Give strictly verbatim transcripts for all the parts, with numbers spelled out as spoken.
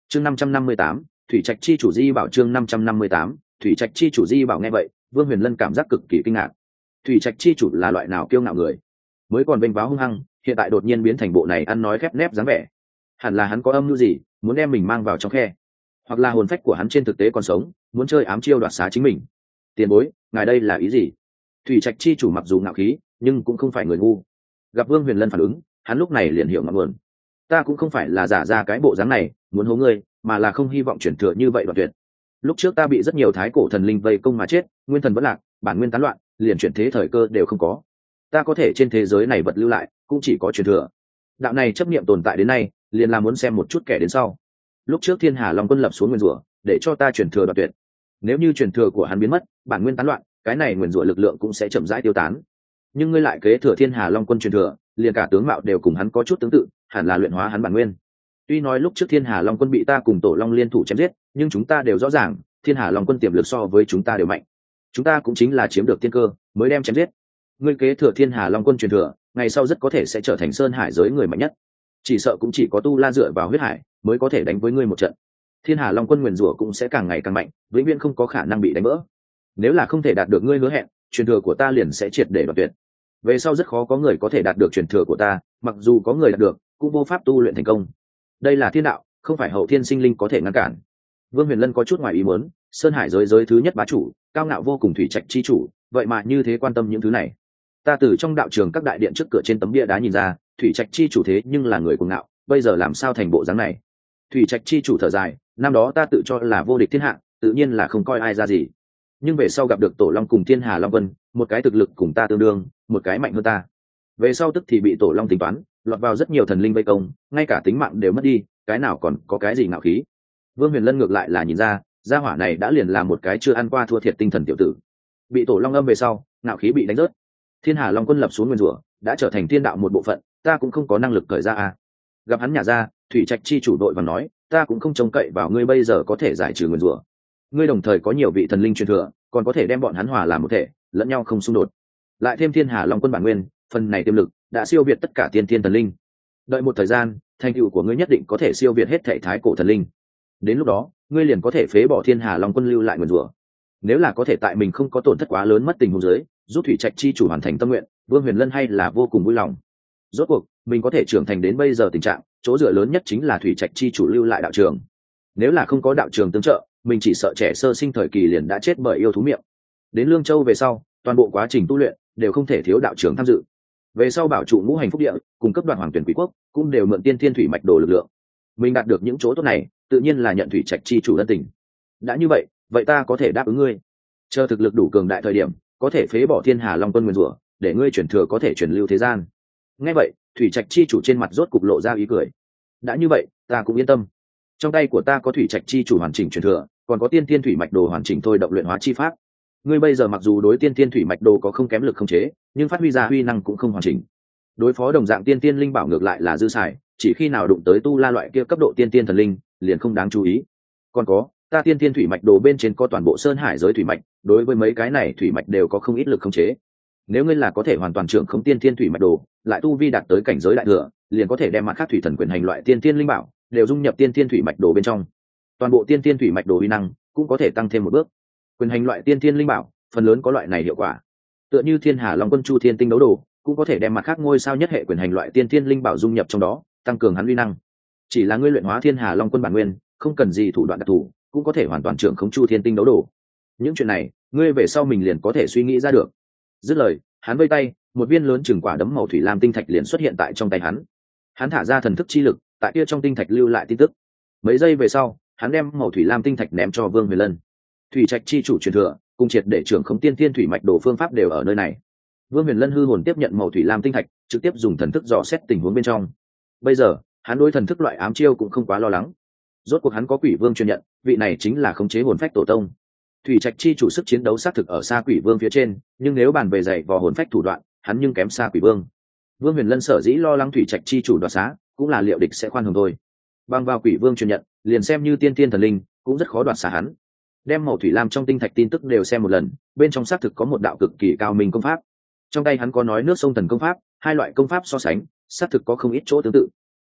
chương năm trăm năm mươi tám thủy trạch chi chủ di bảo chương năm trăm năm mươi tám thủy trạch chi chủ di bảo. Nghe vậy Vương Huyền Lân cảm giác cực kỳ kinh ngạc. Thủy trạch chi chủ là loại nào kiêu ngạo người, mới còn vênh váo hung hăng, hiện tại đột nhiên biến thành bộ này ăn nói khép nép dáng vẻ. Hẳn là hắn có âm mưu gì, muốn đem mình mang vào trong khe, hoặc là hồn phách của hắn trên thực tế còn sống, muốn chơi ám chiêu đoạt xá chính mình. Tiền bối, ngài đây là ý gì? Thủy trạch chi chủ mặc dù ngạo khí, nhưng cũng không phải người ngu. Gặp Vương Huyền Lân phản ứng, hắn lúc này liền hiểu ngọn nguồn. Ta cũng không phải là giả ra cái bộ dáng này muốn hố ngươi, mà là không hy vọng chuyển thừa như vậy đoạn tuyệt. Lúc trước ta bị rất nhiều thái cổ thần linh vây công mà chết, nguyên thần vẫn lạc, bản nguyên tán loạn, liền chuyển thế thời cơ đều không có. Ta có thể trên thế giới này vật lưu lại, cũng chỉ có truyền thừa. Đạo này chấp niệm tồn tại đến nay, liền là muốn xem một chút kẻ đến sau. Lúc trước Thiên Hà Long Quân lập xuống nguyên rủa, để cho ta truyền thừa đoạn tuyệt. Nếu như truyền thừa của hắn biến mất, bản nguyên tán loạn, cái này nguyên rủa lực lượng cũng sẽ chậm rãi tiêu tán. Nhưng ngươi lại kế thừa Thiên Hà Long Quân truyền thừa, liền cả tướng mạo đều cùng hắn có chút tương tự, hẳn là luyện hóa hắn bản nguyên. Tuy nói lúc trước Thiên Hà Long Quân bị ta cùng Tổ Long liên thủ chém giết, nhưng chúng ta đều rõ ràng, Thiên Hà Long Quân tiềm lực so với chúng ta đều mạnh. Chúng ta cũng chính là chiếm được tiên cơ, mới đem chém giết. Ngươi kế thừa Thiên Hà Long Quân truyền thừa, ngày sau rất có thể sẽ trở thành Sơn Hải giới người mạnh nhất. Chỉ sợ cũng chỉ có tu la dựa vào huyết hải mới có thể đánh với ngươi một trận. Thiên Hà Long Quân nguyền rủa cũng sẽ càng ngày càng mạnh, vĩnh viễn không có khả năng bị đánh vỡ. Nếu là không thể đạt được ngươi hứa hẹn, truyền thừa của ta liền sẽ triệt để đoạn tuyệt. Về sau rất khó có người có thể đạt được truyền thừa của ta, mặc dù có người đạt được, cũng vô pháp tu luyện thành công. Đây là thiên đạo, không phải hậu thiên sinh linh có thể ngăn cản. Vương Huyền Lân có chút ngoài ý muốn, Sơn Hải giới giới thứ nhất bá chủ, cao ngạo vô cùng thủy trạch chi chủ, vậy mà như thế quan tâm những thứ này. Ta từ trong đạo trường các đại điện trước cửa trên tấm bia đá nhìn ra, thủy trạch chi chủ thế nhưng là người cuồng ngạo, bây giờ làm sao thành bộ dáng này? Thủy trạch chi chủ thở dài, năm đó ta tự cho là vô địch thiên hạ, tự nhiên là không coi ai ra gì. Nhưng về sau gặp được Tổ Long cùng Thiên Hà Long Quân, một cái thực lực cùng ta tương đương, một cái mạnh hơn ta. Về sau tức thì bị Tổ Long tính toán, lọt vào rất nhiều thần linh vây công, ngay cả tính mạng đều mất đi, cái nào còn có cái gì ngạo khí? Vương Huyền Lân ngược lại là nhìn ra, gia hỏa này đã liền là một cái chưa ăn qua thua thiệt tinh thần tiểu tử. Bị Tổ Long âm về sau, ngạo khí bị đánh rớt. Thiên Hà Long Quân lập xuống nguyên rủa, đã trở thành thiên đạo một bộ phận, ta cũng không có năng lực cởi ra à. Gặp hắn nhả ra, thủy trạch chi chủ đội và nói, ta cũng không trông cậy vào ngươi bây giờ có thể giải trừ nguyên rủa. Ngươi đồng thời có nhiều vị thần linh truyền thừa, còn có thể đem bọn hắn hòa làm một thể, lẫn nhau không xung đột. Lại thêm Thiên Hà Long Quân bản nguyên, phần này tiềm lực đã siêu việt tất cả tiên thiên thần linh. Đợi một thời gian, thành tựu của ngươi nhất định có thể siêu việt hết thảy thái cổ thần linh. Đến lúc đó, ngươi liền có thể phế bỏ Thiên Hà Long Quân lưu lại nguyên rủa. Nếu là có thể tại mình không có tổn thất quá lớn mất tình huống dưới, giúp thủy trạch chi chủ hoàn thành tâm nguyện, Vương Huyền Lân hay là vô cùng vui lòng. Rốt cuộc mình có thể trưởng thành đến bây giờ tình trạng, chỗ dựa lớn nhất chính là thủy trạch chi chủ lưu lại đạo trường. Nếu là không có đạo trường tương trợ, mình chỉ sợ trẻ sơ sinh thời kỳ liền đã chết bởi yêu thú miệng. Đến Lương Châu về sau, toàn bộ quá trình tu luyện đều không thể thiếu đạo trường tham dự. Về sau bảo trụ ngũ hành phúc địa, cùng cấp đoạt hoàng tuyển quý quốc, cũng đều mượn tiên thiên thủy mạch đồ lực lượng. Mình đạt được những chỗ tốt này, tự nhiên là nhận thủy trạch chi chủ ân tình. Đã như vậy, vậy ta có thể đáp ứng ngươi. Chờ thực lực đủ cường đại thời điểm, có thể phế bỏ Thiên Hà Long Quân nguyên rủa, để ngươi chuyển thừa có thể truyền lưu thế gian. Nghe vậy, thủy trạch chi chủ trên mặt rốt cục lộ ra ý cười. Đã như vậy, ta cũng yên tâm. Trong tay của ta có thủy trạch chi chủ hoàn chỉnh truyền thừa, còn có tiên thiên thủy mạch đồ hoàn chỉnh thôi động luyện hóa chi pháp. Ngươi bây giờ mặc dù đối tiên thiên thủy mạch đồ có không kém lực không chế, nhưng phát huy ra huy năng cũng không hoàn chỉnh. Đối phó đồng dạng tiên thiên linh bảo ngược lại là dư xài, chỉ khi nào đụng tới tu la loại kia cấp độ tiên thiên thần linh, liền không đáng chú ý. Còn có, ta tiên thiên thủy mạch đồ bên trên có toàn bộ Sơn Hải giới thủy mạch, đối với mấy cái này thủy mạch đều có không ít lực không chế. Nếu ngươi là có thể hoàn toàn trưởng không tiên thiên thủy mạch đồ, lại tu vi đạt tới cảnh giới đại thừa, liền có thể đem mặt khác thủy thần quyền hành loại tiên thiên linh bảo đều dung nhập tiên thiên thủy mạch đồ bên trong. Toàn bộ tiên thiên thủy mạch đồ uy năng cũng có thể tăng thêm một bước. Quyền hành loại tiên thiên linh bảo phần lớn có loại này hiệu quả. Tựa như Thiên Hà Long Quân Chu Thiên Tinh Đấu Đồ, cũng có thể đem mặt khác ngôi sao nhất hệ quyền hành loại tiên thiên linh bảo dung nhập trong đó, tăng cường hắn uy năng. Chỉ là ngươi luyện hóa Thiên Hà Long Quân bản nguyên, không cần gì thủ đoạn đặc thù, cũng có thể hoàn toàn trưởng khống Chu Thiên Tinh Đấu Đồ. Những chuyện này, ngươi về sau mình liền có thể suy nghĩ ra được. Dứt lời, hắn vây tay, một viên lớn chừng quả đấm màu thủy lam tinh thạch liền xuất hiện tại trong tay hắn. Hắn thả ra thần thức chi lực, tại kia trong tinh thạch lưu lại tin tức. Mấy giây về sau, hắn đem màu thủy lam tinh thạch ném cho Vương Huyền Lân. Thủy trạch chi chủ truyền thừa, cùng triệt để trưởng khống tiên thiên thủy mạch đồ phương pháp đều ở nơi này. Vương Huyền Lân hư hồn tiếp nhận màu thủy lam tinh thạch, trực tiếp dùng thần thức dò xét tình huống bên trong. Bây giờ, hắn đối thần thức loại ám chiêu cũng không quá lo lắng. Rốt cuộc hắn có Quỷ Vương truyền nhận, vị này chính là khống chế hồn phách tổ tông. Thủy trạch chi chủ sức chiến đấu xác thực ở xa Quỷ Vương phía trên, nhưng nếu bàn về dạy vò hồn phách thủ đoạn, hắn nhưng kém xa Quỷ Vương. Vương Huyền Lân sở dĩ lo lắng thủy trạch chi chủ đoạt xá, cũng là liệu địch sẽ khoan hồng thôi. Bằng vào Quỷ Vương truyền nhận, liền xem như tiên tiên thần linh, cũng rất khó đoạt xá hắn. Đem màu thủy lam trong tinh thạch tin tức đều xem một lần, bên trong xác thực có một đạo cực kỳ cao minh công pháp. Trong tay hắn có nói nước sông thần công pháp, hai loại công pháp so sánh, xác thực có không ít chỗ tương tự.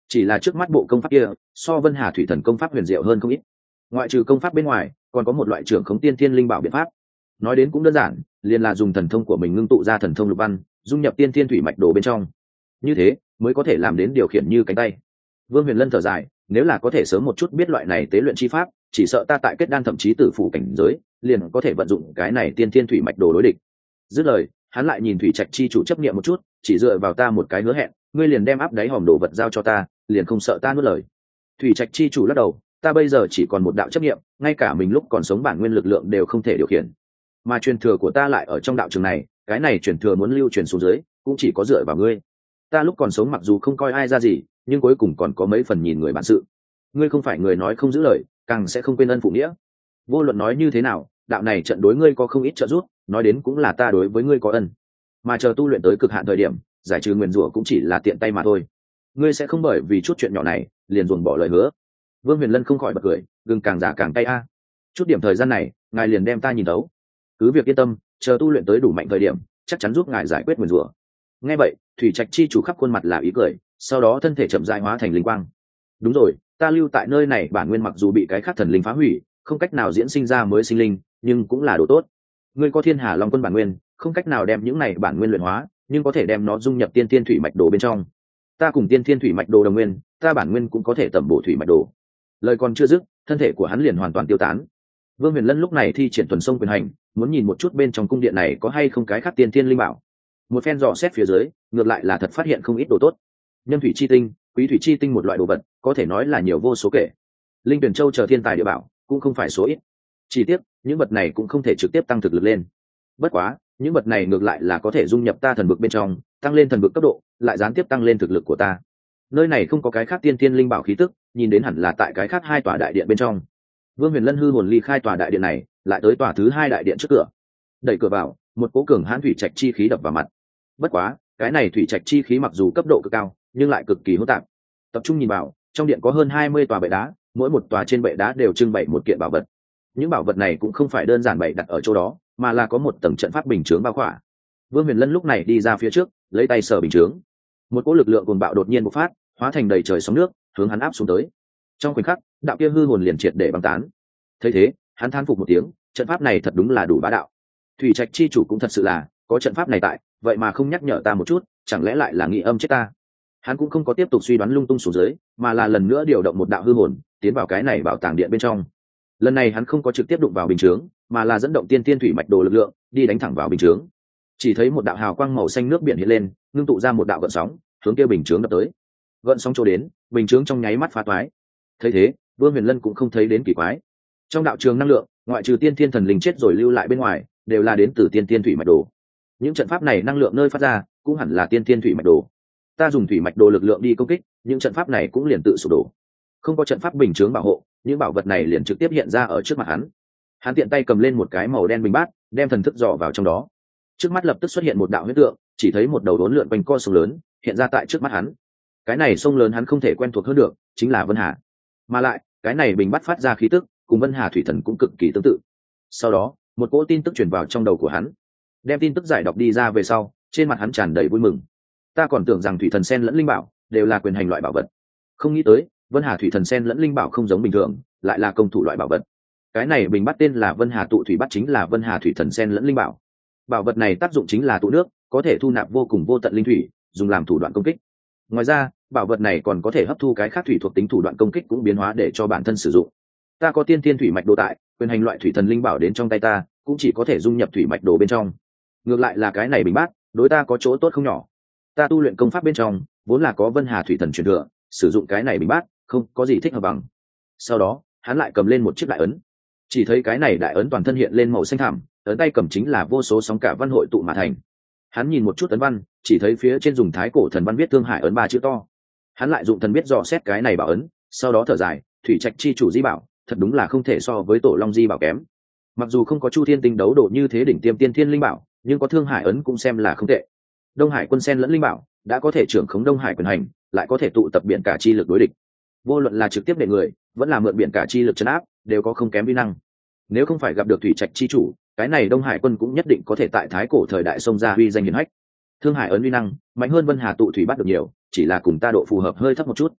chỉ là trước mắt bộ công pháp kia so vân hà thủy thần công pháp huyền diệu hơn không ít. Ngoại trừ công pháp bên ngoài còn có một loại trưởng khống tiên thiên linh bảo biện pháp. Nói đến cũng đơn giản, liền là dùng thần thông của mình ngưng tụ ra thần thông lục văn, dung nhập tiên thiên thủy mạch đồ bên trong, như thế mới có thể làm đến điều khiển như cánh tay. Vương Huyền Lân thở dài, nếu là có thể sớm một chút biết loại này tế luyện chi pháp, chỉ sợ ta tại kết đan thậm chí tử phủ cảnh giới liền có thể vận dụng cái này tiên thiên thủy mạch đồ đối địch. Dứt lời, hắn lại nhìn thủy trạch chi chủ chấp niệm một chút, chỉ dựa vào ta một cái hứa hẹn, ngươi liền đem áp đáy hòm đồ vật giao cho ta, liền không sợ ta nuốt lời. Thủy trạch chi chủ lắc đầu, ta bây giờ chỉ còn một đạo chấp niệm, ngay cả mình lúc còn sống bản nguyên lực lượng đều không thể điều khiển, mà truyền thừa của ta lại ở trong đạo trường này, cái này truyền thừa muốn lưu truyền xuống dưới cũng chỉ có dựa vào ngươi. Ta lúc còn sống mặc dù không coi ai ra gì, nhưng cuối cùng còn có mấy phần nhìn người bản sự. Ngươi không phải người nói không giữ lời, càng sẽ không quên ân phụ nghĩa. Vô luận nói như thế nào, đạo này trận đối ngươi có không ít trợ giúp, nói đến cũng là ta đối với ngươi có ân, mà chờ tu luyện tới cực hạn thời điểm, giải trừ nguyền rủa cũng chỉ là tiện tay mà thôi. Ngươi sẽ không bởi vì chút chuyện nhỏ này liền ruồng bỏ lời hứa. Vương Huyền Lân không khỏi bật cười, gừng càng già càng cay a. Chút điểm thời gian này, ngài liền đem ta nhìn thấu. Cứ việc yên tâm, chờ tu luyện tới đủ mạnh thời điểm, chắc chắn giúp ngài giải quyết nguyền rủa. Nghe vậy, thủy trạch chi chủ khắp khuôn mặt là ý cười, sau đó thân thể chậm rãi hóa thành linh quang. Đúng rồi, ta lưu tại nơi này bản nguyên mặc dù bị cái khác thần linh phá hủy, không cách nào diễn sinh ra mới sinh linh, nhưng cũng là đồ tốt. Ngươi có Thiên Hà Long Quân bản nguyên, không cách nào đem những này bản nguyên luyện hóa, nhưng có thể đem nó dung nhập tiên thiên thủy mạch đồ bên trong. Ta cùng tiên thiên thủy mạch đồ đồng nguyên, ta bản nguyên cũng có thể tẩm bổ thủy mạch đồ. Lời còn chưa dứt, thân thể của hắn liền hoàn toàn tiêu tán. Vương Huyền Lân lúc này thi triển tuần sông quyền hành, muốn nhìn một chút bên trong cung điện này có hay không cái khác tiên thiên linh bảo. Một phen dò xét phía dưới, ngược lại là thật phát hiện không ít đồ tốt. Nhân thủy chi tinh, quý thủy chi tinh một loại đồ vật, có thể nói là nhiều vô số kể. Linh tuyển châu chờ thiên tài địa bảo, cũng không phải số ít. Chỉ tiếc, những vật này cũng không thể trực tiếp tăng thực lực lên. Bất quá, những vật này ngược lại là có thể dung nhập ta thần vực bên trong, tăng lên thần vực cấp độ, lại gián tiếp tăng lên thực lực của ta. Nơi này không có cái khác tiên thiên linh bảo khí tức, nhìn đến hẳn là tại cái khác hai tòa đại điện bên trong. Vương Huyền Lân hư hồn ly khai tòa đại điện này, lại tới tòa thứ hai đại điện trước cửa. Đẩy cửa vào, một cỗ cường hãn thủy trạch chi khí đập vào mặt. Bất quá, cái này thủy trạch chi khí mặc dù cấp độ cực cao, nhưng lại cực kỳ hỗn tạp. Tập trung nhìn vào, trong điện có hơn hai mươi tòa bệ đá, mỗi một tòa trên bệ đá đều trưng bày một kiện bảo vật. Những bảo vật này cũng không phải đơn giản bày đặt ở chỗ đó, mà là có một tầng trận pháp bình chướng bao khỏa. Vương Huyền Lân lúc này đi ra phía trước, lấy tay sờ bình chướng. Một cỗ lực lượng cuồng bạo đột nhiên bộc phát, hóa thành đầy trời sóng nước, hướng hắn áp xuống tới. Trong khoảnh khắc, đạo kia hư hồn liền triệt để băng tán. Thấy thế, hắn thán phục một tiếng, trận pháp này thật đúng là đủ bá đạo. Thủy trạch chi chủ cũng thật sự là, có trận pháp này tại, vậy mà không nhắc nhở ta một chút, chẳng lẽ lại là nghị âm chết ta? Hắn cũng không có tiếp tục suy đoán lung tung xuống dưới, mà là lần nữa điều động một đạo hư hồn, tiến vào cái này bảo tàng điện bên trong. Lần này hắn không có trực tiếp đụng vào bình chướng, mà là dẫn động tiên tiên thủy mạch đồ lực lượng, đi đánh thẳng vào bình chướng. Chỉ thấy một đạo hào quang màu xanh nước biển hiện lên, ngưng tụ ra một đạo gợn sóng, hướng kia bình chướng đập tới. Gợn sóng trôi đến, bình chướng trong nháy mắt phá toái. Thấy thế, Vương Huyền Lân cũng không thấy đến kỳ quái. Trong đạo trường năng lượng, ngoại trừ tiên thiên thần linh chết rồi lưu lại bên ngoài, đều là đến từ tiên tiên thủy mạch đồ. Những trận pháp này năng lượng nơi phát ra, cũng hẳn là tiên tiên thủy mạch đồ. Ta dùng thủy mạch đồ lực lượng đi công kích, những trận pháp này cũng liền tự sụp đổ. Không có trận pháp bình chướng bảo hộ, những bảo vật này liền trực tiếp hiện ra ở trước mặt hắn. Hắn tiện tay cầm lên một cái màu đen bình bát, đem thần thức dò vào trong đó. Trước mắt lập tức xuất hiện một đạo huyết tượng, chỉ thấy một đầu đốn lượn quanh co sông lớn hiện ra tại trước mắt hắn. Cái này sông lớn hắn không thể quen thuộc hơn được, chính là Vân Hà. Mà lại, cái này bình bát phát ra khí tức, cùng Vân Hà thủy thần cũng cực kỳ tương tự. Sau đó, một cỗ tin tức truyền vào trong đầu của hắn. Đem tin tức giải đọc đi ra về sau, trên mặt hắn tràn đầy vui mừng. Ta còn tưởng rằng thủy thần sen lẫn linh bảo đều là quyền hành loại bảo vật, không nghĩ tới Vân Hà thủy thần sen lẫn linh bảo không giống bình thường, lại là công thủ loại bảo vật. Cái này bình bắt tên là Vân Hà tụ thủy bắt, chính là Vân Hà thủy thần sen lẫn linh bảo. Bảo vật này tác dụng chính là tụ nước, có thể thu nạp vô cùng vô tận linh thủy, dùng làm thủ đoạn công kích. Ngoài ra, bảo vật này còn có thể hấp thu cái khác thủy thuộc tính thủ đoạn công kích cũng biến hóa để cho bản thân sử dụng. Ta có tiên tiên thủy mạch đồ tại, quyền hành loại thủy thần linh bảo đến trong tay ta, cũng chỉ có thể dung nhập thủy mạch đồ bên trong. Ngược lại là cái này bình bát, đối ta có chỗ tốt không nhỏ. Ta tu luyện công pháp bên trong, vốn là có Vân Hà thủy thần truyền thừa, sử dụng cái này bình bát, không có gì thích hợp bằng. Sau đó, hắn lại cầm lên một chiếc đại ấn. Chỉ thấy cái này đại ấn toàn thân hiện lên màu xanh thẳm, ấn tay cầm chính là vô số sóng cả văn hội tụ mà thành. Hắn nhìn một chút ấn văn, chỉ thấy phía trên dùng thái cổ thần văn viết Thương Hải ấn ba chữ to. Hắn lại dụng thần biết dò xét cái này bảo ấn, sau đó thở dài, thủy trạch chi chủ di bảo, thật đúng là không thể so với tổ long di bảo kém. Mặc dù không có Chu Thiên Tinh đấu độ như thế đỉnh tiêm tiên thiên linh bảo, nhưng có Thương Hải ấn cũng xem là không tệ. Đông Hải quân sen lẫn linh bảo, đã có thể trưởng khống Đông Hải quyền hành, lại có thể tụ tập biển cả chi lực đối địch. Vô luận là trực tiếp để người, vẫn là mượn biển cả chi lực trấn áp, đều có không kém uy năng. Nếu không phải gặp được thủy trạch chi chủ, cái này Đông Hải quân cũng nhất định có thể tại thái cổ thời đại xông ra uy danh hiển hách. Thương Hải ấn uy năng mạnh hơn Vân Hà tụ thủy bắt được nhiều, chỉ là cùng ta độ phù hợp hơi thấp một chút.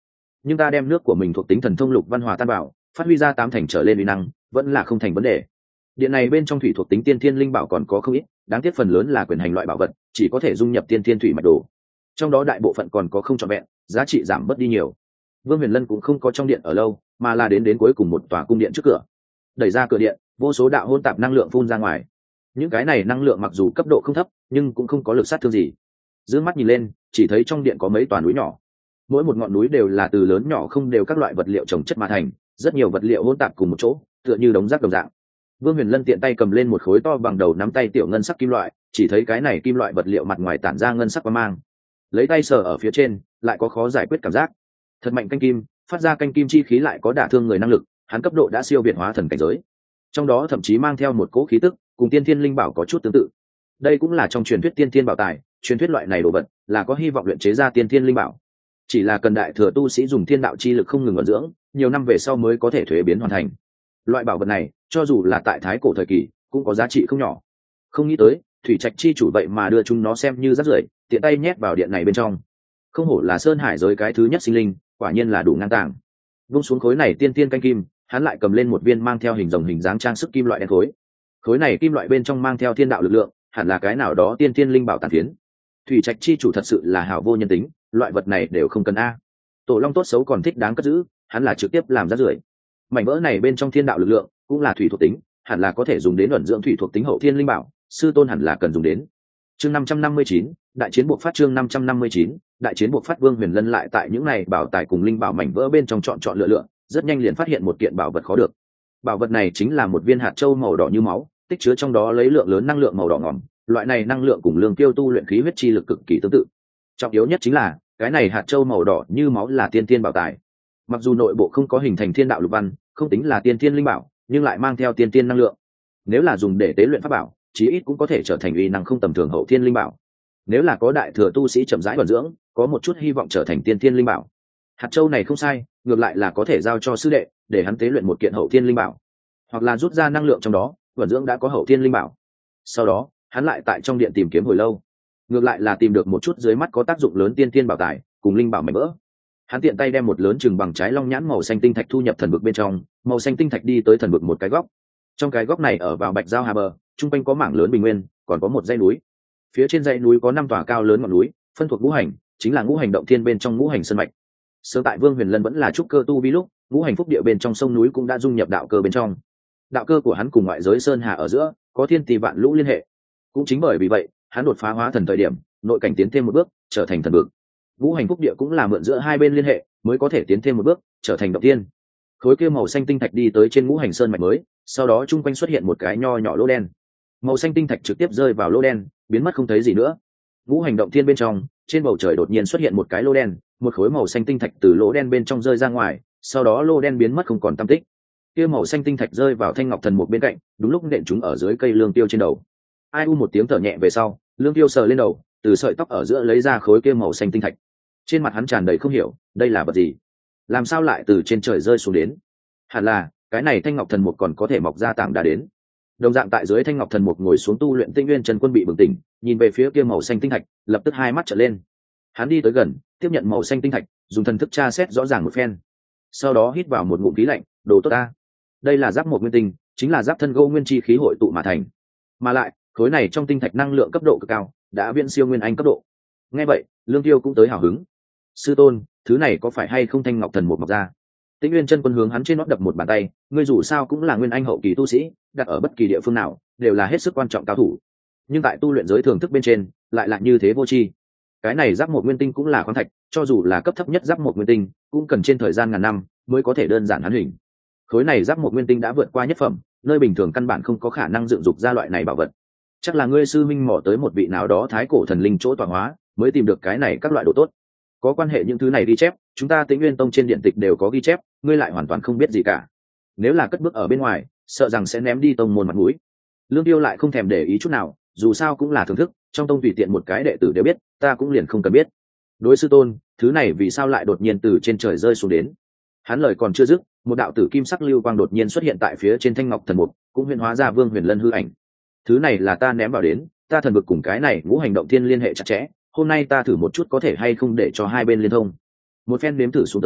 nhưng ta đem nước của mình thuộc tính thần thông lục văn hòa tan bảo phát huy ra tám thành trở lên uy năng vẫn là không thành vấn đề. Điện này bên trong thủy thuộc tính tiên thiên linh bảo còn có không ít, đáng tiếc phần lớn là quyền hành loại bảo vật, chỉ có thể dung nhập tiên thiên thủy mạch đồ, trong đó đại bộ phận còn có không trọn vẹn, giá trị giảm bớt đi nhiều. Vương Huyền Lân cũng không có trong điện ở lâu, mà là đến đến cuối cùng một tòa cung điện trước cửa. Đẩy ra cửa điện, vô số đạo hôn tạp năng lượng phun ra ngoài. Những cái này năng lượng mặc dù cấp độ không thấp, nhưng cũng không có lực sát thương gì. Dương mắt nhìn lên, chỉ thấy trong điện có mấy tòa núi nhỏ. Mỗi một ngọn núi đều là từ lớn nhỏ không đều các loại vật liệu trồng chất mà thành, rất nhiều vật liệu hỗn tạp cùng một chỗ, tựa như đống rác đồng dạng. Vương Huyền Lân tiện tay cầm lên một khối to bằng đầu nắm tay tiểu ngân sắc kim loại, chỉ thấy cái này kim loại vật liệu mặt ngoài tản ra ngân sắc quang mang. Lấy tay sờ ở phía trên, lại có khó giải quyết cảm giác. Thật mạnh canh kim, phát ra canh kim chi khí lại có đả thương người năng lực, hắn cấp độ đã siêu việt hóa thần cảnh giới. Trong đó thậm chí mang theo một cỗ khí tức, cùng tiên thiên linh bảo có chút tương tự. Đây cũng là trong truyền thuyết tiên thiên bảo tài, truyền thuyết loại này đồ vật là có hy vọng luyện chế ra tiên thiên linh bảo. Chỉ là cần đại thừa tu sĩ dùng thiên đạo chi lực không ngừng vận dưỡng, nhiều năm về sau mới có thể thuế biến hoàn thành. Loại bảo vật này, cho dù là tại thái cổ thời kỳ, cũng có giá trị không nhỏ. Không nghĩ tới, thủy trạch chi chủ vậy mà đưa chúng nó xem như rác rưởi, tiện tay nhét vào điện này bên trong. Không hổ là sơn hải giới cái thứ nhất sinh linh, quả nhiên là đủ ngang tàng. Vung xuống khối này tiên tiên canh kim, hắn lại cầm lên một viên mang theo hình rồng hình dáng trang sức kim loại đen khối. Khối này kim loại bên trong mang theo thiên đạo lực lượng, hẳn là cái nào đó tiên tiên linh bảo tàn phiến. Thủy trạch chi chủ thật sự là hảo vô nhân tính, loại vật này đều không cần a. Tổ long tốt xấu còn thích đáng cất giữ, hắn là trực tiếp làm rác rưởi. Mảnh vỡ này bên trong thiên đạo lực lượng cũng là thủy thuộc tính, hẳn là có thể dùng đến ẩn dưỡng thủy thuộc tính hậu thiên linh bảo, sư tôn hẳn là cần dùng đến. Chương năm trăm năm mươi chín, đại chiến buộc phát. Chương năm trăm năm mươi chín, đại chiến buộc phát. Vương Huyền Lân lại tại những này bảo tài cùng linh bảo mảnh vỡ bên trong chọn chọn lựa lựa, rất nhanh liền phát hiện một kiện bảo vật khó được. Bảo vật này chính là một viên hạt châu màu đỏ như máu, tích chứa trong đó lấy lượng lớn năng lượng màu đỏ ngòm, loại này năng lượng cùng lương tiêu tu luyện khí huyết chi lực cực kỳ tương tự. Trọng yếu nhất chính là, cái này hạt châu màu đỏ như máu là tiên thiên bảo tài. Mặc dù nội bộ không có hình thành thiên đạo lục văn, không tính là tiên thiên linh bảo, nhưng lại mang theo tiên thiên năng lượng. Nếu là dùng để tế luyện pháp bảo, chí ít cũng có thể trở thành uy năng không tầm thường hậu thiên linh bảo. Nếu là có đại thừa tu sĩ chậm rãi vận dưỡng, có một chút hy vọng trở thành tiên thiên linh bảo. Hạt châu này không sai, ngược lại là có thể giao cho sư đệ, để hắn tế luyện một kiện hậu thiên linh bảo, hoặc là rút ra năng lượng trong đó, vận dưỡng đã có hậu thiên linh bảo. Sau đó, hắn lại tại trong điện tìm kiếm hồi lâu, ngược lại là tìm được một chút dưới mắt có tác dụng lớn tiên thiên bảo tài cùng linh bảo mảnh vỡ. Hắn tiện tay đem một lớn chừng bằng trái long nhãn màu xanh tinh thạch thu nhập thần vực bên trong, màu xanh tinh thạch đi tới thần vực một cái góc. Trong cái góc này ở vào bạch giao hà bờ, trung quanh có mảng lớn bình nguyên, còn có một dãy núi. Phía trên dãy núi có năm tòa cao lớn ngọn núi, phân thuộc ngũ hành, chính là ngũ hành động thiên bên trong ngũ hành sơn mạch. Sớm tại Vương Huyền Lân vẫn là trúc cơ tu vi lúc, ngũ hành phúc địa bên trong sông núi cũng đã dung nhập đạo cơ bên trong. Đạo cơ của hắn cùng ngoại giới sơn hà ở giữa có thiên tỷ vạn lũ liên hệ. Cũng chính bởi vì vậy, hắn đột phá hóa thần thời điểm, nội cảnh tiến thêm một bước, trở thành thần vực. Ngũ hành phúc địa cũng là mượn giữa hai bên liên hệ, mới có thể tiến thêm một bước, trở thành động thiên. Khối kia màu xanh tinh thạch đi tới trên ngũ hành sơn mạch mới, sau đó trung quanh xuất hiện một cái nho nhỏ lỗ đen. Màu xanh tinh thạch trực tiếp rơi vào lỗ đen, biến mất không thấy gì nữa. Ngũ hành động thiên bên trong, trên bầu trời đột nhiên xuất hiện một cái lỗ đen, một khối màu xanh tinh thạch từ lỗ đen bên trong rơi ra ngoài, sau đó lỗ đen biến mất không còn tăm tích. Kia màu xanh tinh thạch rơi vào thanh ngọc thần mục bên cạnh, đúng lúc nện chúng ở dưới cây lương tiêu trên đầu. Ai u một tiếng thở nhẹ về sau, lương tiêu sờ lên đầu, từ sợi tóc ở giữa lấy ra khối kia màu xanh tinh thạch. Trên mặt hắn tràn đầy không hiểu, đây là vật gì? Làm sao lại từ trên trời rơi xuống đến? Hẳn là, cái này thanh ngọc thần mục còn có thể mọc ra tảng đá đến. Đồng dạng tại dưới thanh ngọc thần mục ngồi xuống tu luyện Tinh Nguyên Trần Quân bị bừng tỉnh, nhìn về phía kia màu xanh tinh thạch, lập tức hai mắt trợn lên. Hắn đi tới gần, tiếp nhận màu xanh tinh thạch, dùng thần thức tra xét rõ ràng một phen. Sau đó hít vào một ngụm khí lạnh, đồ tốt ta. Đây là giáp một nguyên tinh, chính là giáp thân gỗ nguyên chi khí hội tụ mà thành. Mà lại, khối này trong tinh thạch năng lượng cấp độ cực cao, đã viễn siêu nguyên anh cấp độ. Nghe vậy, Lương Tiêu cũng tới hào hứng. Sư tôn, thứ này có phải hay không thanh ngọc thần mục mọc ra? Tĩnh Nguyên Chân Quân hướng hắn trên nót đập một bàn tay, ngươi dù sao cũng là nguyên anh hậu kỳ tu sĩ, đặt ở bất kỳ địa phương nào đều là hết sức quan trọng cao thủ. Nhưng tại tu luyện giới thường thức bên trên, lại là như thế vô tri. Cái này giáp một nguyên tinh cũng là khoáng thạch, cho dù là cấp thấp nhất giáp một nguyên tinh, cũng cần trên thời gian ngàn năm mới có thể đơn giản hắn hình. Khối này giáp một nguyên tinh đã vượt qua nhất phẩm, nơi bình thường căn bản không có khả năng dựng dục ra loại này bảo vật. Chắc là ngươi sư minh mò tới một vị nào đó thái cổ thần linh chỗ tọa hóa, mới tìm được cái này các loại đồ tốt. Có quan hệ những thứ này ghi chép, chúng ta Tĩnh Nguyên Tông trên điện tịch đều có ghi chép, ngươi lại hoàn toàn không biết gì cả. Nếu là cất bước ở bên ngoài, sợ rằng sẽ ném đi tông môn mặt mũi. Lương Tiêu lại không thèm để ý chút nào, dù sao cũng là thưởng thức, trong tông tùy tiện một cái đệ tử đều biết, ta cũng liền không cần biết. Đối sư tôn, thứ này vì sao lại đột nhiên từ trên trời rơi xuống đến? Hắn lời còn chưa dứt, một đạo tử kim sắc lưu quang đột nhiên xuất hiện tại phía trên thanh ngọc thần mục, cũng huyễn hóa ra Vương Huyền Lân hư ảnh. Thứ này là ta ném vào đến, ta thần vực cùng cái này ngũ hành động thiên liên hệ chặt chẽ, hôm nay ta thử một chút có thể hay không để cho hai bên liên thông. Một phen nếm thử xuống tới,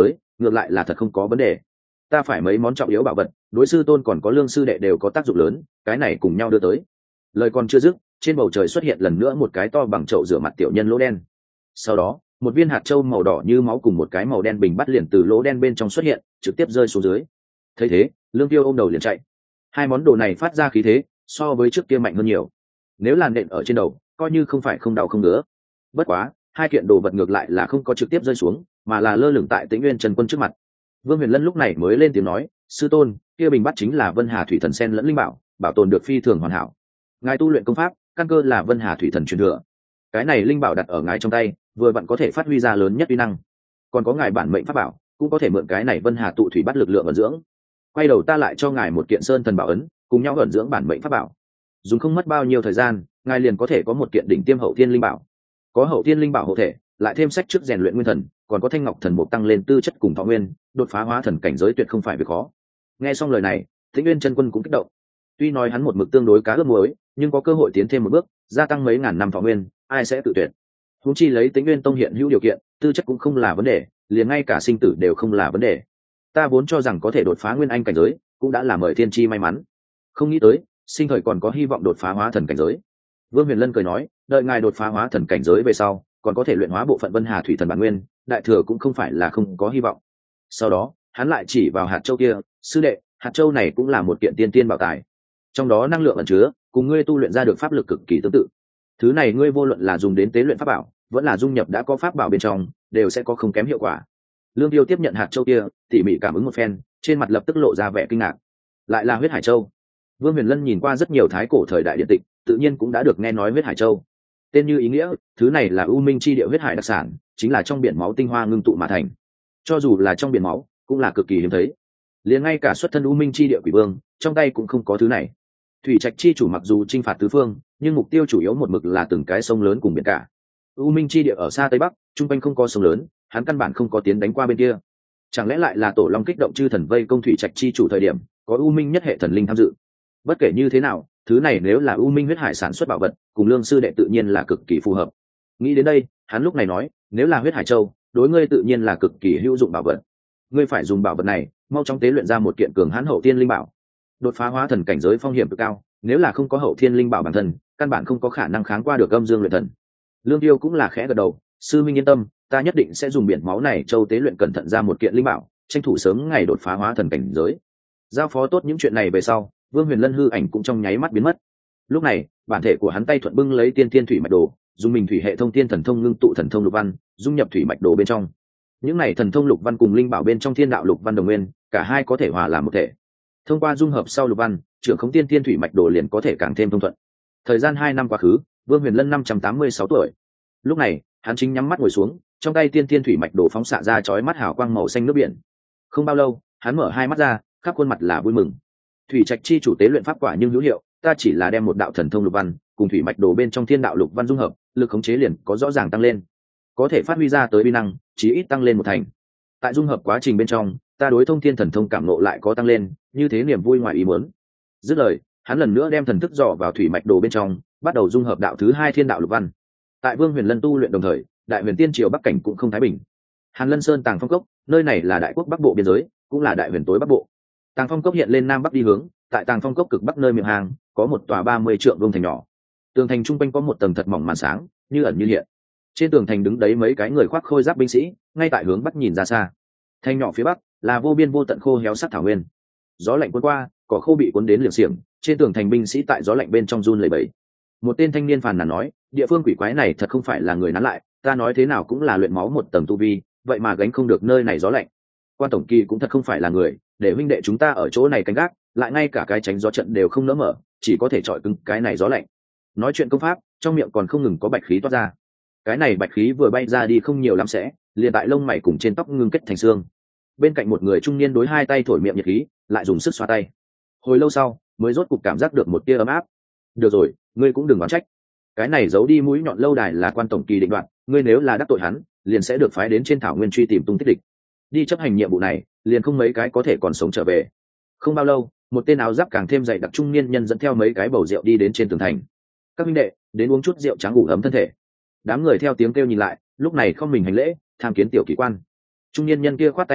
ngược lại là thật không có vấn đề. Ta phải mấy món trọng yếu bảo vật, đối sư tôn còn có lương sư đệ đều có tác dụng lớn, cái này cùng nhau đưa tới. Lời còn chưa dứt, trên bầu trời xuất hiện lần nữa một cái to bằng chậu rửa mặt tiểu nhân lỗ đen. Sau đó một viên hạt châu màu đỏ như máu cùng một cái màu đen bình bắt liền từ lỗ đen bên trong xuất hiện, trực tiếp rơi xuống dưới. Thấy thế, Lương Tiêu ôm đầu liền chạy. Hai món đồ này phát ra khí thế so với trước kia mạnh hơn nhiều, nếu làn nện ở trên đầu coi như không phải không đau không ngứa. Bất quá hai kiện đồ vật ngược lại là không có trực tiếp rơi xuống, mà là lơ lửng tại Tĩnh Nguyên Trần Quân trước mặt. Vương Huyền Lân lúc này mới lên tiếng nói, sư tôn, kia bình bắt chính là Vân Hà Thủy Thần sen lẫn linh bảo, bảo tồn được phi thường hoàn hảo. Ngài tu luyện công pháp căn cơ là Vân Hà Thủy Thần truyền thừa, cái này linh bảo đặt ở ngài trong tay vừa vặn có thể phát huy ra lớn nhất uy năng. Còn có ngài bản mệnh pháp bảo cũng có thể mượn cái này Vân Hà tụ thủy bắt lực lượng ẩn dưỡng. Quay đầu ta lại cho ngài một kiện sơn thần bảo ấn, cùng nhau ẩn dưỡng bản mệnh pháp bảo, dùng không mất bao nhiêu thời gian ngài liền có thể có một kiện đỉnh tiêm hậu thiên linh bảo. Có hậu thiên linh bảo hộ thể, lại thêm sách trước rèn luyện nguyên thần, còn có thanh ngọc thần mục tăng lên tư chất cùng thọ nguyên, đột phá hóa thần cảnh giới tuyệt không phải việc khó. Nghe xong lời này, Tĩnh Nguyên Chân Quân cũng kích động. Tuy nói hắn một mực tương đối cá ướp muối, nhưng có cơ hội tiến thêm một bước, gia tăng mấy ngàn năm thọ nguyên, ai sẽ tự tuyệt. Huống chi lấy Tĩnh Nguyên Tông hiện hữu điều kiện, tư chất cũng không là vấn đề, liền ngay cả sinh tử đều không là vấn đề. Ta vốn cho rằng có thể đột phá nguyên anh cảnh giới, cũng đã là mời thiên chi may mắn. Không nghĩ tới, sinh thời còn có hy vọng đột phá hóa thần cảnh giới. Vương Huyền Lân cười nói, đợi ngài đột phá hóa thần cảnh giới về sau, còn có thể luyện hóa bộ phận Vân Hà Thủy Thần bản nguyên, đại thừa cũng không phải là không có hy vọng. Sau đó, hắn lại chỉ vào hạt châu kia, sư đệ, hạt châu này cũng là một kiện tiên tiên bảo tài. Trong đó năng lượng ẩn chứa, cùng ngươi tu luyện ra được pháp lực cực kỳ tương tự. Thứ này ngươi vô luận là dùng đến tế luyện pháp bảo, vẫn là dung nhập đã có pháp bảo bên trong, đều sẽ có không kém hiệu quả. Lương Tiêu tiếp nhận hạt châu kia, tỉ mỉ cảm ứng một phen, trên mặt lập tức lộ ra vẻ kinh ngạc. Lại là huyết hải châu. Vương Huyền Lân nhìn qua rất nhiều thái cổ thời đại điện tịch, tự nhiên cũng đã được nghe nói huyết hải châu. Tên như ý nghĩa, thứ này là u minh chi địa huyết hải đặc sản, chính là trong biển máu tinh hoa ngưng tụ mà thành. Cho dù là trong biển máu, cũng là cực kỳ hiếm thấy. Liền ngay cả xuất thân u minh chi địa quỷ vương, trong tay cũng không có thứ này. Thủy Trạch chi chủ mặc dù chinh phạt tứ phương, nhưng mục tiêu chủ yếu một mực là từng cái sông lớn cùng biển cả. U minh chi địa ở xa tây bắc, trung quanh không có sông lớn, hắn căn bản không có tiến đánh qua bên kia. Chẳng lẽ lại là tổ long kích động chư thần vây công Thủy Trạch chi chủ thời điểm, có u minh nhất hệ thần linh tham dự? Bất kể như thế nào, thứ này nếu là u minh huyết hải sản xuất bảo vật, cùng Lương sư đệ tự nhiên là cực kỳ phù hợp. Nghĩ đến đây, hắn lúc này nói, nếu là huyết hải châu, đối ngươi tự nhiên là cực kỳ hữu dụng bảo vật. Ngươi phải dùng bảo vật này, mau chóng tế luyện ra một kiện cường hãn hậu thiên linh bảo. Đột phá hóa thần cảnh giới phong hiểm cực cao, nếu là không có hậu thiên linh bảo bản thân, căn bản không có khả năng kháng qua được âm dương luyện thần. Lương Tiêu cũng là khẽ gật đầu, sư minh yên tâm, ta nhất định sẽ dùng biển máu này châu tế luyện cẩn thận ra một kiện linh bảo, tranh thủ sớm ngày đột phá hóa thần cảnh giới. Giao phó tốt những chuyện này về sau, Vương Huyền Lân hư ảnh cũng trong nháy mắt biến mất. Lúc này, bản thể của hắn tay thuận bưng lấy tiên tiên thủy mạch đồ, dùng mình thủy hệ thông tiên thần thông ngưng tụ thần thông lục văn, dung nhập thủy mạch đồ bên trong. Những này thần thông lục văn cùng linh bảo bên trong thiên đạo lục văn đồng nguyên, cả hai có thể hòa làm một thể. Thông qua dung hợp sau lục văn, trưởng khống tiên tiên thủy mạch đồ liền có thể càng thêm thông thuận. Thời gian hai năm quá khứ, Vương Huyền Lân năm trăm tám mươi sáu tuổi. Lúc này, hắn chính nhắm mắt ngồi xuống, trong tay tiên tiên thủy mạch đồ phóng xạ ra chói mắt hào quang màu xanh nước biển. Không bao lâu, hắn mở hai mắt ra, khắp khuôn mặt là vui mừng. Thủy Trạch chi chủ tế luyện pháp quả nhưng hữu hiệu, ta chỉ là đem một đạo thần thông lục văn cùng thủy mạch đồ bên trong thiên đạo lục văn dung hợp, lực khống chế liền có rõ ràng tăng lên, có thể phát huy ra tới uy năng chí ít tăng lên một thành. Tại dung hợp quá trình bên trong, ta đối thông thiên thần thông cảm ngộ lại có tăng lên, như thế niềm vui ngoài ý muốn. Dứt lời, hắn lần nữa đem thần thức dò vào thủy mạch đồ bên trong, bắt đầu dung hợp đạo thứ hai thiên đạo lục văn. Tại Vương Huyền Lân tu luyện đồng thời, Đại Huyền Tiên triều Bắc cảnh cũng không thái bình. Hàn Lân Sơn Tàng Phong Cốc, nơi này là đại quốc Bắc Bộ biên giới, cũng là đại huyền tối Bắc Bộ. Tàng Phong Cốc hiện lên nam bắc đi hướng, tại Tàng Phong Cốc cực bắc nơi miệng hang, có một tòa ba mươi trượng vuông thành nhỏ. Tường thành trung quanh có một tầng thật mỏng màn sáng, như ẩn như hiện. Trên tường thành đứng đấy mấy cái người khoác khôi giáp binh sĩ, ngay tại hướng bắc nhìn ra xa. Thành nhỏ phía bắc là vô biên vô tận khô héo sắc thảo nguyên. Gió lạnh cuốn qua, cỏ khô bị cuốn đến liệng xiềng, trên tường thành binh sĩ tại gió lạnh bên trong run lẩy bẩy. Một tên thanh niên phàn nàn nói, địa phương quỷ quái này thật không phải là người nán lại, ta nói thế nào cũng là luyện máu một tầng tu vi, vậy mà gánh không được nơi này gió lạnh. Quan tổng kỳ cũng thật không phải là người, để huynh đệ chúng ta ở chỗ này canh gác, lại ngay cả cái tránh gió trận đều không nỡ mở, chỉ có thể chọi cứng cái này gió lạnh. Nói chuyện công pháp, trong miệng còn không ngừng có bạch khí toát ra. Cái này bạch khí vừa bay ra đi không nhiều lắm sẽ liền tại lông mày cùng trên tóc ngưng kết thành xương. Bên cạnh một người trung niên đối hai tay thổi miệng nhiệt khí, lại dùng sức xoa tay. Hồi lâu sau, mới rốt cục cảm giác được một tia ấm áp. Được rồi, ngươi cũng đừng oán trách. Cái này giấu đi mũi nhọn lâu đài là quan tổng kỳ định đoạt, ngươi nếu là đắc tội hắn, liền sẽ được phái đến trên thảo nguyên truy tìm tung tích địch. Đi chấp hành nhiệm vụ này, liền không mấy cái có thể còn sống trở về. Không bao lâu, một tên áo giáp càng thêm dày đặc trung niên nhân dẫn theo mấy cái bầu rượu đi đến trên tường thành. Các huynh đệ, đến uống chút rượu trắng ủ ấm thân thể. Đám người theo tiếng kêu nhìn lại, lúc này không mình hành lễ, tham kiến tiểu kỳ quan. Trung niên nhân kia khoát tay áo,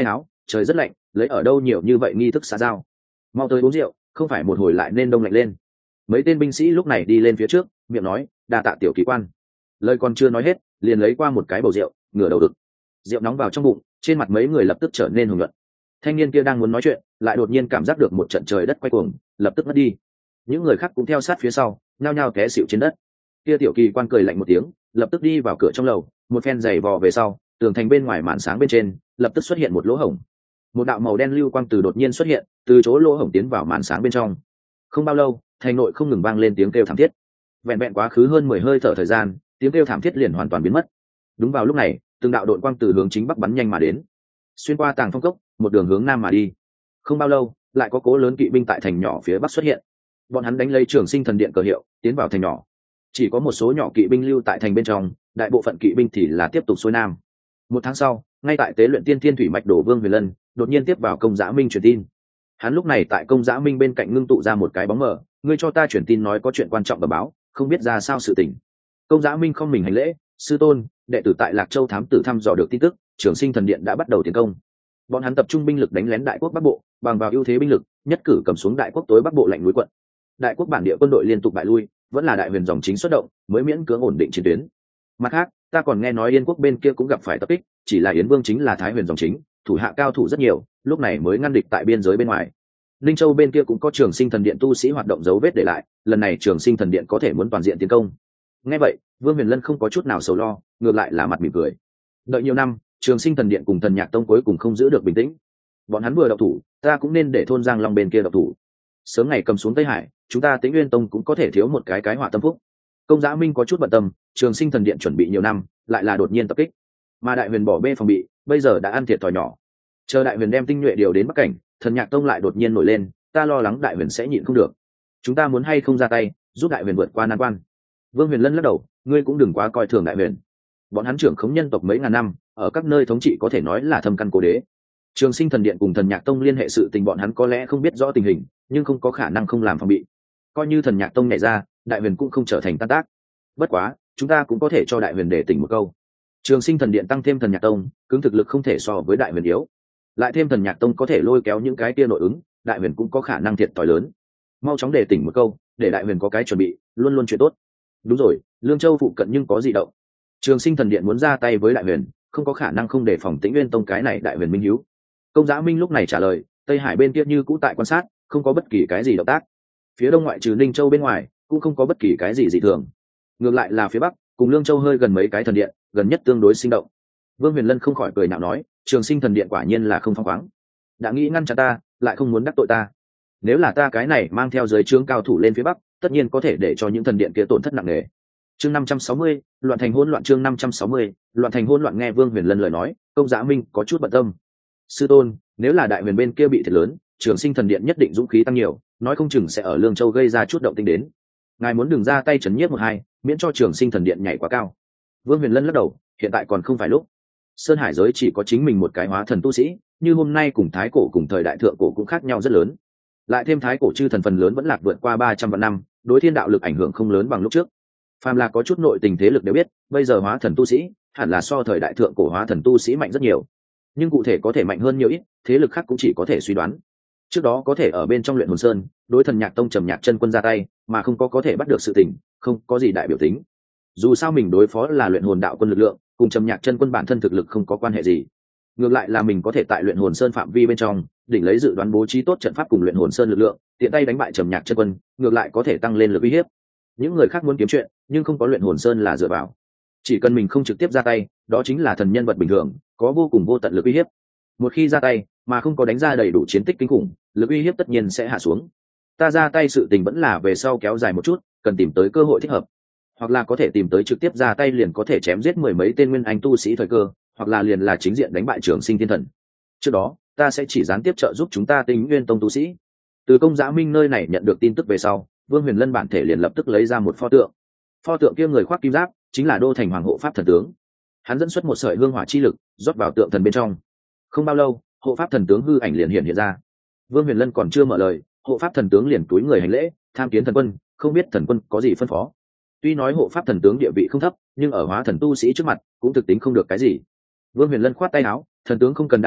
trời rất lạnh, lấy ở đâu nhiều như vậy nghi thức xã giao. Mau tới uống rượu, không phải một hồi lại nên đông lạnh lên. Mấy tên binh sĩ lúc này đi lên phía trước, miệng nói, đa tạ tiểu kỳ quan. Lời còn chưa nói hết, liền lấy qua một cái bầu rượu, ngửa đầu đực. Rượu nóng vào trong bụng, trên mặt mấy người lập tức trở nên hùng luận. Thanh niên kia đang muốn nói chuyện, lại đột nhiên cảm giác được một trận trời đất quay cuồng, lập tức mất đi. Những người khác cũng theo sát phía sau, nhao nhao té xỉu trên đất. Kia tiểu kỳ quan cười lạnh một tiếng, lập tức đi vào cửa trong lầu, một phen giày vò về sau, tường thành bên ngoài màn sáng bên trên, lập tức xuất hiện một lỗ hổng. Một đạo màu đen lưu quang từ đột nhiên xuất hiện, từ chỗ lỗ hổng tiến vào màn sáng bên trong. Không bao lâu, thành nội không ngừng vang lên tiếng kêu thảm thiết. Vẹn vẹn quá khứ hơn mười hơi thở thời gian, tiếng kêu thảm thiết liền hoàn toàn biến mất. Đúng vào lúc này, từng đạo đội quang từ hướng chính bắc bắn nhanh mà đến, xuyên qua tàng phong cốc, một đường hướng nam mà đi. Không bao lâu, lại có cố lớn kỵ binh tại thành nhỏ phía bắc xuất hiện. Bọn hắn đánh lấy Trường Sinh thần điện cờ hiệu, tiến vào thành nhỏ. Chỉ có một số nhỏ kỵ binh lưu tại thành bên trong, đại bộ phận kỵ binh thì là tiếp tục xuôi nam. Một tháng sau, ngay tại tế luyện tiên thiên thủy mạch đổ Vương Huyền Lân đột nhiên tiếp vào Công Giã Minh truyền tin. Hắn lúc này tại Công Giã Minh bên cạnh ngưng tụ ra một cái bóng mờ, ngươi cho ta truyền tin nói có chuyện quan trọng bẩm báo, không biết ra sao sự tình. Công Giã Minh không mình hành lễ, sư tôn, đệ tử tại Lạc Châu thám tử thăm dò được tin tức, Trường Sinh thần điện đã bắt đầu tiến công. Bọn hắn tập trung binh lực đánh lén đại quốc Bắc Bộ, bằng vào ưu thế binh lực, nhất cử cầm xuống đại quốc tối Bắc Bộ lạnh núi quận. Đại quốc bản địa quân đội liên tục bại lui, vẫn là đại huyền dòng chính xuất động, mới miễn cưỡng ổn định chiến tuyến. Mặt khác, ta còn nghe nói Yên quốc bên kia cũng gặp phải tập kích, chỉ là Yến Vương chính là Thái huyền dòng chính, thủ hạ cao thủ rất nhiều, lúc này mới ngăn địch tại biên giới bên ngoài. Linh Châu bên kia cũng có Trường Sinh thần điện tu sĩ hoạt động dấu vết để lại, lần này Trường Sinh thần điện có thể muốn toàn diện tiến công. Nghe vậy, Vương Huyền Lân không có chút nào sầu lo, ngược lại là mặt mỉm cười. Đợi nhiều năm, Trường Sinh thần điện cùng Thần Nhạc tông cuối cùng không giữ được bình tĩnh. Bọn hắn vừa động thủ, ta cũng nên để thôn Giang Long bên kia động thủ. Sớm ngày cầm xuống Tây Hải, chúng ta Tĩnh Nguyên tông cũng có thể thiếu một cái cái họa tâm phúc. Công Giã Minh có chút bận tâm, Trường Sinh thần điện chuẩn bị nhiều năm, lại là đột nhiên tập kích, mà đại huyền bỏ bê phòng bị, bây giờ đã ăn thiệt thòi nhỏ. Chờ đại huyền đem tinh nhuệ điều đến Bắc cảnh, Thần Nhạc tông lại đột nhiên nổi lên, ta lo lắng đại huyền sẽ nhịn không được. Chúng ta muốn hay không ra tay, giúp đại huyền vượt qua nan quan. Vương Huyền Lân lắc đầu, ngươi cũng đừng quá coi thường đại huyền. Bọn hắn trưởng khống nhân tộc mấy ngàn năm, ở các nơi thống trị có thể nói là thâm căn cố đế. Trường Sinh thần điện cùng Thần Nhạc tông liên hệ sự tình bọn hắn có lẽ không biết rõ tình hình, nhưng không có khả năng không làm phòng bị. Coi như Thần Nhạc tông nhảy ra, đại huyền cũng không trở thành tan tác. Bất quá, chúng ta cũng có thể cho đại huyền để tỉnh một câu. Trường Sinh thần điện tăng thêm Thần Nhạc tông, cứng thực lực không thể so với đại huyền yếu. Lại thêm Thần Nhạc tông có thể lôi kéo những cái kia nội ứng, đại huyền cũng có khả năng thiệt thòi lớn. Mau chóng để tỉnh một câu, để đại huyền có cái chuẩn bị, luôn luôn chuyện tốt. Đúng rồi, Lương Châu phụ cận nhưng có gì động. Trường Sinh thần điện muốn ra tay với đại huyền, không có khả năng không đề phòng Tĩnh Nguyên tông cái này đại huyền minh hiếu. Công Giã Minh lúc này trả lời, Tây Hải bên kia như cũ tại quan sát, không có bất kỳ cái gì động tác. Phía đông ngoại trừ Ninh Châu bên ngoài, cũng không có bất kỳ cái gì dị thường. Ngược lại là phía bắc, cùng Lương Châu hơi gần mấy cái thần điện, gần nhất tương đối sinh động. Vương Huyền Lân không khỏi cười nhạo nói, Trường Sinh thần điện quả nhiên là không phóng khoáng. Đã nghĩ ngăn chặn ta, lại không muốn đắc tội ta. Nếu là ta cái này mang theo giới trướng cao thủ lên phía bắc, tất nhiên có thể để cho những thần điện kia tổn thất nặng nề. Chương năm trăm sáu mươi, loạn thành hỗn loạn. Chương năm trăm sáu mươi, loạn thành hỗn loạn. Nghe Vương Huyền Lân lời nói, Công Giã Minh có chút bận tâm. Sư tôn, nếu là đại huyền bên kia bị thiệt lớn, Trường Sinh thần điện nhất định dũng khí tăng nhiều, nói không chừng sẽ ở Lương Châu gây ra chút động tĩnh đến. Ngài muốn đừng ra tay chấn nhiếp một hai, miễn cho Trường Sinh thần điện nhảy quá cao. Vương Huyền Lân lắc đầu, hiện tại còn không phải lúc. Sơn Hải giới chỉ có chính mình một cái hóa thần tu sĩ, như hôm nay cùng thái cổ cùng thời đại thượng cổ cũng khác nhau rất lớn. Lại thêm thái cổ chư thần phần lớn vẫn lạc vượt qua ba trăm vạn năm, đối thiên đạo lực ảnh hưởng không lớn bằng lúc trước. Phàm là có chút nội tình thế lực đều biết, bây giờ hóa thần tu sĩ hẳn là so thời đại thượng cổ hóa thần tu sĩ mạnh rất nhiều, nhưng cụ thể có thể mạnh hơn nhiều ít, thế lực khác cũng chỉ có thể suy đoán. Trước đó có thể ở bên trong Luyện Hồn Sơn đối Thần Nhạc tông Trầm Nhạc chân quân ra tay, mà không có có thể bắt được sự tình, không có gì đại biểu tính. Dù sao mình đối phó là luyện hồn đạo quân lực lượng, cùng Trầm Nhạc chân quân bản thân thực lực không có quan hệ gì. Ngược lại là mình có thể tại Luyện Hồn Sơn phạm vi bên trong đỉnh lấy dự đoán bố trí tốt trận pháp cùng Luyện Hồn Sơn lực lượng, tiện tay đánh bại Trầm Nhạc chân quân, ngược lại có thể tăng lên lực uy hiếp. Những người khác muốn kiếm chuyện, nhưng không có Luyện Hồn Sơn là dựa vào. Chỉ cần mình không trực tiếp ra tay, đó chính là thần nhân vật bình thường, có vô cùng vô tận lực uy hiếp. Một khi ra tay mà không có đánh ra đầy đủ chiến tích kinh khủng, lực uy hiếp tất nhiên sẽ hạ xuống. Ta ra tay sự tình vẫn là về sau kéo dài một chút, cần tìm tới cơ hội thích hợp, hoặc là có thể tìm tới trực tiếp ra tay liền có thể chém giết mười mấy tên nguyên anh tu sĩ thời cơ, hoặc là liền là chính diện đánh bại Trường Sinh thiên thần. Trước đó ta sẽ chỉ gián tiếp trợ giúp chúng ta Tinh Nguyên tông tu sĩ. Từ Công Giã Minh nơi này nhận được tin tức về sau, Vương Huyền Lân bản thể liền lập tức lấy ra một pho tượng. Pho tượng kia người khoác kim giáp, chính là Đô Thành Hoàng hộ pháp thần tướng. Hắn dẫn xuất một sợi hương hỏa chi lực, rót vào tượng thần bên trong. Không bao lâu, hộ pháp thần tướng hư ảnh liền hiện hiện ra. Vương Huyền Lân còn chưa mở lời, hộ pháp thần tướng liền túi người hành lễ, tham kiến thần quân, không biết thần quân có gì phân phó. Tuy nói hộ pháp thần tướng địa vị không thấp, nhưng ở hóa thần tu sĩ trước mặt cũng thực tính không được cái gì. Vương Huyền Lân khoát tay áo, thần tướng không cần đa lễ,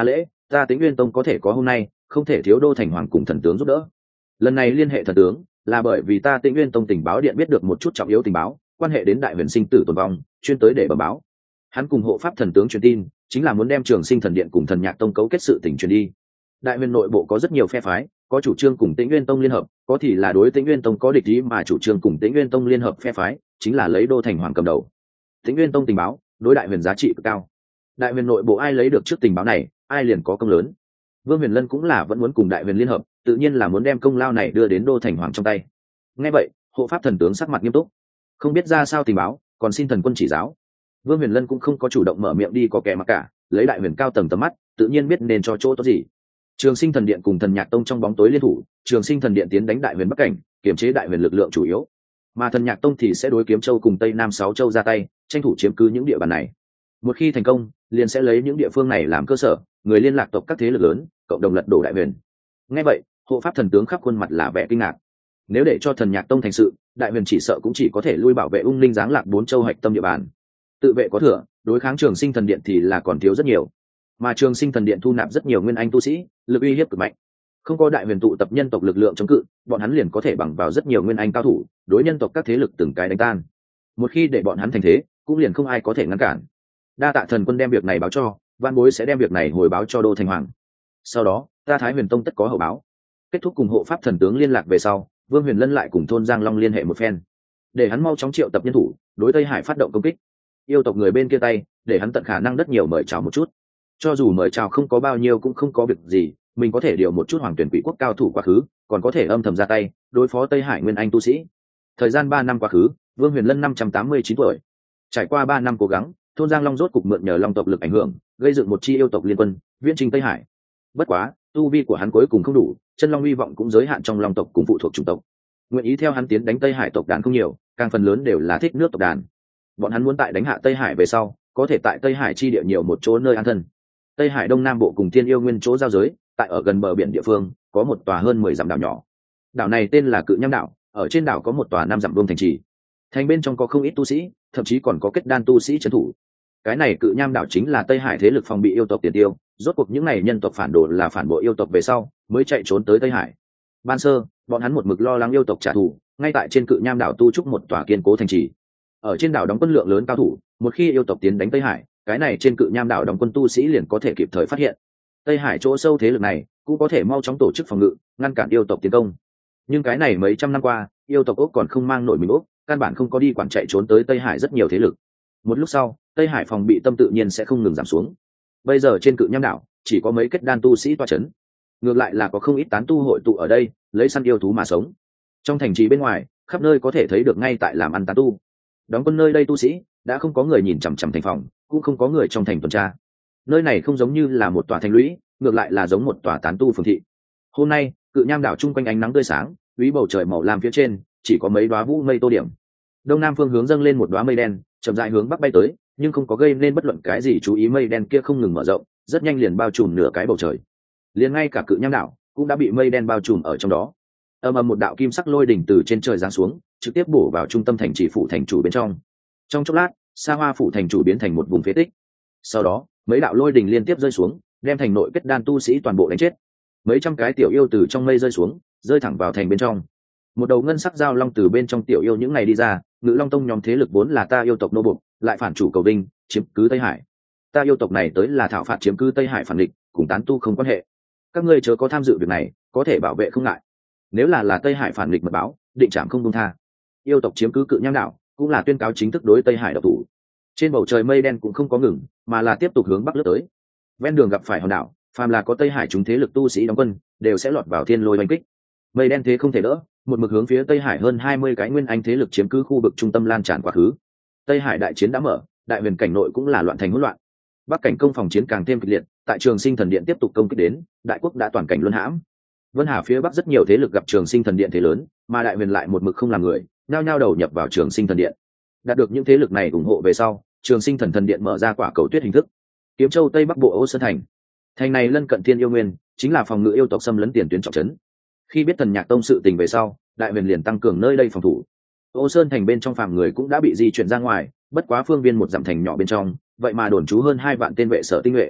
ta Tĩnh Nguyên Tông có thể có hôm nay không thể thiếu đô thành hoàng cùng thần tướng giúp đỡ. Lần này liên hệ thần tướng là bởi vì ta Tĩnh Nguyên Tông tình báo điện biết được một chút trọng yếu tình báo quan hệ đến đại huyền sinh tử tồn vong, chuyên tới để bẩm báo. Hắn cùng hộ pháp thần tướng truyền tin chính là muốn đem Trường Sinh thần điện cùng thần nhạc tông cấu kết sự tình truyền đi. Đại huyền nội bộ có rất nhiều phe phái, có chủ trương cùng Tĩnh Nguyên Tông liên hợp, có thì là đối Tĩnh Nguyên Tông có địch ý, mà chủ trương cùng Tĩnh Nguyên Tông liên hợp phe phái chính là lấy đô thành hoàng cầm đầu. Tĩnh Nguyên Tông tình báo đối đại huyền giá trị cực cao, đại huyền nội bộ ai lấy được trước tình báo này ai liền có công lớn. Vương Huyền Lân cũng là vẫn muốn cùng đại huyền liên hợp, tự nhiên là muốn đem công lao này đưa đến đô thành hoàng trong tay. Nghe vậy, hộ pháp thần tướng sắc mặt nghiêm túc, không biết ra sao tình báo, còn xin thần quân chỉ giáo. Vương Huyền Lân cũng không có chủ động mở miệng đi có kẻ mặc cả, lấy đại huyền cao tầng tầm mắt, tự nhiên biết nên cho chỗ tốt gì. Trường Sinh thần điện cùng thần nhạc tông trong bóng tối liên thủ, Trường Sinh thần điện tiến đánh đại huyền bắc cảnh, kiểm chế đại huyền lực lượng chủ yếu, mà thần nhạc tông thì sẽ đối Kiếm Châu cùng Tây Nam sáu châu ra tay, tranh thủ chiếm cứ những địa bàn này. Một khi thành công, liền sẽ lấy những địa phương này làm cơ sở, người liên lạc tộc các thế lực lớn, cộng đồng lật đổ đại huyền. Nghe vậy, hộ pháp thần tướng khắp khuôn mặt là vẻ kinh ngạc. Nếu để cho thần nhạc tông thành sự, đại huyền chỉ sợ cũng chỉ có thể lui bảo vệ ung linh giáng lạc bốn châu hạch tâm địa bàn. Tự vệ có thừa, đối kháng Trường Sinh thần điện thì là còn thiếu rất nhiều. Mà Trường Sinh thần điện thu nạp rất nhiều nguyên anh tu sĩ, lực uy hiếp cực mạnh. Không có đại huyền tụ tập nhân tộc lực lượng chống cự, bọn hắn liền có thể bằng vào rất nhiều nguyên anh cao thủ, đối nhân tộc các thế lực từng cái đánh tan. Một khi để bọn hắn thành thế, cũng liền không ai có thể ngăn cản. Đa tạ thần quân đem việc này báo cho, văn bối sẽ đem việc này hồi báo cho đô thành hoàng. Sau đó, ta Thái Huyền Tông tất có hậu báo. Kết thúc cùng hộ pháp thần tướng liên lạc về sau, Vương Huyền Lân lại cùng thôn Giang Long liên hệ một phen, để hắn mau chóng triệu tập nhân thủ, đối Tây Hải phát động công kích. Yêu tộc người bên kia tay, để hắn tận khả năng đất nhiều mời chào một chút. Cho dù mời chào không có bao nhiêu cũng không có việc gì, mình có thể điều một chút hoàng tuyển quỷ quốc cao thủ quá khứ, còn có thể âm thầm ra tay đối phó Tây Hải nguyên anh tu sĩ. Thời gian ba năm quá khứ, Vương Huyền Lân năm trăm tám mươi chín tuổi. Trải qua ba năm cố gắng, thôn Giang Long rốt cục mượn nhờ long tộc lực ảnh hưởng, gây dựng một chi yêu tộc liên quân, viễn chinh Tây Hải. Bất quá, tu vi của hắn cuối cùng không đủ, chân long hy vọng cũng giới hạn trong long tộc cùng phụ thuộc chủng tộc. Nguyện ý theo hắn tiến đánh Tây Hải tộc đàn không nhiều, càng phần lớn đều là thích nước tộc đàn. Bọn hắn muốn tại đánh hạ Tây Hải về sau, có thể tại Tây Hải chi địa nhiều một chỗ nơi an thân. Tây Hải đông nam bộ cùng Thiên Yêu Nguyên chỗ giao giới, tại ở gần bờ biển địa phương, có một tòa hơn mười dặm đảo nhỏ. Đảo này tên là Cự Nham đảo, ở trên đảo có một tòa năm dặm vuông thành trì. Thành bên trong có không ít tu sĩ, thậm chí còn có kết đan tu sĩ trấn thủ. Cái này Cự Nham đảo chính là Tây Hải thế lực phòng bị yêu tộc tiền tiêu, rốt cuộc những này nhân tộc phản đồ là phản bội yêu tộc về sau, mới chạy trốn tới Tây Hải. Ban sơ, bọn hắn một mực lo lắng yêu tộc trả thù, ngay tại trên Cự Nham đảo tu trúc một tòa kiên cố thành trì. Ở trên đảo đóng quân lượng lớn cao thủ, một khi yêu tộc tiến đánh Tây Hải, cái này trên Cự Nham đảo đóng quân tu sĩ liền có thể kịp thời phát hiện. Tây Hải chỗ sâu thế lực này cũng có thể mau chóng tổ chức phòng ngự, ngăn cản yêu tộc tiến công. Nhưng cái này mấy trăm năm qua, yêu tộc ốc còn không mang nổi mình ốc, căn bản không có đi quản chạy trốn tới Tây Hải rất nhiều thế lực. Một lúc sau, Tây Hải phòng bị tâm tự nhiên sẽ không ngừng giảm xuống. Bây giờ trên Cự Nham đảo chỉ có mấy kết đan tu sĩ toa chấn, ngược lại là có không ít tán tu hội tụ ở đây, lấy săn yêu thú mà sống. Trong thành trì bên ngoài, khắp nơi có thể thấy được ngay tại làm ăn tán tu. Đóng quân nơi đây tu sĩ đã không có người nhìn chằm chằm thành phòng, cũng không có người trong thành tuần tra. Nơi này không giống như là một tòa thành lũy, ngược lại là giống một tòa tán tu phường thị. Hôm nay, Cự Nham đảo chung quanh ánh nắng tươi sáng, úy bầu trời màu lam phía trên chỉ có mấy đóa vũ mây tô điểm. Đông nam phương hướng dâng lên một đóa mây đen, chậm rãi hướng bắc bay tới, nhưng không có gây nên bất luận cái gì chú ý, mây đen kia không ngừng mở rộng, rất nhanh liền bao trùm nửa cái bầu trời. Liền ngay cả Cự Nham đảo cũng đã bị mây đen bao trùm ở trong đó. Ầm ầm một đạo kim sắc lôi đỉnh từ trên trời giáng xuống, trực tiếp bổ vào trung tâm thành trì phủ thành chủ bên trong. Trong chốc lát, Sa Hoa phủ thành chủ biến thành một vùng phế tích. Sau đó, mấy đạo lôi đỉnh liên tiếp rơi xuống, đem thành nội kết đan tu sĩ toàn bộ đánh chết. Mấy trăm cái tiểu yêu từ trong mây rơi xuống, rơi thẳng vào thành bên trong. Một đầu ngân sắc dao long từ bên trong tiểu yêu những ngày đi ra, Ngự Long tông nhóm thế lực vốn là ta yêu tộc nô bộc, lại phản chủ cầu vinh, chiếm cứ Tây Hải. Ta yêu tộc này tới là thảo phạt chiếm cứ Tây Hải phản địch, cùng tán tu không quan hệ. Các ngươi chớ có tham dự việc này, có thể bảo vệ không ngại. Nếu là là Tây Hải phản địch mật báo, định trảm không buông tha. Yêu tộc chiếm cứ Cự Nham đảo, cũng là tuyên cáo chính thức đối Tây Hải độc thủ. Trên bầu trời mây đen cũng không có ngừng, mà là tiếp tục hướng bắc lướt tới. Ven đường gặp phải hòn đảo, phàm là có Tây Hải chúng thế lực tu sĩ đóng quân, đều sẽ lọt vào thiên lôi đánh kích. Mây đen thế không thể đỡ, một mực hướng phía Tây Hải hơn hai mươi cái nguyên anh thế lực chiếm cứ khu vực trung tâm lan tràn quá khứ. Tây Hải đại chiến đã mở, đại huyền cảnh nội cũng là loạn thành hỗn loạn. Bắc cảnh công phòng chiến càng thêm kịch liệt, tại Trường Sinh thần điện tiếp tục công kích đến, đại quốc đã toàn cảnh luân hãm. Vân Hà phía bắc rất nhiều thế lực gặp Trường Sinh thần điện thế lớn, mà đại huyền lại một mực không làm người, nhao nhao đầu nhập vào Trường Sinh thần điện. Đạt được những thế lực này ủng hộ về sau, Trường Sinh thần thần điện mở ra quả cầu tuyết hình thức. Kiếm Châu Tây Bắc bộ Ô Sơn thành. Thành này lân cận Thiên Yêu Nguyên, chính là phòng ngự yêu tộc xâm lấn tiền tuyến trọng trấn. Khi biết Thần Nhạc tông sự tình về sau, đại huyền liền tăng cường nơi đây phòng thủ. Ô Sơn thành bên trong phàm người cũng đã bị di chuyển ra ngoài, bất quá phương viên một dặm thành nhỏ bên trong, vậy mà đồn trú hơn hai vạn tên vệ sở tinh nhuệ.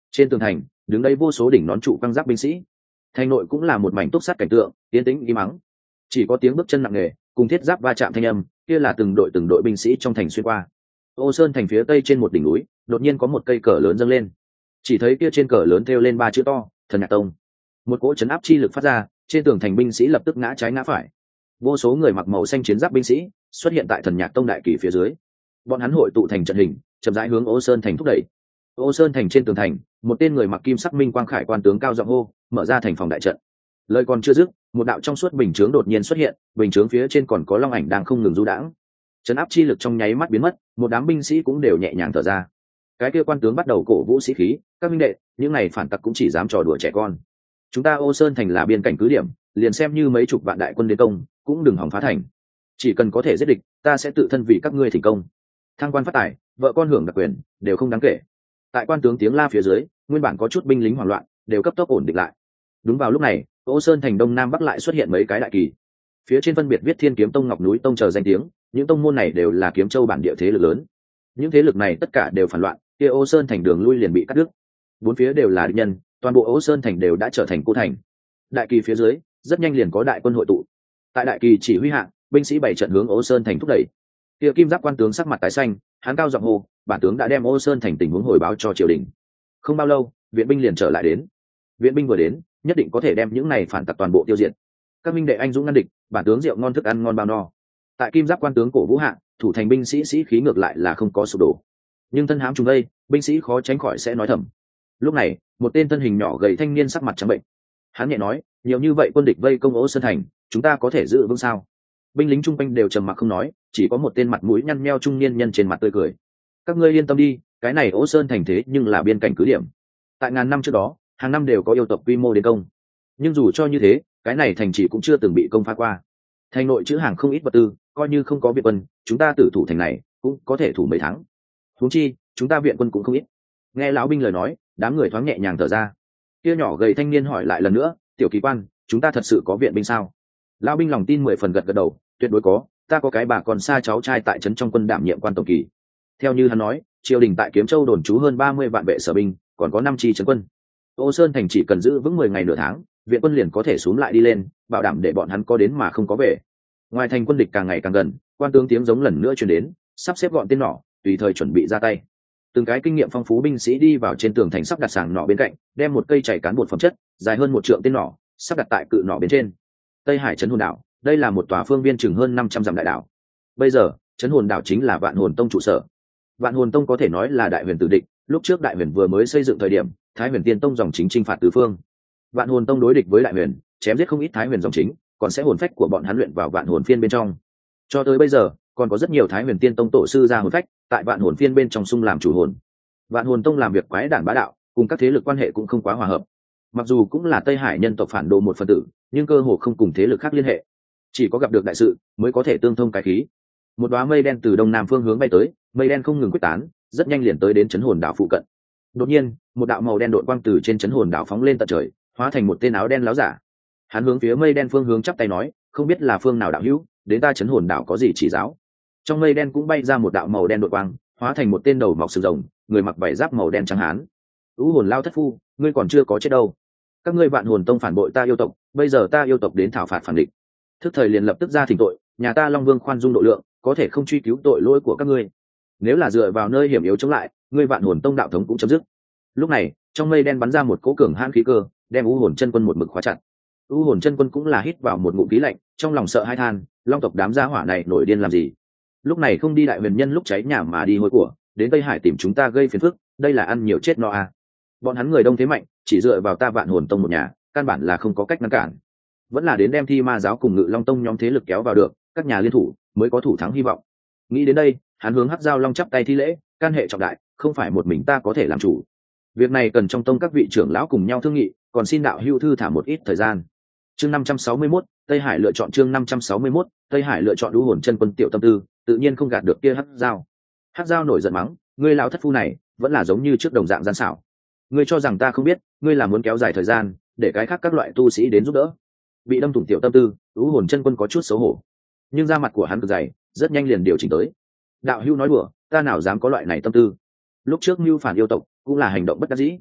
Trên tường thành đứng đây vô số đỉnh nón trụ quăng giáp binh sĩ, thành nội cũng là một mảnh túc sắt cảnh tượng, tiến tĩnh im mắng, chỉ có tiếng bước chân nặng nề cùng thiết giáp va chạm thanh âm, kia là từng đội từng đội binh sĩ trong thành xuyên qua. Ô Sơn thành phía tây trên một đỉnh núi đột nhiên có một cây cờ lớn dâng lên, chỉ thấy kia trên cờ lớn thêu lên ba chữ to Thần Nhạc Tông. Một cỗ chấn áp chi lực phát ra, trên tường thành binh sĩ lập tức ngã trái ngã phải. Vô số người mặc màu xanh chiến giáp binh sĩ xuất hiện tại Thần Nhạc Tông đại kỳ phía dưới, bọn hắn hội tụ thành trận hình, chậm rãi hướng Ô Sơn thành thúc đẩy. Ô Sơn thành trên tường thành, một tên người mặc kim sắc minh quang khải quan tướng cao giọng hô, mở ra thành phòng đại trận. Lời còn chưa dứt, một đạo trong suốt bình chướng đột nhiên xuất hiện, bình chướng phía trên còn có long ảnh đang không ngừng du đãng. Chấn áp chi lực trong nháy mắt biến mất, một đám binh sĩ cũng đều nhẹ nhàng thở ra. Cái kia quan tướng bắt đầu cổ vũ sĩ khí, các minh đệ, những này phản tặc cũng chỉ dám trò đùa trẻ con. Chúng ta Ô Sơn thành là biên cảnh cứ điểm, liền xem như mấy chục vạn đại quân đến công, cũng đừng hòng phá thành. Chỉ cần có thể giết địch, ta sẽ tự thân vì các ngươi thành công. Thăng quan phát tài, vợ con hưởng đặc quyền, đều không đáng kể. Tại quan tướng tiếng la phía dưới, nguyên bản có chút binh lính hoảng loạn, đều cấp tốc ổn định lại. Đúng vào lúc này, Ô Sơn thành đông nam bắc lại xuất hiện mấy cái đại kỳ, phía trên phân biệt viết Thiên Kiếm Tông, Ngọc Núi Tông chờ danh tiếng. Những tông môn này đều là Kiếm Châu bản địa thế lực lớn. Những thế lực này tất cả đều phản loạn, kia Ô Sơn thành đường lui liền bị cắt đứt. Bốn phía đều là địch nhân, toàn bộ Ô Sơn thành đều đã trở thành cô thành. Đại kỳ phía dưới rất nhanh liền có đại quân hội tụ. Tại đại kỳ chỉ huy hạ, binh sĩ bảy trận hướng Ô Sơn thành thúc đẩy. Kia kim giáp quan tướng sắc mặt tái xanh, hắn cao giọng hô, bản tướng đã đem Ô Sơn thành tình huống hồi báo cho triều đình. Không bao lâu, viện binh liền trở lại đến. Viện binh vừa đến, nhất định có thể đem những này phản tặc toàn bộ tiêu diệt. Các minh đệ anh dũng ngăn địch, bản tướng rượu ngon thức ăn ngon bao no. Tại kim giáp quan tướng cổ vũ hạ, thủ thành binh sĩ sĩ khí ngược lại là không có sụp đổ, nhưng thân hãm trùng đây, binh sĩ khó tránh khỏi sẽ nói thầm. Lúc này, một tên thân hình nhỏ gầy thanh niên sắc mặt trắng bệnh, hắn nhẹ nói, nhiều như vậy quân địch vây công Ô Sơn thành, chúng ta có thể giữ vững sao? Binh lính chung quanh đều trầm mặc không nói, chỉ có một tên mặt mũi nhăn nheo trung niên nhân trên mặt tươi cười. Các ngươi yên tâm đi, cái này Ô Sơn thành thế nhưng là biên cảnh cứ điểm, tại ngàn năm trước đó, hàng năm đều có yêu tộc quy mô đến công, nhưng dù cho như thế, cái này thành chỉ cũng chưa từng bị công phá qua. Thành nội chữ hàng không ít vật tư, coi như không có viện quân, chúng ta tự thủ thành này cũng có thể thủ mấy tháng. Huống chi, chúng ta viện quân cũng không ít. Nghe lão binh lời nói, đám người thoáng nhẹ nhàng thở ra. Kia nhỏ gầy thanh niên hỏi lại lần nữa, tiểu kỳ quan, chúng ta thật sự có viện binh sao? Lão binh lòng tin mười phần gật gật đầu, tuyệt đối có, ta có cái bà còn xa cháu trai tại trấn trong quân đảm nhiệm quan tổng kỳ. Theo như hắn nói, triều đình tại Kiếm Châu đồn trú hơn ba mươi vạn vệ sở binh, còn có năm chi trấn quân. Ô Sơn thành chỉ cần giữ vững mười ngày nửa tháng, viện quân liền có thể xuống lại đi lên, bảo đảm để bọn hắn có đến mà không có về. Ngoài thành quân địch càng ngày càng gần, quan tướng tiếng giống lần nữa truyền đến, sắp xếp gọn tên nỏ, tùy thời chuẩn bị ra tay. Từng cái kinh nghiệm phong phú binh sĩ đi vào trên tường thành, sắp đặt sàng nỏ bên cạnh, đem một cây chảy cán bột phẩm chất, dài hơn một trượng tên nỏ, sắp đặt tại cự nỏ bên trên. Tây Hải trấn hồn đảo, đây là một tòa phương viên chừng hơn năm trăm dặm đại đảo. Bây giờ, trấn hồn đảo chính là Vạn Hồn Tông trụ sở. Vạn Hồn Tông có thể nói là đại huyền tử địch, lúc trước đại huyền vừa mới xây dựng thời điểm, Thái Huyền Tiên Tông dòng chính chinh phạt tứ phương. Vạn Hồn Tông đối địch với đại huyền, chém giết không ít Thái Huyền dòng chính, còn sẽ hồn phách của bọn hắn luyện vào Vạn Hồn Phiên bên trong. Cho tới bây giờ, còn có rất nhiều Thái Huyền Tiên Tông tổ sư ra hồn phách tại Vạn Hồn Phiên bên trong sung làm chủ hồn. Vạn Hồn Tông làm việc quái đản bá đạo, cùng các thế lực quan hệ cũng không quá hòa hợp. Mặc dù cũng là Tây Hải nhân tộc phản đồ một phần tử, nhưng cơ hồ không cùng thế lực khác liên hệ. Chỉ có gặp được đại sự mới có thể tương thông cái khí. Một đóa mây đen từ đông nam phương hướng bay tới, mây đen không ngừng quyết tán, rất nhanh liền tới đến trấn hồn đảo phụ cận. Đột nhiên, một đạo màu đen độn quang từ trên trấn hồn đảo phóng lên tận trời, hóa thành một tên áo đen láo giả. Hắn hướng phía mây đen phương hướng chắp tay nói, không biết là phương nào đạo hữu, đến ta trấn hồn đảo có gì chỉ giáo. Trong mây đen cũng bay ra một đạo màu đen độn quang, hóa thành một tên đầu mọc sừng rồng, người mặc vải giáp màu đen trắng hán. U hồn lao thất phu, ngươi còn chưa có chết đâu. Các ngươi Vạn Hồn Tông phản bội ta yêu tộc, bây giờ ta yêu tộc đến thảo phạt phản địch. Thức thời liền lập tức ra thỉnh tội, nhà ta Long Vương khoan dung độ lượng, có thể không truy cứu tội lỗi của các ngươi. Nếu là dựa vào nơi hiểm yếu chống lại, ngươi Vạn Hồn Tông đạo thống cũng chấm dứt. Lúc này, trong mây đen bắn ra một cỗ cường hãn khí cơ, đem U Hồn Chân Quân một mực khóa chặt. U Hồn Chân Quân cũng là hít vào một ngụm khí lạnh, trong lòng sợ hai than, Long tộc đám gia hỏa này nổi điên làm gì? Lúc này không đi đại huyền nhân lúc cháy nhà mà đi hôi của, đến Tây Hải tìm chúng ta gây phiền phức, đây là ăn nhiều chết no à. Bọn hắn người đông thế mạnh, chỉ dựa vào ta Vạn Hồn Tông một nhà, căn bản là không có cách ngăn cản. Vẫn là đến đem Thi Ma giáo cùng Ngự Long Tông nhóm thế lực kéo vào được, các nhà liên thủ mới có thủ thắng hy vọng. Nghĩ đến đây, hắn hướng Hắc Giao Long chắp tay thi lễ, can hệ trọng đại, không phải một mình ta có thể làm chủ. Việc này cần trong tông các vị trưởng lão cùng nhau thương nghị, còn xin đạo hữu thư thả một ít thời gian. Chương năm trăm sáu mươi mốt, Tây Hải lựa chọn chương năm trăm sáu mươi mốt, Tây Hải lựa chọn U Hồn Chân Quân tiểu tâm tư, tự nhiên không gạt được kia Hắc Giao. Hắc Giao nổi giận mắng, ngươi lão thất phu này, vẫn là giống như trước đồng dạng gian xảo. Ngươi cho rằng ta không biết, ngươi là muốn kéo dài thời gian, để cái khác các loại tu sĩ đến giúp đỡ. Bị đâm thủng tiểu tâm tư, U Hồn Chân Quân có chút xấu hổ, nhưng da mặt của hắn cực dày, rất nhanh liền điều chỉnh tới. Đạo hữu nói đùa, ta nào dám có loại này tâm tư. Lúc trước mưu phản yêu tộc cũng là hành động bất đắc dĩ,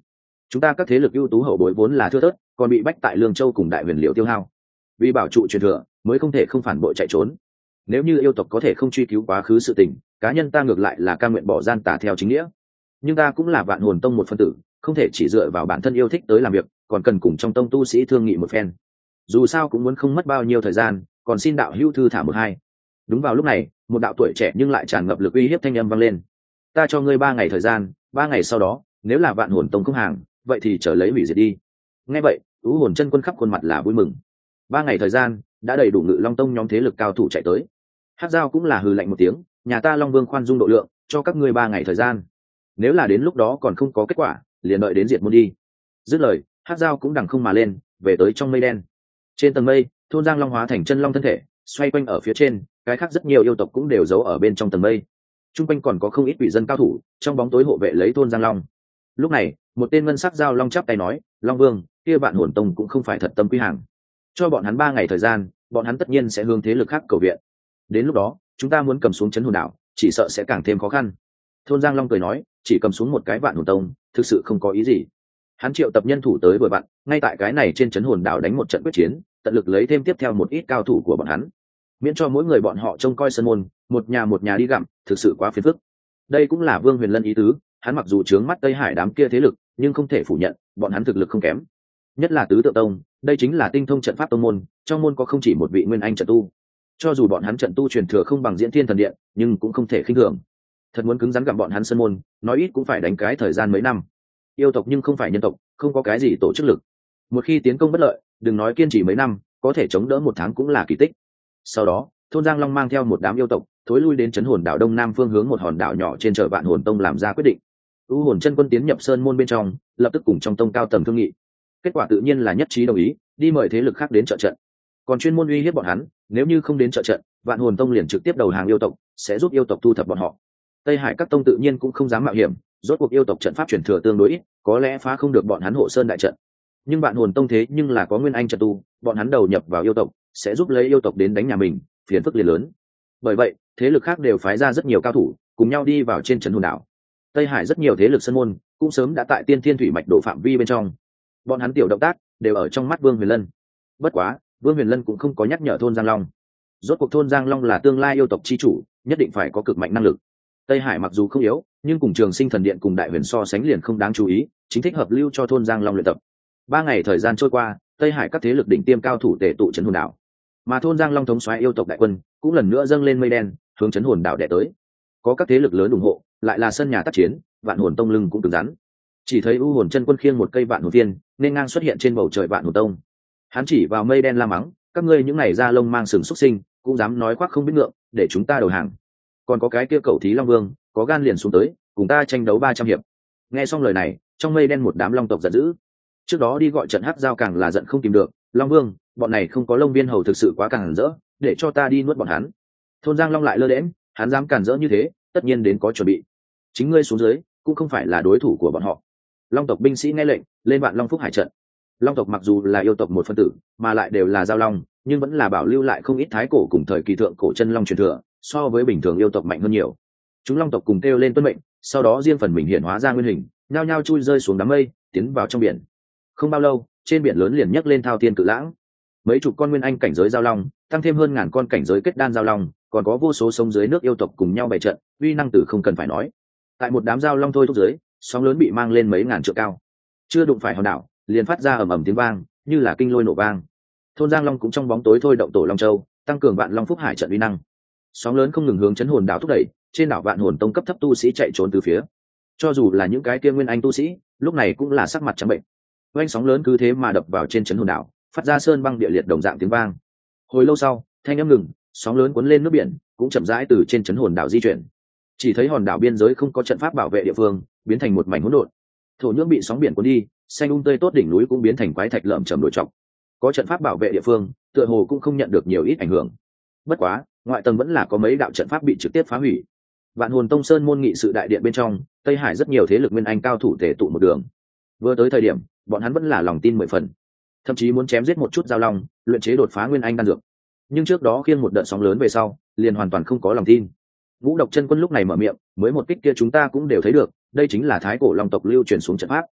chúng ta các thế lực ưu tú hậu bối vốn là thưa thớt, còn bị bách tại lương châu cùng đại huyền liễu tiêu hao, vì bảo trụ truyền thừa mới không thể không phản bội chạy trốn. Nếu như yêu tộc có thể không truy cứu quá khứ sự tình, cá nhân ta ngược lại là cam nguyện bỏ gian tả theo chính nghĩa. Nhưng ta cũng là Vạn Hồn Tông một phân tử, không thể chỉ dựa vào bản thân yêu thích tới làm việc, còn cần cùng trong tông tu sĩ thương nghị một phen. Dù sao cũng muốn không mất bao nhiêu thời gian, còn xin đạo hữu thư thả một hai. Đúng vào lúc này, một đạo tuổi trẻ nhưng lại tràn ngập lực uy hiếp thanh âm vang lên. Ta cho ngươi ba ngày thời gian, ba ngày sau đó, nếu là Vạn Hồn Tông không hàng, vậy thì chờ lấy hủy diệt đi. Nghe vậy, U Hồn Chân Quân khắp khuôn mặt là vui mừng. Ba ngày thời gian đã đầy đủ Ngự Long Tông nhóm thế lực cao thủ chạy tới. Hắc Giao cũng là hừ lạnh một tiếng, nhà ta Long Vương khoan dung độ lượng, cho các ngươi ba ngày thời gian. Nếu là đến lúc đó còn không có kết quả, liền đợi đến diệt môn đi. Dứt lời, Hắc Giao cũng đằng không mà lên, về tới trong mây đen. Trên tầng mây, thôn Giang Long hóa thành chân long thân thể, xoay quanh ở phía trên, cái khác rất nhiều yêu tộc cũng đều giấu ở bên trong tầng mây. Trung quanh còn có không ít quỷ dân cao thủ, trong bóng tối hộ vệ lấy thôn Giang Long. Lúc này, một tên ngân sắc giao long chắp tay nói, Long Vương, kia Vạn Hồn Tông cũng không phải thật tâm quy hàng, cho bọn hắn ba ngày thời gian, bọn hắn tất nhiên sẽ hướng thế lực khác cầu viện. Đến lúc đó, chúng ta muốn cầm xuống chấn hồn đảo, chỉ sợ sẽ càng thêm khó khăn. Thôn Giang Long cười nói, chỉ cầm xuống một cái Vạn Hồn Tông, thực sự không có ý gì. Hắn triệu tập nhân thủ tới vừa vặn, ngay tại cái này trên chấn hồn đảo đánh một trận quyết chiến, tận lực lấy thêm tiếp theo một ít cao thủ của bọn hắn, miễn cho mỗi người bọn họ trông coi sân môn, một nhà một nhà đi gặm, thực sự quá phiền phức. Đây cũng là Vương Huyền Lân ý tứ, hắn mặc dù trướng mắt Tây Hải đám kia thế lực, nhưng không thể phủ nhận, bọn hắn thực lực không kém. Nhất là Tứ Tượng Tông, đây chính là tinh thông trận pháp tông môn, trong môn có không chỉ một vị nguyên anh trận tu. Cho dù bọn hắn trận tu truyền thừa không bằng Diễn Thiên Thần Điện, nhưng cũng không thể khinh thường. Thật muốn cứng rắn gặm bọn hắn sân môn, nói ít cũng phải đánh cái thời gian mấy năm. Yêu tộc nhưng không phải nhân tộc, không có cái gì tổ chức lực. Một khi tiến công bất lợi, đừng nói kiên trì mấy năm, có thể chống đỡ một tháng cũng là kỳ tích. Sau đó, thôn Giang Long mang theo một đám yêu tộc, thối lui đến chấn hồn đảo đông nam phương hướng một hòn đảo nhỏ trên chợ Vạn Hồn Tông làm ra quyết định. U Hồn Chân Quân tiến nhập sơn môn bên trong, lập tức cùng trong tông cao tầng thương nghị. Kết quả tự nhiên là nhất trí đồng ý, đi mời thế lực khác đến trợ trận. Còn chuyên môn uy hiếp bọn hắn, nếu như không đến trợ trận, Vạn Hồn Tông liền trực tiếp đầu hàng yêu tộc, sẽ giúp yêu tộc thu thập bọn họ. Tây Hải các tông tự nhiên cũng không dám mạo hiểm, rốt cuộc yêu tộc trận pháp truyền thừa tương đối ít, có lẽ phá không được bọn hắn hộ sơn đại trận. Nhưng Vạn Hồn Tông thế nhưng là có nguyên anh trận tu, bọn hắn đầu nhập vào yêu tộc, sẽ giúp lấy yêu tộc đến đánh nhà mình, phiền phức liền lớn. Bởi vậy, thế lực khác đều phái ra rất nhiều cao thủ, cùng nhau đi vào trên trấn hồn đảo. Tây Hải rất nhiều thế lực sân môn, cũng sớm đã tại Tiên Thiên Thủy Mạch độ phạm vi bên trong. Bọn hắn tiểu động tác đều ở trong mắt Vương Huyền Lân. Bất quá, Vương Huyền Lân cũng không có nhắc nhở thôn Giang Long. Rốt cuộc thôn Giang Long là tương lai yêu tộc chi chủ, nhất định phải có cực mạnh năng lực. Tây Hải mặc dù không yếu, nhưng cùng Trường Sinh Thần Điện cùng Đại Huyền so sánh liền không đáng chú ý, chính thích hợp lưu cho thôn Giang Long luyện tập. Ba ngày thời gian trôi qua, Tây Hải các thế lực đỉnh tiêm cao thủ tề tụ trấn hồn đảo, mà thôn Giang Long thống soái yêu tộc đại quân cũng lần nữa dâng lên mây đen, hướng trấn hồn đảo đè tới. Có các thế lực lớn ủng hộ, lại là sân nhà tác chiến, Vạn Hồn Tông lưng cũng cứng rắn. Chỉ thấy U Hồn Chân Quân khiêng một cây Vạn Hồn Viên, nên ngang xuất hiện trên bầu trời Vạn Hồn Tông. Hắn chỉ vào mây đen la mắng, các ngươi những này da lông mang sừng xuất sinh, cũng dám nói khoác không biết ngượng, để chúng ta đầu hàng. Còn có cái kia cậu thí Long Vương, có gan liền xuống tới, cùng ta tranh đấu ba trăm hiệp. Nghe xong lời này, trong mây đen một đám long tộc giận dữ. Trước đó đi gọi trận hắc giao càng là giận không kìm được, Long Vương, bọn này không có lông viên hầu thực sự quá càng rỡ, để cho ta đi nuốt bọn hắn. Thôn Giang Long lại lơ đễnh, hắn dám cản rỡ như thế, tất nhiên đến có chuẩn bị. Chính ngươi xuống dưới, cũng không phải là đối thủ của bọn họ. Long tộc binh sĩ nghe lệnh, lên Vạn Long Phúc Hải trận. Long tộc mặc dù là yêu tộc một phân tử, mà lại đều là giao long, nhưng vẫn là bảo lưu lại không ít thái cổ cùng thời kỳ thượng cổ chân long truyền thừa, so với bình thường yêu tộc mạnh hơn nhiều. Chúng long tộc cùng kêu lên tuân mệnh, sau đó riêng phần mình hiện hóa ra nguyên hình, nhao nhao chui rơi xuống đám mây, tiến vào trong biển. Không bao lâu, trên biển lớn liền nhấc lên thao thiên cự lãng. Mấy chục con nguyên anh cảnh giới giao long, tăng thêm hơn ngàn con cảnh giới kết đan giao long, còn có vô số sông dưới nước yêu tộc cùng nhau bày trận, uy năng tử không cần phải nói. Tại một đám giao long thôi thúc dưới, sóng lớn bị mang lên mấy ngàn trượng cao, chưa đụng phải hòn đảo, liền phát ra ầm ầm tiếng vang, như là kinh lôi nổ vang. Thôn Giang Long cũng trong bóng tối thôi động tổ Long Châu, tăng cường Vạn Long Phúc Hải trận uy năng. Sóng lớn không ngừng hướng chấn hồn đảo thúc đẩy, trên đảo Vạn Hồn Tông cấp thấp tu sĩ chạy trốn từ phía. Cho dù là những cái kia nguyên anh tu sĩ, lúc này cũng là sắc mặt trắng bệnh. Oanh sóng lớn cứ thế mà đập vào trên chấn hồn đảo, phát ra sơn băng địa liệt đồng dạng tiếng vang. Hồi lâu sau, thanh âm ngừng, sóng lớn cuốn lên nước biển, cũng chậm rãi từ trên chấn hồn đảo di chuyển. Chỉ thấy hòn đảo biên giới không có trận pháp bảo vệ địa phương, biến thành một mảnh hỗn độn. Thổ nhưỡng bị sóng biển cuốn đi, xanh um tươi tốt đỉnh núi cũng biến thành quái thạch lởm chởm đổi trọc. Có trận pháp bảo vệ địa phương, tựa hồ cũng không nhận được nhiều ít ảnh hưởng. Bất quá, ngoại tầng vẫn là có mấy đạo trận pháp bị trực tiếp phá hủy. Vạn Hồn Tông sơn môn nghị sự đại điện bên trong, Tây Hải rất nhiều thế lực nguyên anh cao thủ tề tụ một đường. Vừa tới thời điểm, bọn hắn vẫn là lòng tin mười phần, thậm chí muốn chém giết một chút giao long, luyện chế đột phá nguyên anh đan dược. Nhưng trước đó khiêng một đợt sóng lớn về sau, liền hoàn toàn không có lòng tin. Ngũ Độc Chân Quân lúc này mở miệng, mới một kích kia chúng ta cũng đều thấy được, đây chính là thái cổ long tộc lưu truyền xuống trận pháp.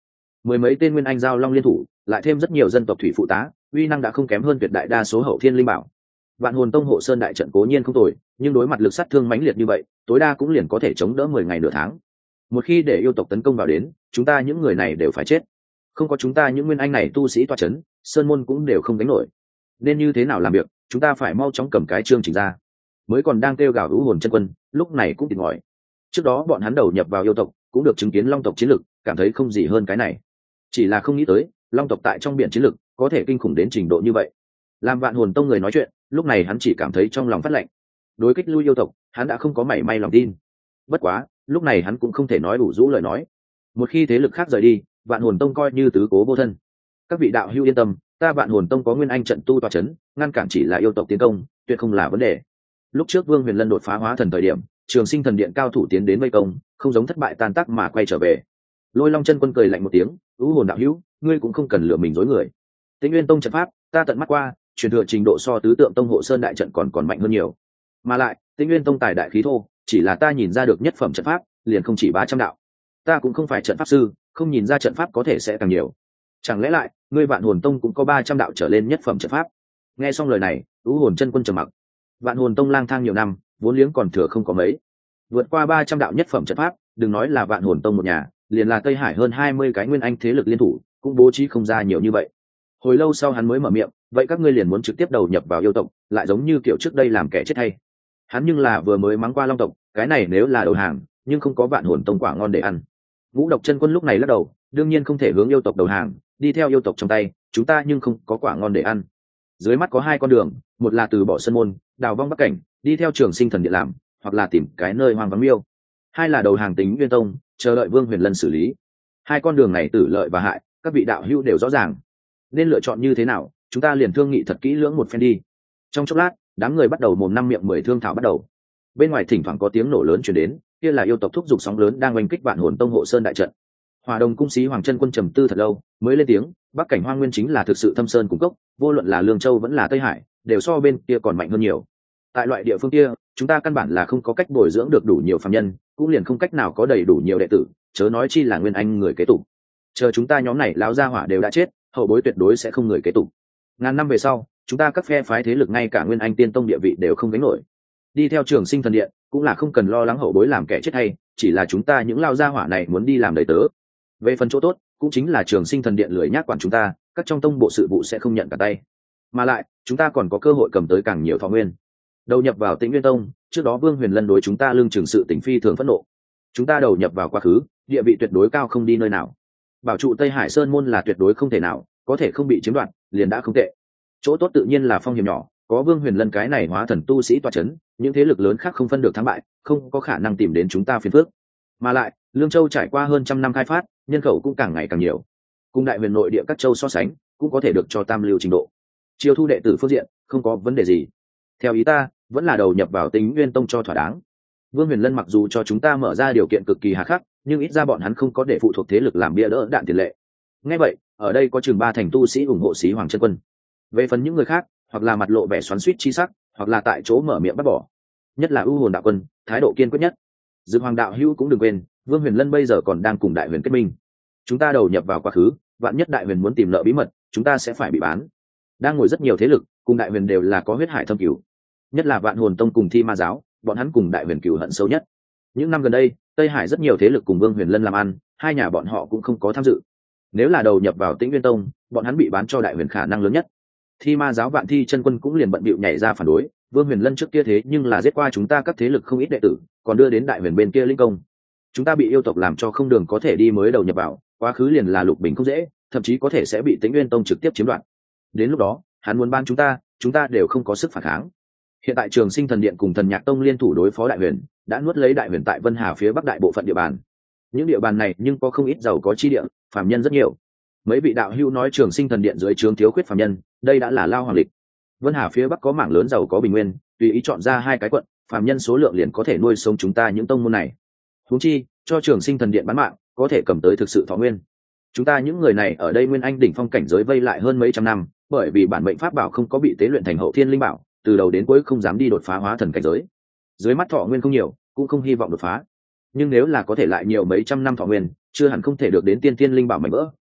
mười mấy tên nguyên anh giao long liên thủ, lại thêm rất nhiều dân tộc thủy phụ tá, uy năng đã không kém hơn tuyệt đại đa số hậu thiên linh bảo. Vạn hồn tông hộ sơn đại trận cố nhiên không tồi, nhưng đối mặt lực sát thương mãnh liệt như vậy, tối đa cũng liền có thể chống đỡ mười ngày nửa tháng. Một khi để yêu tộc tấn công vào đến, chúng ta những người này đều phải chết. Không có chúng ta những nguyên anh này tu sĩ toa chấn, sơn môn cũng đều không đánh nổi. Nên như thế nào làm việc, chúng ta phải mau chóng cầm cái chương trình ra. Mới còn đang kêu gào hữu hồn chân quân, lúc này cũng tỉnh ngòi. Trước đó bọn hắn đầu nhập vào yêu tộc, cũng được chứng kiến long tộc chiến lực, cảm thấy không gì hơn cái này. Chỉ là không nghĩ tới, long tộc tại trong biển chiến lực có thể kinh khủng đến trình độ như vậy. Làm Vạn hồn tông người nói chuyện, lúc này hắn chỉ cảm thấy trong lòng phát lạnh. Đối kích lui yêu tộc, hắn đã không có mảy may lòng tin. Bất quá, lúc này hắn cũng không thể nói đủ rũ lời nói. Một khi thế lực khác rời đi, Vạn hồn tông coi như tứ cố vô thân. Các vị đạo hữu yên tâm, ta Vạn hồn tông có nguyên anh trận tu tọa chấn, ngăn cản chỉ là yêu tộc tiến công, tuyệt không là vấn đề. Lúc trước Vương Huyền Lân đột phá hóa thần thời điểm, Trường Sinh thần điện cao thủ tiến đến vây công, không giống thất bại tan tác mà quay trở về. Lôi Long chân quân cười lạnh một tiếng, "U hồn đạo hữu, ngươi cũng không cần lừa mình dối người. Tĩnh Nguyên tông trận pháp, ta tận mắt qua, truyền thừa trình độ so tứ tượng tông hộ sơn đại trận còn còn mạnh hơn nhiều. Mà lại, Tĩnh Nguyên tông tài đại khí thô, chỉ là ta nhìn ra được nhất phẩm trận pháp, liền không chỉ ba trăm đạo. Ta cũng không phải trận pháp sư, không nhìn ra trận pháp có thể sẽ càng nhiều. Chẳng lẽ lại, ngươi Vạn hồn tông cũng có ba trăm đạo trở lên nhất phẩm trận pháp?" Nghe xong lời này, U hồn chân quân trầm mặc. Vạn hồn tông lang thang nhiều năm, vốn liếng còn thừa không có mấy. Vượt qua ba trăm đạo nhất phẩm trận pháp, đừng nói là Vạn hồn tông một nhà, liền là Tây Hải hơn hai mươi cái nguyên anh thế lực liên thủ, cũng bố trí không ra nhiều như vậy. Hồi lâu sau hắn mới mở miệng, "Vậy các ngươi liền muốn trực tiếp đầu nhập vào yêu tộc, lại giống như kiểu trước đây làm kẻ chết hay?" Hắn nhưng là vừa mới mắng qua long tộc, cái này nếu là đầu hàng, nhưng không có Vạn hồn tông quả ngon để ăn. Ngũ độc chân quân lúc này lắc đầu, đương nhiên không thể hướng yêu tộc đầu hàng, đi theo yêu tộc trong tay, chúng ta nhưng không có quả ngon để ăn. Dưới mắt có hai con đường, một là từ bỏ sân môn, đào vong bắc cảnh, đi theo Trường Sinh thần điện làm, hoặc là tìm cái nơi hoang vắng miêu. Hai là đầu hàng Tính Nguyên tông, chờ đợi Vương Huyền Lân xử lý. Hai con đường này tử lợi và hại, các vị đạo hữu đều rõ ràng. Nên lựa chọn như thế nào, chúng ta liền thương nghị thật kỹ lưỡng một phen đi. Trong chốc lát, đám người bắt đầu mồm năm miệng mười thương thảo bắt đầu. Bên ngoài thỉnh thoảng có tiếng nổ lớn truyền đến, kia là yêu tộc thúc giục sóng lớn đang oanh kích Vạn hồn tông hộ sơn đại trận. Hòa Đồng cung sĩ Hoàng chân quân trầm tư thật lâu, mới lên tiếng, "Bắc cảnh Hoang Nguyên chính là thực sự thâm sơn cung cốc, vô luận là Lương Châu vẫn là Tây Hải, đều so bên kia còn mạnh hơn nhiều. Tại loại địa phương kia, chúng ta căn bản là không có cách bồi dưỡng được đủ nhiều phàm nhân, cũng liền không cách nào có đầy đủ nhiều đệ tử, chớ nói chi là nguyên anh người kế tục. Chờ chúng ta nhóm này lão gia hỏa đều đã chết, hậu bối tuyệt đối sẽ không người kế tục. Ngàn năm về sau, chúng ta các phe phái thế lực ngay cả nguyên anh tiên tông địa vị đều không gánh nổi. Đi theo Trường Sinh thần điện, cũng là không cần lo lắng hậu bối làm kẻ chết hay, chỉ là chúng ta những lão gia hỏa này muốn đi làm đầy tớ. Về phần chỗ tốt, cũng chính là Trường Sinh thần điện lười nhác quản chúng ta, các trong tông bộ sự vụ sẽ không nhận cả tay. Mà lại, chúng ta còn có cơ hội cầm tới càng nhiều thọ nguyên. Đầu nhập vào Tĩnh Nguyên tông, trước đó Vương Huyền Lân đối chúng ta lương trường sự tình phi thường phẫn nộ. Chúng ta đầu nhập vào quá khứ, địa vị tuyệt đối cao không đi nơi nào. Bảo trụ Tây Hải Sơn môn là tuyệt đối không thể nào, có thể không bị chiếm đoạt, liền đã không tệ. Chỗ tốt tự nhiên là phong hiểm nhỏ, có Vương Huyền Lân cái này hóa thần tu sĩ tọa chấn, những thế lực lớn khác không phân được thắng bại, không có khả năng tìm đến chúng ta phiền phức. Mà lại, Lương Châu trải qua hơn trăm năm khai phát, nhân khẩu cũng càng ngày càng nhiều. Cùng đại huyền nội địa các châu so sánh, cũng có thể được cho tam lưu trình độ. Chiêu thu đệ tử phương diện, không có vấn đề gì. Theo ý ta, vẫn là đầu nhập vào Tính Nguyên tông cho thỏa đáng. Vương Huyền Lân mặc dù cho chúng ta mở ra điều kiện cực kỳ hà khắc, nhưng ít ra bọn hắn không có để phụ thuộc thế lực làm bia đỡ đạn tiền lệ. Nghe vậy, ở đây có chừng ba thành tu sĩ ủng hộ sĩ Hoàng chân quân. Về phần những người khác, hoặc là mặt lộ vẻ xoắn xuýt chi sắc, hoặc là tại chỗ mở miệng bắt bỏ. Nhất là U Hồn đạo quân, thái độ kiên quyết nhất. Dực Hoàng đạo hữu cũng đừng quên, Vương Huyền Lân bây giờ còn đang cùng Đại Huyền kết minh. Chúng ta đầu nhập vào quá khứ, vạn nhất Đại Huyền muốn tìm nợ bí mật, chúng ta sẽ phải bị bán. Đang ngồi rất nhiều thế lực, cùng Đại Huyền đều là có huyết hải thâm cửu. Nhất là Vạn Hồn tông cùng Thi Ma giáo, bọn hắn cùng Đại Huyền cửu hận sâu nhất. Những năm gần đây, Tây Hải rất nhiều thế lực cùng Vương Huyền Lân làm ăn, hai nhà bọn họ cũng không có tham dự. Nếu là đầu nhập vào Tĩnh Nguyên tông, bọn hắn bị bán cho Đại Huyền khả năng lớn nhất. Thi Ma giáo Vạn Thi chân quân cũng liền bận bịu nhảy ra phản đối, Vương Huyền Lân trước kia thế nhưng là giết qua chúng ta các thế lực không ít đệ tử, còn đưa đến Đại Huyền bên kia linh công. Chúng ta bị yêu tộc làm cho không đường có thể đi mới đầu nhập vào, quá khứ liền là lục bình không dễ, thậm chí có thể sẽ bị Tĩnh Nguyên tông trực tiếp chiếm đoạt. Đến lúc đó, hắn muốn ban chúng ta, chúng ta đều không có sức phản kháng. Hiện tại Trường Sinh thần điện cùng Thần Nhạc tông liên thủ đối phó Đại Huyền, đã nuốt lấy Đại Huyền tại Vân Hà phía bắc đại bộ phận địa bàn. Những địa bàn này nhưng có không ít giàu có chi địa, phàm nhân rất nhiều. Mấy vị đạo hữu nói Trường Sinh thần điện dưới trướng thiếu khuyết phàm nhân, đây đã là lao hoàng lịch. Vân Hà phía bắc có mảng lớn giàu có bình nguyên, tùy ý chọn ra hai cái quận, phàm nhân số lượng liền có thể nuôi sống chúng ta những tông môn này. Huống chi, cho Trường Sinh thần điện bán mạng, có thể cầm tới thực sự thọ nguyên. Chúng ta những người này ở đây nguyên anh đỉnh phong cảnh giới vây lại hơn mấy trăm năm, bởi vì bản mệnh pháp bảo không có bị tế luyện thành hậu thiên linh bảo, từ đầu đến cuối không dám đi đột phá hóa thần cảnh giới. Dưới mắt thọ nguyên không nhiều, cũng không hy vọng đột phá. Nhưng nếu là có thể lại nhiều mấy trăm năm thọ nguyên, chưa hẳn không thể được đến tiên tiên linh bảo mạnh vỡ,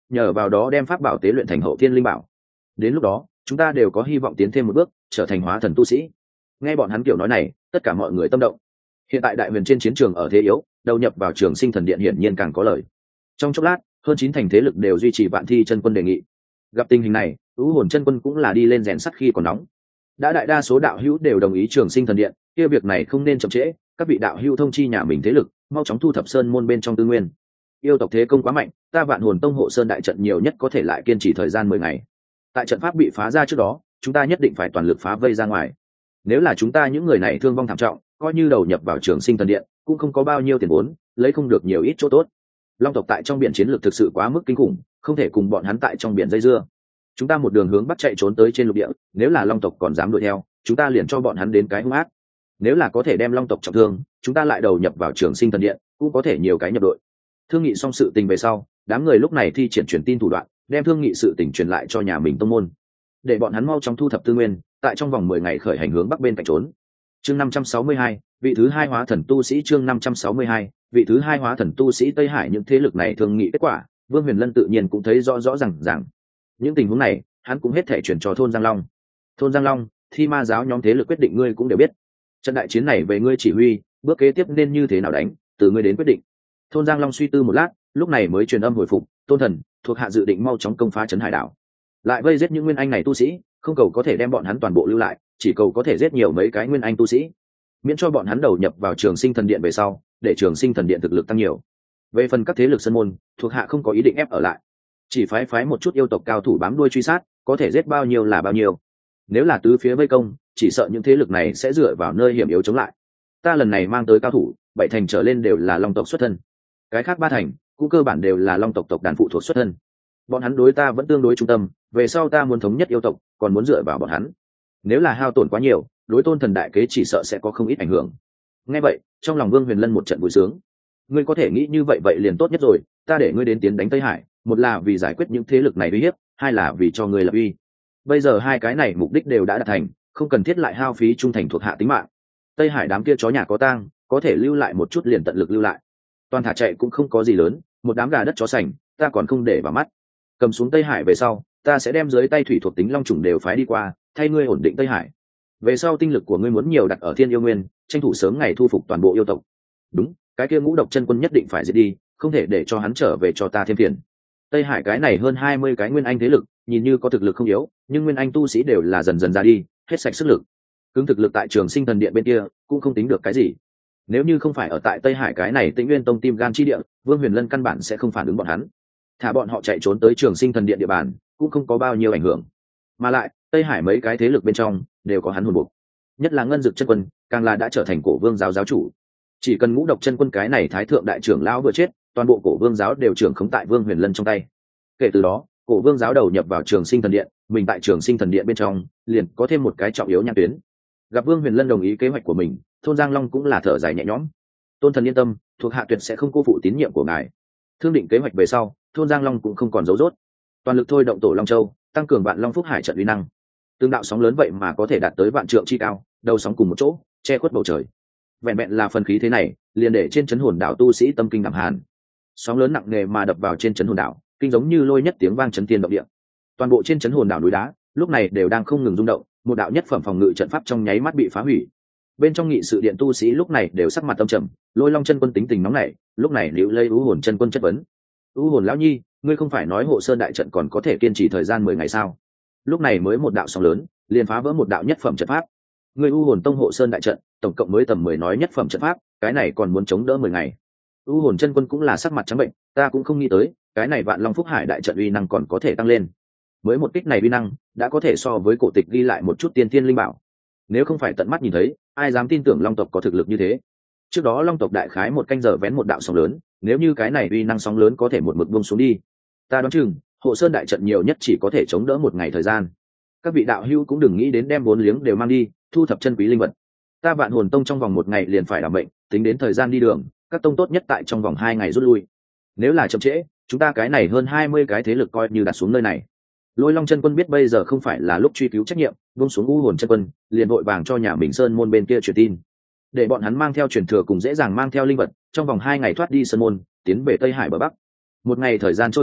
nhờ vào đó đem pháp bảo tế luyện thành hậu thiên linh bảo. Đến lúc đó chúng ta đều có hy vọng tiến thêm một bước, trở thành hóa thần tu sĩ. Nghe bọn hắn kiểu nói này, tất cả mọi người tâm động. Hiện tại đại huyền trên chiến trường ở thế yếu, đầu nhập vào Trường Sinh thần điện hiển nhiên càng có lợi. Trong chốc lát, hơn chín thành thế lực đều duy trì Vạn Thi chân quân đề nghị. Gặp tình hình này, U Hồn chân quân cũng là đi lên rèn sắt khi còn nóng. Đã đại đa số đạo hữu đều đồng ý Trường Sinh thần điện, kia việc này không nên chậm trễ, các vị đạo hữu thông chi nhà mình thế lực, mau chóng thu thập sơn môn bên trong tư nguyên. Yêu tộc thế công quá mạnh, ta Vạn Hồn tông hộ sơn đại trận nhiều nhất có thể lại kiên trì thời gian mười ngày. Tại trận pháp bị phá ra trước đó, chúng ta nhất định phải toàn lực phá vây ra ngoài. Nếu là chúng ta những người này thương vong thảm trọng, coi như đầu nhập vào Trường Sinh thần điện, cũng không có bao nhiêu tiền vốn, lấy không được nhiều ít chỗ tốt. Long tộc tại trong biển chiến lược thực sự quá mức kinh khủng, không thể cùng bọn hắn tại trong biển dây dưa. Chúng ta một đường hướng bắc chạy trốn tới trên lục địa, nếu là Long tộc còn dám đuổi theo, chúng ta liền cho bọn hắn đến cái hung ác. Nếu là có thể đem Long tộc trọng thương, chúng ta lại đầu nhập vào Trường Sinh thần điện, cũng có thể nhiều cái nhập đội. Thương nghị xong sự tình về sau, đám người lúc này thi triển truyền tin thủ đoạn, đem thương nghị sự tình truyền lại cho nhà mình tông môn, để bọn hắn mau chóng thu thập tư nguyên, tại trong vòng mười ngày khởi hành hướng bắc bên cạnh trốn. Chương năm trăm sáu mươi hai, vị thứ hai hóa thần tu sĩ. Chương năm trăm sáu mươi hai, vị thứ hai hóa thần tu sĩ. Tây Hải những thế lực này thương nghị kết quả, Vương Huyền Lân tự nhiên cũng thấy rõ rõ ràng ràng. Những tình huống này, hắn cũng hết thể chuyển cho thôn Giang Long. Thôn Giang Long, Thi Ma giáo nhóm thế lực quyết định ngươi cũng đều biết. Trận đại chiến này về ngươi chỉ huy, bước kế tiếp nên như thế nào đánh, từ ngươi đến quyết định. Thôn Giang Long suy tư một lát, lúc này mới truyền âm hồi phục, Tôn Thần, thuộc hạ dự định mau chóng công phá trấn Hải đảo, lại vây giết những nguyên anh này tu sĩ, không cầu có thể đem bọn hắn toàn bộ lưu lại, chỉ cầu có thể giết nhiều mấy cái nguyên anh tu sĩ, miễn cho bọn hắn đầu nhập vào Trường Sinh thần điện về sau, để Trường Sinh thần điện thực lực tăng nhiều. Về phần các thế lực sân môn, thuộc hạ không có ý định ép ở lại, chỉ phái phái một chút yêu tộc cao thủ bám đuôi truy sát, có thể giết bao nhiêu là bao nhiêu. Nếu là tứ phía vây công, chỉ sợ những thế lực này sẽ dựa vào nơi hiểm yếu chống lại. Ta lần này mang tới cao thủ, bảy thành trở lên đều là Long tộc xuất thân, cái khác ba thành cũng cơ bản đều là Long tộc tộc đàn phụ thuộc xuất thân. Bọn hắn đối ta vẫn tương đối trung tâm, về sau ta muốn thống nhất yêu tộc, còn muốn dựa vào bọn hắn. Nếu là hao tổn quá nhiều, đối Tôn Thần đại kế chỉ sợ sẽ có không ít ảnh hưởng. Nghe vậy, trong lòng Vương Huyền Lân một trận vui sướng. Ngươi có thể nghĩ như vậy vậy liền tốt nhất rồi, ta để ngươi đến tiến đánh Tây Hải, một là vì giải quyết những thế lực này uy hiếp, hai là vì cho ngươi lập uy. Bây giờ hai cái này mục đích đều đã đạt thành, không cần thiết lại hao phí trung thành thuộc hạ tính mạng. Tây Hải đám kia chó nhà có tang, có thể lưu lại một chút liền tận lực lưu lại. Toàn thả chạy cũng không có gì lớn, một đám gà đất chó sành, ta còn không để vào mắt. Cầm xuống Tây Hải về sau, ta sẽ đem dưới tay thủy thuộc tính long trùng đều phái đi qua, thay ngươi ổn định Tây Hải. Về sau tinh lực của ngươi muốn nhiều đặt ở Thiên Yêu Nguyên, tranh thủ sớm ngày thu phục toàn bộ yêu tộc. Đúng, cái kia Ngũ Độc chân quân nhất định phải diệt đi, không thể để cho hắn trở về cho ta thêm phiền. Tây Hải cái này hơn hai mươi cái nguyên anh thế lực, nhìn như có thực lực không yếu, nhưng nguyên anh tu sĩ đều là dần dần ra đi, hết sạch sức lực. Cứng thực lực tại Trường Sinh thần điện bên kia cũng không tính được cái gì. Nếu như không phải ở tại Tây Hải cái này Tĩnh Nguyên tông tim gan chi địa, Vương Huyền Lân căn bản sẽ không phản ứng bọn hắn. Thả bọn họ chạy trốn tới Trường Sinh thần điện địa bàn, cũng không có bao nhiêu ảnh hưởng. Mà lại, Tây Hải mấy cái thế lực bên trong đều có hắn hồn buộc. Nhất là Ngân Dực chân quân, càng là đã trở thành Cổ Vương giáo giáo chủ. Chỉ cần Ngũ Độc chân quân cái này thái thượng đại trưởng lão vừa chết, toàn bộ Cổ Vương giáo đều trưởng khống tại Vương Huyền Lân trong tay. Kể từ đó, Cổ Vương giáo đầu nhập vào Trường Sinh thần điện, mình tại Trường Sinh thần điện bên trong, liền có thêm một cái trọng yếu nhãn tuyến. Gặp Vương Huyền Lân đồng ý kế hoạch của mình, thôn Giang Long cũng là thở dài nhẹ nhõm. Tôn Thần yên tâm, thuộc hạ tuyệt sẽ không cô phụ tín nhiệm của ngài. Thương định kế hoạch về sau, thôn Giang Long cũng không còn giấu rốt, toàn lực thôi động Tổ Long Châu, tăng cường Vạn Long Phúc Hải trận uy năng. Tương đạo sóng lớn vậy mà có thể đạt tới vạn trượng chi cao, đầu sóng cùng một chỗ, che khuất bầu trời. Vẹn vẹn là phần khí thế này, liền để trên chấn hồn đảo tu sĩ tâm kinh đảm hàn. Sóng lớn nặng nề mà đập vào trên chấn hồn đảo, kinh giống như lôi nhất tiếng vang chấn thiên động địa. Toàn bộ trên chấn hồn đảo núi đá, lúc này đều đang không ngừng rung động, một đạo nhất phẩm phòng ngự trận pháp trong nháy mắt bị phá hủy. Bên trong nghị sự điện tu sĩ lúc này đều sắc mặt tâm trầm, Lôi Long chân quân tính tình nóng nảy, lúc này liễu lây U Hồn chân quân chất vấn. U Hồn lão nhi, ngươi không phải nói hộ sơn đại trận còn có thể kiên trì thời gian mười ngày sao? Lúc này mới một đạo sóng lớn, liền phá vỡ một đạo nhất phẩm trận pháp. Ngươi U Hồn tông hộ sơn đại trận, tổng cộng mới tầm mười nói nhất phẩm trận pháp, cái này còn muốn chống đỡ mười ngày. U Hồn chân quân cũng là sắc mặt trắng bệnh, ta cũng không nghĩ tới, cái này Vạn Long Phúc Hải đại trận uy năng còn có thể tăng lên. Mới một kích này uy năng, đã có thể so với cổ tịch ghi lại một chút tiên thiên linh bảo. Nếu không phải tận mắt nhìn thấy, ai dám tin tưởng Long tộc có thực lực như thế. Trước đó Long tộc đại khái một canh giờ vén một đạo sóng lớn, nếu như cái này uy năng sóng lớn có thể một mực buông xuống đi, ta đoán chừng hộ sơn đại trận nhiều nhất chỉ có thể chống đỡ một ngày thời gian. Các vị đạo hữu cũng đừng nghĩ đến đem vốn liếng đều mang đi, thu thập chân quý linh vật. Ta Vạn Hồn tông trong vòng một ngày liền phải đảm mệnh, tính đến thời gian đi đường, các tông tốt nhất tại trong vòng hai ngày rút lui. Nếu là chậm trễ, chúng ta cái này hơn hai mươi cái thế lực coi như đặt xuống nơi này. Lôi Long chân quân biết bây giờ không phải là lúc truy cứu trách nhiệm, buông xuống U Hồn chân quân, liền vội vàng cho nhà mình sơn môn bên kia truyền tin, để bọn hắn mang theo truyền thừa cùng dễ dàng mang theo linh vật, trong vòng hai ngày thoát đi sơn môn, tiến về Tây Hải bờ bắc. Một ngày thời gian trôi qua,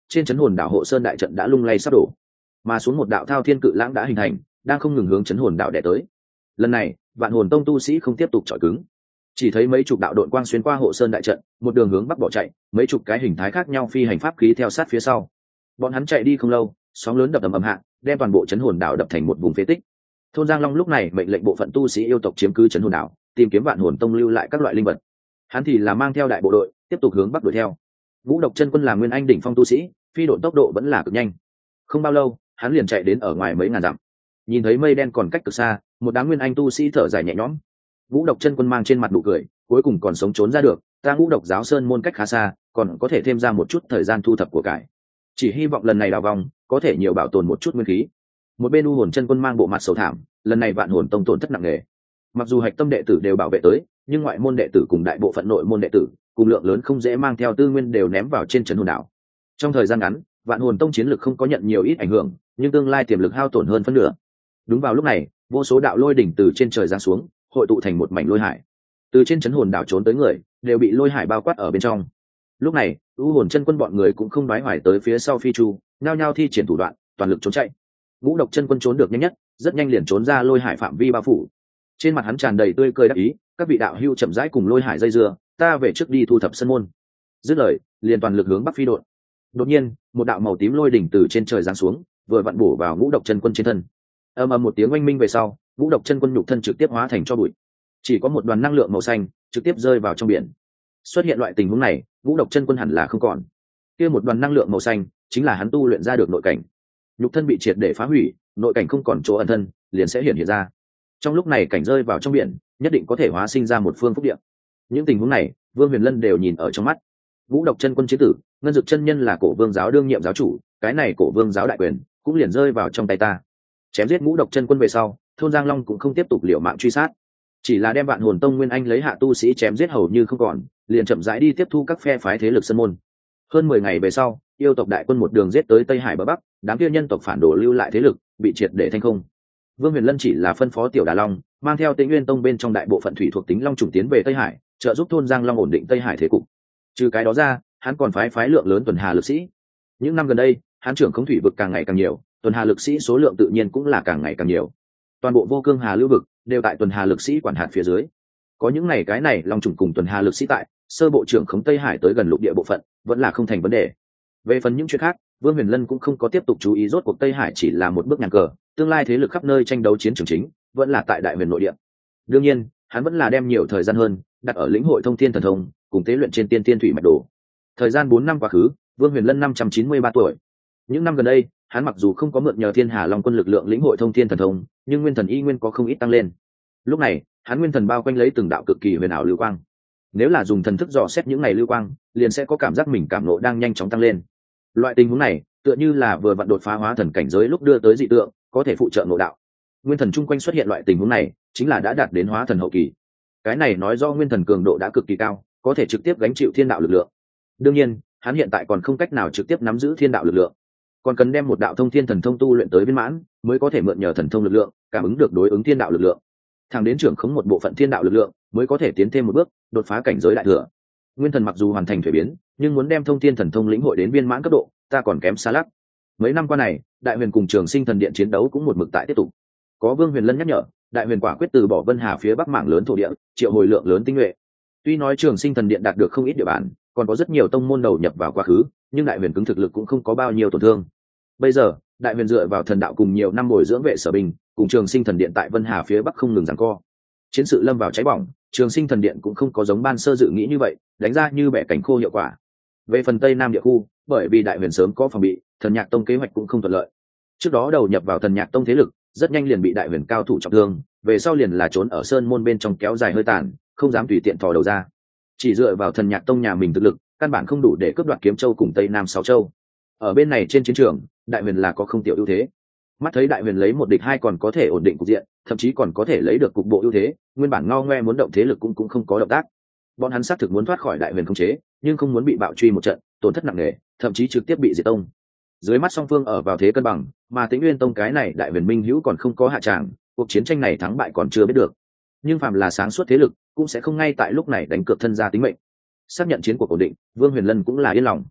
trên chấn hồn đảo hộ sơn đại trận đã lung lay sắp đổ, mà xuống một đạo thao thiên cự lãng đã hình thành, đang không ngừng hướng chấn hồn đảo đè tới. Lần này vạn hồn tông tu sĩ không tiếp tục chọi cứng, chỉ thấy mấy chục đạo đội quang xuyên qua hộ sơn đại trận, một đường hướng bắc bỏ chạy, mấy chục cái hình thái khác nhau phi hành pháp khí theo sát phía sau. Bọn hắn chạy đi không lâu, sóng lớn đập ầm ầm hạ, đem toàn bộ chấn hồn đảo đập thành một vùng phế tích. Thôn Giang Long lúc này mệnh lệnh bộ phận tu sĩ yêu tộc chiếm cứ chấn hồn đảo, tìm kiếm vạn hồn tông lưu lại các loại linh vật. Hắn thì là mang theo đại bộ đội tiếp tục hướng bắc đuổi theo. Vũ Độc Chân Quân là nguyên anh đỉnh phong tu sĩ, phi độn tốc độ vẫn là cực nhanh. Không bao lâu, hắn liền chạy đến ở ngoài mấy ngàn dặm. Nhìn thấy mây đen còn cách cực xa, một đám nguyên anh tu sĩ thở dài nhẹ nhõm. Vũ Độc Chân Quân mang trên mặt nụ cười, cuối cùng còn sống trốn ra được, ta Ngũ Độc giáo sơn môn cách khá xa, còn có thể thêm ra một chút thời gian thu thập của cải. Chỉ hy vọng lần này đào vòng có thể nhiều bảo tồn một chút nguyên khí. Một bên U Hồn Chân Quân mang bộ mặt sầu thảm, lần này vạn hồn tông tổn thất nặng nề. Mặc dù hạch tâm đệ tử đều bảo vệ tới, nhưng ngoại môn đệ tử cùng đại bộ phận nội môn đệ tử cùng lượng lớn không dễ mang theo tư nguyên đều ném vào trên trấn hồn đảo. Trong thời gian ngắn, vạn hồn tông chiến lực không có nhận nhiều ít ảnh hưởng, nhưng tương lai tiềm lực hao tổn hơn phân nửa. Đúng vào lúc này, vô số đạo lôi đỉnh từ trên trời giáng xuống, hội tụ thành một mảnh lôi hải. Từ trên trấn hồn đảo trốn tới người đều bị lôi hải bao quát ở bên trong. Lúc này, U Hồn Chân Quân bọn người cũng không đoái hoài tới phía sau phi chu, nhao nhao thi triển thủ đoạn, toàn lực trốn chạy. Vũ Độc Chân Quân trốn được nhanh nhất, rất nhanh liền trốn ra lôi hải phạm vi bao phủ. Trên mặt hắn tràn đầy tươi cười đắc ý, các vị đạo hữu chậm rãi cùng lôi hải dây dưa, ta về trước đi thu thập sân môn. Dứt lời, liền toàn lực hướng bắc phi đột. Đột nhiên, một đạo màu tím lôi đỉnh từ trên trời giáng xuống, vừa vặn bổ vào Vũ Độc Chân Quân trên thân. Ầm ầm một tiếng oanh minh về sau, Vũ Độc Chân Quân nhục thân trực tiếp hóa thành tro bụi, chỉ có một đoàn năng lượng màu xanh trực tiếp rơi vào trong biển. Xuất hiện loại tình huống này, Vũ Độc Chân Quân hẳn là không còn. Kia một đoàn năng lượng màu xanh chính là hắn tu luyện ra được nội cảnh. Nhục thân bị triệt để phá hủy, nội cảnh không còn chỗ ẩn thân, liền sẽ hiện hiện ra. Trong lúc này cảnh rơi vào trong biển, nhất định có thể hóa sinh ra một phương phúc địa. Những tình huống này, Vương Huyền Lân đều nhìn ở trong mắt. Vũ Độc Chân Quân chiến tử, Ngân Dực chân nhân là Cổ Vương giáo đương nhiệm giáo chủ, cái này Cổ Vương giáo đại quyền cũng liền rơi vào trong tay ta. Chém giết Vũ Độc Chân Quân về sau, thôn Giang Long cũng không tiếp tục liều mạng truy sát, chỉ là đem vạn hồn tông nguyên anh lấy hạ tu sĩ chém giết hầu như không còn, liền chậm rãi đi tiếp thu các phe phái thế lực sân môn. Hơn mười ngày về sau, yêu tộc đại quân một đường giết tới Tây Hải bờ bắc, đám kia nhân tộc phản đồ lưu lại thế lực bị triệt để thanh không. Vương Huyền Lân chỉ là phân phó Tiểu Đà Long mang theo Tĩnh Nguyên tông bên trong đại bộ phận thủy thuộc tính long trùng tiến về Tây Hải, trợ giúp thôn Giang Long ổn định Tây Hải thế cục. Trừ cái đó ra, hắn còn phái phái lượng lớn tuần hà lực sĩ. Những năm gần đây, hắn trưởng khống thủy vực càng ngày càng nhiều, tuần hà lực sĩ số lượng tự nhiên cũng là càng ngày càng nhiều. Toàn bộ vô cương hà lưu vực đều tại tuần hà lực sĩ quản hạt phía dưới. Có những này cái này long trùng cùng tuần hà lực sĩ tại, sơ bộ trưởng khống Tây Hải tới gần lục địa bộ phận vẫn là không thành vấn đề. Về phần những chuyện khác, Vương Huyền Lân cũng không có tiếp tục chú ý, rốt cuộc Tây Hải chỉ là một bước nhàng cờ, tương lai thế lực khắp nơi tranh đấu chiến trường chính vẫn là tại đại huyền nội địa. Đương nhiên, hắn vẫn là đem nhiều thời gian hơn đặt ở lĩnh hội thông thiên thần thông cùng tế luyện trên tiên tiên thủy mạch đồ. Thời gian bốn năm quá khứ, Vương Huyền Lân năm trăm chín mươi ba tuổi. Những năm gần đây, hắn mặc dù không có mượn nhờ Thiên Hà Long quân lực lượng lĩnh hội thông thiên thần thông, nhưng nguyên thần y nguyên có không ít tăng lên. Lúc này, hắn nguyên thần bao quanh lấy từng đạo cực kỳ huyền ảo lưu quang. Nếu là dùng thần thức dò xét những này lưu quang, liền sẽ có cảm giác mình cảm ngộ đang nhanh chóng tăng lên. Loại tình huống này, tựa như là vừa vặn đột phá hóa thần cảnh giới lúc đưa tới dị tượng, có thể phụ trợ ngộ đạo. Nguyên thần chung quanh xuất hiện loại tình huống này, chính là đã đạt đến hóa thần hậu kỳ. Cái này nói do nguyên thần cường độ đã cực kỳ cao, có thể trực tiếp gánh chịu thiên đạo lực lượng. Đương nhiên, hắn hiện tại còn không cách nào trực tiếp nắm giữ thiên đạo lực lượng, còn cần đem một đạo thông thiên thần thông tu luyện tới viên mãn, mới có thể mượn nhờ thần thông lực lượng cảm ứng được đối ứng thiên đạo lực lượng. Thẳng đến trưởng khống một bộ phận thiên đạo lực lượng, mới có thể tiến thêm một bước, đột phá cảnh giới đại thừa. Nguyên thần mặc dù hoàn thành thuế biến, nhưng muốn đem thông thiên thần thông lĩnh hội đến viên mãn cấp độ, ta còn kém xa lắm. Mấy năm qua này, Đại Huyền cùng Trường Sinh Thần Điện chiến đấu cũng một mực tại tiếp tục. Có Vương Huyền Lân nhắc nhở, Đại Huyền quả quyết từ bỏ Vân Hà phía bắc mảng lớn thổ địa, triệu hồi lượng lớn tinh nhuệ. Tuy nói Trường Sinh Thần Điện đạt được không ít địa bàn, còn có rất nhiều tông môn đầu nhập vào quá khứ, nhưng Đại Huyền cứng thực lực cũng không có bao nhiêu tổn thương. Bây giờ, Đại Huyền dựa vào thần đạo cùng nhiều năm bồi dưỡng vệ sở binh, cùng Trường Sinh Thần Điện tại Vân Hà phía bắc không ngừng giằng co. Chiến sự lâm vào cháy bỏng, Trường Sinh Thần Điện cũng không có giống ban sơ dự nghĩ như vậy, đánh ra như bẻ cánh khô hiệu quả. Về phần Tây Nam địa khu, bởi vì Đại Huyền sớm có phòng bị, Thần Nhạc Tông kế hoạch cũng không thuận lợi. Trước đó đầu nhập vào Thần Nhạc Tông thế lực, rất nhanh liền bị Đại Huyền cao thủ trọng thương, về sau liền là trốn ở sơn môn bên trong kéo dài hơi tàn, không dám tùy tiện thò đầu ra. Chỉ dựa vào Thần Nhạc Tông nhà mình thực lực, căn bản không đủ để cướp đoạt Kiếm Châu cùng Tây Nam Sáu Châu. Ở bên này trên chiến trường, Đại Huyền là có không tiểu ưu thế. Mắt thấy Đại Huyền lấy một địch hai còn có thể ổn định cục diện, thậm chí còn có thể lấy được cục bộ ưu thế, nguyên bản ngao ngoe muốn động thế lực cũng cũng không có động tác. Bọn hắn xác thực muốn thoát khỏi Đại Huyền khống chế, nhưng không muốn bị bạo truy một trận, tổn thất nặng nề, thậm chí trực tiếp bị diệt tông. Dưới mắt song phương ở vào thế cân bằng, mà Tĩnh Nguyên Tông cái này Đại Huyền minh hữu còn không có hạ tràng, cuộc chiến tranh này thắng bại còn chưa biết được. Nhưng phàm là sáng suốt thế lực, cũng sẽ không ngay tại lúc này đánh cược thân gia tính mệnh. Xác nhận chiến cuộc ổn định, Vương Huyền Lân cũng là yên lòng.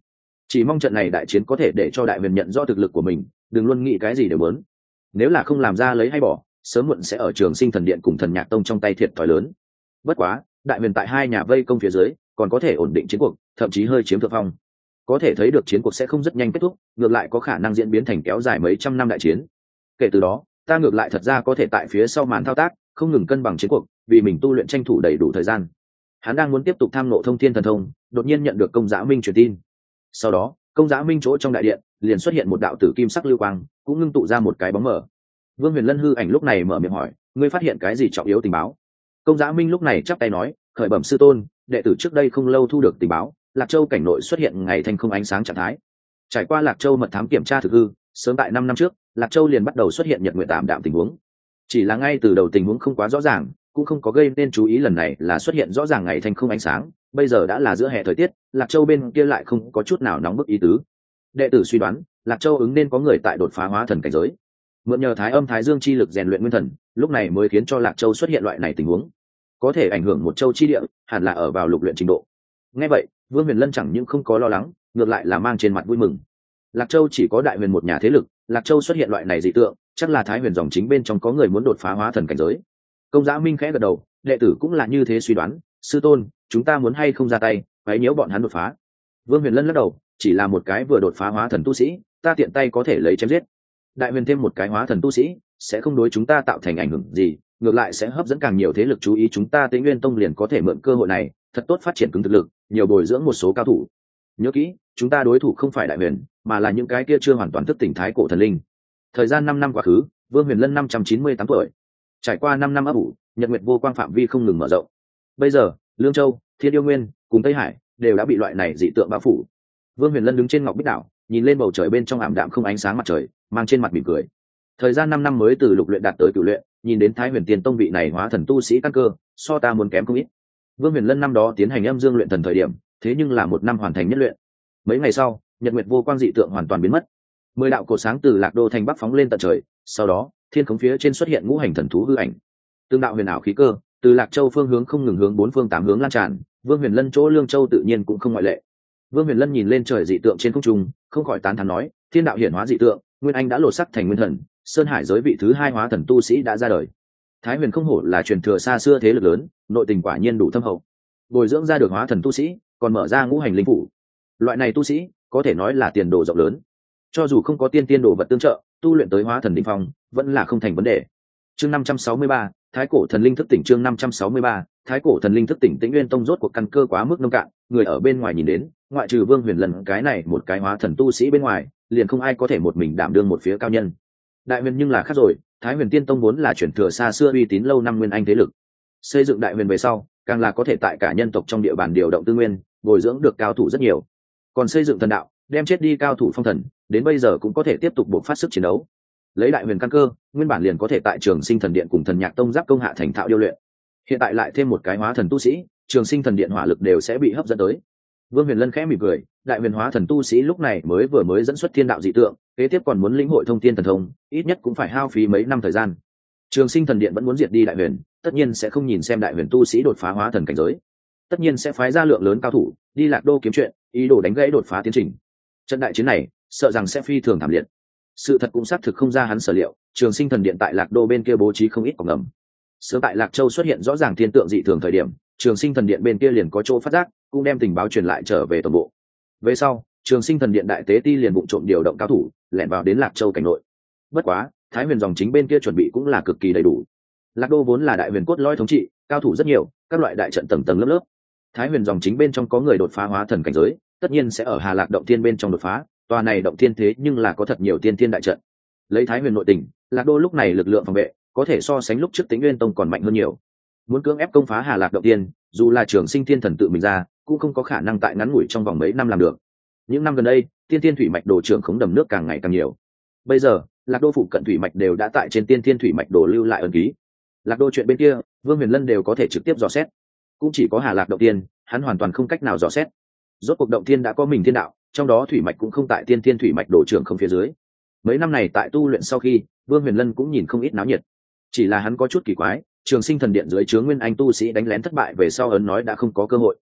Chỉ mong trận này đại chiến có thể để cho đại huyền nhận rõ thực lực của mình, đừng luôn nghĩ cái gì đều muốn. Nếu là không làm ra lấy hay bỏ, sớm muộn sẽ ở Trường Sinh Thần Điện cùng Thần Nhạc Tông trong tay thiệt thòi lớn. Bất quá, đại huyền tại hai nhà vây công phía dưới, còn có thể ổn định chiến cuộc, thậm chí hơi chiếm thượng phong. Có thể thấy được chiến cuộc sẽ không rất nhanh kết thúc, ngược lại có khả năng diễn biến thành kéo dài mấy trăm năm đại chiến. Kể từ đó, ta ngược lại thật ra có thể tại phía sau màn thao tác, không ngừng cân bằng chiến cuộc, vì mình tu luyện tranh thủ đầy đủ thời gian. Hắn đang muốn tiếp tục tham ngộ thông thiên thần thông, đột nhiên nhận được Công Giá Minh truyền tin. Sau đó, Công Giá Minh chỗ trong đại điện liền xuất hiện một đạo tử kim sắc lưu quang, cũng ngưng tụ ra một cái bóng mờ. Vương Huyền Lân hư ảnh lúc này mở miệng hỏi, ngươi phát hiện cái gì trọng yếu tình báo? Công Giá Minh lúc này chắp tay nói, khởi bẩm sư tôn, đệ tử trước đây không lâu thu được tình báo, Lạc Châu cảnh nội xuất hiện ngày thanh không ánh sáng trạng thái. Trải qua Lạc Châu mật thám kiểm tra thực hư, sớm tại năm năm trước, Lạc Châu liền bắt đầu xuất hiện nhật nguyệt tạm đạm tình huống. Chỉ là ngay từ đầu tình huống không quá rõ ràng, cũng không có gây nên chú ý, lần này là xuất hiện rõ ràng ngày thanh không ánh sáng, bây giờ đã là giữa hè thời tiết, Lạc Châu bên kia lại không có chút nào nóng bức ý tứ. Đệ tử suy đoán, Lạc Châu ứng nên có người tại đột phá hóa thần cảnh giới. Mượn nhờ Thái Âm Thái Dương chi lực rèn luyện nguyên thần, lúc này mới khiến cho Lạc Châu xuất hiện loại này tình huống. Có thể ảnh hưởng một châu chi địa, hẳn là ở vào lục luyện trình độ. Nghe vậy, Vương Huyền Lân chẳng những không có lo lắng, ngược lại là mang trên mặt vui mừng. Lạc Châu chỉ có đại huyền một nhà thế lực, Lạc Châu xuất hiện loại này dị tượng, chắc là Thái Huyền dòng chính bên trong có người muốn đột phá hóa thần cảnh giới. Công Giá Minh khẽ gật đầu, đệ tử cũng là như thế suy đoán, sư tôn, chúng ta muốn hay không ra tay, quấy nhiễu bọn hắn đột phá. Vương Huyền Lân lắc đầu, chỉ là một cái vừa đột phá hóa thần tu sĩ, ta tiện tay có thể lấy chém giết. Đại huyền thêm một cái hóa thần tu sĩ, sẽ không đối chúng ta tạo thành ảnh hưởng gì, ngược lại sẽ hấp dẫn càng nhiều thế lực chú ý chúng ta. Tĩnh Nguyên Tông liền có thể mượn cơ hội này, thật tốt phát triển cứng thực lực, nhiều bồi dưỡng một số cao thủ. Nhớ kỹ, chúng ta đối thủ không phải đại huyền, mà là những cái kia chưa hoàn toàn thức tỉnh thái cổ thần linh. Thời gian năm năm quá khứ, Vương Huyền Lân năm trăm chín mươi tám tuổi. Trải qua năm năm ấp ủ, nhật nguyệt vô quang phạm vi không ngừng mở rộng. Bây giờ, Lương Châu, Thiên Yêu Nguyên cùng Tây Hải đều đã bị loại này dị tượng bao phủ. Vương Huyền Lân đứng trên Ngọc Bích Đảo, nhìn lên bầu trời bên trong ảm đạm không ánh sáng mặt trời, mang trên mặt mỉm cười. Thời gian năm năm mới từ lục luyện đạt tới cửu luyện, nhìn đến Thái Huyền Tiên Tông vị này hóa thần tu sĩ căn cơ, so ta muốn kém không ít. Vương Huyền Lân năm đó tiến hành âm dương luyện thần thời điểm, thế nhưng là một năm hoàn thành nhất luyện. Mấy ngày sau, nhật nguyệt vô quang dị tượng hoàn toàn biến mất. Mười đạo cổ sáng từ Lạc Đô thành bắc phóng lên tận trời, sau đó, thiên khống phía trên xuất hiện ngũ hành thần thú hư ảnh. Tương đạo huyền ảo khí cơ, từ Lạc Châu phương hướng không ngừng hướng bốn phương tám hướng lan tràn, Vương Huyền Lân chỗ Lương Châu tự nhiên cũng không ngoại lệ. Vương Huyền Lân nhìn lên trời dị tượng trên không trung, không khỏi tán thán nói, thiên đạo hiển hóa dị tượng, Nguyên Anh đã lột sắc thành nguyên thần, Sơn Hải giới vị thứ hai hóa thần tu sĩ đã ra đời. Thái Huyền không hổ là truyền thừa xa xưa thế lực lớn, nội tình quả nhiên đủ thâm hậu. Bồi dưỡng ra được hóa thần tu sĩ, còn mở ra ngũ hành linh phủ. Loại này tu sĩ, có thể nói là tiền đồ rộng lớn. Cho dù không có tiên tiên đồ vật tương trợ, tu luyện tới hóa thần đỉnh phong, vẫn là không thành vấn đề. Chương năm trăm sáu mươi ba, Thái cổ thần linh thức tỉnh. Chương năm trăm sáu mươi ba, Thái cổ thần linh thức tỉnh. Tĩnh Nguyên Tông rốt cuộc căn cơ quá mức nông cạn, người ở bên ngoài nhìn đến, ngoại trừ Vương Huyền Lân cái này một cái hóa thần tu sĩ bên ngoài, liền không ai có thể một mình đảm đương một phía cao nhân. Đại huyền nhưng là khác rồi, Thái Huyền Tiên Tông vốn là truyền thừa xa xưa uy tín lâu năm nguyên anh thế lực. Xây dựng đại huyền về sau, càng là có thể tại cả nhân tộc trong địa bàn điều động tư nguyên, bồi dưỡng được cao thủ rất nhiều. Còn xây dựng thần đạo, đem chết đi cao thủ phong thần, đến bây giờ cũng có thể tiếp tục buộc phát sức chiến đấu. Lấy đại huyền căn cơ, nguyên bản liền có thể tại Trường Sinh Thần Điện cùng Thần Nhạc Tông giáp công hạ thành thạo điêu luyện. Hiện tại lại thêm một cái hóa thần tu sĩ, Trường Sinh Thần Điện hỏa lực đều sẽ bị hấp dẫn tới. Vương Huyền Lân khẽ mỉm cười, đại huyền hóa thần tu sĩ lúc này mới vừa mới dẫn xuất thiên đạo dị tượng, kế tiếp còn muốn lĩnh hội thông thiên thần thông, ít nhất cũng phải hao phí mấy năm thời gian. Trường Sinh Thần Điện vẫn muốn diệt đi đại huyền, tất nhiên sẽ không nhìn xem đại huyền tu sĩ đột phá hóa thần cảnh giới, tất nhiên sẽ phái ra lượng lớn cao thủ đi Lạc Đô kiếm chuyện, ý đồ đánh gãy đột phá tiến trình. Trận đại chiến này, sợ rằng sẽ phi thường thảm liệt. Sự thật cũng xác thực không ra hắn sở liệu, Trường Sinh Thần Điện tại Lạc Đô bên kia bố trí không ít cổng ngầm. Sớm tại Lạc Châu xuất hiện rõ ràng thiên tượng dị thường thời điểm, Trường Sinh Thần Điện bên kia liền có chỗ phát giác, cũng đem tình báo truyền lại trở về toàn bộ. Về sau, Trường Sinh Thần Điện đại tế ti liền vụng trộm điều động cao thủ, lẻn vào đến Lạc Châu cảnh nội. Bất quá, Thái Huyền dòng chính bên kia chuẩn bị cũng là cực kỳ đầy đủ. Lạc Đô vốn là đại huyền cốt lõi thống trị, cao thủ rất nhiều, các loại đại trận tầng tầng lớp lớp. Thái Huyền dòng chính bên trong có người đột phá hóa thần cảnh giới, tất nhiên sẽ ở Hà Lạc động thiên bên trong đột phá, tòa này động thiên thế nhưng là có thật nhiều tiên thiên đại trận. Lấy Thái Huyền nội tình, Lạc Đô lúc này lực lượng phòng vệ có thể so sánh lúc trước Tĩnh Nguyên Tông còn mạnh hơn nhiều. Muốn cưỡng ép công phá Hà Lạc động thiên, dù là Trường Sinh Thiên Thần tự mình ra, cũng không có khả năng tại ngắn ngủi trong vòng mấy năm làm được. Những năm gần đây, tiên thiên thủy mạch đồ trưởng khống đầm nước càng ngày càng nhiều. Bây giờ, Lạc Đô phụ cận thủy mạch đều đã tại trên tiên thiên thủy mạch đồ lưu lại ấn ký. Lạc Đô chuyện bên kia, Vương Huyền Lân đều có thể trực tiếp dò xét. Cũng chỉ có Hà Lạc động thiên, hắn hoàn toàn không cách nào dò xét. Rốt cuộc động thiên đã có mình thiên đạo, trong đó thủy mạch cũng không tại tiên thiên thủy mạch đồ trưởng không phía dưới. Mấy năm này tại tu luyện sau khi, Vương Huyền Lân cũng nhìn không ít náo nhiệt. Chỉ là hắn có chút kỳ quái, Trường Sinh Thần Điện dưới chướng nguyên anh tu sĩ đánh lén thất bại về sau ấn nói đã không có cơ hội.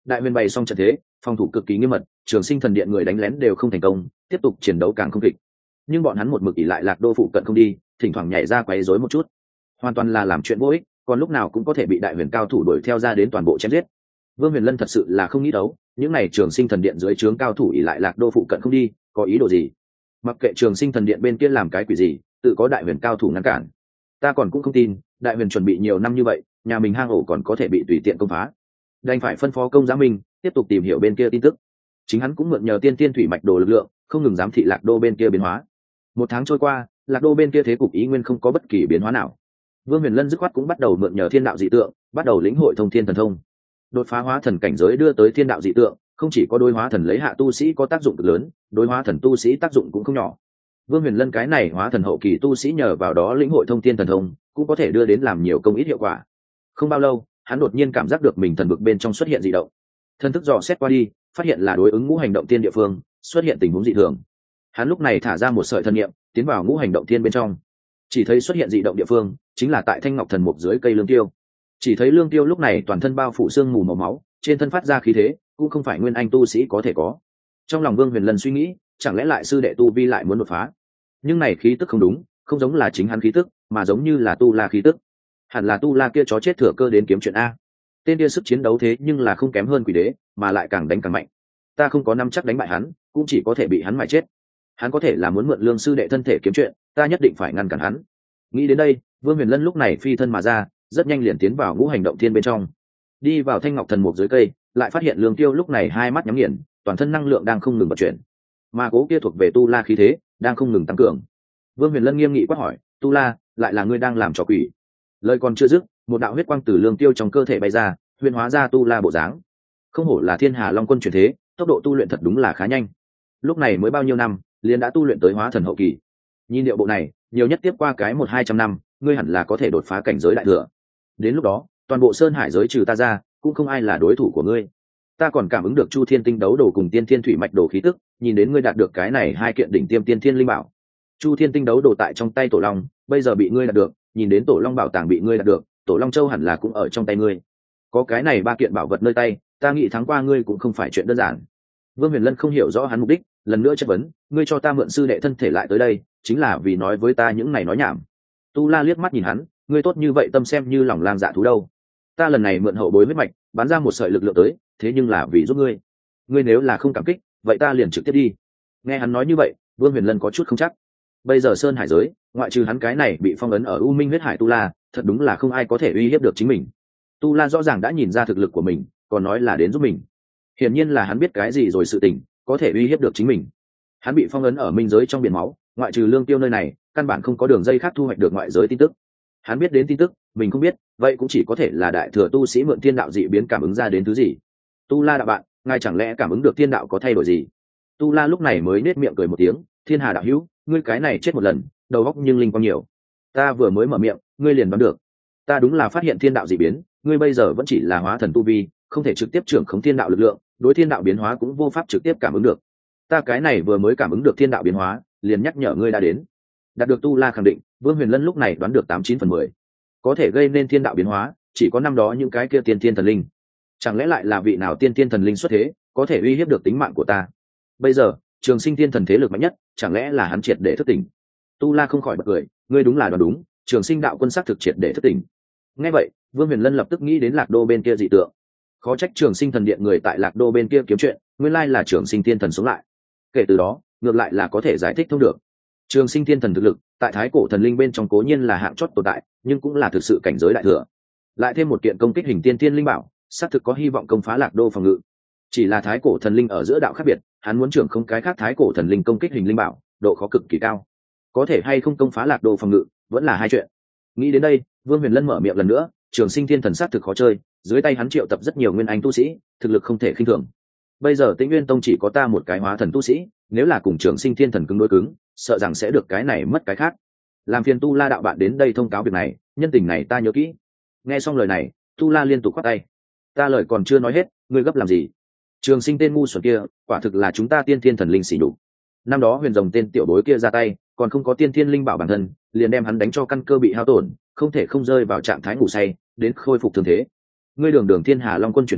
Đại huyền bày xong trận thế, phòng thủ cực kỳ nghiêm mật, Trường Sinh thần điện người đánh lén đều không thành công, tiếp tục chiến đấu càng không kịch. Nhưng bọn hắn một mực ỷ lại Lạc Đô phụ cận không đi, thỉnh thoảng nhảy ra quấy rối một chút, hoàn toàn là làm chuyện vô ích, còn lúc nào cũng có thể bị đại huyền cao thủ đuổi theo ra đến toàn bộ chém giết. Vương Huyền Lân thật sự là không nghĩ đấu, những này Trường Sinh thần điện dưới trướng cao thủ ỷ lại Lạc Đô phụ cận không đi, có ý đồ gì? Mặc kệ Trường Sinh thần điện bên kia làm cái quỷ gì, tự có đại huyền cao thủ ngăn cản. Ta còn cũng không tin, đại huyền chuẩn bị nhiều năm như vậy, nhà mình hang ổ còn có thể bị tùy tiện công phá. Đành phải phân phó Công Giá Minh tiếp tục tìm hiểu bên kia tin tức. Chính hắn cũng mượn nhờ tiên tiên thủy mạch đồ lực lượng, không ngừng giám thị Lạc Đô bên kia biến hóa. Một tháng trôi qua, Lạc Đô bên kia thế cục ý nguyên không có bất kỳ biến hóa nào. Vương Huyền Lân dứt khoát cũng bắt đầu mượn nhờ thiên đạo dị tượng, bắt đầu lĩnh hội thông thiên thần thông. Đột phá hóa thần cảnh giới đưa tới thiên đạo dị tượng, không chỉ có đối hóa thần lấy hạ tu sĩ có tác dụng cực lớn, đối hóa thần tu sĩ tác dụng cũng không nhỏ. Vương Huyền Lân cái này hóa thần hậu kỳ tu sĩ nhờ vào đó lĩnh hội thông thiên thần thông, cũng có thể đưa đến làm nhiều công ít hiệu quả. Không bao lâu, hắn đột nhiên cảm giác được mình thần vực bên trong xuất hiện dị động. Thân thức dò xét qua đi, phát hiện là đối ứng ngũ hành động tiên địa phương xuất hiện tình huống dị thường. Hắn lúc này thả ra một sợi thần niệm, tiến vào ngũ hành động tiên bên trong. Chỉ thấy xuất hiện dị động địa phương, chính là tại Thanh Ngọc Thần Mục dưới cây lương tiêu. Chỉ thấy lương tiêu lúc này toàn thân bao phủ sương mù màu máu, trên thân phát ra khí thế, cũng không phải nguyên anh tu sĩ có thể có. Trong lòng Vương Huyền Lân suy nghĩ, chẳng lẽ lại sư đệ tu vi lại muốn đột phá? Nhưng này khí tức không đúng, không giống là chính hắn khí tức, mà giống như là tu la khí tức. Hẳn là tu la kia chó chết thừa cơ đến kiếm chuyện a. Tên kia sức chiến đấu thế nhưng là không kém hơn quỷ đế, mà lại càng đánh càng mạnh. Ta không có nắm chắc đánh bại hắn, cũng chỉ có thể bị hắn mài chết. Hắn có thể là muốn mượn lương sư đệ thân thể kiếm chuyện, ta nhất định phải ngăn cản hắn. Nghĩ đến đây, Vương Huyền Lân lúc này phi thân mà ra, rất nhanh liền tiến vào ngũ hành động thiên bên trong. Đi vào Thanh Ngọc Thần Mục dưới cây, lại phát hiện Lương Tiêu lúc này hai mắt nhắm nghiền, toàn thân năng lượng đang không ngừng vận chuyển. Mà cố kia thuộc về tu la khí thế, đang không ngừng tăng cường. Vương Huyền Lân nghiêm nghị quát hỏi, "Tu La, lại là ngươi đang làm trò quỷ?" Lời còn chưa dứt, một đạo huyết quang từ Lương Tiêu trong cơ thể bay ra, huyền hóa ra tu la bộ dáng. Không hổ là Thiên Hà Long Quân truyền thế, tốc độ tu luyện thật đúng là khá nhanh. Lúc này mới bao nhiêu năm, liền đã tu luyện tới hóa thần hậu kỳ. Nhìn điệu bộ này, nhiều nhất tiếp qua cái một hai trăm năm, ngươi hẳn là có thể đột phá cảnh giới đại thừa. Đến lúc đó, toàn bộ sơn hải giới trừ ta ra, cũng không ai là đối thủ của ngươi. Ta còn cảm ứng được Chu Thiên Tinh Đấu Đồ cùng Tiên Thiên Thủy Mạch Đồ khí tức, nhìn đến ngươi đạt được cái này hai kiện đỉnh tiêm tiên thiên linh bảo. Chu Thiên Tinh Đấu Đồ tại trong tay Tổ Long, bây giờ bị ngươi đạt được, nhìn đến Tổ Long bảo tàng bị ngươi đạt được, Tổ Long Châu hẳn là cũng ở trong tay ngươi. Có cái này ba kiện bảo vật nơi tay, ta nghĩ thắng qua ngươi cũng không phải chuyện đơn giản. Vương Huyền Lân không hiểu rõ hắn mục đích, lần nữa chất vấn, ngươi cho ta mượn sư đệ thân thể lại tới đây, chính là vì nói với ta những này nói nhảm. Tu La liếc mắt nhìn hắn, ngươi tốt như vậy tâm xem như lòng lang dạ thú đâu. Ta lần này mượn hậu bối huyết mạch, bán ra một sợi lực lượng tới, thế nhưng là vì giúp ngươi. Ngươi nếu là không cảm kích, vậy ta liền trực tiếp đi. Nghe hắn nói như vậy, Vương Huyền Lân có chút không chắc. Bây giờ sơn hải giới, ngoại trừ hắn cái này bị phong ấn ở U Minh huyết hải Tu La, thật đúng là không ai có thể uy hiếp được chính mình. Tu La rõ ràng đã nhìn ra thực lực của mình, còn nói là đến giúp mình. Hiển nhiên là hắn biết cái gì rồi sự tình, có thể uy hiếp được chính mình. Hắn bị phong ấn ở minh giới trong biển máu, ngoại trừ Lương Tiêu nơi này, căn bản không có đường dây khác thu hoạch được ngoại giới tin tức. Hắn biết đến tin tức, mình không biết, vậy cũng chỉ có thể là đại thừa tu sĩ mượn thiên đạo dị biến cảm ứng ra đến thứ gì. Tu La đạo bạn, ngài chẳng lẽ cảm ứng được thiên đạo có thay đổi gì? Tu La lúc này mới nết miệng cười một tiếng, Thiên Hà đạo hữu, ngươi cái này chết một lần, đầu óc nhưng linh quang nhiều. Ta vừa mới mở miệng, ngươi liền đoán được. Ta đúng là phát hiện thiên đạo dị biến, ngươi bây giờ vẫn chỉ là hóa thần tu vi, không thể trực tiếp trưởng khống thiên đạo lực lượng, đối thiên đạo biến hóa cũng vô pháp trực tiếp cảm ứng được. Ta cái này vừa mới cảm ứng được thiên đạo biến hóa, liền nhắc nhở ngươi đã đến. Đạt được Tu La khẳng định, Vương Huyền Lân lúc này đoán được tám chín phần mười. Có thể gây nên thiên đạo biến hóa, chỉ có năm đó những cái kia tiên thiên thần linh. Chẳng lẽ lại là vị nào tiên thiên thần linh xuất thế, có thể uy hiếp được tính mạng của ta? Bây giờ, Trường Sinh Thiên Thần thế lực mạnh nhất, chẳng lẽ là hắn triệt để thức tỉnh? Tu La không khỏi bật cười, ngươi đúng là đoán đúng, Trường Sinh đạo quân sắc thực triệt để thức tỉnh. Nghe vậy, Vương Huyền Lân lập tức nghĩ đến Lạc Đô bên kia dị tượng. Khó trách Trường Sinh Thần điện người tại Lạc Đô bên kia kiếm chuyện, nguyên lai là Trường Sinh Thiên Thần sống lại. Kể từ đó, ngược lại là có thể giải thích thông được. Trường Sinh Thiên Thần thực lực, tại thái cổ thần linh bên trong cố nhiên là hạng chót tồn tại, nhưng cũng là thực sự cảnh giới đại thừa. Lại thêm một kiện công kích hình tiên thiên linh bảo, xác thực có hy vọng công phá Lạc Đô phòng ngự. Chỉ là thái cổ thần linh ở giữa đạo khác biệt, hắn muốn trưởng không cái khác thái cổ thần linh công kích hình linh bảo, độ khó cực kỳ cao. Có thể hay không công phá Lạc Đô phòng ngự, vẫn là hai chuyện. Nghĩ đến đây, Vương Huyền Lân mở miệng lần nữa, Trường Sinh Thiên Thần xác thực khó chơi, dưới tay hắn triệu tập rất nhiều nguyên anh tu sĩ, thực lực không thể khinh thường. Bây giờ Tĩnh Nguyên Tông chỉ có ta một cái hóa thần tu sĩ, nếu là cùng Trường Sinh Thiên Thần cứng đối cứng, sợ rằng sẽ được cái này mất cái khác. Làm phiền Tu La đạo bạn đến đây thông cáo việc này, nhân tình này ta nhớ kỹ. Nghe xong lời này, Tu La liên tục khoát tay. Ta lời còn chưa nói hết, ngươi gấp làm gì? Trường Sinh tên ngu xuẩn kia, quả thực là chúng ta tiên thiên thần linh xỉ nhục. Năm đó Huyền Rồng tên tiểu bối kia ra tay, còn không có tiên thiên linh bảo bản thân, liền đem hắn đánh cho căn cơ bị hao tổn, không thể không rơi vào trạng thái ngủ say, đến khôi phục thương thế. Ngươi đường đường Thiên Hà Long Quân chuyển thế,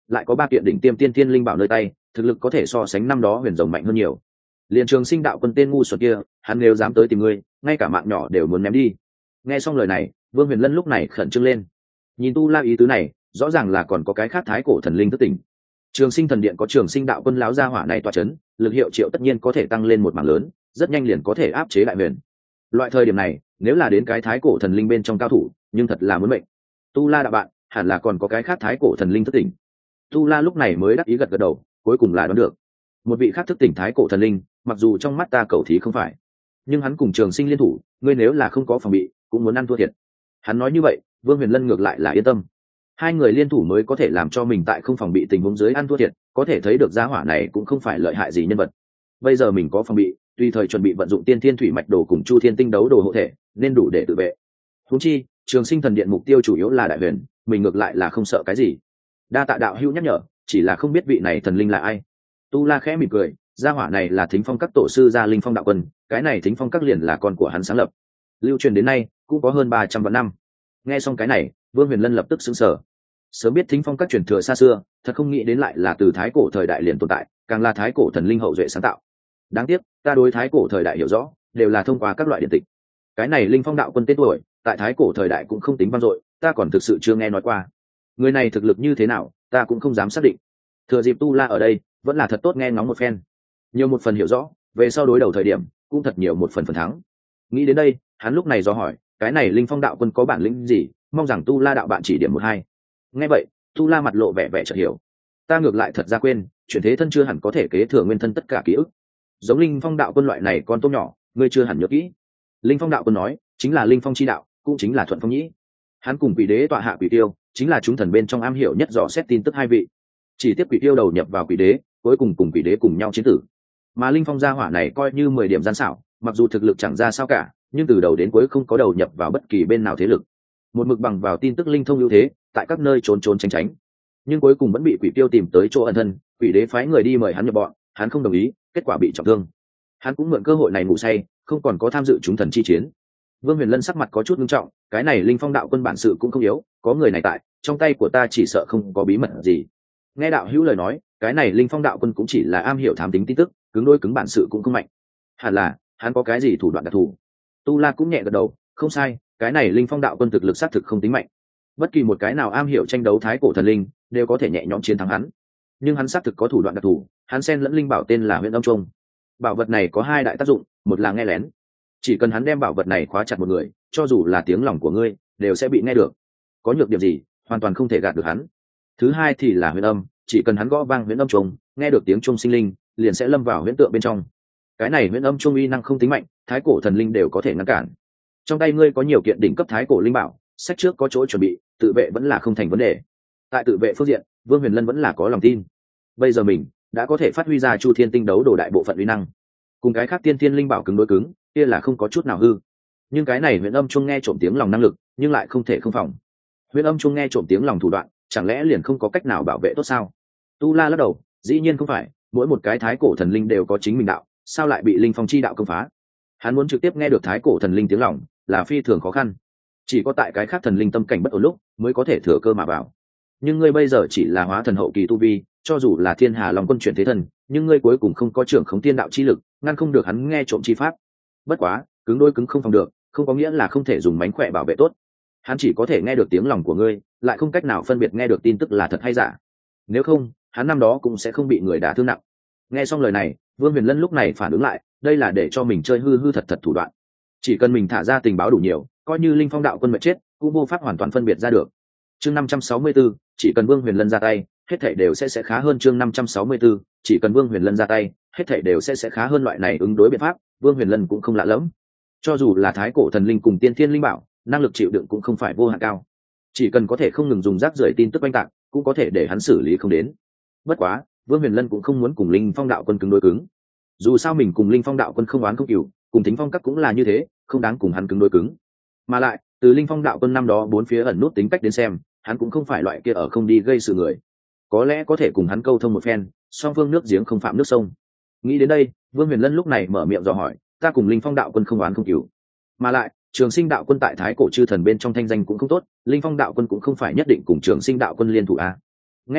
lại có ba kiện đỉnh tiêm tiên thiên linh bảo nơi tay, thực lực có thể so sánh năm đó huyền rồng mạnh hơn nhiều. Liền Trường Sinh đạo quân tên ngu xuẩn kia, hắn nếu dám tới tìm ngươi, ngay cả mạng nhỏ đều muốn ném đi. Nghe xong lời này, Vương Huyền Lân lúc này khẩn trương lên. Nhìn tu la ý tứ này, rõ ràng là còn có cái khác thái cổ thần linh thức tỉnh. Trường Sinh thần điện có Trường Sinh đạo quân láo gia hỏa này tọa chấn, lực hiệu triệu tất nhiên có thể tăng lên một mảng lớn, rất nhanh liền có thể áp chế đại huyền. Loại thời điểm này, nếu là đến cái thái cổ thần linh bên trong cao thủ, nhưng thật là muốn mệnh. Tu la đạo bạn, hẳn là còn có cái khác thái cổ thần linh thức tỉnh. Tu la lúc này mới đắc ý gật gật đầu, cuối cùng là đoán được. Một vị khác thức tỉnh thái cổ thần linh, mặc dù trong mắt ta cầu thí không phải, nhưng hắn cùng Trường Sinh liên thủ, ngươi nếu là không có phòng bị, cũng muốn ăn thua thiệt. Hắn nói như vậy, Vương Huyền Lân ngược lại là yên tâm. Hai người liên thủ mới có thể làm cho mình tại không phòng bị tình huống dưới ăn thua thiệt, có thể thấy được gia hỏa này cũng không phải lợi hại gì nhân vật. Bây giờ mình có phòng bị, tùy thời chuẩn bị vận dụng Tiên Thiên Thủy Mạch Đồ cùng Chu Thiên Tinh Đấu Đồ hộ thể, nên đủ để tự vệ. Huống chi, Trường Sinh thần điện mục tiêu chủ yếu là đại huyền, mình ngược lại là không sợ cái gì. Đa tạ đạo hữu nhắc nhở, chỉ là không biết vị này thần linh là ai. Tu La khẽ mỉm cười, gia hỏa này là Thính Phong các tổ sư gia Linh Phong đạo quân, cái này Thính Phong các liền là con của hắn sáng lập, lưu truyền đến nay cũng có hơn ba trăm vạn năm. Nghe xong cái này, Vương Huyền Lân lập tức sững sờ. Sớm biết Thính Phong các truyền thừa xa xưa, thật không nghĩ đến lại là từ thái cổ thời đại liền tồn tại, càng là thái cổ thần linh hậu duệ sáng tạo. Đáng tiếc, ta đối thái cổ thời đại hiểu rõ, đều là thông qua các loại điện tịch. Cái này Linh Phong đạo quân tên tuổi, tại thái cổ thời đại cũng không tính vang dội, ta còn thực sự chưa nghe nói qua. Người này thực lực như thế nào, ta cũng không dám xác định. Thừa dịp Tu La ở đây, vẫn là thật tốt nghe ngóng một phen. Nhiều một phần hiểu rõ, về sau đối đầu thời điểm, cũng thật nhiều một phần phần thắng. Nghĩ đến đây, hắn lúc này do hỏi, cái này Linh Phong đạo quân có bản lĩnh gì, mong rằng Tu La đạo bạn chỉ điểm một hai. Nghe vậy, Tu La mặt lộ vẻ vẻ chợt hiểu. Ta ngược lại thật ra quên, chuyển thế thân chưa hẳn có thể kế thừa nguyên thân tất cả ký ức. Giống Linh Phong đạo quân loại này con tôm nhỏ, ngươi chưa hẳn nhớ kỹ. Linh Phong đạo quân nói, chính là Linh Phong chi đạo, cũng chính là Thuận Phong Nhĩ. Hắn cùng Quỷ Đế tọa hạ Quỷ Tiêu, chính là chúng thần bên trong am hiểu nhất dò xét tin tức hai vị. Chỉ tiếp Quỷ Tiêu đầu nhập vào Quỷ Đế, cuối cùng cùng Quỷ Đế cùng nhau chiến tử. Mà Linh Phong gia hỏa này coi như mười điểm gian xảo, mặc dù thực lực chẳng ra sao cả, nhưng từ đầu đến cuối không có đầu nhập vào bất kỳ bên nào thế lực. Một mực bằng vào tin tức linh thông ưu thế, tại các nơi trốn trốn tránh tránh, nhưng cuối cùng vẫn bị Quỷ Tiêu tìm tới chỗ ẩn thân, Quỷ Đế phái người đi mời hắn nhập bọn, hắn không đồng ý, kết quả bị trọng thương. Hắn cũng mượn cơ hội này ngủ say, không còn có tham dự chúng thần chi chiến. Vương Huyền Lân sắc mặt có chút nghiêm trọng, cái này Linh Phong đạo quân bản sự cũng không yếu, có người này tại, trong tay của ta chỉ sợ không có bí mật gì. Nghe đạo hữu lời nói, cái này Linh Phong đạo quân cũng chỉ là am hiểu thám tính tin tức, cứng đôi cứng bản sự cũng không mạnh. Hẳn là, hắn có cái gì thủ đoạn đặc thù. Tu La cũng nhẹ gật đầu, không sai, cái này Linh Phong đạo quân thực lực xác thực không tính mạnh. Bất kỳ một cái nào am hiểu tranh đấu thái cổ thần linh, đều có thể nhẹ nhõm chiến thắng hắn. Nhưng hắn xác thực có thủ đoạn đặc thù, hắn xen lẫn linh bảo tên là Huyền Âm Trung. Bảo vật này có hai đại tác dụng, một là nghe lén. Chỉ cần hắn đem bảo vật này khóa chặt một người, cho dù là tiếng lòng của ngươi, đều sẽ bị nghe được. Có nhược điểm gì, hoàn toàn không thể gạt được hắn. Thứ hai thì là huyền âm, chỉ cần hắn gõ vang huyền âm trung, nghe được tiếng trung sinh linh, liền sẽ lâm vào huyễn tượng bên trong. Cái này huyền âm trung uy năng không tính mạnh, thái cổ thần linh đều có thể ngăn cản. Trong tay ngươi có nhiều kiện đỉnh cấp thái cổ linh bảo, sách trước có chỗ chuẩn bị, tự vệ vẫn là không thành vấn đề. Tại tự vệ phương diện, Vương Huyền Lân vẫn là có lòng tin. Bây giờ mình đã có thể phát huy ra Chu Thiên Tinh Đấu Đồ đại bộ phận uy năng, cùng cái khác tiên thiên linh bảo cứng đối cứng, kia là không có chút nào hư. Nhưng cái này huyền âm trung nghe trộm tiếng lòng năng lực, nhưng lại không thể không phòng. Huyền âm trung nghe trộm tiếng lòng thủ đoạn, chẳng lẽ liền không có cách nào bảo vệ tốt sao? Tu La lắc đầu, dĩ nhiên không phải, mỗi một cái thái cổ thần linh đều có chính mình đạo, sao lại bị linh phong chi đạo công phá? Hắn muốn trực tiếp nghe được thái cổ thần linh tiếng lòng, là phi thường khó khăn. Chỉ có tại cái khác thần linh tâm cảnh bất ổn lúc, mới có thể thừa cơ mà vào. Nhưng ngươi bây giờ chỉ là hóa thần hậu kỳ tu vi, cho dù là Thiên Hà Long Quân chuyển thế thần, nhưng ngươi cuối cùng không có trưởng khống tiên đạo chi lực, ngăn không được hắn nghe trộm chi pháp. Bất quá, cứng đôi cứng không phòng được, không có nghĩa là không thể dùng mánh khỏe bảo vệ tốt. Hắn chỉ có thể nghe được tiếng lòng của ngươi, lại không cách nào phân biệt nghe được tin tức là thật hay giả. Nếu không, hắn năm đó cũng sẽ không bị người đả thương nặng. Nghe xong lời này, Vương Huyền Lân lúc này phản ứng lại, đây là để cho mình chơi hư hư thật thật thủ đoạn. Chỉ cần mình thả ra tình báo đủ nhiều, coi như Linh Phong đạo quân mệt chết, cũng vô pháp hoàn toàn phân biệt ra được. Chương năm trăm sáu mươi tư, chỉ cần Vương Huyền Lân ra tay, hết thảy đều sẽ sẽ khá hơn. Chương năm trăm sáu mươi tư, chỉ cần Vương Huyền Lân ra tay, hết thảy đều sẽ sẽ khá hơn. Loại này ứng đối biện pháp, Vương Huyền Lân cũng không lạ lẫm. Cho dù là thái cổ thần linh cùng tiên thiên linh bảo, năng lực chịu đựng cũng không phải vô hạn cao. Chỉ cần có thể không ngừng dùng rác rưởi tin tức oanh tạc, cũng có thể để hắn xử lý không đến. Bất quá, Vương Huyền Lân cũng không muốn cùng Linh Phong đạo quân cứng đối cứng. Dù sao mình cùng Linh Phong đạo quân không oán không cừu, cùng Thính Phong các cũng là như thế, không đáng cùng hắn cứng đối cứng. Mà lại, từ Linh Phong đạo quân năm đó bốn phía ẩn nút tính cách đến xem, hắn cũng không phải loại kia ở không đi gây sự người. Có lẽ có thể cùng hắn câu thông một phen, song phương nước giếng không phạm nước sông. Nghĩ đến đây, Vương Huyền Lân lúc này mở miệng dò hỏi, ta cùng Linh Phong đạo quân không oán không cừu. Mà lại, Trường Sinh đạo quân tại thái cổ chư thần bên trong thanh danh cũng không tốt, Linh Phong đạo quân cũng không phải nhất định cùng Trường Sinh đạo quân liên thủ a. Nghe vậy,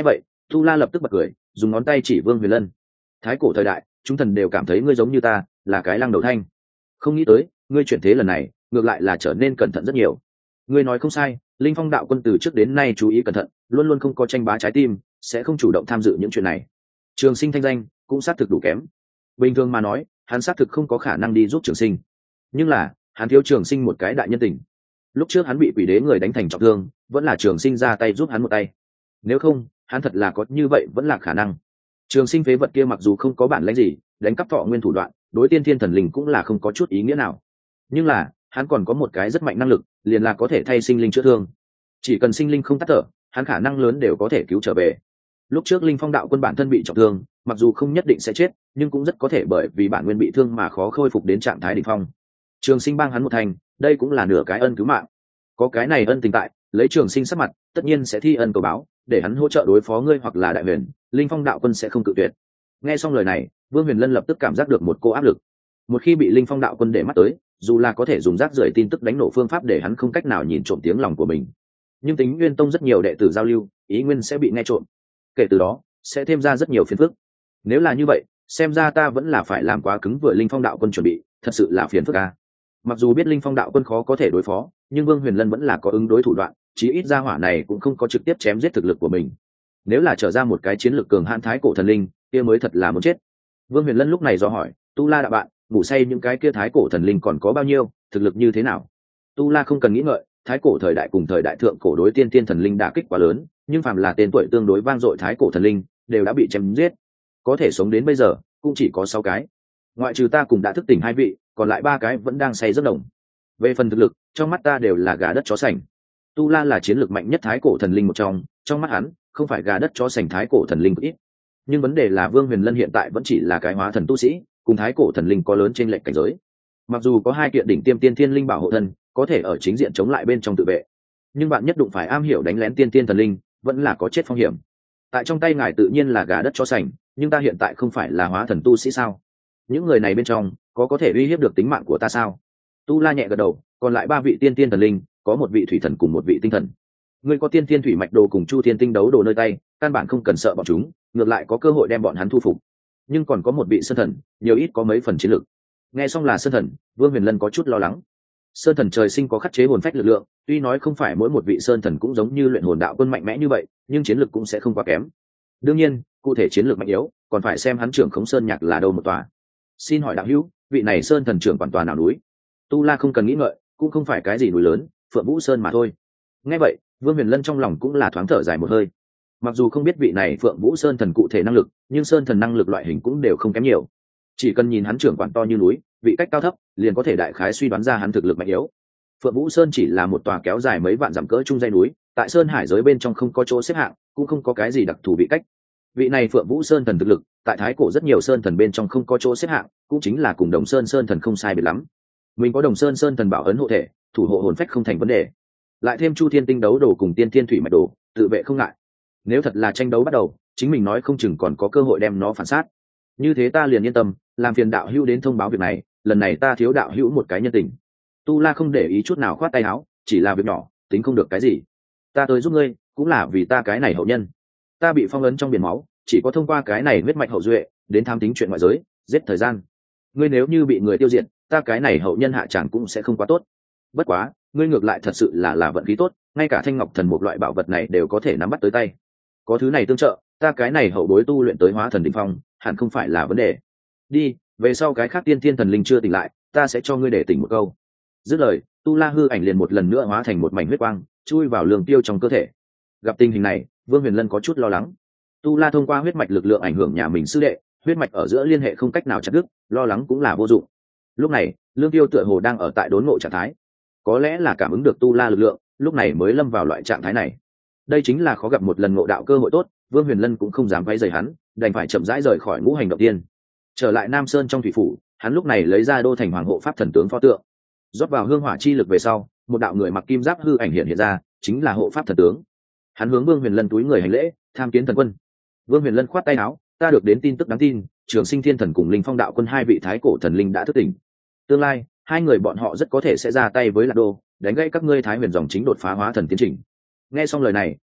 Tu La lập tức bật cười, dùng ngón tay chỉ Vương Huyền Lân. Thái cổ thời đại, chúng thần đều cảm thấy ngươi giống như ta, là cái lăng đầu thanh. Không nghĩ tới, ngươi chuyển thế lần này, ngược lại là trở nên cẩn thận rất nhiều. Ngươi nói không sai, Linh Phong đạo quân từ trước đến nay chú ý cẩn thận, luôn luôn không có tranh bá trái tim, sẽ không chủ động tham dự những chuyện này. Trường Sinh thanh danh cũng xác thực đủ kém. Bình thường mà nói, hắn xác thực không có khả năng đi giúp Trường Sinh. Nhưng là, hắn thiếu Trường Sinh một cái đại nhân tình. Lúc trước hắn bị quỷ đế người đánh thành trọng thương, vẫn là Trường Sinh ra tay giúp hắn một tay. Nếu không, hắn thật là có như vậy vẫn là khả năng. Trường Sinh phế vật kia mặc dù không có bản lĩnh gì, đánh cắp thọ nguyên thủ đoạn, đối tiên thiên thần linh cũng là không có chút ý nghĩa nào. Nhưng là, hắn còn có một cái rất mạnh năng lực, liền là có thể thay sinh linh chữa thương. Chỉ cần sinh linh không tắt thở, hắn khả năng lớn đều có thể cứu trở về. Lúc trước Linh Phong đạo quân bản thân bị trọng thương, mặc dù không nhất định sẽ chết, nhưng cũng rất có thể bởi vì bản nguyên bị thương mà khó khôi phục đến trạng thái đỉnh phong. Trường Sinh bang hắn một thành, đây cũng là nửa cái ân cứu mạng. Có cái này ân tình tại, lấy Trường Sinh sắc mặt, tất nhiên sẽ thi ân cầu báo, để hắn hỗ trợ đối phó ngươi hoặc là đại huyền, Linh Phong đạo quân sẽ không cự tuyệt. Nghe xong lời này, Vương Huyền Lân lập tức cảm giác được một cô áp lực. Một khi bị Linh Phong đạo quân để mắt tới, dù là có thể dùng rác rưởi tin tức đánh nổ phương pháp để hắn không cách nào nhìn trộm tiếng lòng của mình, nhưng tính Nguyên Tông rất nhiều đệ tử giao lưu, ý nguyên sẽ bị nghe trộm. Kể từ đó, sẽ thêm ra rất nhiều phiền phức. Nếu là như vậy, xem ra ta vẫn là phải làm quá cứng vừa Linh Phong đạo quân chuẩn bị, thật sự là phiền phức a. Mặc dù biết Linh Phong đạo quân khó có thể đối phó, nhưng Vương Huyền Lân vẫn là có ứng đối thủ đoạn, chí ít ra hỏa này cũng không có trực tiếp chém giết thực lực của mình. Nếu là trở ra một cái chiến lược cường hãn thái cổ thần linh, kia mới thật là muốn chết. Vương Huyền Lân lúc này dò hỏi, Tu La đạo bạn, ngủ say những cái kia thái cổ thần linh còn có bao nhiêu, thực lực như thế nào? Tu La không cần nghĩ ngợi, thái cổ thời đại cùng thời đại thượng cổ đối tiên tiên thần linh đả kích quá lớn, nhưng phàm là tên tuổi tương đối vang dội thái cổ thần linh đều đã bị chém giết, có thể sống đến bây giờ cũng chỉ có sáu cái, ngoại trừ ta cùng đã thức tỉnh hai vị, còn lại ba cái vẫn đang say giấc nồng. Về phần thực lực, trong mắt ta đều là gà đất chó sành. Tu La là chiến lược mạnh nhất thái cổ thần linh một trong, trong mắt hắn không phải gà đất chó sành thái cổ thần linh ít, nhưng vấn đề là Vương Huyền Lân hiện tại vẫn chỉ là cái hóa thần tu sĩ, cùng thái cổ thần linh có lớn trên lệnh cảnh giới. Mặc dù có hai kiện đỉnh tiêm tiên thiên linh bảo hộ thân, có thể ở chính diện chống lại bên trong tự vệ, nhưng bạn nhất đụng phải am hiểu đánh lén tiên tiên thần linh, vẫn là có chết phong hiểm. Tại trong tay ngài tự nhiên là gà đất chó sành, nhưng ta hiện tại không phải là hóa thần tu sĩ sao? Những người này bên trong có có thể uy hiếp được tính mạng của ta sao? Tu La nhẹ gật đầu, còn lại ba vị tiên tiên thần linh, có một vị thủy thần cùng một vị tinh thần. Ngươi có tiên tiên thủy mạch đồ cùng chu thiên tinh đấu đồ nơi tay, căn bản không cần sợ bọn chúng, ngược lại có cơ hội đem bọn hắn thu phục. Nhưng còn có một vị sơn thần, nhiều ít có mấy phần chiến lực. Nghe xong là sơn thần, Vương Huyền Lân có chút lo lắng. Sơn thần trời sinh có khắc chế hồn phách lực lượng, tuy nói không phải mỗi một vị sơn thần cũng giống như luyện hồn đạo quân mạnh mẽ như vậy, nhưng chiến lực cũng sẽ không quá kém. Đương nhiên, cụ thể chiến lược mạnh yếu, còn phải xem hắn trưởng khống sơn nhạc là đâu một tòa. Xin hỏi đạo hữu, vị này sơn thần trưởng quản tòa nào núi? Tu La không cần nghĩ ngợi, cũng không phải cái gì núi lớn, Phượng Vũ Sơn mà thôi. Nghe vậy, Vương Huyền Lân trong lòng cũng là thoáng thở dài một hơi. Mặc dù không biết vị này Phượng Vũ Sơn thần cụ thể năng lực, nhưng sơn thần năng lực loại hình cũng đều không kém nhiều. Chỉ cần nhìn hắn trưởng quản to như núi, vị cách cao thấp, liền có thể đại khái suy đoán ra hắn thực lực mạnh yếu. Phượng Vũ Sơn chỉ là một tòa kéo dài mấy vạn dặm cỡ trung dãy núi, tại sơn hải giới bên trong không có chỗ xếp hạng, cũng không có cái gì đặc thù vị cách. Vị này Phượng Vũ Sơn thần thực lực, tại thái cổ rất nhiều sơn thần bên trong không có chỗ xếp hạng, cũng chính là cùng Đồng Sơn Sơn thần không sai biệt lắm. Mình có Đồng Sơn Sơn thần bảo ấn hộ thể, thủ hộ hồn phách không thành vấn đề. Lại thêm Chu Thiên Tinh đấu đồ cùng Tiên Thiên thủy mạch đồ, tự vệ không ngại. Nếu thật là tranh đấu bắt đầu, chính mình nói không chừng còn có cơ hội đem nó phản sát. Như thế ta liền yên tâm, làm phiền đạo hữu đến thông báo việc này, lần này ta thiếu đạo hữu một cái nhân tình. Tu La không để ý chút nào khoát tay áo, chỉ là việc nhỏ, tính không được cái gì. Ta tới giúp ngươi, cũng là vì ta cái này hậu nhân. Ta bị phong ấn trong biển máu, chỉ có thông qua cái này huyết mạch hậu duệ, đến tham tính chuyện ngoại giới, giết thời gian. Ngươi nếu như bị người tiêu diệt, ta cái này hậu nhân hạ chẳng cũng sẽ không quá tốt. Bất quá, ngươi ngược lại thật sự là là vận khí tốt, ngay cả thanh ngọc thần một loại bảo vật này đều có thể nắm bắt tới tay. Có thứ này tương trợ, ta cái này hậu bối tu luyện tới hóa thần đỉnh phong, hẳn không phải là vấn đề. Đi, về sau cái khác tiên thiên thần linh chưa tỉnh lại, ta sẽ cho ngươi để tỉnh một câu. Dứt lời, Tu La hư ảnh liền một lần nữa hóa thành một mảnh huyết quang, chui vào lường tiêu trong cơ thể. Gặp tình hình này, Vương Huyền Lân có chút lo lắng. Tu La thông qua huyết mạch lực lượng ảnh hưởng nhà mình sư đệ, huyết mạch ở giữa liên hệ không cách nào chặt đứt, lo lắng cũng là vô dụng. Lúc này, lương tiêu tựa hồ đang ở tại đốn ngộ trạng thái, có lẽ là cảm ứng được Tu La lực lượng, lúc này mới lâm vào loại trạng thái này. Đây chính là khó gặp một lần ngộ đạo cơ hội tốt, Vương Huyền Lân cũng không dám quay rời hắn, đành phải chậm rãi rời khỏi ngũ hành động tiên. Trở lại Nam Sơn trong thủy phủ, hắn lúc này lấy ra đô thành hoàng hộ pháp thần tướng pho tượng, rót vào hương hỏa chi lực về sau, một đạo người mặc kim giáp hư ảnh hiện hiện ra, chính là hộ pháp thần tướng. Hắn hướng Vương Huyền Lân túi người hành lễ, tham kiến thần quân. Vương Huyền Lân khoát tay áo, ta được đến tin tức đáng tin, Trường Sinh Thiên Thần cùng Linh Phong đạo quân hai vị thái cổ thần linh đã thức tỉnh. Tương lai, hai người bọn họ rất có thể sẽ ra tay với Lạc Đô, đánh gãy các ngươi Thái Huyền dòng chính đột phá hóa thần tiến trình. Nghe xong lời này,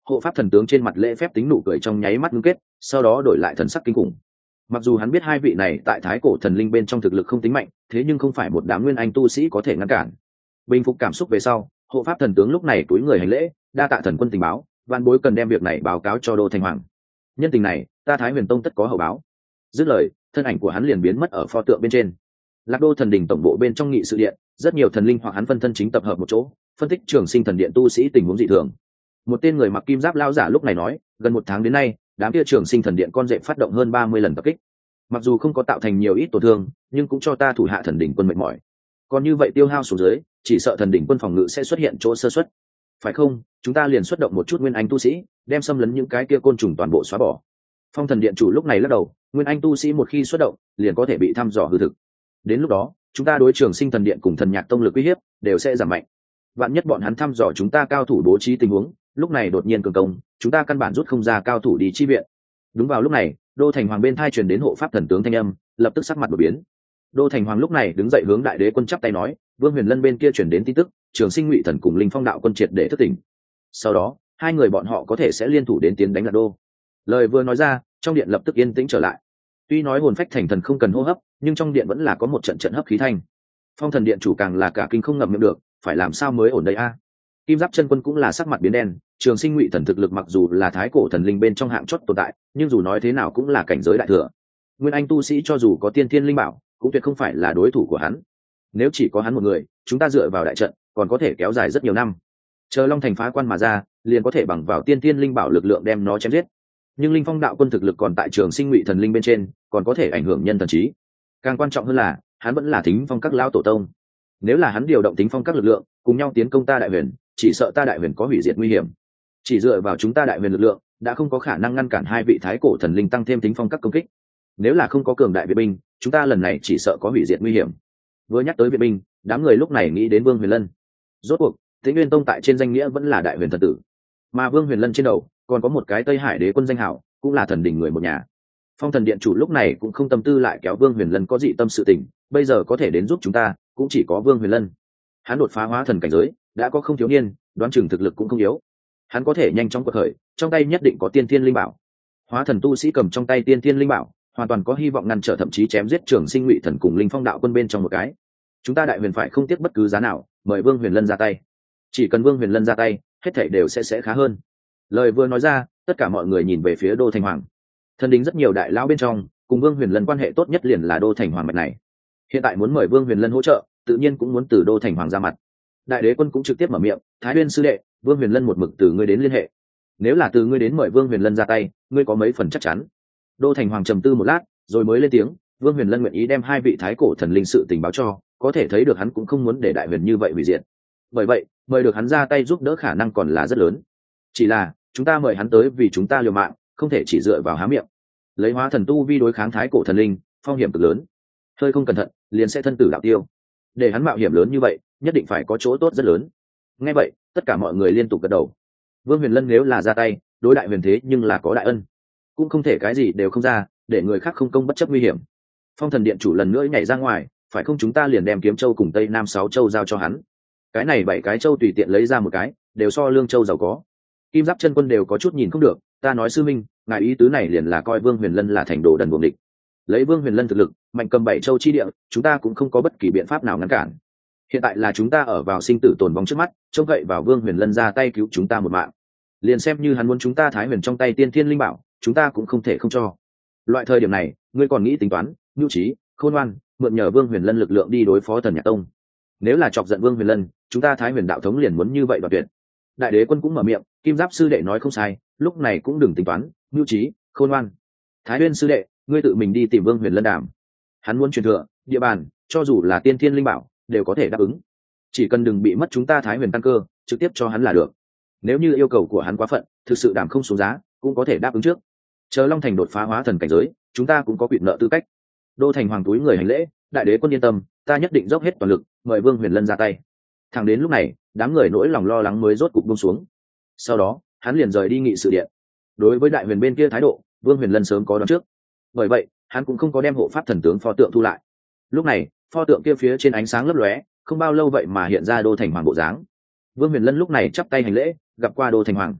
hộ pháp thần tướng trên mặt lễ phép tính nụ cười trong nháy mắt ngưng kết, sau đó đổi lại thần sắc kinh khủng. Mặc dù hắn biết hai vị này tại thái cổ thần linh bên trong thực lực không tính mạnh, thế nhưng không phải một đám nguyên anh tu sĩ có thể ngăn cản. Bình phục cảm xúc về sau, hộ pháp thần tướng lúc này túi người hành lễ, đa tạ thần quân tình báo, vạn bối cần đem việc này báo cáo cho đô thành hoàng. Nhân tình này, ta Thái Huyền Tông tất có hậu báo. Dứt lời, thân ảnh của hắn liền biến mất ở pho tượng bên trên. Lạc Đô thần đình tổng bộ bên trong nghị sự điện, rất nhiều thần linh hoặc hắn phân thân chính tập hợp một chỗ, phân tích trường sinh thần điện tu sĩ tình huống dị thường. Một tên người mặc kim giáp lao giả lúc này nói, gần một tháng đến nay, đám kia trường sinh thần điện con rệp phát động hơn ba mươi lần tập kích. Mặc dù không có tạo thành nhiều ít tổn thương, nhưng cũng cho ta thủ hạ thần đỉnh quân mệt mỏi. Còn như vậy tiêu hao xuống dưới, chỉ sợ thần đỉnh quân phòng ngự sẽ xuất hiện chỗ sơ suất. Phải không? Chúng ta liền xuất động một chút nguyên anh tu sĩ, đem xâm lấn những cái kia côn trùng toàn bộ xóa bỏ. Phong thần điện chủ lúc này lắc đầu, nguyên anh tu sĩ một khi xuất động, liền có thể bị thăm dò hư thực. Đến lúc đó, chúng ta đối trường sinh thần điện cùng thần nhạc tông lực uy hiếp đều sẽ giảm mạnh. Vạn nhất bọn hắn thăm dò chúng ta cao thủ bố trí tình huống, lúc này đột nhiên cường công, chúng ta căn bản rút không ra cao thủ đi chi viện. Đúng vào lúc này, đô thành hoàng bên thai truyền đến hộ pháp thần tướng thanh âm, lập tức sắc mặt đổi biến. Đô thành hoàng lúc này đứng dậy hướng đại đế quân chắp tay nói, Vương Huyền Lân bên kia truyền đến tin tức, trường sinh ngụy thần cùng linh phong đạo quân triệt để thất tỉnh. Sau đó, hai người bọn họ có thể sẽ liên thủ đến tiến đánh Lạc Đô. Lời vừa nói ra, trong điện lập tức yên tĩnh trở lại. Tuy nói hồn phách thành thần không cần hô hấp, nhưng trong điện vẫn là có một trận trận hấp khí thanh. Phong thần điện chủ càng là cả kinh không ngậm miệng được, phải làm sao mới ổn đây a? Kim Giáp chân quân cũng là sắc mặt biến đen, trường sinh ngụy thần thực lực mặc dù là thái cổ thần linh bên trong hạng chót tồn tại, nhưng dù nói thế nào cũng là cảnh giới đại thừa. Nguyên anh tu sĩ cho dù có tiên thiên linh bảo, cũng tuyệt không phải là đối thủ của hắn. Nếu chỉ có hắn một người, chúng ta dựa vào đại trận, còn có thể kéo dài rất nhiều năm. Chờ Long Thành phá quan mà ra, liền có thể bằng vào tiên thiên linh bảo lực lượng đem nó chém giết. Nhưng linh phong đạo quân thực lực còn tại trường sinh ngụy thần linh bên trên, còn có thể ảnh hưởng nhân thần trí. Càng quan trọng hơn là, hắn vẫn là thính phong các lão tổ tông. Nếu là hắn điều động tính phong các lực lượng, cùng nhau tiến công ta đại huyền, chỉ sợ ta đại huyền có hủy diệt nguy hiểm. Chỉ dựa vào chúng ta đại huyền lực lượng, đã không có khả năng ngăn cản hai vị thái cổ thần linh tăng thêm tính phong các công kích. Nếu là không có cường đại viện binh, chúng ta lần này chỉ sợ có hủy diệt nguy hiểm. Vừa nhắc tới viện binh, đám người lúc này nghĩ đến Vương Huyền Lân. Rốt cuộc, Tĩnh Nguyên Tông tại trên danh nghĩa vẫn là đại huyền thần tử, mà Vương Huyền Lân trên đầu còn có một cái Tây Hải Đế quân danh hảo, cũng là thần đỉnh người một nhà. Phong thần điện chủ lúc này cũng không tâm tư lại kéo Vương Huyền Lân có dị tâm sự tình, bây giờ có thể đến giúp chúng ta, cũng chỉ có Vương Huyền Lân. Hắn đột phá hóa thần cảnh giới, đã có không thiếu niên, đoán chừng thực lực cũng không yếu. Hắn có thể nhanh chóng quật khởi, trong tay nhất định có tiên thiên linh bảo. Hóa thần tu sĩ cầm trong tay tiên thiên linh bảo, hoàn toàn có hy vọng ngăn trở thậm chí chém giết trường sinh ngụy thần cùng linh phong đạo quân bên trong một cái. Chúng ta đại huyền phải không tiếc bất cứ giá nào, mời Vương Huyền Lân ra tay. Chỉ cần Vương Huyền Lân ra tay, hết thảy đều sẽ sẽ khá hơn. Lời vừa nói ra, tất cả mọi người nhìn về phía Đô Thành Hoàng. Thần đính rất nhiều đại lão bên trong, cùng Vương Huyền Lân quan hệ tốt nhất liền là Đô Thành Hoàng mạch này. Hiện tại muốn mời Vương Huyền Lân hỗ trợ, tự nhiên cũng muốn từ Đô Thành Hoàng ra mặt. Đại đế quân cũng trực tiếp mở miệng, Thái Nguyên sư đệ, Vương Huyền Lân một mực từ ngươi đến liên hệ. Nếu là từ ngươi đến mời Vương Huyền Lân ra tay, ngươi có mấy phần chắc chắn? Đô Thành Hoàng trầm tư một lát, rồi mới lên tiếng, Vương Huyền Lân nguyện ý đem hai vị thái cổ thần linh sự tình báo cho, có thể thấy được hắn cũng không muốn để đại huyền như vậy hủy diệt. Bởi vậy, mời được hắn ra tay giúp đỡ khả năng còn là rất lớn. Chỉ là, chúng ta mời hắn tới vì chúng ta liều mạng, không thể chỉ dựa vào há miệng. Lấy hóa thần tu vi đối kháng thái cổ thần linh, phong hiểm cực lớn. Hơi không cẩn thận, liền sẽ thân tử đạo tiêu. Để hắn mạo hiểm lớn như vậy, nhất định phải có chỗ tốt rất lớn. Nghe vậy, tất cả mọi người liên tục gật đầu. Vương Huyền Lân nếu là ra tay, đối đại huyền thế nhưng là có đại ân, cũng không thể cái gì đều không ra, để người khác không công bất chấp nguy hiểm. Phong thần điện chủ lần nữa nhảy ra ngoài, phải không chúng ta liền đem Kiếm Châu cùng Tây Nam sáu châu giao cho hắn. Cái này bảy cái châu tùy tiện lấy ra một cái, đều so Lương Châu giàu có. Kim Giáp chân quân đều có chút nhìn không được, ta nói sư minh, ngài ý tứ này liền là coi Vương Huyền Lân là thành đồ đần buồng địch. Lấy Vương Huyền Lân thực lực, mạnh cầm bảy châu chi địa, chúng ta cũng không có bất kỳ biện pháp nào ngăn cản. Hiện tại là chúng ta ở vào sinh tử tồn vong trước mắt, trông cậy vào Vương Huyền Lân ra tay cứu chúng ta một mạng. Liền xem như hắn muốn chúng ta Thái Huyền trong tay tiên thiên linh bảo, chúng ta cũng không thể không cho. Loại thời điểm này, ngươi còn nghĩ tính toán, nhu trí, khôn ngoan, mượn nhờ Vương Huyền Lân lực lượng đi đối phó Thần Nhạc Tông. Nếu là chọc giận Vương Huyền Lân, chúng ta Thái Huyền đạo thống liền muốn như vậy đoạt tuyệt. Đại đế quân cũng mở miệng, Kim Giáp sư đệ nói không sai, lúc này cũng đừng tính toán, nhu trí, khôn ngoan. Thái Huyền sư đệ, ngươi tự mình đi tìm Vương Huyền Lân đàm. Hắn muốn truyền thừa, địa bàn, cho dù là tiên thiên linh bảo, đều có thể đáp ứng. Chỉ cần đừng bị mất chúng ta Thái Huyền căn cơ, trực tiếp cho hắn là được. Nếu như yêu cầu của hắn quá phận, thực sự đảm không xuống giá, cũng có thể đáp ứng trước. Chờ Long Thành đột phá hóa thần cảnh giới, chúng ta cũng có quyền nợ tư cách. Đô Thành Hoàng túi người hành lễ, đại đế quân yên tâm, ta nhất định dốc hết toàn lực, mời Vương Huyền Lân ra tay. Thẳng đến lúc này, đám người nỗi lòng lo lắng mới rốt cục buông xuống. Sau đó, hắn liền rời đi nghị sự điện. Đối với đại huyền bên kia thái độ, Vương Huyền Lân sớm có đoán trước. Bởi vậy, hắn cũng không có đem hộ pháp thần tướng pho tượng thu lại. Lúc này, pho tượng kia phía trên ánh sáng lấp lóe, không bao lâu vậy mà hiện ra Đô Thành Hoàng bộ dáng. Vương Huyền Lân lúc này chắp tay hành lễ, gặp qua Đô Thành Hoàng.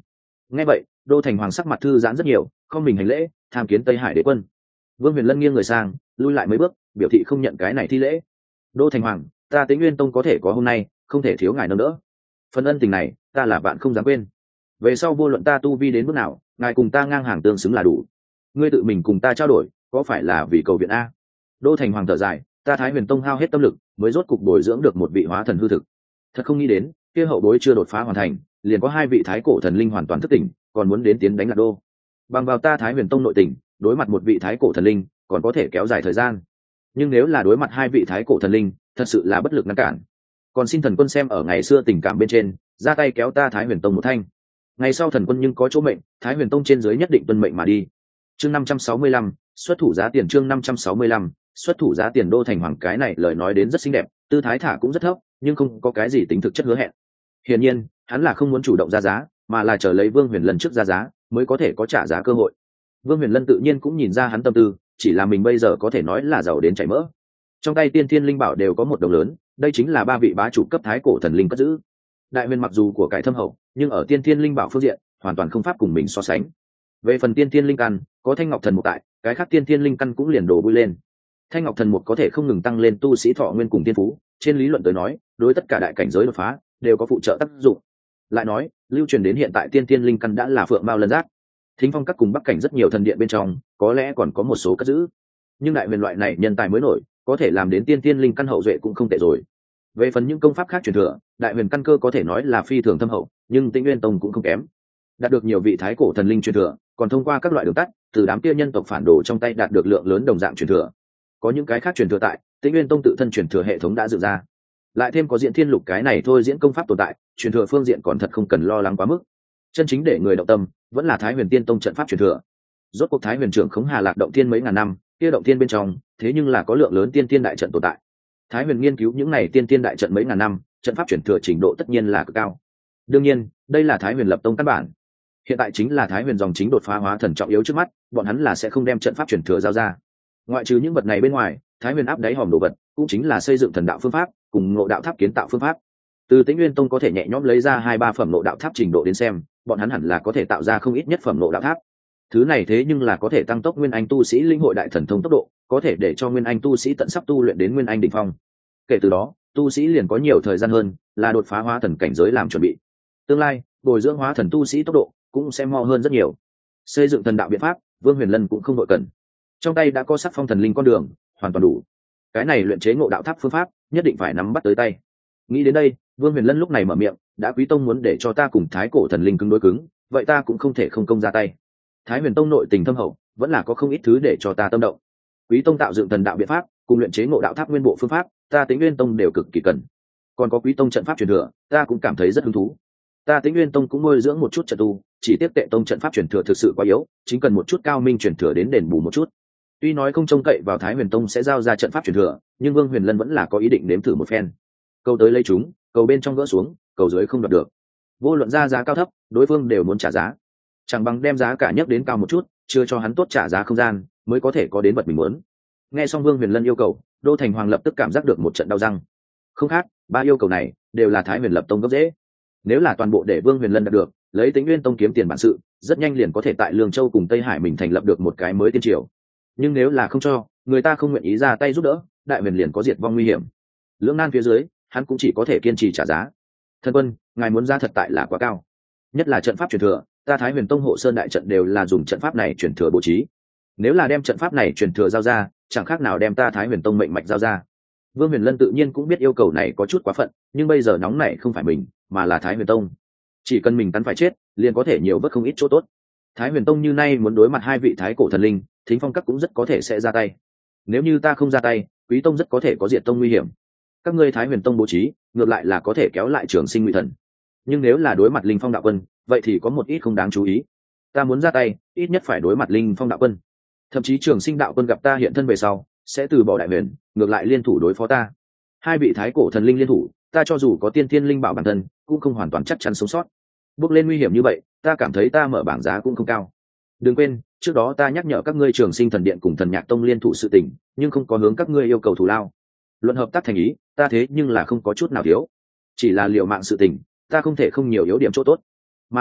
Nghe vậy, đô thành hoàng sắc mặt thư giãn rất nhiều, không mình hành lễ, tham kiến Tây Hải đế quân. Vương Huyền Lân nghiêng người sang, lui lại mấy bước, biểu thị không nhận cái này thi lễ. Đô thành hoàng, ta Tĩnh Nguyên tông có thể có hôm nay, không thể thiếu ngài nâng đỡ. Phần ân tình này, ta là bạn không dám quên. Về sau vô luận ta tu vi đến bước nào, ngài cùng ta ngang hàng tương xứng là đủ. Ngươi tự mình cùng ta trao đổi, có phải là vì cầu viện a? Đô thành hoàng thở dài, ta Thái Huyền tông hao hết tâm lực, mới rốt cục bồi dưỡng được một vị hóa thần hư thực. Thật không nghĩ đến, kia hậu bối chưa đột phá hoàn thành, liền có hai vị thái cổ thần linh hoàn toàn thức tỉnh, còn muốn đến tiến đánh Lạc Đô. Bằng vào ta Thái Huyền tông nội tình, đối mặt một vị thái cổ thần linh, còn có thể kéo dài thời gian. Nhưng nếu là đối mặt hai vị thái cổ thần linh, thật sự là bất lực ngăn cản. Còn xin thần quân xem ở ngày xưa tình cảm bên trên, ra tay kéo ta Thái Huyền tông một thanh. Ngày sau thần quân nhưng có chỗ mệnh, Thái Huyền tông trên dưới nhất định tuân mệnh mà đi. Chương năm trăm sáu mươi lăm, xuất thủ giá tiền chương năm trăm sáu mươi lăm, xuất thủ giá tiền. Đô thành hoàng cái này lời nói đến rất xinh đẹp, tư thái thả cũng rất thấp, nhưng không có cái gì tính thực chất hứa hẹn. Hiển nhiên, hắn là không muốn chủ động ra giá, mà là chờ lấy Vương Huyền Lân trước ra giá, mới có thể có trả giá cơ hội. Vương Huyền Lân tự nhiên cũng nhìn ra hắn tâm tư, chỉ là mình bây giờ có thể nói là giàu đến chảy mỡ. Trong tay Tiên Thiên Linh Bảo đều có một đồng lớn, đây chính là ba vị bá chủ cấp thái cổ thần linh cất giữ. Đại huyền mặc dù của cải thâm hậu, nhưng ở Tiên Thiên Linh Bảo phương diện, hoàn toàn không pháp cùng mình so sánh. Về phần Tiên Thiên Linh căn, có Thanh Ngọc Thần Mục tại, cái khác Tiên Thiên Linh căn cũng liền đổ bụi lên. Thanh Ngọc Thần Mục có thể không ngừng tăng lên tu sĩ thọ nguyên cùng tiên phú, trên lý luận tới nói, đối tất cả đại cảnh giới đột phá đều có phụ trợ tác dụng. Lại nói, lưu truyền đến hiện tại Tiên Thiên Linh căn đã là phượng mao lân giác. Thính Phong các cùng Bắc cảnh rất nhiều thần điện bên trong, có lẽ còn có một số cất giữ. Nhưng đại huyền loại này nhân tài mới nổi, có thể làm đến Tiên Thiên Linh căn hậu duệ cũng không tệ rồi. Về phần những công pháp khác truyền thừa, đại huyền căn cơ có thể nói là phi thường thâm hậu, nhưng Tĩnh Nguyên tông cũng không kém. Đạt được nhiều vị thái cổ thần linh truyền thừa, còn thông qua các loại đường tắt, từ đám kia nhân tộc phản đồ trong tay đạt được lượng lớn đồng dạng truyền thừa. Có những cái khác truyền thừa tại, Tĩnh Nguyên tông tự thân truyền thừa hệ thống đã dựng ra. Lại thêm có Diễn Thiên Lục cái này thôi diễn công pháp tồn tại, truyền thừa phương diện còn thật không cần lo lắng quá mức. Chân chính để người động tâm, vẫn là Thái Huyền Tiên tông trận pháp truyền thừa. Rốt cuộc Thái Huyền trưởng khống Hà Lạc động thiên mấy ngàn năm, kia động thiên bên trong, thế nhưng là có lượng lớn tiên tiên đại trận tồn tại. Thái Huyền nghiên cứu những này tiên tiên đại trận mấy ngàn năm, trận pháp truyền thừa trình độ tất nhiên là cực cao. Đương nhiên, đây là Thái Huyền lập tông căn bản. Hiện tại chính là Thái Huyền dòng chính đột phá hóa thần trọng yếu trước mắt, bọn hắn là sẽ không đem trận pháp truyền thừa giao ra. Ngoại trừ những vật này bên ngoài, Thái Huyền áp đáy hòm đồ vật, cũng chính là xây dựng thần đạo phương pháp, cùng ngộ đạo tháp kiến tạo phương pháp. Từ Tĩnh Nguyên tông có thể nhẹ nhõm lấy ra hai ba phẩm ngộ đạo tháp trình độ đến xem, bọn hắn hẳn là có thể tạo ra không ít nhất phẩm ngộ đạo tháp. Thứ này thế nhưng là có thể tăng tốc nguyên anh tu sĩ linh hội đại thần thông tốc độ, có thể để cho nguyên anh tu sĩ tận sắp tu luyện đến nguyên anh đỉnh phong. Kể từ đó, tu sĩ liền có nhiều thời gian hơn, là đột phá hóa thần cảnh giới làm chuẩn bị. Tương lai, bồi dưỡng hóa thần tu sĩ tốc độ cũng sẽ mo hơn rất nhiều. Xây dựng thần đạo biện pháp, Vương Huyền Lân cũng không đội cần. Trong tay đã có sắc phong thần linh con đường, hoàn toàn đủ. Cái này luyện chế ngộ đạo tháp phương pháp, nhất định phải nắm bắt tới tay. Nghĩ đến đây, Vương Huyền Lân lúc này mở miệng, đã Quý tông muốn để cho ta cùng Thái cổ thần linh cứng đối cứng, vậy ta cũng không thể không công ra tay. Thái Huyền tông nội tình thâm hậu, vẫn là có không ít thứ để cho ta tâm động. Quý tông tạo dựng thần đạo biện pháp, cùng luyện chế ngộ đạo tháp nguyên bộ phương pháp, ta Tĩnh Nguyên tông đều cực kỳ cần. Còn có Quý tông trận pháp truyền thừa, ta cũng cảm thấy rất hứng thú. Ta Tĩnh Nguyên tông cũng nuôi dưỡng một chút trận tu, chỉ tiếp tệ tông trận pháp truyền thừa thực sự quá yếu, chính cần một chút cao minh truyền thừa đến đền bù một chút. Tuy nói không trông cậy vào Thái Huyền tông sẽ giao ra trận pháp truyền thừa, nhưng Vương Huyền Lân vẫn là có ý định nếm thử một phen. Cầu tới lấy chúng, cầu bên trong gỡ xuống, cầu dưới không đoạt được. Vô luận ra giá cao thấp, đối phương đều muốn trả giá. Chẳng bằng đem giá cả nhấc đến cao một chút, chưa cho hắn tốt trả giá không gian, mới có thể có đến vật mình muốn. Nghe xong Vương Huyền Lân yêu cầu, Đô Thành Hoàng lập tức cảm giác được một trận đau răng. Không khác, ba yêu cầu này đều là Thái Huyền lập tông gốc dễ. Nếu là toàn bộ để Vương Huyền Lân đạt được, lấy Tĩnh Nguyên tông kiếm tiền bản sự, rất nhanh liền có thể tại Lương Châu cùng Tây Hải mình thành lập được một cái mới tiên triều. Nhưng nếu là không cho, người ta không nguyện ý ra tay giúp đỡ, đại huyền liền có diệt vong nguy hiểm. Lưỡng nan phía dưới, hắn cũng chỉ có thể kiên trì trả giá. Thân quân, ngài muốn ra thật tại là quá cao, nhất là trận pháp truyền thừa, ta Thái Huyền tông hộ sơn đại trận đều là dùng trận pháp này truyền thừa bố trí. Nếu là đem trận pháp này truyền thừa giao ra, chẳng khác nào đem ta Thái Huyền tông mệnh mạch giao ra. Vương Huyền Lân tự nhiên cũng biết yêu cầu này có chút quá phận, nhưng bây giờ nóng này không phải mình, mà là Thái Huyền tông. Chỉ cần mình cắn phải chết, liền có thể nhiều vất không ít chỗ tốt. Thái Huyền tông như nay muốn đối mặt hai vị thái cổ thần linh, Thính Phong các cũng rất có thể sẽ ra tay. Nếu như ta không ra tay, Quý tông rất có thể có diệt tông nguy hiểm. Các ngươi Thái Huyền tông bố trí, ngược lại là có thể kéo lại Trường Sinh Ngụy Thần. Nhưng nếu là đối mặt Linh Phong đạo quân, vậy thì có một ít không đáng chú ý. Ta muốn ra tay, ít nhất phải đối mặt Linh Phong đạo quân. Thậm chí Trường Sinh đạo quân gặp ta hiện thân về sau, sẽ từ bỏ đại huyền, ngược lại liên thủ đối phó ta. Hai vị thái cổ thần linh liên thủ, ta cho dù có tiên thiên linh bảo bản thân, cũng không hoàn toàn chắc chắn sống sót. Bước lên nguy hiểm như vậy, ta cảm thấy ta mở bảng giá cũng không cao. Đừng quên, trước đó ta nhắc nhở các ngươi Trường Sinh thần điện cùng Thần Nhạc tông liên thủ sự tình, nhưng không có hướng các ngươi yêu cầu thù lao. Luận hợp tác thành ý, ta thế nhưng là không có chút nào thiếu. Chỉ là liệu mạng sự tình, ta không thể không nhiều yếu điểm chỗ tốt. Mà lại,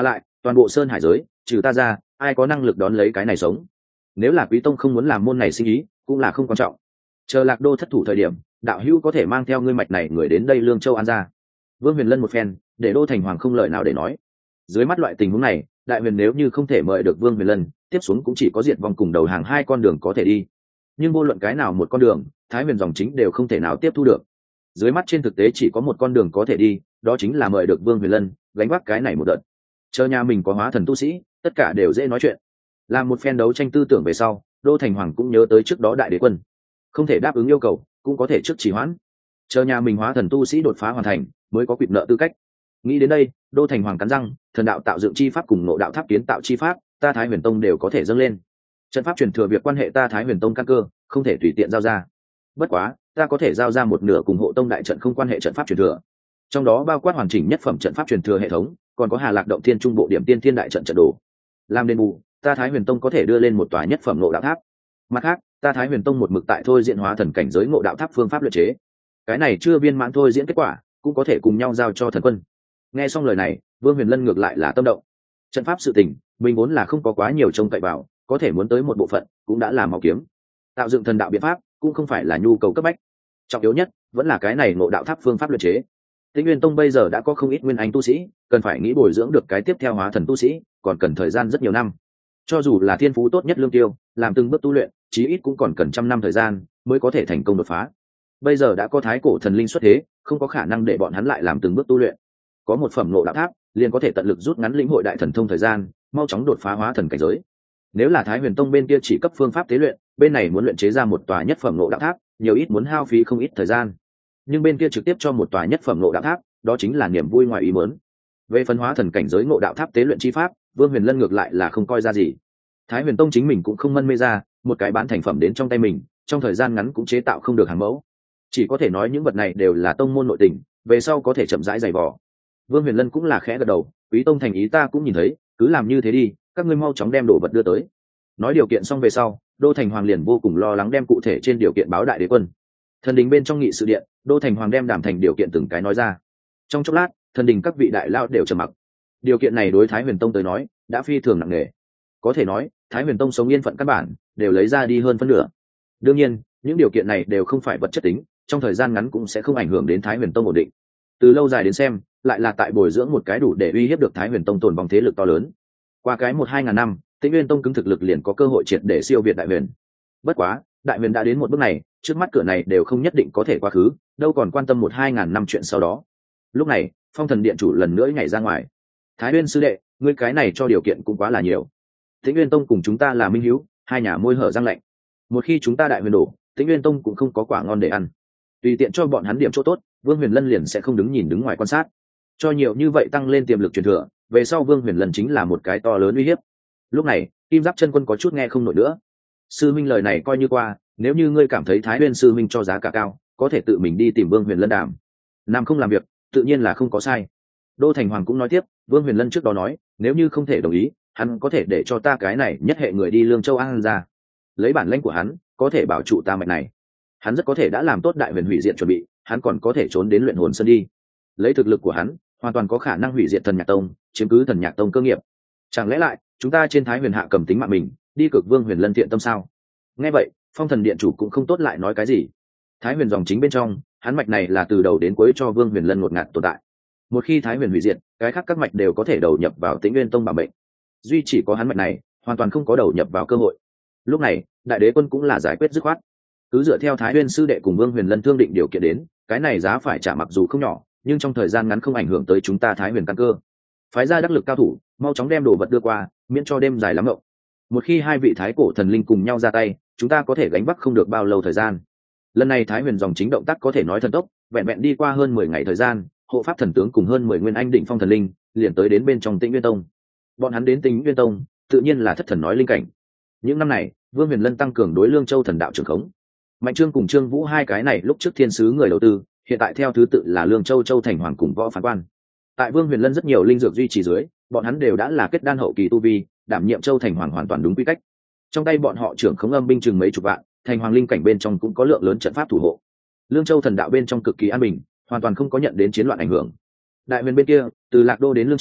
toàn bộ sơn hải giới trừ ta ra ai có năng lực đón lấy cái này sống. Nếu là Quý tông không muốn làm môn này sinh ý cũng là không quan trọng, chờ Lạc Đô thất thủ thời điểm, đạo hữu có thể mang theo ngươi mạch này người đến đây Lương Châu an ra. Vương Huyền Lân một phen để Đô Thành Hoàng không lời nào để nói. Dưới mắt loại tình huống này, đại huyền nếu như không thể mời được Vương Huyền Lân, tiếp xuống cũng chỉ có diệt vong cùng đầu hàng hai con đường có thể đi. Nhưng vô luận cái nào một con đường, Thái Huyền dòng chính đều không thể nào tiếp thu được. Dưới mắt trên thực tế chỉ có một con đường có thể đi, đó chính là mời được Vương Huyền Lân gánh vác cái này một đợt. Chờ nhà mình có hóa thần tu sĩ, tất cả đều dễ nói chuyện. Làm một phen đấu tranh tư tưởng về sau, Đô Thành Hoàng cũng nhớ tới trước đó đại đế quân, không thể đáp ứng yêu cầu cũng có thể trước trì hoãn, chờ nhà mình hóa thần tu sĩ đột phá hoàn thành mới có quỵt nợ tư cách. Nghĩ đến đây, Đô Thành Hoàng cắn răng, thần đạo tạo dựng chi pháp cùng nội đạo tháp kiến tạo chi pháp, ta Thái Huyền Tông đều có thể dâng lên. Trận pháp truyền thừa việc quan hệ ta Thái Huyền Tông căn cơ, không thể tùy tiện giao ra. Bất quá, ta có thể giao ra một nửa cùng hộ tông đại trận không quan hệ trận pháp truyền thừa, trong đó bao quát hoàn chỉnh nhất phẩm trận pháp truyền thừa hệ thống, còn có Hà Lạc động thiên trung bộ điểm tiên thiên đại trận trận đồ. Làm đền bù, ta Thái Huyền Tông có thể đưa lên một tòa nhất phẩm nội đạo tháp. Mặt khác, ta Thái Huyền Tông một mực tại thôi diễn hóa thần cảnh giới ngộ đạo tháp phương pháp luyện chế, cái này chưa viên mãn thôi diễn kết quả cũng có thể cùng nhau giao cho thần quân. Nghe xong lời này, Vương Huyền Lân ngược lại là tâm động. Trận pháp sự tình mình vốn là không có quá nhiều trông cậy vào, có thể muốn tới một bộ phận cũng đã là máu kiếm. Tạo dựng thần đạo biện pháp cũng không phải là nhu cầu cấp bách, trọng yếu nhất vẫn là cái này ngộ đạo tháp phương pháp luyện chế. Tĩnh Nguyên Tông bây giờ đã có không ít nguyên anh tu sĩ, cần phải nghĩ bồi dưỡng được cái tiếp theo hóa thần tu sĩ, còn cần thời gian rất nhiều năm. Cho dù là thiên phú tốt nhất Lương Tiêu, làm từng bước tu luyện, chí ít cũng còn cần trăm năm thời gian mới có thể thành công đột phá. Bây giờ đã có thái cổ thần linh xuất thế, không có khả năng để bọn hắn lại làm từng bước tu luyện. Có một phẩm ngộ đạo tháp, liền có thể tận lực rút ngắn lĩnh hội đại thần thông thời gian, mau chóng đột phá hóa thần cảnh giới. Nếu là Thái Huyền Tông bên kia chỉ cấp phương pháp tế luyện, bên này muốn luyện chế ra một tòa nhất phẩm ngộ đạo tháp, nhiều ít muốn hao phí không ít thời gian. Nhưng bên kia trực tiếp cho một tòa nhất phẩm ngộ đạo tháp, đó chính là niềm vui ngoài ý muốn. Về phân hóa thần cảnh giới ngộ đạo tháp tế luyện chi pháp, Vương Huyền Lân ngược lại là không coi ra gì. Thái Huyền Tông chính mình cũng không mân mê ra, một cái bán thành phẩm đến trong tay mình, trong thời gian ngắn cũng chế tạo không được hàng mẫu. Chỉ có thể nói những vật này đều là tông môn nội tình, về sau có thể chậm rãi dày vò. Vương Huyền Lân cũng là khẽ gật đầu, Quý tông thành ý ta cũng nhìn thấy, cứ làm như thế đi, các ngươi mau chóng đem đồ vật đưa tới. Nói điều kiện xong về sau, Đô Thành Hoàng liền vô cùng lo lắng đem cụ thể trên điều kiện báo đại đế quân. Thần đình bên trong nghị sự điện, Đô Thành Hoàng đem đảm thành điều kiện từng cái nói ra. Trong chốc lát, thần đình các vị đại lao đều trầm mặc. Điều kiện này đối Thái Huyền Tông tới nói đã phi thường nặng nề, có thể nói Thái Huyền Tông sống yên phận căn bản đều lấy ra đi hơn phân nửa. Đương nhiên, những điều kiện này đều không phải vật chất tính, trong thời gian ngắn cũng sẽ không ảnh hưởng đến Thái Huyền Tông ổn định. Từ lâu dài đến xem, lại là tại bồi dưỡng một cái đủ để uy hiếp được Thái Huyền Tông tồn vong thế lực to lớn. Qua cái một hai ngàn năm, Tĩnh Nguyên Tông cứng thực lực liền có cơ hội triệt để siêu việt Đại Huyền. Bất quá, Đại Huyền đã đến một bước này, trước mắt cửa này đều không nhất định có thể qua khứ, đâu còn quan tâm một hai ngàn năm chuyện sau đó. Lúc này, Phong Thần Điện chủ lần nữa nhảy ra ngoài. Thái Nguyên sư đệ, ngươi cái này cho điều kiện cũng quá là nhiều. Tĩnh Nguyên Tông cùng chúng ta là minh hữu, hai nhà môi hở răng lạnh. Một khi chúng ta Đại Huyền đổ, Tĩnh Nguyên Tông cũng không có quả ngon để ăn. Tùy tiện cho bọn hắn điểm chỗ tốt, Vương Huyền Lân liền sẽ không đứng nhìn đứng ngoài quan sát. Cho nhiều như vậy tăng lên tiềm lực truyền thừa, về sau Vương Huyền Lân chính là một cái to lớn uy hiếp. Lúc này, Kim Giáp Chân Quân có chút nghe không nổi nữa. Sư minh lời này coi như qua, nếu như ngươi cảm thấy Thái Nguyên sư minh cho giá cả cao, có thể tự mình đi tìm Vương Huyền Lân đàm. Nam không làm việc, tự nhiên là không có sai. Đô Thành Hoàng cũng nói tiếp, Vương Huyền Lân trước đó nói, nếu như không thể đồng ý, hắn có thể để cho ta cái này nhất hệ người đi Lương Châu An ra. Lấy bản lãnh của hắn, có thể bảo trụ ta mạch này. Hắn rất có thể đã làm tốt Đại Huyền hủy diệt chuẩn bị, hắn còn có thể trốn đến Luyện Hồn Sơn đi. Lấy thực lực của hắn, hoàn toàn có khả năng hủy diệt Thần Nhạc Tông, chiếm cứ Thần Nhạc Tông cơ nghiệp. Chẳng lẽ lại, chúng ta trên Thái Huyền hạ cầm tính mạng mình, đi cực Vương Huyền Lân thiện tâm sao? Nghe vậy, Phong Thần Điện chủ cũng không tốt lại nói cái gì. Thái Huyền dòng chính bên trong, hắn mạch này là từ đầu đến cuối cho Vương Huyền Lân ngột ngạt tồn tại. Một khi Thái Huyền hủy diệt, cái khác các mạch đều có thể đầu nhập vào Tĩnh Nguyên Tông bảo mệnh. Duy chỉ có hắn mạch này, hoàn toàn không có đầu nhập vào cơ hội. Lúc này, Đại Đế Quân cũng là giải quyết dứt khoát. Cứ dựa theo Thái Huyền sư đệ cùng Vương Huyền Lân thương định điều kiện đến, cái này giá phải trả mặc dù không nhỏ, nhưng trong thời gian ngắn không ảnh hưởng tới chúng ta Thái Huyền căn cơ. Phái ra đắc lực cao thủ, mau chóng đem đồ vật đưa qua, miễn cho đêm dài lắm ngộng. Một khi hai vị thái cổ thần linh cùng nhau ra tay, chúng ta có thể gánh vác không được bao lâu thời gian. Lần này Thái Huyền dòng chính động tác có thể nói thần tốc, vẹn vẹn đi qua hơn mười ngày thời gian, hộ pháp thần tướng cùng hơn mười nguyên anh đỉnh phong thần linh liền tới đến bên trong Tĩnh Nguyên Tông. Bọn hắn đến Tĩnh Nguyên Tông, tự nhiên là thất thần nói linh cảnh. Những năm này, Vương Huyền Lân tăng cường đối Lương Châu thần đạo trường khống. Mạnh Trương cùng Trương Vũ hai cái này lúc trước thiên sứ người đầu tư, hiện tại theo thứ tự là Lương Châu Châu Thành Hoàng cùng Võ Phán Quan. Tại Vương Huyền Lân rất nhiều linh dược duy trì dưới, bọn hắn đều đã là kết đan hậu kỳ tu vi, đảm nhiệm Châu Thành Hoàng hoàn toàn đúng quy cách. Trong tay bọn họ trưởng khống âm binh chừng mấy chục vạn, thành hoàng linh cảnh bên trong cũng có lượng lớn trận pháp thủ hộ. Lương Châu thần đạo bên trong cực kỳ an bình, hoàn toàn không có nhận đến chiến loạn ảnh hưởng. Đại Huyền bên kia, từ Lạc Đô đến Lương Châu,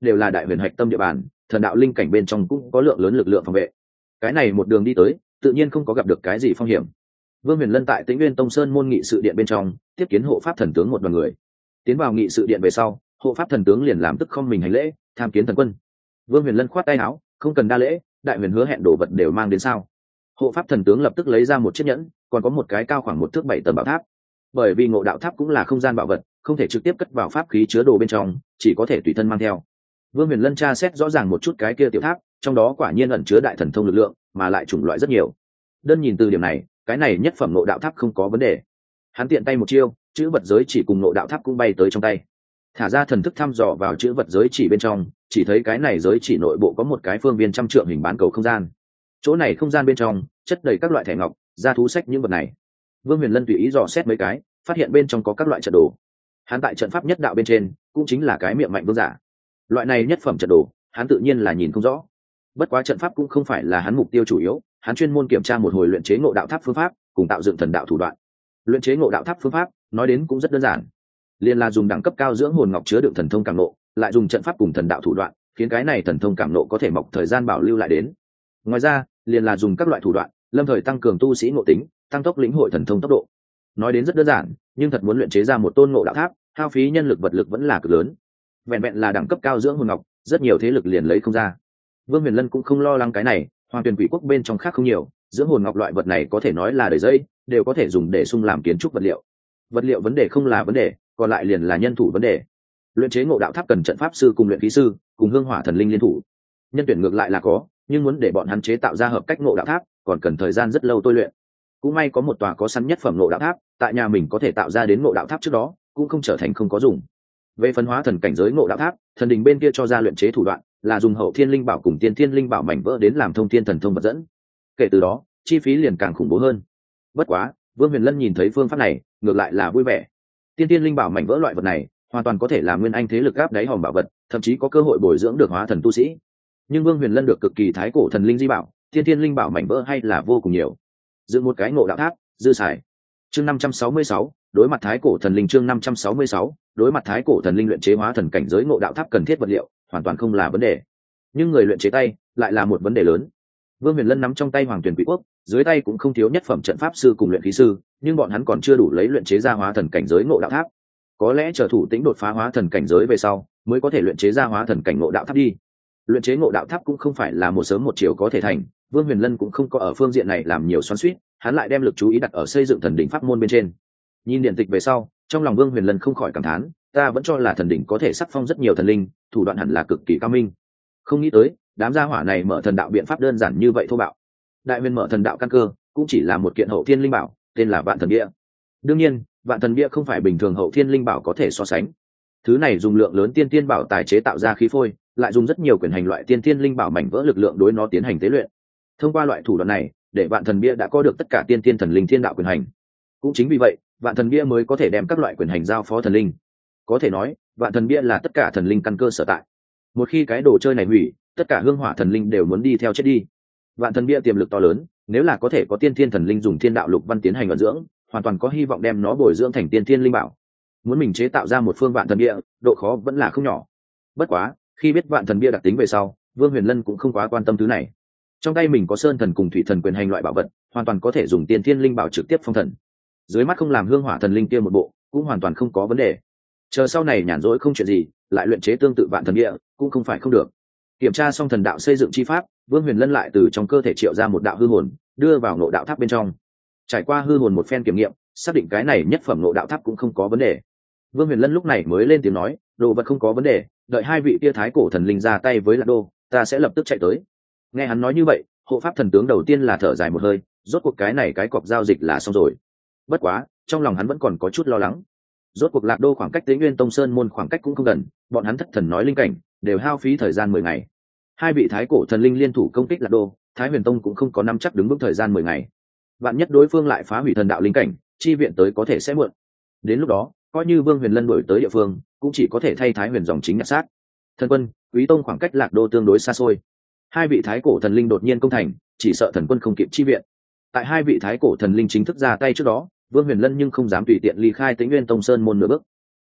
đều là đại huyền hạch tâm địa bàn, thần đạo linh cảnh bên trong cũng có lượng lớn lực lượng phòng vệ. Cái này một đường đi tới tự nhiên không có gặp được cái gì phong hiểm. Vương Huyền Lân tại Tĩnh Nguyên Tông Sơn môn nghị sự điện bên trong tiếp kiến hộ pháp thần tướng một đoàn người. Tiến vào nghị sự điện về sau, hộ pháp thần tướng liền làm tức không mình hành lễ, tham kiến thần quân. Vương Huyền Lân khoát tay áo, không cần đa lễ, đại huyền hứa hẹn đồ vật đều mang đến sao? Hộ pháp thần tướng lập tức lấy ra một chiếc nhẫn, còn có một cái cao khoảng một thước bảy tầng bảo tháp. Bởi vì Ngộ Đạo Tháp cũng là không gian bảo vật, không thể trực tiếp cất vào pháp khí chứa đồ bên trong, chỉ có thể tùy thân mang theo. Vương Huyền Lân tra xét rõ ràng một chút cái kia tiểu tháp, trong đó quả nhiên ẩn chứa đại thần thông lực lượng, mà lại chủng loại rất nhiều. Đơn nhìn từ điểm này, cái này nhất phẩm Ngộ Đạo Tháp không có vấn đề. Hắn tiện tay một chiêu, chữ vật giới chỉ cùng Ngộ Đạo Tháp cũng bay tới trong tay. Thả ra thần thức thăm dò vào chữ vật giới chỉ bên trong, chỉ thấy cái này giới chỉ nội bộ có một cái phương viên trăm trượng hình bán cầu không gian. Chỗ này không gian bên trong chất đầy các loại thẻ ngọc, gia thú sách những vật này. Vương Huyền Lân tùy ý dò xét mấy cái, phát hiện bên trong có các loại trận đồ. Hắn tại trận pháp nhất đạo bên trên, cũng chính là cái miệng mạnh vương giả. Loại này nhất phẩm trận đồ, hắn tự nhiên là nhìn không rõ. Bất quá trận pháp cũng không phải là hắn mục tiêu chủ yếu, hắn chuyên môn kiểm tra một hồi luyện chế Ngộ Đạo Tháp phương pháp, cùng tạo dựng thần đạo thủ đoạn. Luyện chế Ngộ Đạo Tháp phương pháp, nói đến cũng rất đơn giản, liền là dùng đẳng cấp cao dưỡng hồn ngọc chứa đựng thần thông cảm nộ, lại dùng trận pháp cùng thần đạo thủ đoạn, khiến cái này thần thông cảm nộ có thể mọc thời gian bảo lưu lại đến. Ngoài ra, liền là dùng các loại thủ đoạn, lâm thời tăng cường tu sĩ ngộ tính, tăng tốc lĩnh hội thần thông tốc độ. Nói đến rất đơn giản, nhưng thật muốn luyện chế ra một tôn Ngộ Đạo Tháp, hao phí nhân lực vật lực vẫn là cực lớn. Vẹn vẹn là đẳng cấp cao dưỡng hồn ngọc, rất nhiều thế lực liền lấy không ra. Vương Huyền Lân cũng không lo lắng cái này, Hoàng Tuyền Quỷ Quốc bên trong khác không nhiều, dưỡng hồn ngọc loại vật này có thể nói là đầy dây, đều có thể dùng để sung làm kiến trúc vật liệu. Vật liệu vấn đề không là vấn đề, còn lại liền là nhân thủ vấn đề. Luyện chế Ngộ Đạo Tháp cần trận pháp sư cùng luyện khí sư, cùng hương hỏa thần linh liên thủ. Nhân tuyển ngược lại là có, nhưng muốn để bọn hắn chế tạo ra hợp cách Ngộ Đạo Tháp, còn cần thời gian rất lâu tôi luyện. Cũng may có một tòa có sẵn nhất phẩm Ngộ Đạo Tháp, tại nhà mình có thể tạo ra đến Ngộ Đạo Tháp trước đó, cũng không trở thành không có dùng. Về phân hóa thần cảnh giới Ngộ Đạo Tháp, thần đình bên kia cho ra luyện chế thủ đoạn, là dùng hậu thiên linh bảo cùng tiên thiên linh bảo mảnh vỡ đến làm thông thiên thần thông vật dẫn. Kể từ đó, chi phí liền càng khủng bố hơn. Bất quá, Vương Huyền Lân nhìn thấy phương pháp này, ngược lại là vui vẻ. Tiên thiên linh bảo mảnh vỡ loại vật này, hoàn toàn có thể làm nguyên anh thế lực áp đáy hòm bảo vật, thậm chí có cơ hội bồi dưỡng được hóa thần tu sĩ. Nhưng Vương Huyền Lân được cực kỳ thái cổ thần linh di bảo, tiên thiên linh bảo mảnh vỡ hay là vô cùng nhiều. Dựng một cái Ngộ Đạo Tháp, dư xài. Chương năm trăm sáu mươi sáu, đối mặt thái cổ thần linh chương năm trăm sáu mươi sáu, đối mặt thái cổ thần linh luyện chế hóa thần cảnh giới Ngộ Đạo Tháp cần thiết vật liệu, hoàn toàn không là vấn đề. Nhưng người luyện chế tay lại là một vấn đề lớn. Vương Huyền Lân nắm trong tay Hoàng Tuyền Quỷ Quốc, dưới tay cũng không thiếu nhất phẩm trận pháp sư cùng luyện khí sư, nhưng bọn hắn còn chưa đủ lấy luyện chế ra hóa thần cảnh giới Ngộ Đạo Tháp. Có lẽ chờ thủ tĩnh đột phá hóa thần cảnh giới về sau, mới có thể luyện chế ra hóa thần cảnh Ngộ Đạo Tháp đi. Luyện chế Ngộ Đạo Tháp cũng không phải là một sớm một chiều có thể thành, Vương Huyền Lân cũng không có ở phương diện này làm nhiều xoắn xuýt, hắn lại đem lực chú ý đặt ở xây dựng thần đỉnh pháp môn bên trên. Nhìn điện tịch về sau, trong lòng Vương Huyền Lân không khỏi cảm thán, ta vẫn cho là thần đỉnh có thể sắc phong rất nhiều thần linh, thủ đoạn hẳn là cực kỳ cao minh. Không nghĩ tới, đám gia hỏa này mở thần đạo biện pháp đơn giản như vậy thô bạo. Đại huyền mở thần đạo căn cơ, cũng chỉ là một kiện hậu thiên linh bảo, tên là Vạn Thần Bia. Đương nhiên, Vạn Thần Bia không phải bình thường hậu thiên linh bảo có thể so sánh. Thứ này dùng lượng lớn tiên tiên bảo tài chế tạo ra khí phôi, lại dùng rất nhiều quyền hành loại tiên tiên linh bảo mảnh vỡ lực lượng đối nó tiến hành tế luyện. Thông qua loại thủ đoạn này, để Vạn Thần Bia đã có được tất cả tiên tiên thần linh thiên đạo quyền hành. Cũng chính vì vậy, Vạn Thần Bia mới có thể đem các loại quyền hành giao phó thần linh. Có thể nói, Vạn Thần Bia là tất cả thần linh căn cơ sở tại. Một khi cái đồ chơi này hủy, tất cả hương hỏa thần linh đều muốn đi theo chết đi. Vạn Thần Bia tiềm lực to lớn, nếu là có thể có tiên thiên thần linh dùng thiên đạo lục văn tiến hành vận dưỡng, hoàn toàn có hy vọng đem nó bồi dưỡng thành tiên thiên linh bảo. Muốn mình chế tạo ra một phương Vạn Thần Bia, độ khó vẫn là không nhỏ. Bất quá, khi biết Vạn Thần Bia đặc tính về sau, Vương Huyền Lân cũng không quá quan tâm thứ này. Trong tay mình có sơn thần cùng thủy thần quyền hành loại bảo vật, hoàn toàn có thể dùng tiên thiên linh bảo trực tiếp phong thần. Dưới mắt không làm hương hỏa thần linh kia một bộ, cũng hoàn toàn không có vấn đề. Chờ sau này nhàn rỗi không chuyện gì, lại luyện chế tương tự Vạn Thần Bia, cũng không phải không được. Kiểm tra xong thần đạo xây dựng chi pháp, Vương Huyền Lân lại từ trong cơ thể triệu ra một đạo hư hồn, đưa vào Ngộ Đạo Tháp bên trong. Trải qua hư hồn một phen kiểm nghiệm, xác định cái này nhất phẩm Ngộ Đạo Tháp cũng không có vấn đề. Vương Huyền Lân lúc này mới lên tiếng nói, đồ vật không có vấn đề, đợi hai vị kia thái cổ thần linh ra tay với Lạc Đô, ta sẽ lập tức chạy tới. Nghe hắn nói như vậy, hộ pháp thần tướng đầu tiên là thở dài một hơi, rốt cuộc cái này cái cọc giao dịch là xong rồi. Bất quá, trong lòng hắn vẫn còn có chút lo lắng. Rốt cuộc Lạc Đô khoảng cách Tĩnh Nguyên Tông Sơn môn khoảng cách cũng không gần, bọn hắn thất thần nói linh cảnh, đều hao phí thời gian mười ngày. Hai vị thái cổ thần linh liên thủ công kích Lạc Đô, Thái Huyền Tông cũng không có nắm chắc đứng vững thời gian mười ngày. Vạn nhất đối phương lại phá hủy thần đạo linh cảnh, chi viện tới có thể sẽ muộn. Đến lúc đó, coi như Vương Huyền Lân đuổi tới địa phương, cũng chỉ có thể thay Thái Huyền dòng chính nhặt xác. Thần quân, Quý Tông khoảng cách Lạc Đô tương đối xa xôi. Hai vị thái cổ thần linh đột nhiên công thành, chỉ sợ thần quân không kịp chi viện. Tại hai vị thái cổ thần linh chính thức ra tay trước đó, Vương Huyền Lân nhưng không dám tùy tiện ly khai Tĩnh Nguyên Tông Sơn môn nửa bước.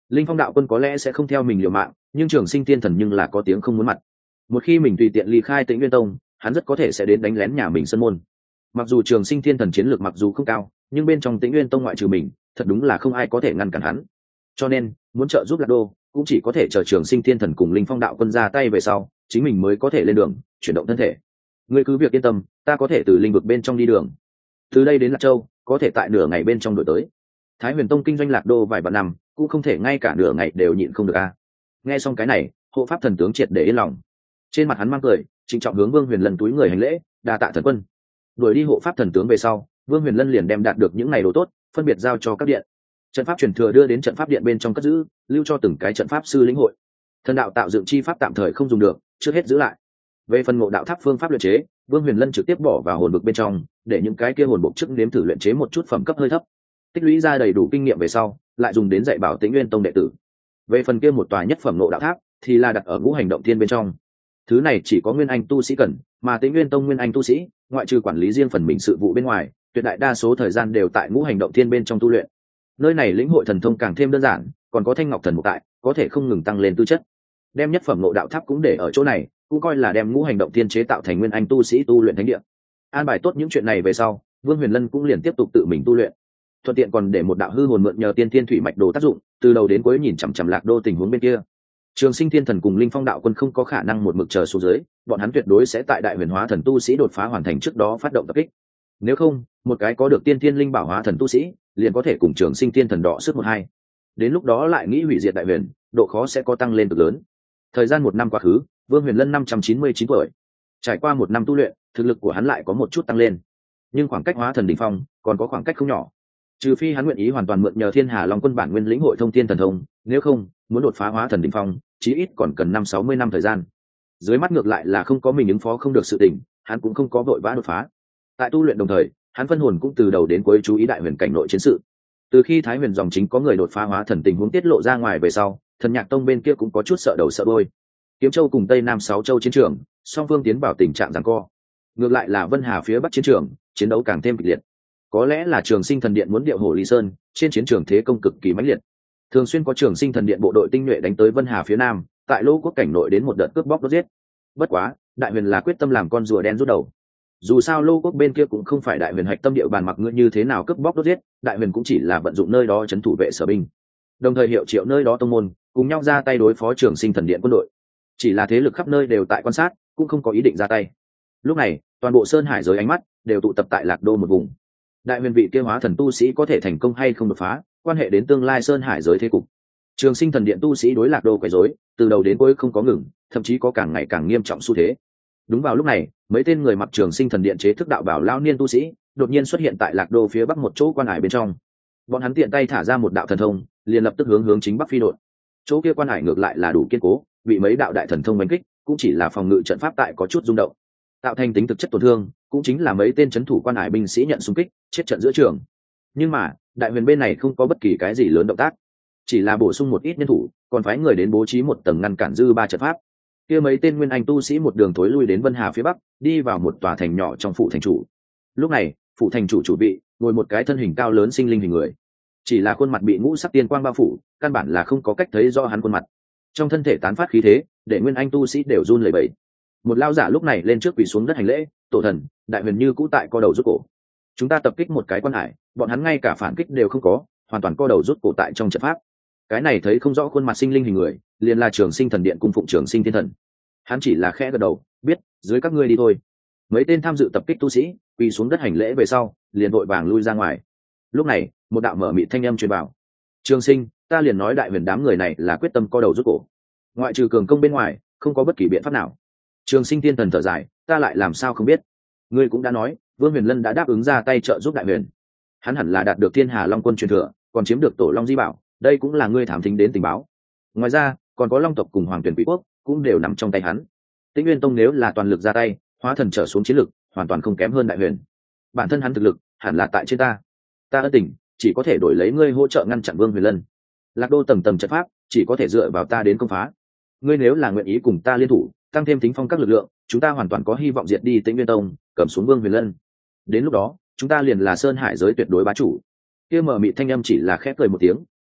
Linh Phong đạo quân có lẽ sẽ không theo mình liều mạng, nhưng Trường Sinh Thiên Thần nhưng là có tiếng không muốn mặt. Một khi mình tùy tiện ly khai Tĩnh Nguyên Tông, hắn rất có thể sẽ đến đánh lén nhà mình sân môn. Mặc dù Trường Sinh Thiên Thần chiến lược mặc dù không cao, nhưng bên trong Tĩnh Nguyên Tông ngoại trừ mình, thật đúng là không ai có thể ngăn cản hắn. Cho nên, muốn trợ giúp Lạc Đô, cũng chỉ có thể chờ Trường Sinh Thiên Thần cùng Linh Phong đạo quân ra tay về sau, chính mình mới có thể lên đường, chuyển động thân thể. Ngươi cứ việc yên tâm, ta có thể từ linh vực bên trong đi đường. Từ đây đến Lạc Châu, có thể tại nửa ngày bên trong đổi tới. Thái Huyền Tông kinh doanh Lạc Đô vài vạn năm, cũng không thể ngay cả nửa ngày đều nhịn không được a. Nghe xong cái này, hộ pháp thần tướng triệt để yên lòng. Trên mặt hắn mang cười, trịnh trọng hướng Vương Huyền Lân túi người hành lễ, đa tạ thần quân. Đuổi đi hộ pháp thần tướng về sau, Vương Huyền Lân liền đem đạt được những ngày đồ tốt, phân biệt giao cho các điện. Trận pháp truyền thừa đưa đến trận pháp điện bên trong cất giữ, lưu cho từng cái trận pháp sư lĩnh hội. Thần đạo tạo dựng chi pháp tạm thời không dùng được, trước hết giữ lại. Về phần ngộ đạo tháp phương pháp luyện chế, Vương Huyền Lân trực tiếp bỏ vào hồn vực bên trong, để những cái kia hồn bộ chức nếm thử luyện chế một chút phẩm cấp hơi thấp. Tích lũy ra đầy đủ kinh nghiệm về sau, lại dùng đến dạy bảo Tĩnh Nguyên Tông đệ tử. Về phần kia một tòa nhất phẩm ngộ đạo tháp, thì là đặt ở ngũ hành động thiên bên trong. Thứ này chỉ có nguyên anh tu sĩ cần, mà Tĩnh Nguyên Tông nguyên anh tu sĩ, ngoại trừ quản lý riêng phần mình sự vụ bên ngoài, tuyệt đại đa số thời gian đều tại ngũ hành động thiên bên trong tu luyện. Nơi này lĩnh hội thần thông càng thêm đơn giản, còn có thanh ngọc thần mục tại, có thể không ngừng tăng lên tư chất. Đem nhất phẩm ngộ đạo tháp cũng để ở chỗ này, cũng coi là đem ngũ hành động thiên chế tạo thành nguyên anh tu sĩ tu luyện thánh địa. An bài tốt những chuyện này về sau, Vương Huyền Lân cũng liền tiếp tục tự mình tu luyện. Thuận tiện còn để một đạo hư hồn mượn nhờ tiên thiên thủy mạch đồ tác dụng, từ đầu đến cuối nhìn chằm chằm Lạc Đô tình huống bên kia. Trường Sinh Thiên Thần cùng Linh Phong đạo quân không có khả năng một mực chờ xuống dưới, bọn hắn tuyệt đối sẽ tại đại huyền hóa thần tu sĩ đột phá hoàn thành trước đó phát động tập kích. Nếu không, một cái có được tiên thiên linh bảo hóa thần tu sĩ, liền có thể cùng Trường Sinh Thiên Thần đọ sức một hai. Đến lúc đó lại nghĩ hủy diệt đại huyền, độ khó sẽ có tăng lên cực lớn. Thời gian một năm quá khứ, Vương Huyền Lân năm trăm chín mươi chín tuổi. Trải qua một năm tu luyện, thực lực của hắn lại có một chút tăng lên, nhưng khoảng cách hóa thần đỉnh phong còn có khoảng cách không nhỏ. Trừ phi hắn nguyện ý hoàn toàn mượn nhờ Thiên Hà Long Quân bản nguyên lĩnh hội thông thiên thần thông, nếu không, muốn đột phá hóa thần đỉnh phong, chí ít còn cần năm sáu mươi năm thời gian. Dưới mắt ngược lại là không có mình ứng phó không được sự tình, hắn cũng không có vội vã đột phá. Tại tu luyện đồng thời, hắn phân hồn cũng từ đầu đến cuối chú ý đại huyền cảnh nội chiến sự. Từ khi Thái Huyền dòng chính có người đột phá hóa thần tình huống tiết lộ ra ngoài về sau, Thần Nhạc Tông bên kia cũng có chút sợ đầu sợ đuôi. Kiếm Châu cùng Tây Nam sáu châu chiến trường, song phương tiến vào tình trạng giằng co. Ngược lại là Vân Hà phía bắc chiến trường, chiến đấu càng thêm kịch liệt. Có lẽ là Trường Sinh Thần Điện muốn điệu hổ Lý Sơn, trên chiến trường thế công cực kỳ mãnh liệt. Thường xuyên có Trường Sinh Thần Điện bộ đội tinh nhuệ đánh tới Vân Hà phía nam, tại Lô Quốc cảnh nội đến một đợt cướp bóc đốt giết. Bất quá, Đại Huyền là quyết tâm làm con rùa đen rút đầu. Dù sao Lô Quốc bên kia cũng không phải Đại Huyền hạch tâm địa bàn, mặc ngươi như thế nào cướp bóc đốt giết, Đại Huyền cũng chỉ là vận dụng nơi đó trấn thủ vệ sở binh. Đồng thời hiệu triệu nơi đó tông môn, cùng nhau ra tay đối phó Trường Sinh Thần Điện quân đội. Chỉ là thế lực khắp nơi đều tại quan sát, cũng không có ý định ra tay. Lúc này, toàn bộ Sơn Hải giới ánh mắt đều tụ tập tại Lạc Đô một vùng. Đại huyền vị kia hóa thần tu sĩ có thể thành công hay không đột phá, quan hệ đến tương lai Sơn Hải giới thế cục. Trường Sinh Thần Điện tu sĩ đối Lạc Đô quấy rối, từ đầu đến cuối không có ngừng, thậm chí có càng ngày càng nghiêm trọng xu thế. Đúng vào lúc này, mấy tên người mặc Trường Sinh Thần Điện chế thức đạo bảo lao niên tu sĩ, đột nhiên xuất hiện tại Lạc Đô phía bắc một chỗ quan hải bên trong. Bọn hắn tiện tay thả ra một đạo thần thông, liền lập tức hướng hướng chính bắc phi đột. Chỗ kia quan hải ngược lại là đủ kiên cố, bị mấy đạo đại thần thông đánh kích, cũng chỉ là phòng ngự trận pháp tại có chút rung động, tạo thành tính thực chất tổn thương, cũng chính là mấy tên chấn thủ quan hải binh sĩ nhận xung kích, chết trận giữa trường. Nhưng mà, đại huyền bên này không có bất kỳ cái gì lớn động tác, chỉ là bổ sung một ít nhân thủ, còn phái người đến bố trí một tầng ngăn cản dư ba trận pháp. Kia mấy tên nguyên anh tu sĩ một đường thối lui đến Vân Hà phía bắc, đi vào một tòa thành nhỏ trong phủ thành chủ. Lúc này, phủ thành chủ chủ vị, ngồi một cái thân hình cao lớn sinh linh hình người, chỉ là khuôn mặt bị ngũ sắc tiên quang bao phủ, căn bản là không có cách thấy rõ hắn khuôn mặt. Trong thân thể tán phát khí thế, để nguyên anh tu sĩ đều run lẩy bẩy. Một lao giả lúc này lên trước quỳ xuống đất hành lễ, tổ thần, đại huyền như cũ tại co đầu rút cổ. Chúng ta tập kích một cái quan hải, bọn hắn ngay cả phản kích đều không có, hoàn toàn co đầu rút cổ tại trong trận pháp. Cái này thấy không rõ khuôn mặt sinh linh hình người, liền là Trường Sinh Thần Điện cung phụng Trường Sinh Thiên Thần. Hắn chỉ là khẽ gật đầu, biết, dưới các ngươi đi thôi. Mấy tên tham dự tập kích tu sĩ quỳ xuống đất hành lễ về sau, liền vội vàng lui ra ngoài. Lúc này, một đạo mở mịt thanh âm truyền vào. Trường Sinh, ta liền nói đại huyền đám người này là quyết tâm co đầu rút cổ. Ngoại trừ cường công bên ngoài, không có bất kỳ biện pháp nào. Trường Sinh Thiên Thần thở dài, ta lại làm sao không biết. Ngươi cũng đã nói, Vương Huyền Lân đã đáp ứng ra tay trợ giúp đại huyền. Hắn hẳn là đạt được Thiên Hà Long Quân truyền thừa, còn chiếm được Tổ Long Di Bảo, đây cũng là ngươi thám thính đến tình báo. Ngoài ra, còn có Long tộc cùng Hoàng Tuyển Quỷ Quốc, cũng đều nằm trong tay hắn. Tĩnh Nguyên Tông nếu là toàn lực ra tay, hóa thần trở xuống chiến lực, hoàn toàn không kém hơn đại huyền. Bản thân hắn thực lực, hẳn là tại trên ta. Ta ân tình, chỉ có thể đổi lấy ngươi hỗ trợ ngăn chặn Vương Huyền Lân. Lạc Đô tầng tầng trận pháp, chỉ có thể dựa vào ta đến công phá. Ngươi nếu là nguyện ý cùng ta liên thủ, tăng thêm tính phong các lực lượng, chúng ta hoàn toàn có hy vọng diệt đi Tĩnh Nguyên Tông, cầm xuống Vương Huyền Lân. Đến lúc đó, chúng ta liền là Sơn Hải giới tuyệt đối bá chủ. Kia mở mịt thanh âm chỉ là khẽ cười một tiếng,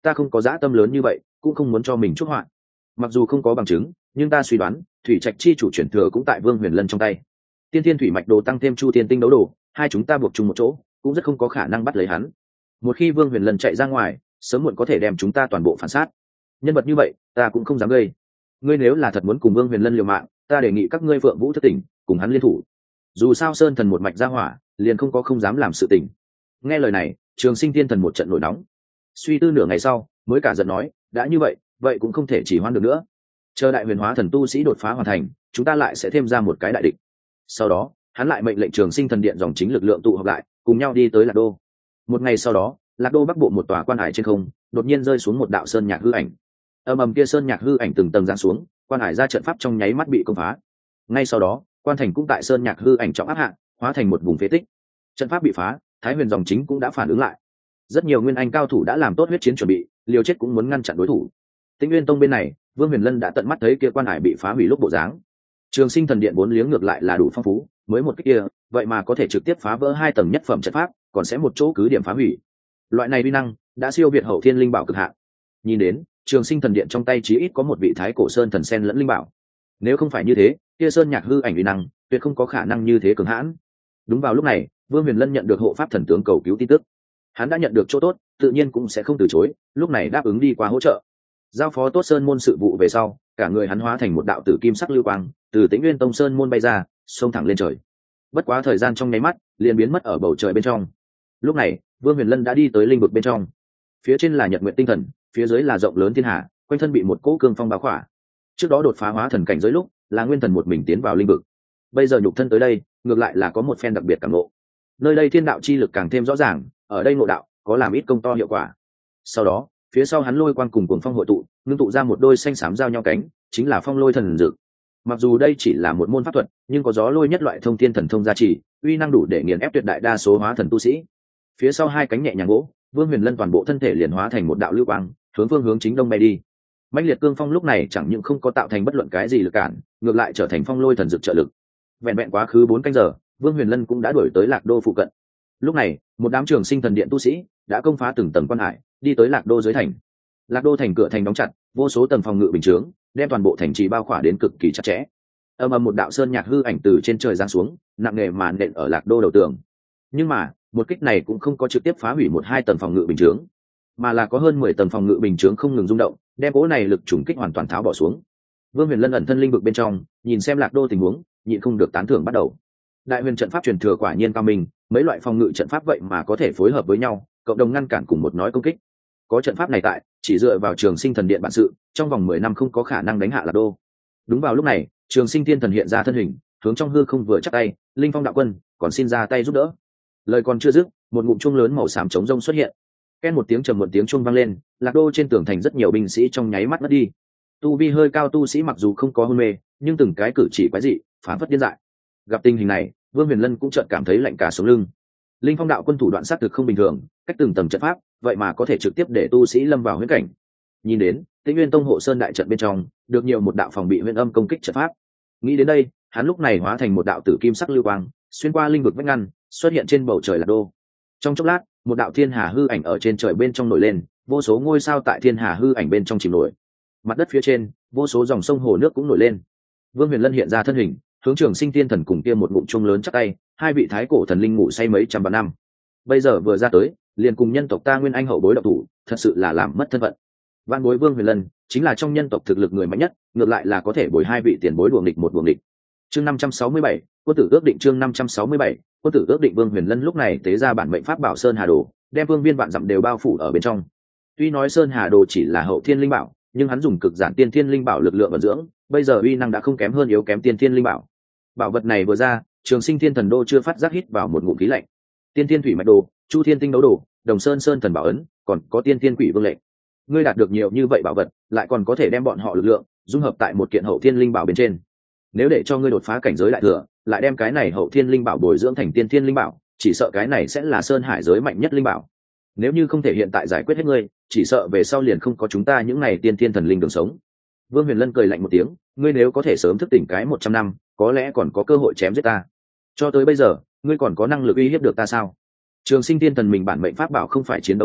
ta không có dã tâm lớn như vậy, cũng không muốn cho mình chuốc họa. Mặc dù không có bằng chứng, nhưng ta suy đoán thủy trạch chi chủ chuyển thừa cũng tại Vương Huyền Lân trong tay. Tiên thiên thủy mạch đồ tăng thêm chu thiên tinh đấu đồ, hai chúng ta buộc chung một chỗ cũng rất không có khả năng bắt lấy hắn. Một khi Vương Huyền Lân chạy ra ngoài, sớm muộn có thể đem chúng ta toàn bộ phản sát. Nhân vật như vậy ta cũng không dám gây. Ngươi nếu là thật muốn cùng Vương Huyền Lân liều mạng, ta đề nghị các ngươi Phượng Vũ thất tỉnh, cùng hắn liên thủ. Dù sao sơn thần một mạch ra hỏa, liền không có không dám làm sự tình. Nghe lời này, Trường Sinh Tiên Thần một trận nổi nóng. Suy tư nửa ngày sau, mới cả giận nói, đã như vậy, vậy cũng không thể chỉ hoãn được nữa. Chờ đại huyền hóa thần tu sĩ đột phá hoàn thành, chúng ta lại sẽ thêm ra một cái đại địch. Sau đó, hắn lại mệnh lệnh Trường Sinh Thần Điện dòng chính lực lượng tụ họp lại, cùng nhau đi tới Lạc Đô. Một ngày sau đó, Lạc Đô bắc bộ một tòa quan hải trên không, đột nhiên rơi xuống một đạo sơn nhạc hư ảnh. Ầm ầm kia sơn nhạc hư ảnh từng tầng giáng xuống, quan hải ra trận pháp trong nháy mắt bị công phá. Ngay sau đó, quan thành cũng tại sơn nhạc hư ảnh trọng áp hạ, hóa thành một vùng phế tích. Trận pháp bị phá, Thái Huyền dòng chính cũng đã phản ứng lại. Rất nhiều nguyên anh cao thủ đã làm tốt huyết chiến chuẩn bị, liều chết cũng muốn ngăn chặn đối thủ. Tĩnh Nguyên Tông bên này, Vương Huyền Lân đã tận mắt thấy kia quan hải bị phá hủy lúc bộ dáng. Trường Sinh Thần Điện vốn liếng ngược lại là đủ phong phú, mới một cái kia, vậy mà có thể trực tiếp phá vỡ hai tầng nhất phẩm trận pháp, còn sẽ một chỗ cứ điểm phá hủy. Loại này uy năng đã siêu việt hậu thiên linh bảo cực hạn. Nhìn đến, Trường Sinh Thần Điện trong tay chí ít có một vị thái cổ sơn thần sen lẫn linh bảo. Nếu không phải như thế, kia sơn nhạc hư ảnh uy năng, tuyệt không có khả năng như thế cường hãn. Đúng vào lúc này, Vương Huyền Lân nhận được hộ pháp thần tướng cầu cứu tin tức. Hắn đã nhận được chỗ tốt, tự nhiên cũng sẽ không từ chối, lúc này đáp ứng đi qua hỗ trợ. Giao phó tốt sơn môn sự vụ về sau, cả người hắn hóa thành một đạo tử kim sắc lưu quang, từ Tĩnh Nguyên Tông sơn môn bay ra, xông thẳng lên trời. Bất quá thời gian trong nháy mắt, liền biến mất ở bầu trời bên trong. Lúc này, Vương Huyền Lân đã đi tới linh vực bên trong. Phía trên là Nhật Nguyệt tinh thần, phía dưới là rộng lớn thiên hà, quanh thân bị một cỗ cương phong bao khỏa. Trước đó đột phá hóa thần cảnh giới lúc, là nguyên thần một mình tiến vào linh vực. Bây giờ nhục thân tới đây, ngược lại là có một phen đặc biệt cảm ngộ. Nơi đây thiên đạo chi lực càng thêm rõ ràng, ở đây ngộ đạo có làm ít công to hiệu quả. Sau đó, phía sau hắn lôi quang cùng cuồng phong hội tụ, ngưng tụ ra một đôi xanh xám giao nhau cánh, chính là Phong Lôi Thần Dực. Mặc dù đây chỉ là một môn pháp thuật, nhưng có gió lôi nhất loại thông thiên thần thông gia trì, uy năng đủ để nghiền ép tuyệt đại đa số hóa thần tu sĩ. Phía sau hai cánh nhẹ nhàng gỗ, Vương Huyền Lân toàn bộ thân thể liền hóa thành một đạo lưu quang, hướng phương hướng chính đông bay đi. Mãnh liệt cương phong lúc này chẳng những không có tạo thành bất luận cái gì lực cản, ngược lại trở thành Phong Lôi Thần Dực trợ lực. Vẹn vẹn quá khứ bốn canh giờ, Vương Huyền Lân cũng đã đuổi tới Lạc Đô phụ cận. Lúc này, một đám Trường Sinh Thần Điện tu sĩ đã công phá từng tầng quan hải, đi tới Lạc Đô dưới thành. Lạc Đô thành cửa thành đóng chặt, vô số tầng phòng ngự bình chướng, đem toàn bộ thành trì bao khỏa đến cực kỳ chặt chẽ. Ầm ầm một đạo sơn nhạc hư ảnh từ trên trời giáng xuống, nặng nề màn nện ở Lạc Đô đầu tường. Nhưng mà, một kích này cũng không có trực tiếp phá hủy một hai tầng phòng ngự bình chướng, mà là có hơn mười tầng phòng ngự bình chướng không ngừng rung động, đem cỗ này lực trùng kích hoàn toàn tháo bỏ xuống. Vương Huyền Lân ẩn thân linh vực bên trong, nhìn xem Lạc Đô tình huống, nhịn không được tán thưởng bắt đầu. Đại huyền trận pháp truyền thừa quả nhiên cao minh, mấy loại phòng ngự trận pháp vậy mà có thể phối hợp với nhau, cộng đồng ngăn cản cùng một nói công kích. Có trận pháp này tại, chỉ dựa vào Trường Sinh Thần Điện bản sự, trong vòng mười năm không có khả năng đánh hạ Lạc Đô. Đúng vào lúc này, Trường Sinh Tiên Thần hiện ra thân hình, hướng trong hư không vừa chắc tay, Linh Phong đạo quân còn xin ra tay giúp đỡ. Lời còn chưa dứt, một ngụm chuông lớn màu xám trống rông xuất hiện. Ken một tiếng trầm một tiếng chuông vang lên, Lạc Đô trên tường thành rất nhiều binh sĩ trong nháy mắt mất đi. Tu vi hơi cao tu sĩ mặc dù không có hôn mê, nhưng từng cái cử chỉ quái dị, phản phất điên dại. Gặp tình hình này, Vương Huyền Lân cũng chợt cảm thấy lạnh cả sống lưng. Linh Phong đạo quân thủ đoạn sát thực không bình thường, cách từng tầng trận pháp, vậy mà có thể trực tiếp để tu sĩ lâm vào huyễn cảnh. Nhìn đến, Tĩnh Nguyên Tông hộ sơn đại trận bên trong, được nhiều một đạo phòng bị huyễn âm công kích trận pháp. Nghĩ đến đây, hắn lúc này hóa thành một đạo tử kim sắc lưu quang, xuyên qua linh vực vách ngăn, xuất hiện trên bầu trời Lạc Đô. Trong chốc lát, một đạo thiên hà hư ảnh ở trên trời bên trong nổi lên, vô số ngôi sao tại thiên hà hư ảnh bên trong chìm nổi. Mặt đất phía trên, vô số dòng sông hồ nước cũng nổi lên. Vương Huyền Lân hiện ra thân hình, hướng Trường Sinh Tiên Thần cùng kia một ngụm chuông lớn chắc tay, hai vị thái cổ thần linh ngủ say mấy trăm vạn năm. Bây giờ vừa ra tới, liền cùng nhân tộc ta nguyên anh hậu bối độc thủ, thật sự là làm mất thân phận. Vạn bối Vương Huyền Lân chính là trong nhân tộc thực lực người mạnh nhất, ngược lại là có thể bồi hai vị tiền bối đuổi nghịch một đuổi nghịch. Chương năm trăm sáu mươi bảy, quân tử ước định chương năm trăm sáu mươi bảy, quân tử ước định. Vương Huyền Lân lúc này tế ra bản mệnh pháp bảo Sơn Hà Đồ, đem vương viên vạn dặm đều bao phủ ở bên trong. Tuy nói Sơn Hà Đồ chỉ là hậu thiên linh bảo, nhưng hắn dùng cực giản tiên thiên linh bảo lực lượng vận dưỡng, bây giờ uy năng đã không kém hơn yếu kém tiên thiên linh bảo. Bảo vật này vừa ra, Trường Sinh Thiên Thần Đô chưa phát giác hít vào một ngụm khí lạnh. Tiên thiên thủy mạch đồ, Chu Thiên tinh đấu đồ, Đồng Sơn Sơn thần bảo ấn, còn có tiên thiên quỷ vương lệnh. Ngươi đạt được nhiều như vậy bảo vật, lại còn có thể đem bọn họ lực lượng dung hợp tại một kiện hậu thiên linh bảo bên trên. Nếu để cho ngươi đột phá cảnh giới lại thừa, lại đem cái này hậu thiên linh bảo bồi dưỡng thành tiên thiên linh bảo, chỉ sợ cái này sẽ là sơn hải giới mạnh nhất linh bảo. Nếu như không thể hiện tại giải quyết hết ngươi, chỉ sợ về sau liền không có chúng ta những này tiên thiên thần linh đường sống. Vương Huyền Lân cười lạnh một tiếng, ngươi nếu có thể sớm thức tỉnh cái một trăm năm, có lẽ còn có cơ hội chém giết ta. Cho tới bây giờ, ngươi còn có năng lực uy hiếp được ta sao? Trường Sinh Tiên Thần mình bản mệnh pháp bảo không phải chiến đấu hình,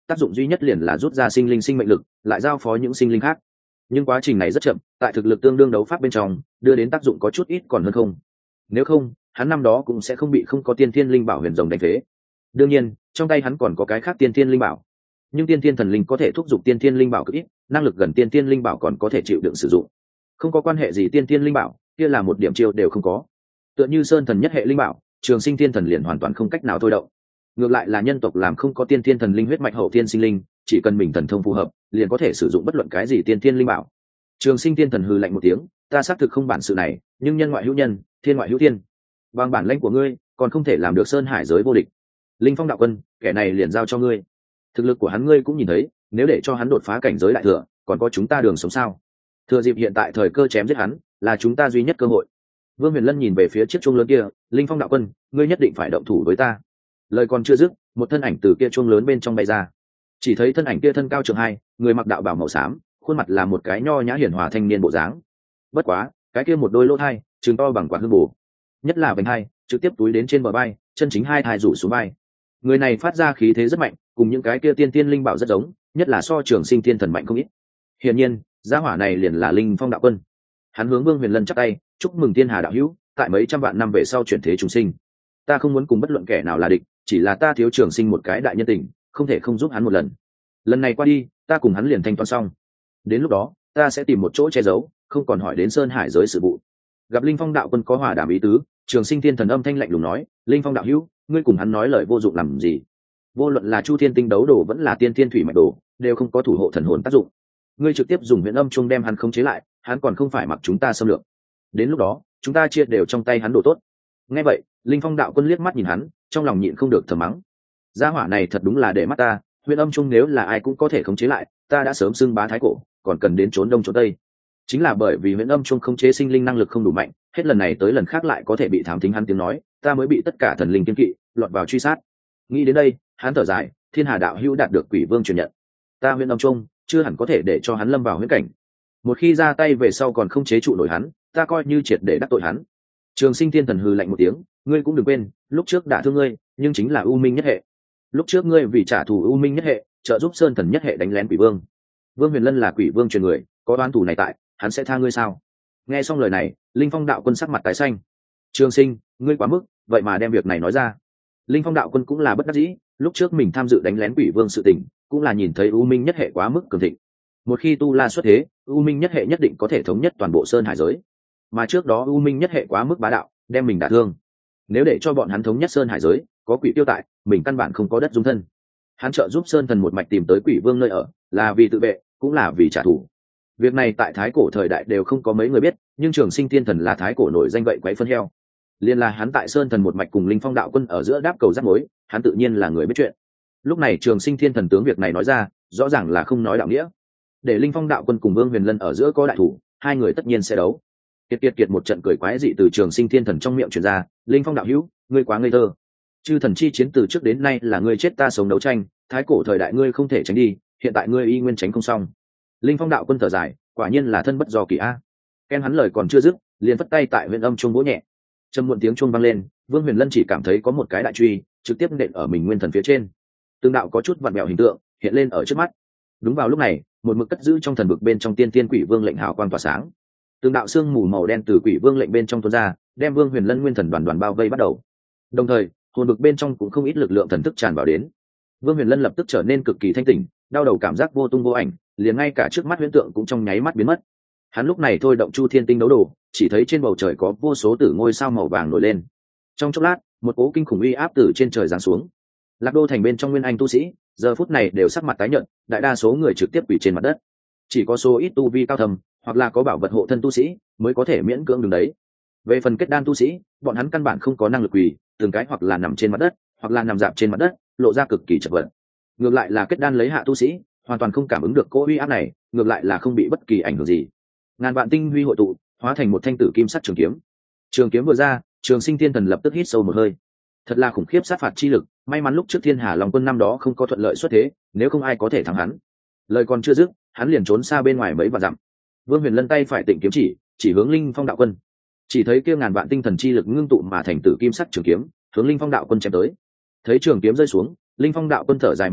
tác dụng duy nhất liền là rút ra sinh linh sinh mệnh lực lại giao phó những sinh linh khác, nhưng quá trình này rất chậm, tại thực lực tương đương đấu pháp bên trong đưa đến tác dụng có chút ít còn hơn không. Nếu không hắn năm đó cũng sẽ không bị không có tiên thiên linh bảo huyền rồng đánh phế. Đương nhiên trong tay hắn còn có cái khác tiên thiên linh bảo, nhưng tiên thiên thần linh có thể thúc giục tiên thiên linh bảo cực ít, năng lực gần tiên thiên linh bảo còn có thể chịu đựng sử dụng. Không có quan hệ gì tiên thiên linh bảo kia là một điểm chiêu đều không có. Tựa như sơn thần nhất hệ linh bảo trường sinh thiên thần liền hoàn toàn không cách nào thôi động. Ngược lại là nhân tộc làm không có tiên thiên thần linh huyết mạch hậu thiên sinh linh, chỉ cần mình thần thông phù hợp liền có thể sử dụng bất luận cái gì tiên thiên linh bảo. Trường sinh thiên thần hừ lạnh một tiếng, ta xác thực không bản sự này, nhưng nhân ngoại hữu nhân, thiên ngoại hữu thiên. Bằng bản lãnh của ngươi còn không thể làm được sơn hải giới vô địch. Linh Phong đạo quân, kẻ này liền giao cho ngươi. Thực lực của hắn ngươi cũng nhìn thấy, nếu để cho hắn đột phá cảnh giới đại thừa còn có chúng ta đường sống sao? Thừa dịp hiện tại thời cơ chém giết hắn là chúng ta duy nhất cơ hội. Vương Huyền Lân nhìn về phía chiếc chuông lớn kia, Linh Phong đạo quân, ngươi nhất định phải động thủ với ta. Lời còn chưa dứt, một thân ảnh từ kia chuông lớn bên trong bay ra. Chỉ thấy thân ảnh kia thân cao chừng hai, người mặc đạo bào màu xám, khuôn mặt là một cái nho nhã hiền hòa thanh niên bộ dáng. Bất quá cái kia một đôi lỗ thai trừng to bằng quả hương bù, nhất là vành hai trực tiếp túi đến trên bờ vai, chân chính hai thai rủ xuống vai. Người này phát ra khí thế rất mạnh, cùng những cái kia tiên tiên linh bảo rất giống, nhất là so trường sinh tiên thần mạnh không ít. Hiển nhiên gia hỏa này liền là Linh Phong đạo quân. Hắn hướng Vương Huyền Lân chắp tay, chúc mừng thiên hà đạo hữu tại mấy trăm vạn năm về sau chuyển thế chúng sinh. Ta không muốn cùng bất luận kẻ nào là địch, chỉ là ta thiếu trường sinh một cái đại nhân tình, không thể không giúp hắn một lần. Lần này qua đi ta cùng hắn liền thanh toán xong, đến lúc đó ta sẽ tìm một chỗ che giấu, không còn hỏi đến sơn hải giới sự vụ. Gặp Linh Phong đạo quân có hòa đảm ý tứ, trường sinh thiên thần âm thanh lạnh lùng nói, Linh Phong đạo hữu, ngươi cùng hắn nói lời vô dụng làm gì? Vô luận là chu thiên tinh đấu đồ vẫn là tiên thiên thủy mạch đồ đều không có thủ hộ thần hồn tác dụng. Ngươi trực tiếp dùng huyền âm chung đem hắn khống chế lại, hắn còn không phải mặc chúng ta xâm lược. Đến lúc đó chúng ta chia đều trong tay hắn đồ tốt. Nghe vậy Linh Phong đạo quân liếc mắt nhìn hắn, trong lòng nhịn không được thầm mắng, gia hỏa này thật đúng là để mắt ta. Huyền âm chung nếu là ai cũng có thể khống chế lại, ta đã sớm xưng bá thái cổ, còn cần đến trốn đông trốn tây. Chính là bởi vì huyền âm chung khống chế sinh linh năng lực không đủ mạnh, hết lần này tới lần khác lại có thể bị thám thính hắn tiếng nói, ta mới bị tất cả thần linh kiên kỵ, lọt vào truy sát. Nghĩ đến đây hắn thở dài, thiên hà đạo hữu đạt được quỷ vương truyền nhận, ta huyền âm chung chưa hẳn có thể để cho hắn lâm vào huyễn cảnh. Một khi ra tay về sau còn không chế trụ nổi hắn, ta coi như triệt để đắc tội hắn. Trường sinh thiên thần hừ lạnh một tiếng, ngươi cũng đừng quên lúc trước đã thương ngươi nhưng chính là u minh nhất hệ. Lúc trước ngươi vì trả thù u minh nhất hệ trợ giúp sơn thần nhất hệ đánh lén quỷ vương. Vương Huyền Lân là quỷ vương truyền người, có oán thù này tại, hắn sẽ tha ngươi sao? Nghe xong lời này Linh Phong đạo quân sắc mặt tái xanh. Trường sinh, ngươi quá mức, vậy mà đem việc này nói ra. Linh Phong đạo quân cũng là bất đắc dĩ, lúc trước mình tham dự đánh lén quỷ vương sự tình cũng là nhìn thấy u minh nhất hệ quá mức cường thịnh. Một khi tu la xuất thế, u minh nhất hệ nhất định có thể thống nhất toàn bộ sơn hải giới, mà trước đó u minh nhất hệ quá mức bá đạo, đem mình đả thương. Nếu để cho bọn hắn thống nhất sơn hải giới, có quỷ tiêu tại, mình căn bản không có đất dung thân. Hắn trợ giúp sơn thần một mạch tìm tới quỷ vương nơi ở, là vì tự vệ cũng là vì trả thù. Việc này tại thái cổ thời đại đều không có mấy người biết, nhưng trường sinh thiên thần là thái cổ nổi danh vậy quấy phân heo. Liên là hắn tại sơn thần một mạch cùng Linh Phong đạo quân ở giữa đáp cầu rắc mối, hắn tự nhiên là người biết chuyện. Lúc này trường sinh thiên thần tướng việc này nói ra, rõ ràng là không nói đạo nghĩa. Để Linh Phong đạo quân cùng Vương Huyền Lân ở giữa có đại thủ, hai người tất nhiên sẽ đấu. Kiệt kiệt kiệt một trận cười quái dị từ trường sinh thiên thần trong miệng truyền ra, Linh Phong đạo hữu, ngươi quá ngây thơ. Chư thần chi chiến từ trước đến nay là ngươi chết ta sống đấu tranh, thái cổ thời đại ngươi không thể tránh đi, hiện tại ngươi y nguyên tránh không xong. Linh Phong đạo quân thở dài, quả nhiên là thân bất do kỳ a. Ken hắn lời còn chưa dứt, liền vất tay tại huyền âm chuông vỗ nhẹ. Trầm muộn tiếng chuông vang lên, Vương Huyền Lân chỉ cảm thấy có một cái đại truy trực tiếp nện ở mình nguyên thần phía trên. Tương đạo có chút vặn vẹo hình tượng hiện lên ở trước mắt. Đúng vào lúc này, một mực cất giữ trong thần vực bên trong tiên tiên quỷ vương lệnh hào quang tỏa sáng. Tương đạo xương mù màu đen từ quỷ vương lệnh bên trong tuôn ra, đem Vương Huyền Lân nguyên thần đoàn đoàn bao vây bắt đầu. Đồng thời, hồn vực bên trong cũng không ít lực lượng thần thức tràn vào đến. Vương Huyền Lân lập tức trở nên cực kỳ thanh tỉnh, đau đầu cảm giác vô tung vô ảnh, liền ngay cả trước mắt huyễn tượng cũng trong nháy mắt biến mất. Hắn lúc này thôi động Chu Thiên Tinh đấu đồ, chỉ thấy trên bầu trời có vô số tử ngôi sao màu vàng nổi lên. Trong chốc lát, một cỗ kinh khủng uy áp từ trên trời giáng xuống. Lạc Đô thành bên trong nguyên anh tu sĩ, giờ phút này đều sắc mặt tái nhợt, đại đa số người trực tiếp quỳ trên mặt đất. Chỉ có số ít tu vi cao thầm, hoặc là có bảo vật hộ thân tu sĩ, mới có thể miễn cưỡng đứng đấy. Về phần kết đan tu sĩ, bọn hắn căn bản không có năng lực quỳ, từng cái hoặc là nằm trên mặt đất, hoặc là nằm dạp trên mặt đất, lộ ra cực kỳ chật vật. Ngược lại là kết đan lấy hạ tu sĩ, hoàn toàn không cảm ứng được cỗ uy áp này, ngược lại là không bị bất kỳ ảnh hưởng gì. Ngàn vạn tinh huy hội tụ, hóa thành một thanh tử kim sắc trường kiếm. Trường kiếm vừa ra, Trường Sinh Thiên Thần lập tức hít sâu một hơi. Thật là khủng khiếp sát phạt chi lực, may mắn lúc trước Thiên Hà Long Quân năm đó không có thuận lợi xuất thế, nếu không ai có thể thắng hắn. Lời còn chưa dứt, hắn liền trốn xa bên ngoài mấy vạn dặm. Vương Huyền Lân tay phải tịnh kiếm chỉ, chỉ hướng Linh Phong đạo quân. Chỉ thấy kia ngàn vạn tinh thần chi lực ngưng tụ mà thành tử kim sắc trường kiếm, hướng Linh Phong đạo quân chém tới. Thấy trường kiếm rơi xuống, Linh Phong đạo quân thở dài một tiếng,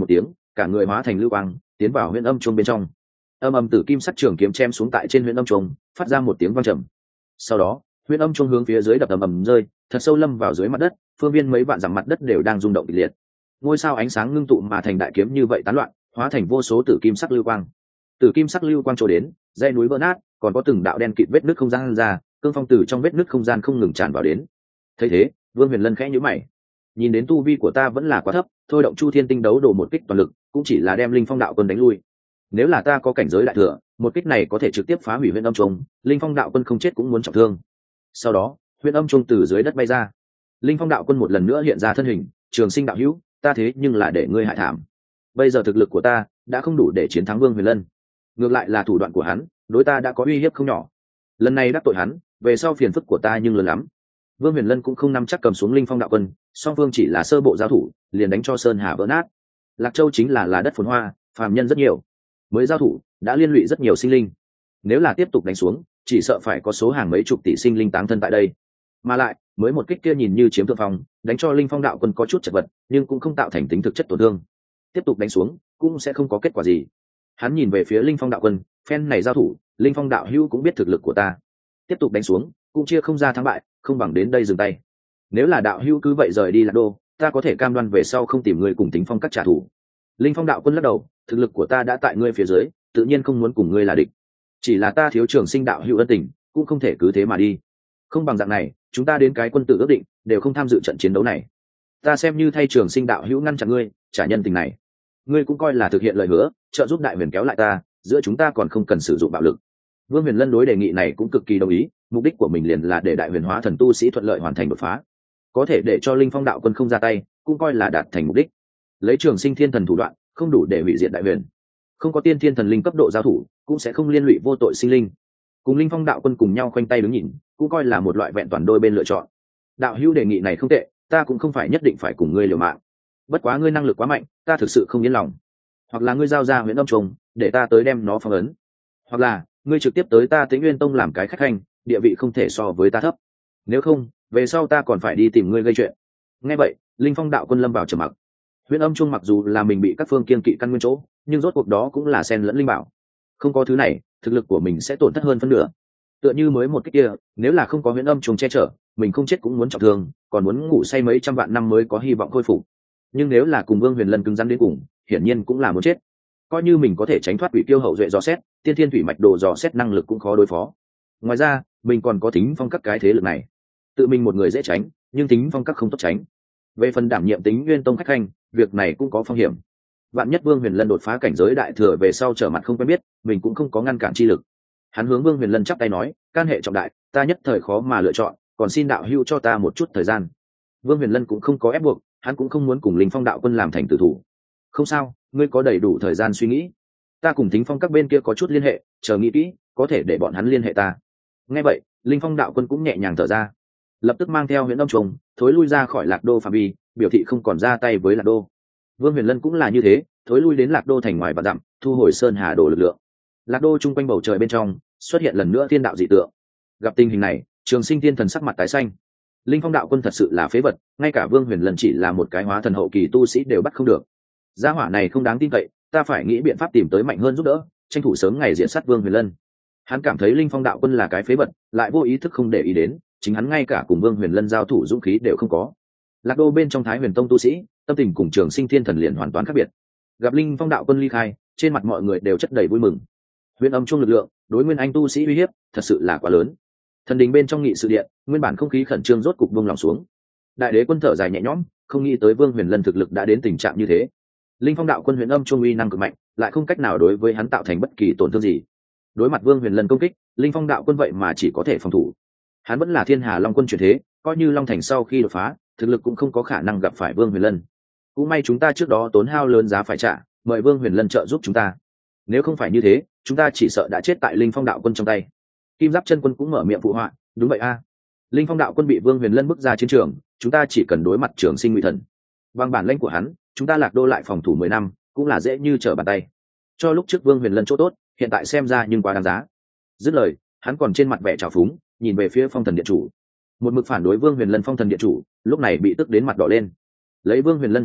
cả người hóa thành lưu quang tiến vào huyễn âm chuông bên trong. Âm âm tử kim sắc trường kiếm chém xuống tại trên huyễn âm chuông, phát ra một tiếng vang trầm. Sau đó huyễn âm chuông hướng phía dưới đập ầm ầm rơi, thật sâu lâm vào dưới mặt đất, phương viên mấy vạn dặm mặt đất đều đang rung động kịch liệt. Ngôi sao ánh sáng ngưng tụ mà thành đại kiếm như vậy tán loạn, hóa thành vô số tử kim sắc lưu quang. Tử kim sắc lưu quang trổ đến, dãy núi vỡ nát, còn có từng đạo đen kịt vết nứt không gian ra, cương phong từ trong vết nứt không gian không ngừng tràn vào đến. Thấy thế, Vương Huyền Lân khẽ nhíu mày. Nhìn đến tu vi của ta vẫn là quá thấp, thôi động Chu Thiên Tinh đấu đổ một kích toàn lực, cũng chỉ là đem Linh Phong đạo quân đánh lui. Nếu là ta có cảnh giới đại thừa, một kích này có thể trực tiếp phá hủy Huyễn Âm Trung, Linh Phong đạo quân không chết cũng muốn trọng thương. Sau đó, Huyễn Âm Trung từ dưới đất bay ra. Linh Phong đạo quân một lần nữa hiện ra thân hình, Trường Sinh đạo hữu, ta thế nhưng là để ngươi hại thảm. Bây giờ thực lực của ta đã không đủ để chiến thắng Vương Huyền Lân, ngược lại là thủ đoạn của hắn đối ta đã có uy hiếp không nhỏ. Lần này đắc tội hắn, về sau phiền phức của ta nhưng lớn lắm. Vương Huyền Lân cũng không nắm chắc cầm xuống Linh Phong đạo quân, song phương chỉ là sơ bộ giao thủ, liền đánh cho sơn hà vỡ nát. Lạc Châu chính là là đất phồn hoa, phàm nhân rất nhiều, mới giao thủ đã liên lụy rất nhiều sinh linh. Nếu là tiếp tục đánh xuống, chỉ sợ phải có số hàng mấy chục tỷ sinh linh táng thân tại đây. Mà lại, mới một kích kia nhìn như chiếm thượng phong, đánh cho Linh Phong đạo quân có chút chật vật, nhưng cũng không tạo thành tính thực chất tổn thương. Tiếp tục đánh xuống, cũng sẽ không có kết quả gì. Hắn nhìn về phía Linh Phong đạo quân, phen này giao thủ, Linh Phong đạo hữu cũng biết thực lực của ta. Tiếp tục đánh xuống, cũng chia không ra thắng bại, không bằng đến đây dừng tay. Nếu là đạo hữu cứ vậy rời đi Lạc Đô, ta có thể cam đoan về sau không tìm người cùng tính phong các trả thù. Linh Phong đạo quân lắc đầu, thực lực của ta đã tại ngươi phía dưới, tự nhiên không muốn cùng ngươi là địch. Chỉ là ta thiếu Trường Sinh đạo hữu ân tình, cũng không thể cứ thế mà đi. Không bằng dạng này, chúng ta đến cái quân tử ước định, đều không tham dự trận chiến đấu này. Ta xem như thay Trường Sinh đạo hữu ngăn chặn ngươi, trả nhân tình này. Ngươi cũng coi là thực hiện lời hứa, trợ giúp Đại Huyền kéo lại ta, giữa chúng ta còn không cần sử dụng bạo lực. Vương Huyền Lân đối đề nghị này cũng cực kỳ đồng ý, mục đích của mình liền là để Đại Huyền hóa thần tu sĩ thuận lợi hoàn thành đột phá, có thể để cho Linh Phong đạo quân không ra tay, cũng coi là đạt thành mục đích. Lấy Trường Sinh thiên thần thủ đoạn, không đủ để hủy diệt Đại Huyền, không có tiên thiên thần linh cấp độ giao thủ, cũng sẽ không liên lụy vô tội sinh linh. Cùng Linh Phong đạo quân cùng nhau khoanh tay đứng nhìn, cũng coi là một loại vẹn toàn đôi bên lựa chọn. Đạo hữu đề nghị này không tệ, ta cũng không phải nhất định phải cùng ngươi liều mạng. Bất quá ngươi năng lực quá mạnh, ta thực sự không yên lòng. Hoặc là ngươi giao ra Huyễn Âm Trùng, để ta tới đem nó phong ấn, hoặc là ngươi trực tiếp tới ta Tĩnh Nguyên Tông làm cái khách hành, địa vị không thể so với ta thấp. Nếu không, về sau ta còn phải đi tìm ngươi gây chuyện. Nghe vậy, Linh Phong đạo quân lâm vào trầm mặc. Huyễn Âm Trung mặc dù là mình bị các phương kiên kỵ căn nguyên chỗ, nhưng rốt cuộc đó cũng là xen lẫn linh bảo. Không có thứ này, thực lực của mình sẽ tổn thất hơn phân nửa. Tựa như mới một cái kia, nếu là không có Huyễn Âm Trung che chở, mình không chết cũng muốn trọng thương, còn muốn ngủ say mấy trăm vạn năm mới có hy vọng khôi phục. Nhưng nếu là cùng Vương Huyền Lân cứng rắn đến cùng, hiển nhiên cũng là muốn chết. Coi như mình có thể tránh thoát quỷ tiêu hậu duệ dò xét, tiên thiên thủy mạch đồ dò xét năng lực cũng khó đối phó. Ngoài ra, mình còn có tính phong các cái thế lực này. Tự mình một người dễ tránh, nhưng tính phong các không tốt tránh. Về phần đảm nhiệm tính Nguyên Tông khách khanh, việc này cũng có phong hiểm. Vạn nhất Vương Huyền Lân đột phá cảnh giới đại thừa về sau trở mặt không quen biết, mình cũng không có ngăn cản chi lực. Hắn hướng Vương Huyền Lân chắp tay nói, can hệ trọng đại, ta nhất thời khó mà lựa chọn, còn xin đạo hữu cho ta một chút thời gian. Vương Huyền Lân cũng không có ép buộc, hắn cũng không muốn cùng Linh Phong đạo quân làm thành tử thủ. Không sao, ngươi có đầy đủ thời gian suy nghĩ. Ta cùng Thính Phong các bên kia có chút liên hệ, chờ nghĩ kỹ, có thể để bọn hắn liên hệ ta. Nghe vậy, Linh Phong đạo quân cũng nhẹ nhàng thở ra, lập tức mang theo Huyễn Âm Trùng, thối lui ra khỏi Lạc Đô phạm vi, biểu thị không còn ra tay với Lạc Đô. Vương Huyền Lân cũng là như thế, thối lui đến Lạc Đô thành ngoài và dặm, thu hồi sơn hà đồ lực lượng. Lạc Đô trung quanh bầu trời bên trong xuất hiện lần nữa thiên đạo dị tượng. Gặp tình hình này, Trường Sinh thiên thần sắc mặt tái xanh. Linh Phong đạo quân thật sự là phế vật, ngay cả Vương Huyền Lân chỉ là một cái hóa thần hậu kỳ tu sĩ đều bắt không được. Gia hỏa này không đáng tin cậy, ta phải nghĩ biện pháp tìm tới mạnh hơn giúp đỡ, tranh thủ sớm ngày diện sát Vương Huyền Lân. Hắn cảm thấy Linh Phong đạo quân là cái phế vật, lại vô ý thức không để ý đến, chính hắn ngay cả cùng Vương Huyền Lân giao thủ dũng khí đều không có. Lạc Đô bên trong Thái Huyền Tông tu sĩ, tâm tình cùng Trường Sinh thiên thần liền hoàn toàn khác biệt. Gặp Linh Phong đạo quân ly khai, trên mặt mọi người đều chất đầy vui mừng. Huyền Âm Trung lực lượng, đối nguyên anh tu sĩ uy hiếp, thật sự là quá lớn. Thần đình bên trong nghị sự điện, nguyên bản không khí khẩn trương rốt cục buông lòng xuống. Đại đế quân thở dài nhẹ nhõm, không nghĩ tới Vương Huyền Lân thực lực đã đến tình trạng như thế. Linh Phong đạo quân Huyền Âm Trung uy năng cực mạnh, lại không cách nào đối với hắn tạo thành bất kỳ tổn thương gì. Đối mặt Vương Huyền Lân công kích, Linh Phong đạo quân vậy mà chỉ có thể phòng thủ. Hắn vẫn là Thiên Hà Long quân chuyển thế, coi như Long Thành sau khi đột phá, thực lực cũng không có khả năng gặp phải Vương Huyền Lân. Cũng may chúng ta trước đó tốn hao lớn giá phải trả, mời Vương Huyền Lân trợ giúp chúng ta. Nếu không phải như thế, chúng ta chỉ sợ đã chết tại Linh Phong đạo quân trong tay. Kim Giáp chân quân cũng mở miệng phụ họa, đúng vậy a. Linh Phong đạo quân bị Vương Huyền Lân bước ra chiến trường, chúng ta chỉ cần đối mặt Trường Sinh Ngụy Thần. Bằng bản lĩnh của hắn, chúng ta Lạc Đô lại phòng thủ mười năm, cũng là dễ như trở bàn tay. Cho lúc trước Vương Huyền Lân chỗ tốt, hiện tại xem ra nhưng quá đáng giá. Dứt lời, hắn còn trên mặt vẻ trào phúng, nhìn về phía Phong Thần Điện chủ. Một mực phản đối Vương Huyền Lân Phong Thần Điện chủ, lúc này bị tức đến mặt đỏ lên. Lấy Vương Huyền Lân thực lực,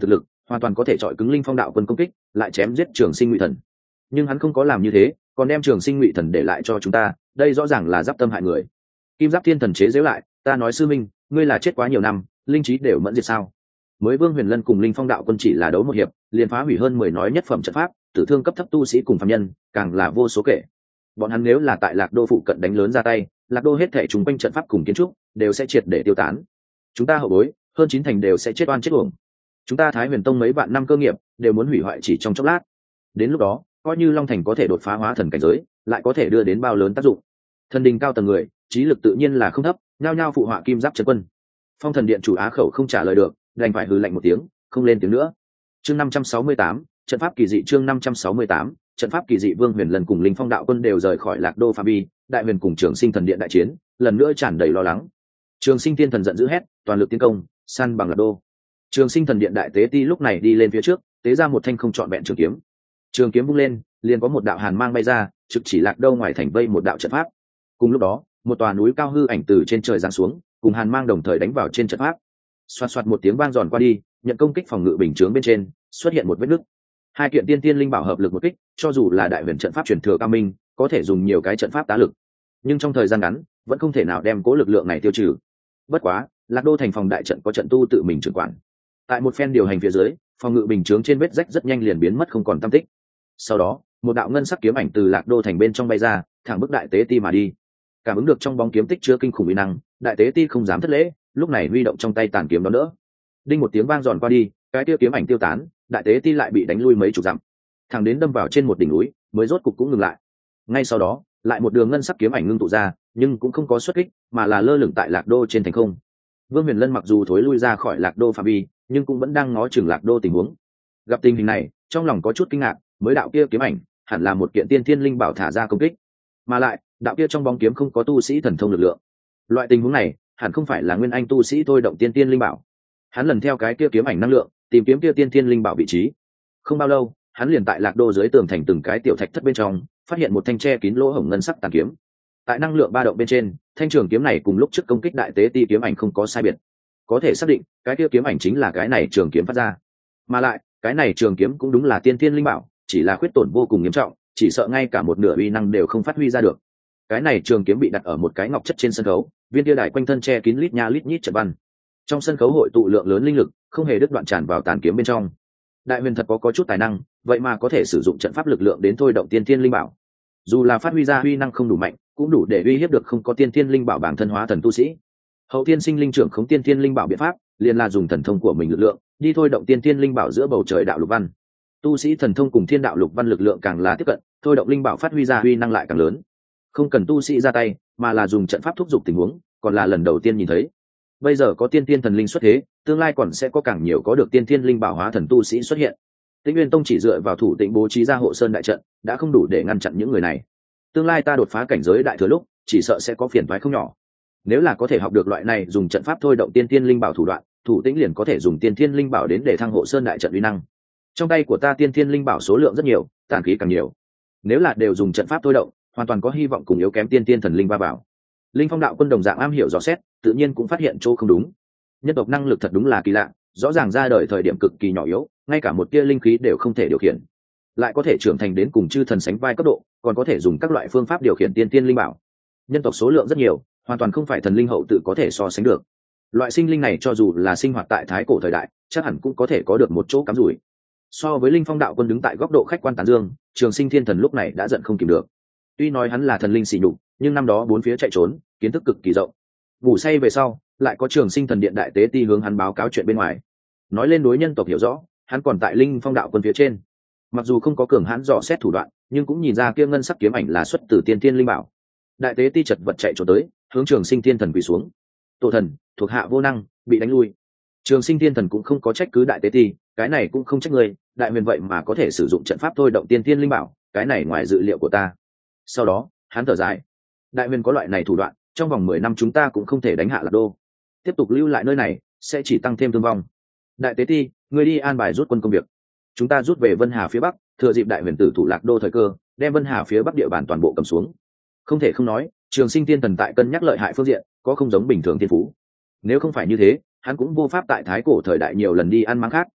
hoàn toàn có thể chọi cứng linh phong đạo quân công kích, lại chém giết trường sinh ngụy thần. Nhưng hắn không có làm như thế, còn đem trường sinh ngụy thần để lại cho chúng ta, đây rõ ràng là giáp tâm hại người. Kim Giáp Thiên Thần chế giễu lại, ta nói sư minh, ngươi là chết quá nhiều năm, linh trí đều mẫn diệt sao? Mới Vương Huyền Lân cùng linh phong đạo quân chỉ là đấu một hiệp, liền phá hủy hơn mười nói nhất phẩm trận pháp, tử thương cấp thấp tu sĩ cùng phàm nhân, càng là vô số kể. Bọn hắn nếu là tại Lạc Đô phụ cận đánh lớn ra tay, Lạc Đô hết thảy chúng quanh trận pháp cùng kiến trúc đều sẽ triệt để tiêu tán. Chúng ta hậu bối, hơn chín thành đều sẽ chết oan chết uổng. Chúng ta Thái Huyền Tông mấy vạn năm cơ nghiệp đều muốn hủy hoại chỉ trong chốc lát. Đến lúc đó, coi như Long Thành có thể đột phá hóa thần cảnh giới, lại có thể đưa đến bao lớn tác dụng. Thần đình cao tầng người, trí lực tự nhiên là không thấp, nhao nhao phụ họa Kim Giáp Trấn Quân. Phong Thần Điện chủ Á Khẩu không trả lời được, đành phải hừ lạnh một tiếng, không lên tiếng nữa. Chương năm trăm sáu mươi tám, trận pháp kỳ dị. Chương năm trăm sáu mươi tám, trận pháp kỳ dị. Vương Huyền Lân cùng linh phong đạo quân đều rời khỏi Lạc Đô phạm vi, Đại Huyền cùng Trường Sinh Thần Điện đại chiến, lần nữa tràn đầy lo lắng. Trường Sinh Tiên Thần giận dữ hét, toàn lực tiến công, săn bằng Lạc Đô. Trường Sinh Thần Điện đại tế ti lúc này đi lên phía trước, tế ra một thanh không trọn vẹn trường kiếm. Trường kiếm vung lên, liền có một đạo hàn mang bay ra, trực chỉ Lạc Đô ngoài thành vây một đạo trận pháp. Cùng lúc đó, một tòa núi cao hư ảnh từ trên trời giáng xuống, cùng hàn mang đồng thời đánh vào trên trận pháp. Xoạt xoạt một tiếng vang giòn qua đi, nhận công kích phòng ngự bình chướng bên trên xuất hiện một vết nứt. Hai kiện tiên tiên linh bảo hợp lực một kích, cho dù là đại huyền trận pháp truyền thừa cao minh, có thể dùng nhiều cái trận pháp tá lực, nhưng trong thời gian ngắn vẫn không thể nào đem cố lực lượng này tiêu trừ. Bất quá, Lạc Đô thành phòng đại trận có trận tu tự mình trưởng quản. Tại một phen điều hành phía dưới, phòng ngự bình chướng trên vết rách rất nhanh liền biến mất không còn tăm tích. Sau đó, một đạo ngân sắc kiếm ảnh từ Lạc Đô thành bên trong bay ra, thẳng bức đại tế ti mà đi. Cảm ứng được trong bóng kiếm tích chứa kinh khủng uy năng, đại tế ti không dám thất lễ, lúc này huy động trong tay tàn kiếm đón đỡ. Đinh một tiếng vang giòn qua đi, cái tiêu kiếm ảnh tiêu tán, đại tế ti lại bị đánh lui mấy chục dặm, thẳng đến đâm vào trên một đỉnh núi, mới rốt cục cũng ngừng lại. Ngay sau đó, lại một đường ngân sắc kiếm ảnh ngưng tụ ra, nhưng cũng không có xuất kích, mà là lơ lửng tại Lạc Đô trên thành không. Vương Huyền Lân mặc dù thối lui ra khỏi Lạc Đô phạm vi, nhưng cũng vẫn đang ngó chừng Lạc Đô tình huống. Gặp tình hình này, trong lòng có chút kinh ngạc, mới đạo kia kiếm ảnh, hẳn là một kiện tiên thiên linh bảo thả ra công kích, mà lại, đạo kia trong bóng kiếm không có tu sĩ thần thông lực lượng. Loại tình huống này, hẳn không phải là nguyên anh tu sĩ thôi động tiên thiên linh bảo. Hắn lần theo cái kia kiếm ảnh năng lượng, tìm kiếm kia tiên thiên linh bảo vị trí. Không bao lâu, hắn liền tại Lạc Đô dưới tường thành từng cái tiểu thạch thất bên trong, phát hiện một thanh tre kín lỗ hổng ngân sắc tàn kiếm. Tại năng lượng ba động bên trên, thanh trường kiếm này cùng lúc trước công kích đại tế ti kiếm ảnh không có sai biệt. Có thể xác định, cái kia kiếm ảnh chính là cái này trường kiếm phát ra. Mà lại, cái này trường kiếm cũng đúng là tiên thiên linh bảo, chỉ là khuyết tổn vô cùng nghiêm trọng, chỉ sợ ngay cả một nửa uy năng đều không phát huy ra được. Cái này trường kiếm bị đặt ở một cái ngọc chất trên sân khấu, viên tia đài quanh thân che kín lít nha lít nhít trận văn. Trong sân khấu hội tụ lượng lớn linh lực, không hề đứt đoạn tràn vào tàn kiếm bên trong. Đại huyền thật có có chút tài năng, vậy mà có thể sử dụng trận pháp lực lượng đến thôi động tiên thiên linh bảo. Dù là phát huy ra uy năng không đủ mạnh, cũng đủ để uy hiếp được không có tiên thiên linh bảo bản thân hóa thần tu sĩ. Hậu tiên sinh linh trưởng không tiên thiên linh bảo biện pháp, liền là dùng thần thông của mình lực lượng, đi thôi động tiên thiên linh bảo giữa bầu trời đạo lục văn. Tu sĩ thần thông cùng thiên đạo lục văn lực lượng càng là tiếp cận, thôi động linh bảo phát huy ra uy năng lại càng lớn. Không cần tu sĩ ra tay, mà là dùng trận pháp thúc giục tình huống, còn là lần đầu tiên nhìn thấy. Bây giờ có tiên thiên thần linh xuất thế, tương lai còn sẽ có càng nhiều có được tiên thiên linh bảo hóa thần tu sĩ xuất hiện. Tĩnh Nguyên Tông chỉ dựa vào thủ tĩnh bố trí ra hộ sơn đại trận, đã không đủ để ngăn chặn những người này. Tương lai ta đột phá cảnh giới đại thừa lúc, chỉ sợ sẽ có phiền toái không nhỏ. Nếu là có thể học được loại này dùng trận pháp thôi động tiên thiên linh bảo thủ đoạn, thủ tĩnh liền có thể dùng tiên thiên linh bảo đến để thăng hộ sơn đại trận uy năng. Trong tay của ta tiên thiên linh bảo số lượng rất nhiều, tản khí càng nhiều. Nếu là đều dùng trận pháp thôi động, hoàn toàn có hy vọng cùng yếu kém tiên thiên thần linh va vào. Linh Phong đạo quân đồng dạng am hiểu dò xét, tự nhiên cũng phát hiện chỗ không đúng. Nhân tộc năng lực thật đúng là kỳ lạ, rõ ràng ra đời thời điểm cực kỳ nhỏ yếu, ngay cả một tia linh khí đều không thể điều khiển, lại có thể trưởng thành đến cùng chư thần sánh vai cấp độ, còn có thể dùng các loại phương pháp điều khiển tiên tiên linh bảo. Nhân tộc số lượng rất nhiều, hoàn toàn không phải thần linh hậu tự có thể so sánh được. Loại sinh linh này cho dù là sinh hoạt tại thái cổ thời đại, chắc hẳn cũng có thể có được một chỗ cắm rủi. So với Linh Phong đạo quân đứng tại góc độ khách quan tán dương, Trường Sinh Thiên Thần lúc này đã giận không kìm được. Tuy nói hắn là thần linh xỉ nhục, nhưng năm đó bốn phía chạy trốn, kiến thức cực kỳ rộng. Ngủ say về sau, lại có Trường Sinh Thần Điện đại tế ti hướng hắn báo cáo chuyện bên ngoài. Nói lên đối nhân tộc hiểu rõ, hắn còn tại Linh Phong đạo quân phía trên. Mặc dù không có cường hãn dò xét thủ đoạn, nhưng cũng nhìn ra kia ngân sắc kiếm ảnh là xuất từ tiên thiên linh bảo. Đại tế ti chật vật chạy trốn tới, hướng Trường Sinh Thiên Thần quỳ xuống. Tổ thần, thuộc hạ vô năng, bị đánh lui. Trường Sinh Thiên Thần cũng không có trách cứ đại tế ti, cái này cũng không trách người, đại huyền vậy mà có thể sử dụng trận pháp thôi động tiên thiên linh bảo, cái này ngoài dự liệu của ta. Sau đó, hắn thở dài. Đại huyền có loại này thủ đoạn, trong vòng mười năm chúng ta cũng không thể đánh hạ Lạc Đô. Tiếp tục lưu lại nơi này, sẽ chỉ tăng thêm thương vong. Đại tế ti, người đi an bài rút quân công việc. Chúng ta rút về Vân Hà phía bắc, thừa dịp đại huyền tử thủ Lạc Đô thời cơ, đem Vân Hà phía bắc địa bàn toàn bộ cầm xuống. Không thể không nói, Trường Sinh Tiên Thần tại cân nhắc lợi hại phương diện, có không giống bình thường thiên phú. Nếu không phải như thế, hắn cũng vô pháp tại thái cổ thời đại nhiều lần đi ăn máng khác,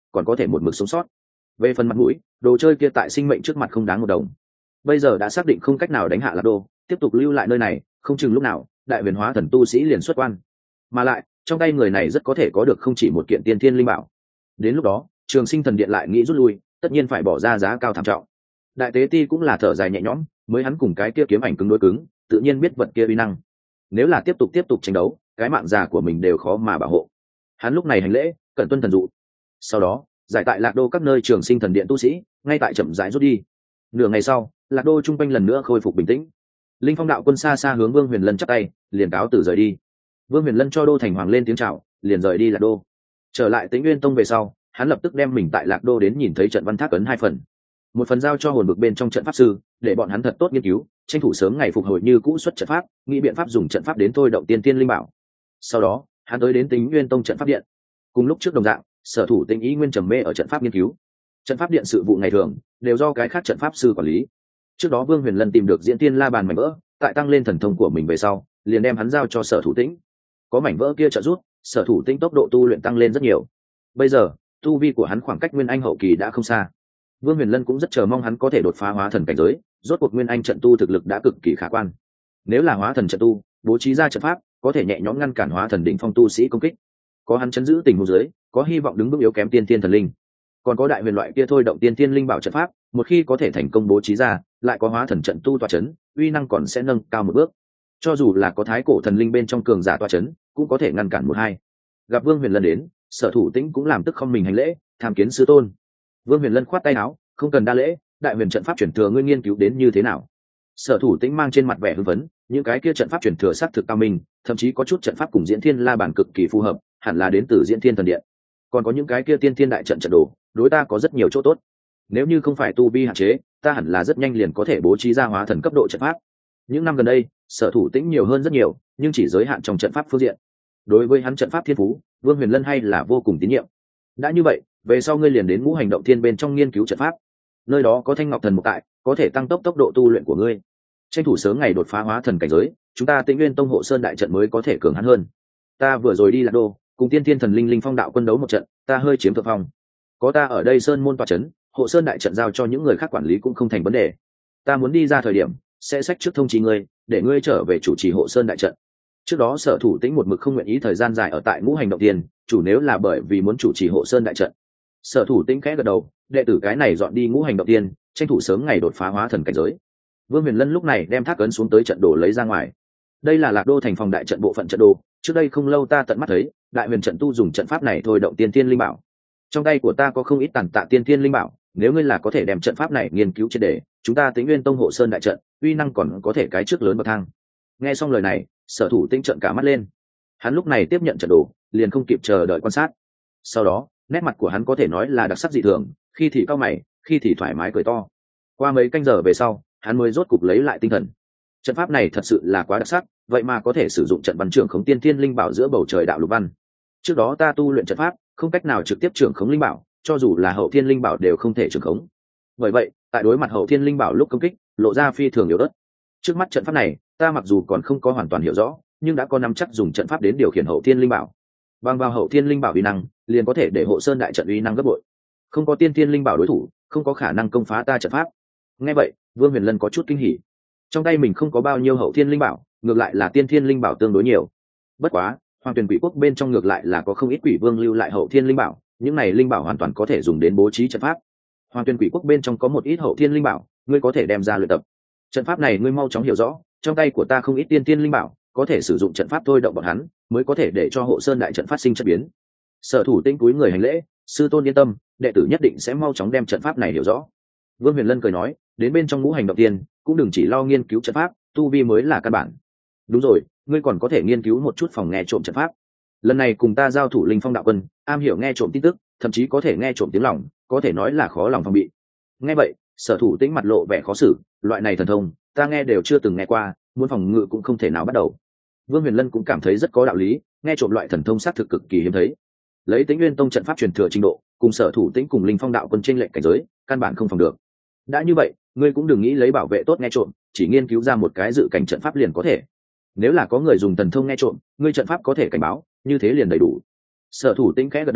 còn có thể một mực sống sót. Về phần mặt mũi, đồ chơi kia tại sinh mệnh trước mặt không đáng một đồng. Bây giờ đã xác định không cách nào đánh hạ Lạc Đô, tiếp tục lưu lại nơi này, không chừng lúc nào đại huyền hóa thần tu sĩ liền xuất quan. Mà lại trong tay người này rất có thể có được không chỉ một kiện tiên thiên linh bảo. Đến lúc đó Trường Sinh Thần Điện lại nghĩ rút lui, tất nhiên phải bỏ ra giá cao thảm trọng. Đại tế ti cũng là thở dài nhẹ nhõm, mới hắn cùng cái kia kiếm ảnh cứng đối cứng, tự nhiên biết vật kia uy năng. Nếu là tiếp tục tiếp tục tranh đấu, cái mạng già của mình đều khó mà bảo hộ. Hắn lúc này hành lễ, cẩn tuân thần dụ. Sau đó giải tại Lạc Đô các nơi Trường Sinh Thần Điện tu sĩ ngay tại chậm rãi rút đi. Nửa ngày sau, Lạc Đô trung quanh lần nữa khôi phục bình tĩnh. Linh Phong đạo quân xa xa hướng Vương Huyền Lân chắp tay, liền cáo từ rời đi. Vương Huyền Lân cho Đô Thành Hoàng lên tiếng chào, liền rời đi Lạc Đô. Trở lại Tĩnh Nguyên Tông về sau, hắn lập tức đem mình tại Lạc Đô đến nhìn thấy trận văn thác ấn hai phần. Một phần giao cho hồn vực bên trong trận pháp sư, để bọn hắn thật tốt nghiên cứu, tranh thủ sớm ngày phục hồi như cũ xuất trận pháp, nghĩ biện pháp dùng trận pháp đến thôi động tiên tiên linh bảo. Sau đó, hắn tới đến Tĩnh Nguyên Tông trận pháp điện. Cùng lúc trước đồng dạng, Sở Thủ Tĩnh ý nguyên trầm mê ở trận pháp nghiên cứu. Trận pháp điện sự vụ ngày thường đều do cái khác trận pháp sư quản lý. Trước đó Vương Huyền Lân tìm được Diễn Tiên La Bàn mảnh vỡ, tại tăng lên thần thông của mình về sau, liền đem hắn giao cho Sở Thủ Tĩnh. Có mảnh vỡ kia trợ giúp, Sở Thủ Tĩnh tốc độ tu luyện tăng lên rất nhiều. Bây giờ, tu vi của hắn khoảng cách Nguyên Anh hậu kỳ đã không xa. Vương Huyền Lân cũng rất chờ mong hắn có thể đột phá hóa thần cảnh giới, rốt cuộc Nguyên Anh trận tu thực lực đã cực kỳ khả quan. Nếu là hóa thần trận tu, bố trí ra trận pháp, có thể nhẹ nhõm ngăn cản hóa thần đỉnh phong tu sĩ công kích. Có hắn chấn giữ tình huống dưới, có hy vọng đứng bước yếu kém tiên tiên thần linh. Còn có đại huyền loại kia thôi động tiên tiên linh bảo trận pháp, một khi có thể thành công bố trí ra, lại có hóa thần trận tu tọa chấn, uy năng còn sẽ nâng cao một bước. Cho dù là có thái cổ thần linh bên trong cường giả tọa chấn, cũng có thể ngăn cản một hai. Gặp Vương Huyền Lân đến, Sở Thủ Tĩnh cũng làm tức không mình hành lễ, tham kiến sư tôn. Vương Huyền Lân khoát tay áo, không cần đa lễ, đại huyền trận pháp truyền thừa ngươi nghiên cứu đến như thế nào? Sở Thủ Tĩnh mang trên mặt vẻ hưng phấn, những cái kia trận pháp truyền thừa xác thực cao minh, thậm chí có chút trận pháp cùng Diễn Thiên La Bản cực kỳ phù hợp, hẳn là đến từ Diễn Thiên Thần Điện. Còn có những cái kia tiên thiên đại trận trận đồ, đối ta có rất nhiều chỗ tốt. Nếu như không phải tu vi hạn chế, ta hẳn là rất nhanh liền có thể bố trí ra hóa thần cấp độ trận pháp. Những năm gần đây, Sở Thủ Tĩnh nhiều hơn rất nhiều, nhưng chỉ giới hạn trong trận pháp phương diện. Đối với hắn trận pháp thiên phú, Vương Huyền Lân hay là vô cùng tín nhiệm. Đã như vậy, về sau ngươi liền đến Ngũ Hành Động Thiên bên trong nghiên cứu trận pháp. Nơi đó có Thanh Ngọc Thần Mục tại, có thể tăng tốc tốc độ tu luyện của ngươi. Tranh thủ sớm ngày đột phá hóa thần cảnh giới, chúng ta Tĩnh Nguyên Tông hộ sơn đại trận mới có thể cường hắn hơn. Ta vừa rồi đi Lạc Đô, cùng Tiên Thiên Thần Linh Linh Phong đạo quân đấu một trận, ta hơi chiếm thượng phong. Có ta ở đây sơn môn tọa trấn, hộ sơn đại trận giao cho những người khác quản lý cũng không thành vấn đề. Ta muốn đi ra thời điểm, sẽ sách trước thông chí ngươi, để ngươi trở về chủ trì hộ sơn đại trận. Trước đó Sở Thủ Tĩnh một mực không nguyện ý thời gian dài ở tại Ngũ Hành Động Thiên, chủ nếu là bởi vì muốn chủ trì hộ sơn đại trận. Sở Thủ Tĩnh khẽ gật đầu, đệ tử cái này dọn đi Ngũ Hành Động Thiên, tranh thủ sớm ngày đột phá hóa thần cảnh giới. Vương Huyền Lân lúc này đem thác ấn xuống tới trận đồ lấy ra ngoài. Đây là Lạc Đô thành phòng đại trận bộ phận trận đồ, trước đây không lâu ta tận mắt thấy, đại huyền trận tu dùng trận pháp này thôi động tiên thiên linh bảo. Trong tay của ta có không ít tàn tạ tiên thiên linh bảo, nếu ngươi là có thể đem trận pháp này nghiên cứu triệt để, chúng ta Tĩnh Nguyên Tông hộ sơn đại trận, uy năng còn có thể cái trước lớn bậc thang. Nghe xong lời này, Sở Thủ Tĩnh trợn cả mắt lên. Hắn lúc này tiếp nhận trận đồ, liền không kịp chờ đợi quan sát. Sau đó, nét mặt của hắn có thể nói là đặc sắc dị thường, khi thì cau mày, khi thì thoải mái cười to. Qua mấy canh giờ về sau, hắn mới rốt cục lấy lại tinh thần. Trận pháp này thật sự là quá đặc sắc, vậy mà có thể sử dụng trận văn trưởng khống tiên thiên linh bảo giữa bầu trời đạo lục văn. Trước đó ta tu luyện trận pháp, không cách nào trực tiếp trưởng khống linh bảo, cho dù là hậu thiên linh bảo đều không thể trưởng khống. Bởi vậy, tại đối mặt hậu thiên linh bảo lúc công kích, lộ ra phi thường yếu ớt. Trước mắt trận pháp này, ta mặc dù còn không có hoàn toàn hiểu rõ, nhưng đã có nắm chắc dùng trận pháp đến điều khiển hậu thiên linh bảo. Bằng vào hậu thiên linh bảo uy năng, liền có thể để hộ sơn đại trận uy năng gấp bội. Không có tiên thiên linh bảo đối thủ, không có khả năng công phá ta trận pháp. Nghe vậy, Vương Huyền Lân có chút kinh hỉ. Trong tay mình không có bao nhiêu hậu thiên linh bảo, ngược lại là tiên thiên linh bảo tương đối nhiều. Bất quá, Hoàng Tuyền Quỷ Quốc bên trong ngược lại là có không ít quỷ vương lưu lại hậu thiên linh bảo, những này linh bảo hoàn toàn có thể dùng đến bố trí trận pháp. Hoàng Tuyền Quỷ Quốc bên trong có một ít hậu thiên linh bảo, ngươi có thể đem ra luyện tập. Trận pháp này ngươi mau chóng hiểu rõ, trong tay của ta không ít tiên thiên linh bảo, có thể sử dụng trận pháp thôi động bọn hắn, mới có thể để cho hộ sơn đại trận phát sinh chất biến. Sở Thủ Tĩnh cúi người hành lễ, sư tôn yên tâm, đệ tử nhất định sẽ mau chóng đem trận pháp này hiểu rõ. Vương Huyền Lân cười nói, đến bên trong Ngũ Hành Động Thiên, cũng đừng chỉ lo nghiên cứu trận pháp, tu vi mới là căn bản. Đúng rồi, ngươi còn có thể nghiên cứu một chút phòng nghe trộm trận pháp. Lần này cùng ta giao thủ Linh Phong đạo quân, am hiểu nghe trộm tin tức, thậm chí có thể nghe trộm tiếng lòng, có thể nói là khó lòng phòng bị. Nghe vậy, Sở Thủ Tĩnh mặt lộ vẻ khó xử, loại này thần thông, ta nghe đều chưa từng nghe qua, muốn phòng ngự cũng không thể nào bắt đầu. Vương Huyền Lân cũng cảm thấy rất có đạo lý, nghe trộm loại thần thông xác thực cực kỳ hiếm thấy. Lấy Tĩnh Nguyên Tông trận pháp truyền thừa trình độ, cùng Sở Thủ Tĩnh cùng Linh Phong đạo quân chênh lệch cảnh giới, căn bản không phòng được. Đã như vậy, ngươi cũng đừng nghĩ lấy bảo vệ tốt nghe trộm, chỉ nghiên cứu ra một cái dự cảnh trận pháp liền có thể. Nếu là có người dùng thần thông nghe trộm, ngươi trận pháp có thể cảnh báo, như thế liền đầy đủ. Sở Thủ Tĩnh khẽ gật đầu,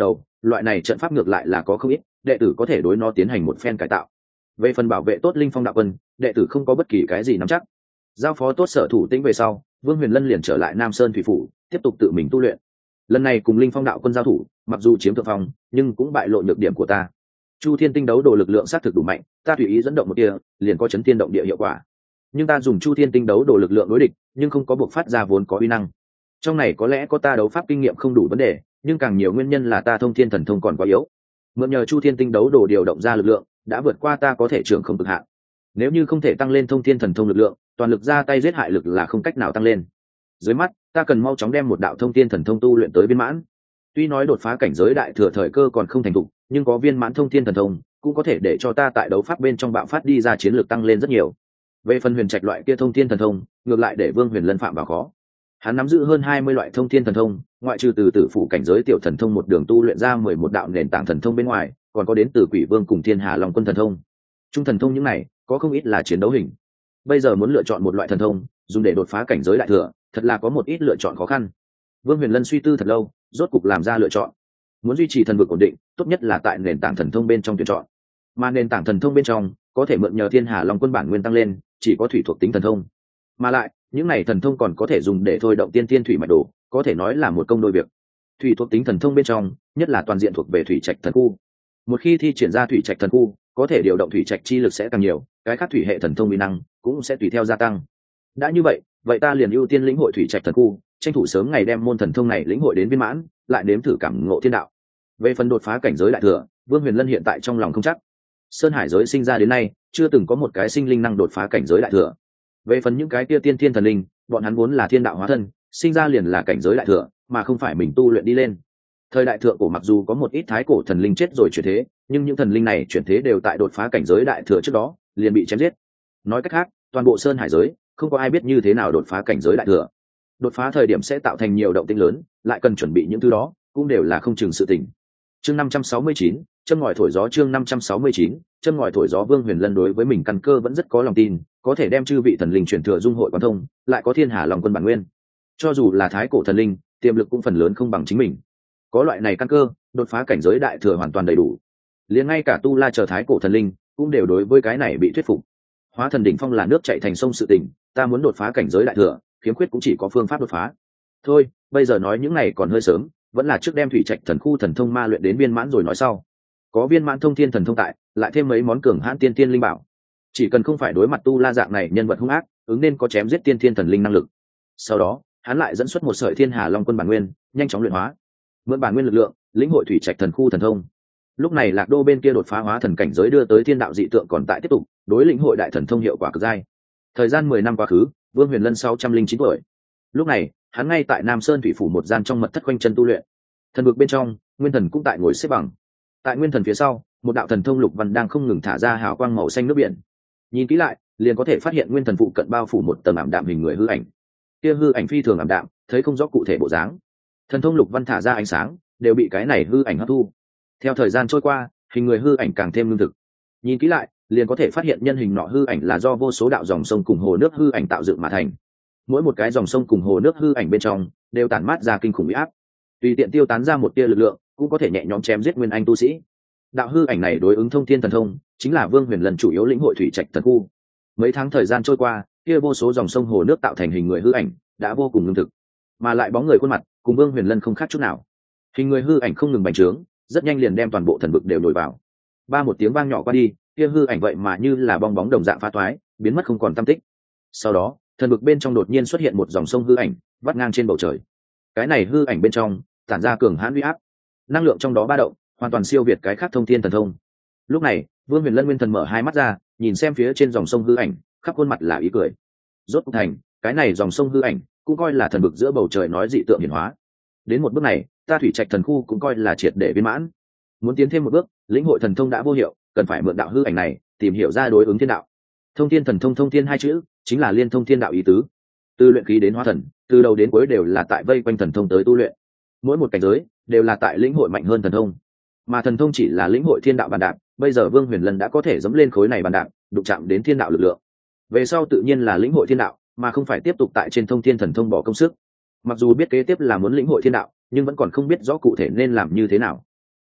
loại này trận pháp ngược lại là có không ít đệ tử có thể đối nó tiến hành một phen cải tạo. Về phần bảo vệ tốt linh phong đạo quân, đệ tử không có bất kỳ cái gì nắm chắc. Giao phó tốt sở thủ tĩnh về sau, Vương Huyền Lân liền trở lại Nam Sơn thủy phủ, tiếp tục tự mình tu luyện. Lần này cùng linh phong đạo quân giao thủ, mặc dù chiếm thượng phong, nhưng cũng bại lộ nhược điểm của ta. Chu Thiên Tinh đấu đồ lực lượng xác thực đủ mạnh, ta tùy ý dẫn động một tia, liền có chấn thiên động địa hiệu quả. Nhưng ta dùng Chu Thiên Tinh đấu đồ lực lượng đối địch, nhưng không có buộc phát ra vốn có uy năng. Trong này có lẽ có ta đấu pháp kinh nghiệm không đủ vấn đề, nhưng càng nhiều nguyên nhân là ta thông thiên thần thông còn quá yếu. Mượn nhờ Chu Thiên Tinh đấu đồ điều động ra lực lượng, đã vượt qua ta có thể trưởng không cực hạn. Nếu như không thể tăng lên thông thiên thần thông lực lượng, toàn lực ra tay giết hại lực là không cách nào tăng lên. Dưới mắt, ta cần mau chóng đem một đạo thông thiên thần thông tu luyện tới viên mãn. Tuy nói đột phá cảnh giới đại thừa thời cơ còn không thành thục, nhưng có viên mãn thông thiên thần thông, cũng có thể để cho ta tại đấu pháp bên trong bạo phát đi ra chiến lược tăng lên rất nhiều. Về phần huyền trạch loại kia thông thiên thần thông, ngược lại để Vương Huyền Lân phạm vào khó. Hắn nắm giữ hơn hai mươi loại thông thiên thần thông, ngoại trừ từ tử phụ cảnh giới tiểu thần thông một đường tu luyện ra mười một đạo nền tảng thần thông bên ngoài, còn có đến từ Quỷ Vương cùng Thiên Hà Long Quân thần thông. Trung thần thông những này, có không ít là chiến đấu hình. Bây giờ muốn lựa chọn một loại thần thông, dùng để đột phá cảnh giới đại thừa, thật là có một ít lựa chọn khó khăn. Vương Huyền Lân suy tư thật lâu, rốt cục làm ra lựa chọn. Muốn duy trì thần vực ổn định, tốt nhất là tại nền tảng thần thông bên trong tuyển chọn. Mà nền tảng thần thông bên trong, có thể mượn nhờ Thiên Hà Long Quân bản nguyên tăng lên, chỉ có thủy thuộc tính thần thông. Mà lại, những này thần thông còn có thể dùng để thôi động tiên tiên thủy mạch đồ, có thể nói là một công đôi việc. Thủy thuộc tính thần thông bên trong, nhất là toàn diện thuộc về thủy trạch thần khu. Một khi thi triển ra thủy trạch thần khu, có thể điều động thủy trạch chi lực sẽ càng nhiều, cái khác thủy hệ thần thông uy năng cũng sẽ tùy theo gia tăng. Đã như vậy, vậy ta liền ưu tiên lĩnh hội thủy trạch thần khu, tranh thủ sớm ngày đem môn thần thông này lĩnh hội đến viên mãn, lại nếm thử cảm ngộ thiên đạo. Về phần đột phá cảnh giới đại thừa, Vương Huyền Lân hiện tại trong lòng không chắc. Sơn hải giới sinh ra đến nay, chưa từng có một cái sinh linh năng đột phá cảnh giới đại thừa. Về phần những cái kia tiên thiên thần linh, bọn hắn vốn là thiên đạo hóa thân, sinh ra liền là cảnh giới đại thừa, mà không phải mình tu luyện đi lên. Thời đại thượng cổ mặc dù có một ít thái cổ thần linh chết rồi chuyển thế, nhưng những thần linh này chuyển thế đều tại đột phá cảnh giới đại thừa trước đó, liền bị chém giết. Nói cách khác, toàn bộ Sơn hải giới, không có ai biết như thế nào đột phá cảnh giới đại thừa. Đột phá thời điểm sẽ tạo thành nhiều động tĩnh lớn, lại cần chuẩn bị những thứ đó, cũng đều là không chừng sự tình. Chương năm trăm sáu mươi chín, châm ngòi thổi gió. Chương năm trăm sáu mươi chín, châm ngòi thổi gió. Vương Huyền Lân đối với mình căn cơ vẫn rất có lòng tin, có thể đem chư vị thần linh truyền thừa dung hội quan thông, lại có Thiên Hà Long Quân bản nguyên. Cho dù là thái cổ thần linh, tiềm lực cũng phần lớn không bằng chính mình. Có loại này căn cơ, đột phá cảnh giới đại thừa hoàn toàn đầy đủ. Liền ngay cả Tu La chờ thái cổ thần linh, cũng đều đối với cái này bị thuyết phục. Hóa thần đỉnh phong là nước chảy thành sông sự tình, ta muốn đột phá cảnh giới đại thừa, khiếm khuyết cũng chỉ có phương pháp đột phá. Thôi, bây giờ nói những này còn hơi sớm, vẫn là trước đem thủy trạch thần khu thần thông ma luyện đến viên mãn rồi nói sau. Có viên mãn thông thiên thần thông tại, lại thêm mấy món cường hãn tiên tiên linh bảo, chỉ cần không phải đối mặt Tu La dạng này nhân vật hung ác, ứng nên có chém giết tiên thiên thần linh năng lực. Sau đó, hắn lại dẫn xuất một sợi Thiên Hà Long Quân bản nguyên, nhanh chóng luyện hóa, mượn bản nguyên lực lượng, lĩnh hội thủy trạch thần khu thần thông. Lúc này Lạc Đô bên kia đột phá hóa thần cảnh giới đưa tới thiên đạo dị tượng còn tại tiếp tục, đối lĩnh hội đại thần thông hiệu quả cực dai. Thời gian mười năm quá khứ, Vương Huyền Lân sáu trăm linh chín tuổi. Lúc này, hắn ngay tại Nam Sơn thủy phủ một gian trong mật thất quanh chân tu luyện. Thần vực bên trong, Nguyên Thần cũng tại ngồi xếp bằng. Tại Nguyên Thần phía sau, một đạo thần thông lục văn đang không ngừng thả ra hào quang màu xanh nước biển. Nhìn kỹ lại, liền có thể phát hiện Nguyên Thần phụ cận bao phủ một tầng ảm đạm hình người hư ảnh. Kia hư ảnh phi thường ảm đạm, thấy không rõ cụ thể bộ dáng. Thần thông lục văn thả ra ánh sáng, đều bị cái này hư ảnh hấp thu. Theo thời gian trôi qua, hình người hư ảnh càng thêm lương thực. Nhìn kỹ lại, liền có thể phát hiện nhân hình nọ hư ảnh là do vô số đạo dòng sông cùng hồ nước hư ảnh tạo dựng mà thành. Mỗi một cái dòng sông cùng hồ nước hư ảnh bên trong đều tản mát ra kinh khủng uy áp, tùy tiện tiêu tán ra một tia lực lượng, cũng có thể nhẹ nhõm chém giết nguyên anh tu sĩ. Đạo hư ảnh này đối ứng thông thiên thần thông, chính là Vương Huyền Lân chủ yếu lĩnh hội thủy trạch thần khu. Mấy tháng thời gian trôi qua, kia vô số dòng sông hồ nước tạo thành hình người hư ảnh đã vô cùng lương thực, mà lại bóng người khuôn mặt cùng Vương Huyền Lân không khác chút nào. Hình người hư ảnh không ngừng bành trướng, rất nhanh liền đem toàn bộ thần vực đều nổi vào. Ba một tiếng vang nhỏ qua đi, kia hư ảnh vậy mà như là bong bóng đồng dạng phá toái, biến mất không còn tăm tích. Sau đó, thần vực bên trong đột nhiên xuất hiện một dòng sông hư ảnh, vắt ngang trên bầu trời. Cái này hư ảnh bên trong tản ra cường hãn uy áp, năng lượng trong đó ba động, hoàn toàn siêu việt cái khác thông thiên thần thông. Lúc này, Vương Huyền Lân nguyên thần mở hai mắt ra, nhìn xem phía trên dòng sông hư ảnh, khắp khuôn mặt là ý cười. Rốt cuộc thành, cái này dòng sông hư ảnh cũng coi là thần vực giữa bầu trời nói dị tượng hiển hóa. Đến một bước này, ta thủy trạch thần khu cũng coi là triệt để viên mãn. Muốn tiến thêm một bước, lĩnh hội thần thông đã vô hiệu, cần phải mượn đạo hư ảnh này, tìm hiểu ra đối ứng thiên đạo. Thông thiên thần thông, thông thiên hai chữ chính là liên thông thiên đạo ý tứ. Từ luyện khí đến hóa thần, từ đầu đến cuối đều là tại vây quanh thần thông tới tu luyện. Mỗi một cảnh giới đều là tại lĩnh hội mạnh hơn thần thông, mà thần thông chỉ là lĩnh hội thiên đạo bàn đạp. Bây giờ Vương Huyền Lân đã có thể dẫm lên khối này bàn đạp, đụng chạm đến thiên đạo lực lượng. Về sau tự nhiên là lĩnh hội thiên đạo, mà không phải tiếp tục tại trên thông thiên thần thông bỏ công sức. Mặc dù biết kế tiếp là muốn lĩnh hội thiên đạo, nhưng vẫn còn không biết rõ cụ thể nên làm như thế nào.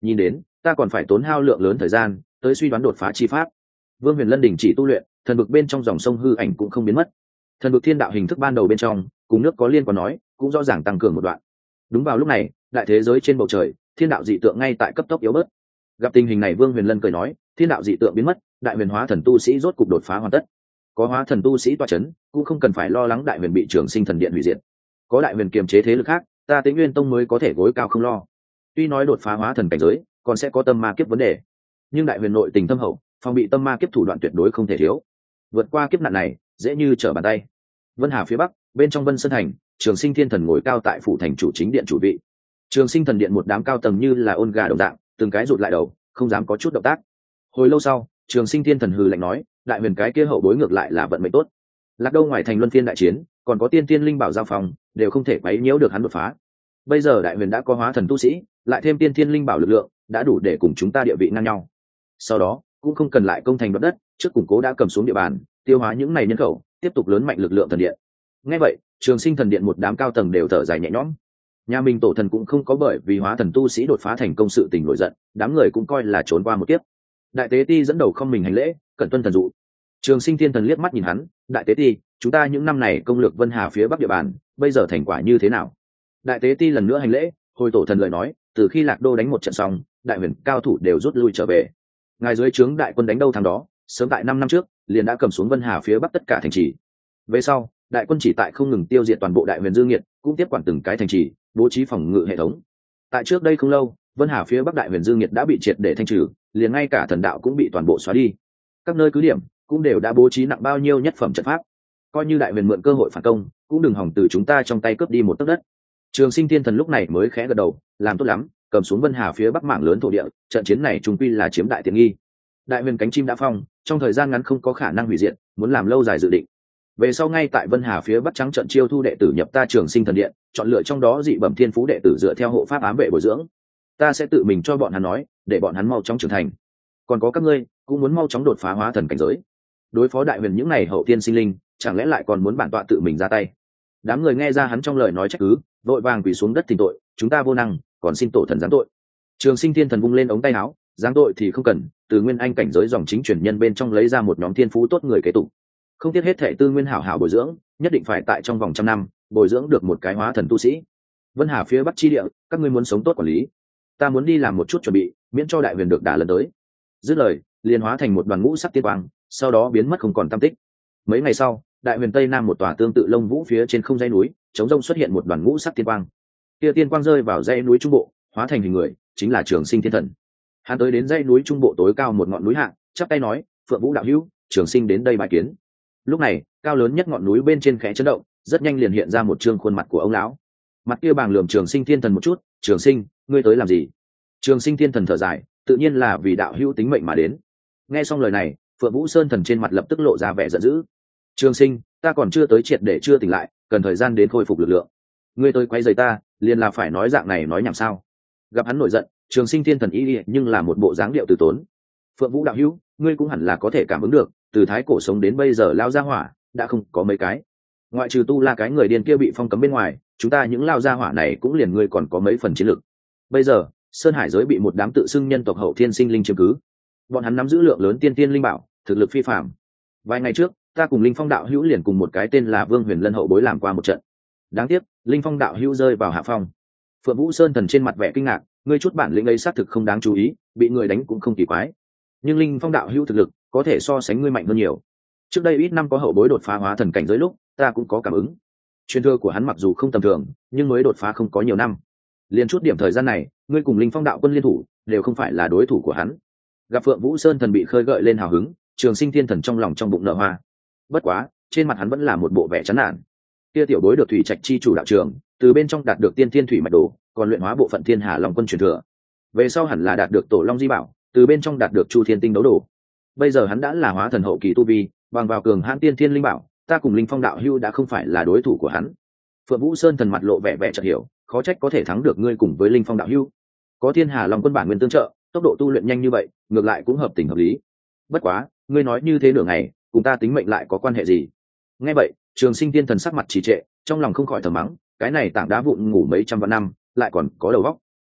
nhìn đến ta còn phải tốn hao lượng lớn thời gian tới suy đoán đột phá chi pháp. Vương Huyền Lân đình chỉ tu luyện, thần vực bên trong dòng sông hư ảnh cũng không biến mất. Thần vực thiên đạo hình thức ban đầu bên trong cùng nước có liên quan nói cũng rõ ràng tăng cường một đoạn. Đúng vào lúc này, đại thế giới trên bầu trời thiên đạo dị tượng ngay tại cấp tốc yếu bớt. Gặp tình hình này, Vương Huyền Lân cười nói, thiên đạo dị tượng biến mất, đại huyền hóa thần tu sĩ rốt cục đột phá hoàn tất. Có hóa thần tu sĩ tọa chấn, cũng không cần phải lo lắng đại huyền bị Trường Sinh thần điện hủy diệt. Có đại huyền kiềm chế thế lực khác, ta Tĩnh Nguyên tông mới có thể gối cao không lo. Tuy nói đột phá hóa thần cảnh giới còn sẽ có tâm ma kiếp vấn đề, nhưng đại huyền nội tình thâm hậu, phòng bị tâm ma kiếp thủ đoạn tuyệt đối không thể thiếu. Vượt qua kiếp nạn này dễ như trở bàn tay. Vân Hà phía bắc, bên trong Vân Sơn thành, Trường Sinh thiên thần ngồi cao tại phủ thành chủ chính điện chủ vị. Trường Sinh thần điện một đám cao tầng như là ôn gà đồng dạng, từng cái rụt lại đầu, không dám có chút động tác. Hồi lâu sau, Trường Sinh thiên thần hừ lạnh nói, đại huyền cái kia hậu bối ngược lại là vận mệnh tốt. Lạc Đâu ngoài thành luân phiên đại chiến, còn có tiên tiên linh bảo giao phòng, đều không thể quấy nhiễu được hắn đột phá. Bây giờ đại huyền đã có hóa thần tu sĩ, lại thêm tiên tiên linh bảo lực lượng, đã đủ để cùng chúng ta địa vị ngang nhau. Sau đó cũng không cần lại công thành đoạt đất, trước củng cố đã cầm xuống địa bàn, tiêu hóa những này nhân khẩu, tiếp tục lớn mạnh lực lượng thần điện. Nghe vậy, Trường Sinh thần điện một đám cao tầng đều thở dài nhẹ nhõm. Nhà mình tổ thần cũng không có bởi vì hóa thần tu sĩ đột phá thành công sự tình nổi giận, đám người cũng coi là trốn qua một kiếp. Đại tế ti dẫn đầu không mình hành lễ, cẩn tuân thần dụ. Trường Sinh thiên thần liếc mắt nhìn hắn, đại tế ti, chúng ta những năm này công lược Vân Hà phía bắc địa bàn, bây giờ thành quả như thế nào? Đại tế ti lần nữa hành lễ, hồi tổ thần lời nói, từ khi Lạc Đô đánh một trận xong, đại huyền cao thủ đều rút lui trở về. Ngài dưới trướng đại quân đánh đâu thằng đó, sớm tại năm năm trước liền đã cầm xuống Vân Hà phía bắc tất cả thành trì. Về sau, đại quân chỉ tại không ngừng tiêu diệt toàn bộ đại huyền dương nghiệt, cũng tiếp quản từng cái thành trì, bố trí phòng ngự hệ thống. Tại trước đây không lâu, Vân Hà phía bắc đại huyền dương nghiệt đã bị triệt để thanh trừ, liền ngay cả thần đạo cũng bị toàn bộ xóa đi. Các nơi cứ điểm cũng đều đã bố trí nặng bao nhiêu nhất phẩm trận pháp. Coi như đại huyền mượn cơ hội phản công, cũng đừng hòng từ chúng ta trong tay cướp đi một tấc đất. Trường Sinh thiên thần lúc này mới khẽ gật đầu, làm tốt lắm, cầm xuống Vân Hà phía bắc mảng lớn thổ địa, trận chiến này trùng quy là chiếm đại tiện nghi. Đại huyền cánh chim đã phong, trong thời gian ngắn không có khả năng hủy diệt, muốn làm lâu dài dự định. Về sau ngay tại Vân Hà phía bắc trắng trận chiêu thu đệ tử nhập ta Trường Sinh thần điện, chọn lựa trong đó dị bẩm thiên phú đệ tử dựa theo hộ pháp ám vệ bồi dưỡng. Ta sẽ tự mình cho bọn hắn nói, để bọn hắn mau chóng trưởng thành. Còn có các ngươi, cũng muốn mau chóng đột phá hóa thần cảnh giới. Đối phó đại huyền những này hậu tiên sinh linh, chẳng lẽ lại còn muốn bản tọa tự mình ra tay? Đám người nghe ra hắn trong lời nói trách cứ, vội vàng quỳ xuống đất thỉnh tội, chúng ta vô năng, còn xin tổ thần giáng tội. Trường Sinh thiên thần vung lên ống tay áo, giáng tội thì không cần, từ nguyên anh cảnh giới dòng chính truyền nhân bên trong lấy ra một nhóm thiên phú tốt người kế tục. Không tiếc hết thệ tư nguyên hảo hảo bồi dưỡng, nhất định phải tại trong vòng trăm năm bồi dưỡng được một cái hóa thần tu sĩ. Vân Hà phía bắc chi địa, các ngươi muốn sống tốt quản lý, ta muốn đi làm một chút chuẩn bị, miễn cho đại huyền được đả lần tới. Dứt lời, liền hóa thành một đoàn ngũ sắc tiên quang, sau đó biến mất không còn tăm tích. Mấy ngày sau, đại huyền tây nam một tòa tương tự lông vũ phía trên không dãy núi, chống rông xuất hiện một đoàn ngũ sắc tiên quang. Kia tiên quang rơi vào dãy núi trung bộ, hóa thành hình người, chính là Trường Sinh thiên thần. Hắn tới đến dãy núi trung bộ tối cao một ngọn núi hạ, chắp tay nói, Phượng Vũ đạo hữu, Trường Sinh đến đây bái kiến. Lúc này, cao lớn nhất ngọn núi bên trên khẽ chấn động, rất nhanh liền hiện ra một trương khuôn mặt của ông lão. Mặt kia bàng lườm Trường Sinh thiên thần một chút, Trường Sinh, ngươi tới làm gì? Trường Sinh thiên thần thở dài, tự nhiên là vì đạo hữu tính mệnh mà đến. Nghe xong lời này, Phượng Vũ Sơn thần trên mặt lập tức lộ ra vẻ giận dữ. Trường Sinh, ta còn chưa tới triệt để chưa tỉnh lại, cần thời gian đến khôi phục lực lượng. Ngươi tới quấy rầy ta, liền là phải nói dạng này nói nhảm sao? Gặp hắn nổi giận, Trường Sinh thiên thần ý nhưng là một bộ dáng điệu từ tốn. Phượng Vũ đạo hữu, ngươi cũng hẳn là có thể cảm ứng được, từ thái cổ sống đến bây giờ lao ra hỏa đã không có mấy cái, ngoại trừ tu la cái người điên kia bị phong cấm bên ngoài, chúng ta những lao gia hỏa này cũng liền ngươi còn có mấy phần chiến lực. Bây giờ sơn hải giới bị một đám tự xưng nhân tộc hậu thiên sinh linh chiếm cứ, bọn hắn nắm giữ lượng lớn tiên tiên linh bảo, thực lực phi phàm. Vài ngày trước ta cùng linh phong đạo hữu liền cùng một cái tên là Vương Huyền Lân hậu bối làm qua một trận, đáng tiếc linh phong đạo hữu rơi vào hạ phong. Phượng Vũ Sơn thần trên mặt vẻ kinh ngạc, ngươi chút bản lĩnh ấy xác thực không đáng chú ý, bị người đánh cũng không kỳ quái, nhưng linh phong đạo hữu thực lực có thể so sánh ngươi mạnh hơn nhiều. Trước đây ít năm có hậu bối đột phá hóa thần cảnh giới lúc, ta cũng có cảm ứng. Truyền thừa của hắn mặc dù không tầm thường, nhưng mới đột phá không có nhiều năm. Liên chút điểm thời gian này, ngươi cùng linh phong đạo quân liên thủ, đều không phải là đối thủ của hắn. Gặp Phượng Vũ Sơn thần bị khơi gợi lên hào hứng, Trường Sinh thiên thần trong lòng trong bụng nở hoa. Bất quá, trên mặt hắn vẫn là một bộ vẻ chán nản. Kia tiểu bối được thủy trạch chi chủ đạo trường, từ bên trong đạt được tiên thiên thủy mạch đồ, còn luyện hóa bộ phận thiên hà long quân truyền thừa. Về sau hẳn là đạt được tổ long di bảo, từ bên trong đạt được chu thiên tinh đấu đồ. Bây giờ hắn đã là hóa thần hậu kỳ tu vi, bằng vào cường hãn tiên thiên linh bảo, ta cùng linh phong đạo hưu đã không phải là đối thủ của hắn. Phượng Vũ Sơn thần mặt lộ vẻ vẻ chợt hiểu, khó trách có thể thắng được ngươi cùng với linh phong đạo hưu. Có thiên hà long quân bản nguyên tương trợ, tốc độ tu luyện nhanh như vậy, ngược lại cũng hợp tình hợp lý. Bất quá, ngươi nói như thế nửa ngày, cùng ta tính mệnh lại có quan hệ gì? Nghe vậy, Trường Sinh thiên thần sắc mặt trì trệ, trong lòng không khỏi thầm mắng, cái này tảng đá vụn ngủ mấy trăm vạn năm, lại còn có đầu óc.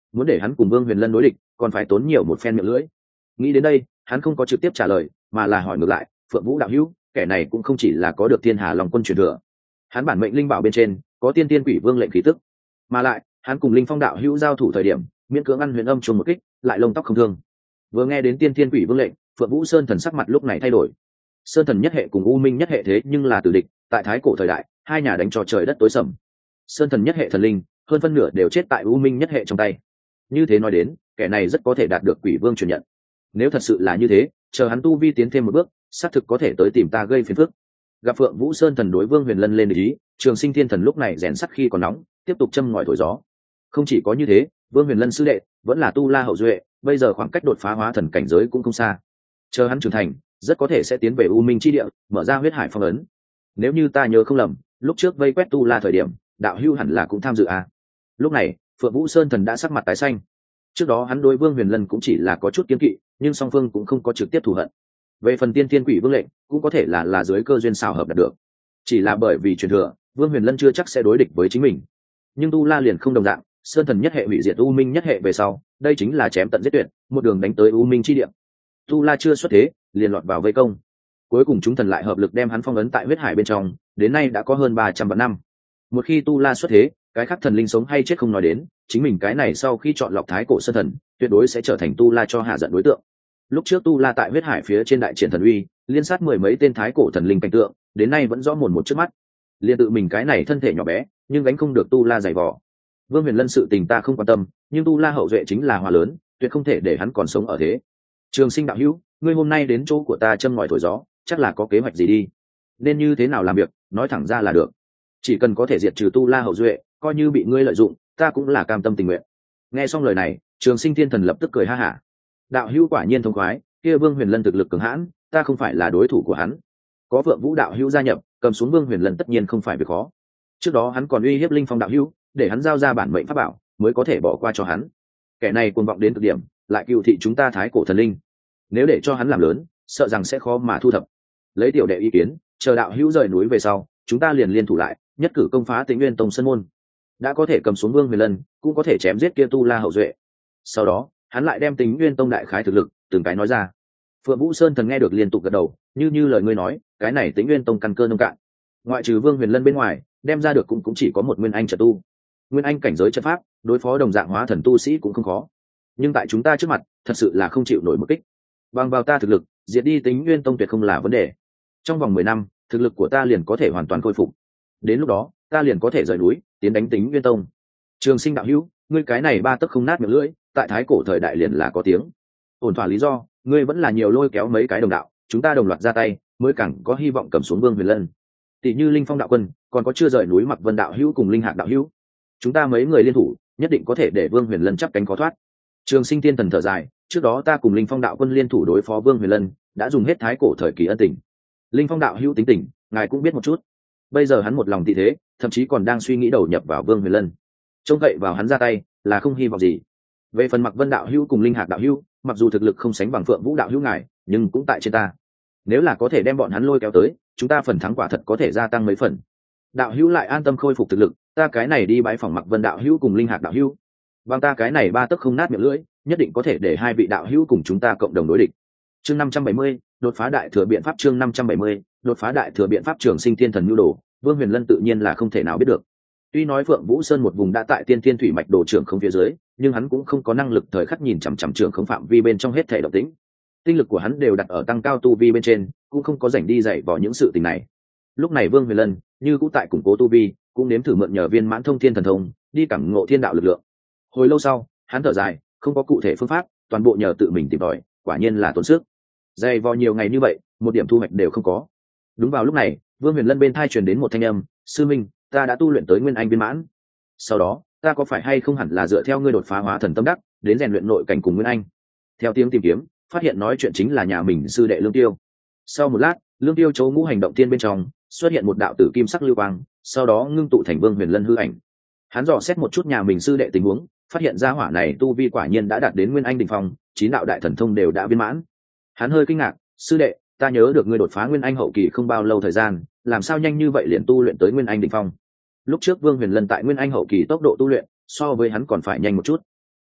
muốn để hắn cùng Vương Huyền Lân đối địch còn phải tốn nhiều một phen miệng lưỡi. Nghĩ đến đây hắn không có trực tiếp trả lời mà là hỏi ngược lại, Phượng Vũ đạo hữu, kẻ này cũng không chỉ là có được thiên hà long quân truyền thừa, hắn bản mệnh linh bảo bên trên có tiên tiên quỷ vương lệnh khí tức, mà lại hắn cùng Linh Phong đạo hữu giao thủ thời điểm miễn cưỡng ăn huyền âm chuông một kích lại lông tóc không thương. Vừa nghe đến tiên tiên quỷ vương lệnh, Phượng Vũ Sơn thần sắc mặt lúc này thay đổi. Sơn thần nhất hệ cùng U Minh nhất hệ thế nhưng là tử địch, tại thái cổ thời đại hai nhà đánh cho trời đất tối sầm. Sơn thần nhất hệ thần linh hơn phân nửa đều chết tại U Minh nhất hệ trong tay, như thế nói đến kẻ này rất có thể đạt được quỷ vương truyền nhận. Nếu thật sự là như thế, chờ hắn tu vi tiến thêm một bước xác thực có thể tới tìm ta gây phiền phức. Gặp Phượng Vũ Sơn thần đối Vương Huyền Lân lên ý, Trường Sinh Thiên Thần lúc này rèn sắt khi còn nóng, tiếp tục châm ngòi thổi gió. Không chỉ có như thế, Vương Huyền Lân sư đệ vẫn là tu la hậu duệ, bây giờ khoảng cách đột phá hóa thần cảnh giới cũng không xa. Chờ hắn trưởng thành, rất có thể sẽ tiến về U Minh chi địa, mở ra huyết hải phong ấn. Nếu như ta nhớ không lầm, lúc trước vây quét tu la thời điểm, đạo hưu hẳn là cũng tham dự à? Lúc này, Phượng Vũ Sơn thần đã sắc mặt tái xanh. Trước đó hắn đối Vương Huyền Lân cũng chỉ là có chút kiêng kỵ, nhưng song phương cũng không có trực tiếp thù hận. Về phần tiên tiên quỷ vương lệnh, cũng có thể là là dưới cơ duyên xào hợp đạt được. Chỉ là bởi vì truyền thừa, Vương Huyền Lân chưa chắc sẽ đối địch với chính mình. Nhưng tu la liền không đồng dạng, Sơn thần nhất hệ hủy diệt U Minh nhất hệ về sau, đây chính là chém tận giết tuyệt, một đường đánh tới U Minh chi địa. Tu la chưa xuất thế, liền lọt vào vây công. Cuối cùng chúng thần lại hợp lực đem hắn phong ấn tại huyết hải bên trong, đến nay đã có hơn ba trăm vạn năm. Một khi tu la xuất thế, cái khác thần linh sống hay chết không nói đến, chính mình cái này sau khi chọn lọc thái cổ sơn thần, tuyệt đối sẽ trở thành tu la cho hạ giận đối tượng. Lúc trước tu la tại huyết hải phía trên đại triển thần uy, liên sát mười mấy tên thái cổ thần linh cảnh tượng, đến nay vẫn rõ mồn một trước mắt. Liên tự mình cái này thân thể nhỏ bé, nhưng gánh không được tu la dày vò. Vương Huyền Lân sự tình ta không quan tâm, nhưng tu la hậu duệ chính là hòa lớn, tuyệt không thể để hắn còn sống ở thế. Trường Sinh đạo hữu, ngươi hôm nay đến chỗ của ta châm ngòi thổi gió, chắc là có kế hoạch gì đi? Nên như thế nào làm việc, nói thẳng ra là được. Chỉ cần có thể diệt trừ tu la hậu duệ, coi như bị ngươi lợi dụng, ta cũng là cam tâm tình nguyện. Nghe xong lời này, Trường Sinh Thiên Thần lập tức cười ha hả. Đạo hữu quả nhiên thông khoái, kia Vương Huyền Lân thực lực cường hãn, ta không phải là đối thủ của hắn. Có Phượng Vũ đạo hữu gia nhập, cầm xuống Vương Huyền Lân tất nhiên không phải việc khó. Trước đó hắn còn uy hiếp Linh Phong đạo hữu, để hắn giao ra bản mệnh pháp bảo, mới có thể bỏ qua cho hắn. Kẻ này cuồng vọng đến cực điểm, lại cựu thị chúng ta thái cổ thần linh. Nếu để cho hắn làm lớn, sợ rằng sẽ khó mà thu thập. Lấy tiểu đệ ý kiến, chờ đạo hữu rời núi về sau, chúng ta liền liên thủ lại, nhất cử công phá Tĩnh Nguyên Tông sân môn. Đã có thể cầm xuống Vương Huyền Lân, cũng có thể chém giết kia tu la hậu duệ. Sau đó, hắn lại đem Tĩnh Nguyên Tông đại khái thực lực từng cái nói ra. Phượng Vũ Sơn thần nghe được liên tục gật đầu, như như lời ngươi nói, cái này Tĩnh Nguyên Tông căn cơ nông cạn. Ngoại trừ Vương Huyền Lân bên ngoài, đem ra được cũng cũng chỉ có một Nguyên Anh trận tu. Nguyên Anh cảnh giới trận pháp, đối phó đồng dạng hóa thần tu sĩ cũng không khó. Nhưng tại chúng ta trước mặt, thật sự là không chịu nổi một kích. Bằng vào ta thực lực, diệt đi Tĩnh Nguyên Tông tuyệt không là vấn đề. Trong vòng mười năm, thực lực của ta liền có thể hoàn toàn khôi phục. Đến lúc đó, ta liền có thể rời núi, tiến đánh Tĩnh Nguyên Tông. Trường Sinh đạo hữu, ngươi cái này ba tấc không nát miệng lưỡi, tại thái cổ thời đại liền là có tiếng. Ổn thỏa lý do, ngươi vẫn là nhiều lôi kéo mấy cái đồng đạo, chúng ta đồng loạt ra tay, mới càng có hy vọng cầm xuống Vương Huyền Lân. Tỷ như Linh Phong đạo quân, còn có chưa rời núi Mặc Vân đạo hữu cùng Linh Hạc đạo hữu, chúng ta mấy người liên thủ, nhất định có thể để Vương Huyền Lân chắp cánh khó thoát. Trường Sinh Tiên Thần thở dài, trước đó ta cùng Linh Phong đạo quân liên thủ đối phó Vương Huyền Lân, đã dùng hết thái cổ thời kỳ ân tình. Linh Phong đạo hữu tính tình, ngài cũng biết một chút. Bây giờ hắn một lòng tị thế, thậm chí còn đang suy nghĩ đầu nhập vào Vương Huyền Lân. Trông cậy vào hắn ra tay, là không hy vọng gì. Về phần Mặc Vân đạo hữu cùng Linh Hạc đạo hữu, mặc dù thực lực không sánh bằng Phượng Vũ đạo hữu ngài, nhưng cũng tại trên ta. Nếu là có thể đem bọn hắn lôi kéo tới, chúng ta phần thắng quả thật có thể gia tăng mấy phần. Đạo hữu lại an tâm khôi phục thực lực, ta cái này đi bái phỏng Mặc Vân đạo hữu cùng Linh Hạc đạo hữu. Bằng ta cái này ba tấc không nát miệng lưỡi, nhất định có thể để hai vị đạo hữu cùng chúng ta cộng đồng đối địch. Chương năm trăm bảy mươi, đột phá đại thừa biện pháp chương năm trăm bảy mươi, đột phá đại thừa biện pháp Trường Sinh Thiên Thần nhu đồ, Vương Huyền Lân tự nhiên là không thể nào biết được. Tuy nói Phượng Vũ Sơn một vùng đã tại Tiên Thiên Thủy mạch đồ trưởng không phía dưới, nhưng hắn cũng không có năng lực thời khắc nhìn chằm chằm trưởng không phạm vi bên trong hết thể động tĩnh. Tinh lực của hắn đều đặt ở tăng cao tu vi bên trên, cũng không có rảnh đi dạy vào những sự tình này. Lúc này Vương Huyền Lân như cũng tại củng cố tu vi, cũng nếm thử mượn nhờ viên mãn thông thiên thần thông, đi cảm ngộ thiên đạo lực lượng. Hồi lâu sau, hắn thở dài, không có cụ thể phương pháp, toàn bộ nhờ tự mình tìm tòi, quả nhiên là tốn sức. Dày vò nhiều ngày như vậy, một điểm thu hoạch đều không có. Đúng vào lúc này, Vương Huyền Lân bên tai truyền đến một thanh âm, "Sư minh, ta đã tu luyện tới Nguyên Anh viên mãn. Sau đó, ta có phải hay không hẳn là dựa theo ngươi đột phá hóa thần tâm đắc, đến rèn luyện nội cảnh cùng Nguyên Anh?" Theo tiếng tìm kiếm, phát hiện nói chuyện chính là nhà mình sư đệ Lương Tiêu. Sau một lát, Lương Tiêu chỗ ngũ hành động tiên bên trong xuất hiện một đạo tử kim sắc lưu quang, sau đó ngưng tụ thành Vương Huyền Lân hư ảnh. Hắn dò xét một chút nhà mình sư đệ tình huống, phát hiện ra hỏa này tu vi quả nhiên đã đạt đến Nguyên Anh đỉnh phong, chín đạo đại thần thông đều đã viên mãn. Hắn hơi kinh ngạc, "Sư đệ, ta nhớ được ngươi đột phá Nguyên Anh hậu kỳ không bao lâu thời gian, làm sao nhanh như vậy liền tu luyện tới Nguyên Anh đỉnh phong?" Lúc trước Vương Huyền Lân tại Nguyên Anh hậu kỳ tốc độ tu luyện so với hắn còn phải nhanh một chút.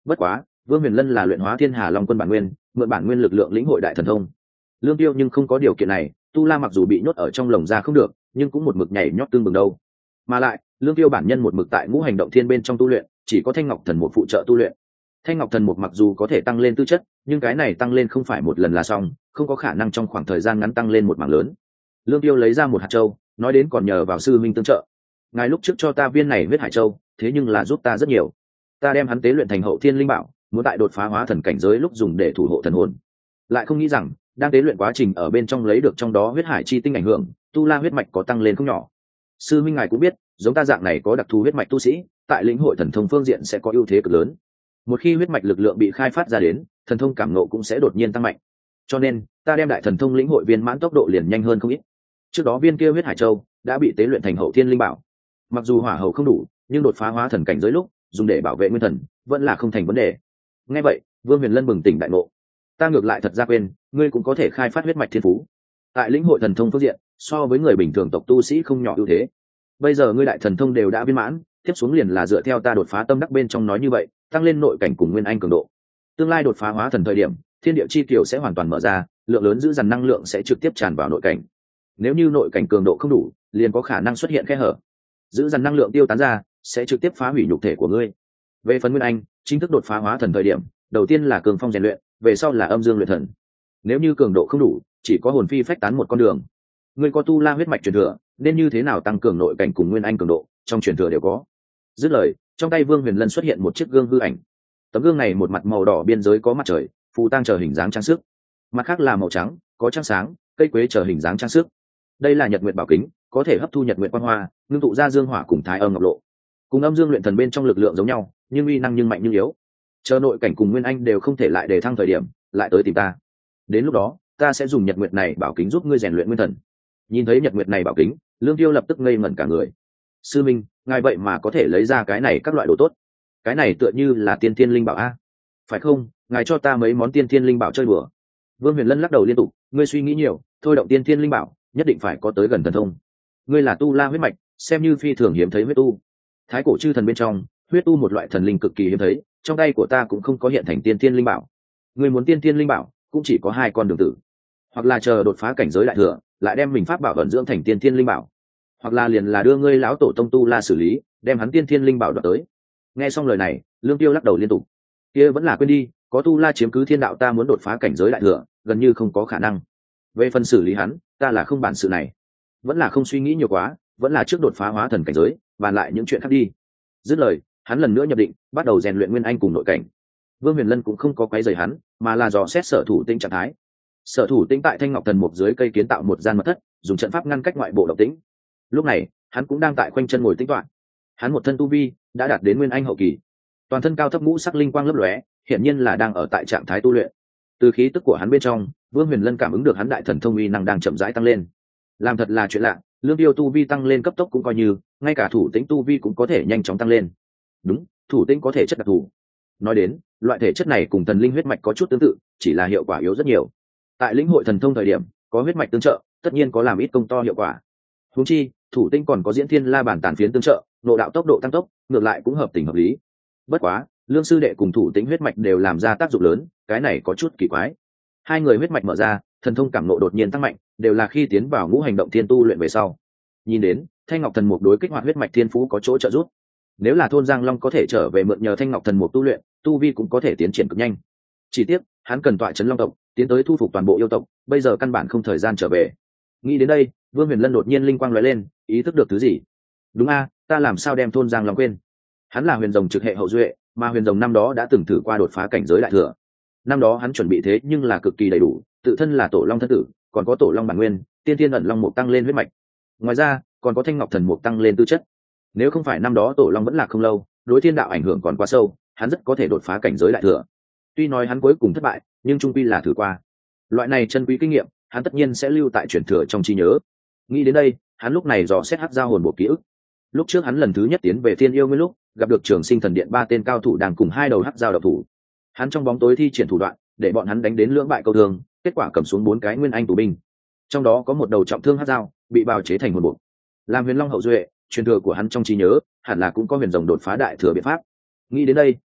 Bất quá Vương Huyền Lân là luyện hóa thiên hà long quân bản nguyên, mượn bản nguyên lực lượng lĩnh hội đại thần thông. Lương Tiêu nhưng không có điều kiện này, tu la mặc dù bị nhốt ở trong lồng ra không được, nhưng cũng một mực nhảy nhót tương bừng đâu. Mà lại Lương Tiêu bản nhân một mực tại ngũ hành động thiên bên trong tu luyện, chỉ có thanh ngọc thần một phụ trợ tu luyện. Thanh ngọc thần một mặc dù có thể tăng lên tư chất, nhưng cái này tăng lên không phải một lần là xong, không có khả năng trong khoảng thời gian ngắn tăng lên một mảng lớn. Lương Tiêu lấy ra một hạt châu, nói đến còn nhờ vào sư minh tương trợ. Ngài lúc trước cho ta viên này huyết hải châu, thế nhưng là giúp ta rất nhiều. Ta đem hắn tế luyện thành hậu thiên linh bảo, muốn tại đột phá hóa thần cảnh giới lúc dùng để thủ hộ thần hồn. Lại không nghĩ rằng, đang tế luyện quá trình ở bên trong lấy được trong đó huyết hải chi tinh ảnh hưởng, tu la huyết mạch có tăng lên không nhỏ. Sư minh ngài cũng biết, giống ta dạng này có đặc thù huyết mạch tu sĩ, tại lĩnh hội thần thông phương diện sẽ có ưu thế cực lớn. Một khi huyết mạch lực lượng bị khai phát ra đến, thần thông cảm ngộ cũng sẽ đột nhiên tăng mạnh. Cho nên, ta đem đại thần thông lĩnh hội viên mãn tốc độ liền nhanh hơn không ít. Trước đó viên kia huyết hải châu đã bị tế luyện thành hậu thiên linh bảo. Mặc dù hỏa hậu không đủ, nhưng đột phá hóa thần cảnh giới lúc, dùng để bảo vệ nguyên thần, vẫn là không thành vấn đề. Nghe vậy, Vương Huyền Lân bừng tỉnh đại ngộ. Ta ngược lại thật ra quên, ngươi cũng có thể khai phát huyết mạch thiên phú. Tại lĩnh hội thần thông phương diện, so với người bình thường tộc tu sĩ không nhỏ ưu thế. Bây giờ ngươi đại thần thông đều đã viên mãn, tiếp xuống liền là dựa theo ta đột phá tâm đắc bên trong nói như vậy, tăng lên nội cảnh cùng nguyên anh cường độ. Tương lai đột phá hóa thần thời điểm, thiên địa chi kiều sẽ hoàn toàn mở ra, lượng lớn giữ dằn năng lượng sẽ trực tiếp tràn vào nội cảnh. Nếu như nội cảnh cường độ không đủ, liền có khả năng xuất hiện khe hở. Giữ dằn năng lượng tiêu tán ra, sẽ trực tiếp phá hủy nhục thể của ngươi. Về phần nguyên anh, chính thức đột phá hóa thần thời điểm, đầu tiên là cường phong rèn luyện, về sau là âm dương luyện thần. Nếu như cường độ không đủ, chỉ có hồn phi phách tán một con đường. Ngươi có tu la huyết mạch truyền thừa, nên như thế nào tăng cường nội cảnh cùng nguyên anh cường độ, trong truyền thừa đều có. Dứt lời, trong tay Vương Huyền Lân xuất hiện một chiếc gương hư ảnh. Tấm gương này một mặt màu đỏ biên giới có mặt trời, phù tang chờ hình dáng trang sức. Mặt khác là màu trắng, có trăng sáng, cây quế chờ hình dáng trang sức. Đây là nhật nguyệt bảo kính, có thể hấp thu nhật nguyệt quang hoa, ngưng tụ ra dương hỏa cùng thái âm ngọc lộ. Cùng âm dương luyện thần bên trong lực lượng giống nhau, nhưng uy năng nhưng mạnh nhưng yếu. Chờ nội cảnh cùng nguyên anh đều không thể lại để thăng thời điểm, lại tới tìm ta. Đến lúc đó, ta sẽ dùng nhật nguyệt này bảo kính giúp ngươi rèn luyện nguyên thần. Nhìn thấy nhật nguyệt này bảo kính, Lương Tiêu lập tức ngây ngẩn cả người. Sư minh, ngài vậy mà có thể lấy ra cái này các loại đồ tốt. Cái này tựa như là tiên thiên linh bảo a, phải không? Ngài cho ta mấy món tiên thiên linh bảo chơi đùa. Vương Huyền Lân lắc đầu liên tục, ngươi suy nghĩ nhiều, thôi động tiên thiên linh bảo, nhất định phải có tới gần thần thông. Ngươi là tu la huyết mạch, xem như phi thường hiếm thấy huyết tu. Thái cổ chư thần bên trong, huyết tu một loại thần linh cực kỳ hiếm thấy, trong tay của ta cũng không có hiện thành tiên thiên linh bảo. Ngươi muốn tiên thiên linh bảo, cũng chỉ có hai con đường tử. Hoặc là chờ đột phá cảnh giới đại thừa, lại đem mình pháp bảo vận dưỡng thành tiên thiên linh bảo. Hoặc là liền là đưa ngươi lão tổ tông tu la xử lý, đem hắn tiên thiên linh bảo đoạt tới. Nghe xong lời này, Lương Tiêu lắc đầu liên tục. Kia vẫn là quên đi, có tu la chiếm cứ thiên đạo, ta muốn đột phá cảnh giới đại thừa, gần như không có khả năng. Về phần xử lý hắn, ta là không bản sự này. Vẫn là không suy nghĩ nhiều quá, vẫn là trước đột phá hóa thần cảnh giới, bàn lại những chuyện khác đi. Dứt lời, hắn lần nữa nhập định, bắt đầu rèn luyện nguyên anh cùng nội cảnh. Vương Huyền Lân cũng không có quấy rầy hắn, mà là dò xét Sở Thủ Tĩnh trạng thái. Sở Thủ Tĩnh tại Thanh Ngọc Thần Mục dưới cây kiến tạo một gian mật thất, dùng trận pháp ngăn cách ngoại bộ động tĩnh. Lúc này, hắn cũng đang tại khoanh chân ngồi tĩnh tọa. Hắn một thân tu vi đã đạt đến nguyên anh hậu kỳ, toàn thân cao thấp ngũ sắc linh quang lấp lóe, hiển nhiên là đang ở tại trạng thái tu luyện. Từ khí tức của hắn bên trong, Vương Huyền Lân cảm ứng được hắn đại thần thông uy năng đang chậm rãi tăng lên. Làm thật là chuyện lạ, Lương Tiêu tu vi tăng lên cấp tốc cũng coi như, ngay cả Thủ Tĩnh tu vi cũng có thể nhanh chóng tăng lên. Đúng, Thủ Tĩnh có thể chất đặc thù. Nói đến, loại thể chất này cùng thần linh huyết mạch có chút tương tự, chỉ là hiệu quả yếu rất nhiều. Tại lĩnh hội thần thông thời điểm, có huyết mạch tương trợ, tất nhiên có làm ít công to hiệu quả. Huống chi, Thủ Tĩnh còn có diễn thiên la bản tàn phiến tương trợ, nội đạo tốc độ tăng tốc, ngược lại cũng hợp tình hợp lý. Bất quá, Lương sư đệ cùng Thủ Tĩnh huyết mạch đều làm ra tác dụng lớn, cái này có chút kỳ quái. Hai người huyết mạch mở ra, thần thông cảm ngộ đột nhiên tăng mạnh, đều là khi tiến vào ngũ hành động thiên tu luyện về sau. Nhìn đến, Thanh Ngọc Thần Mục đối kích hoạt huyết mạch thiên phú có chỗ trợ giúp. Nếu là thôn Giang Long có thể trở về mượn nhờ Thanh Ngọc Thần Mục tu luyện, tu vi cũng có thể tiến triển cực nhanh. Chỉ tiếc, hắn cần tọa trấn Long tộc, tiến tới thu phục toàn bộ yêu tộc, bây giờ căn bản không thời gian trở về. Nghĩ đến đây, Vương Huyền Lân đột nhiên linh quang lóe lên, ý thức được thứ gì. Đúng a, ta làm sao đem thôn Giang Long quên? Hắn là Huyền Rồng trực hệ hậu duệ, mà Huyền Rồng năm đó đã từng thử qua đột phá cảnh giới đại thừa. Năm đó hắn chuẩn bị thế nhưng là cực kỳ đầy đủ, tự thân là tổ long thân tử, còn có tổ long bản nguyên, tiên thiên ẩn long mục tăng lên huyết mạch. Ngoài ra, còn có Thanh Ngọc Thần Mục tăng lên tư chất. Nếu không phải năm đó tổ long vẫn là không lâu, đối thiên đạo ảnh hưởng còn quá sâu, hắn rất có thể đột phá cảnh giới đại thừa. Tuy nói hắn cuối cùng thất bại, nhưng trung quy là thử qua. Loại này chân quý kinh nghiệm, hắn tất nhiên sẽ lưu tại truyền thừa trong trí nhớ. Nghĩ đến đây, hắn lúc này dò xét hắc giao hồn bộ ký ức. Lúc trước hắn lần thứ nhất tiến về Thiên Yêu Nguyên lúc, gặp được Trường Sinh Thần Điện ba tên cao thủ đang cùng hai đầu hắc giao độc thủ. Hắn trong bóng tối thi triển thủ đoạn, để bọn hắn đánh đến lưỡng bại câu thương, kết quả cầm xuống bốn cái nguyên anh tù binh. Trong đó có một đầu trọng thương hắc giao, bị bào chế thành hồn bộ. Làm Huyền Long hậu duệ, truyền thừa của hắn trong trí nhớ, hẳn là cũng có Huyền Rồng đột phá đại thừa biện pháp. Nghĩ đến đây,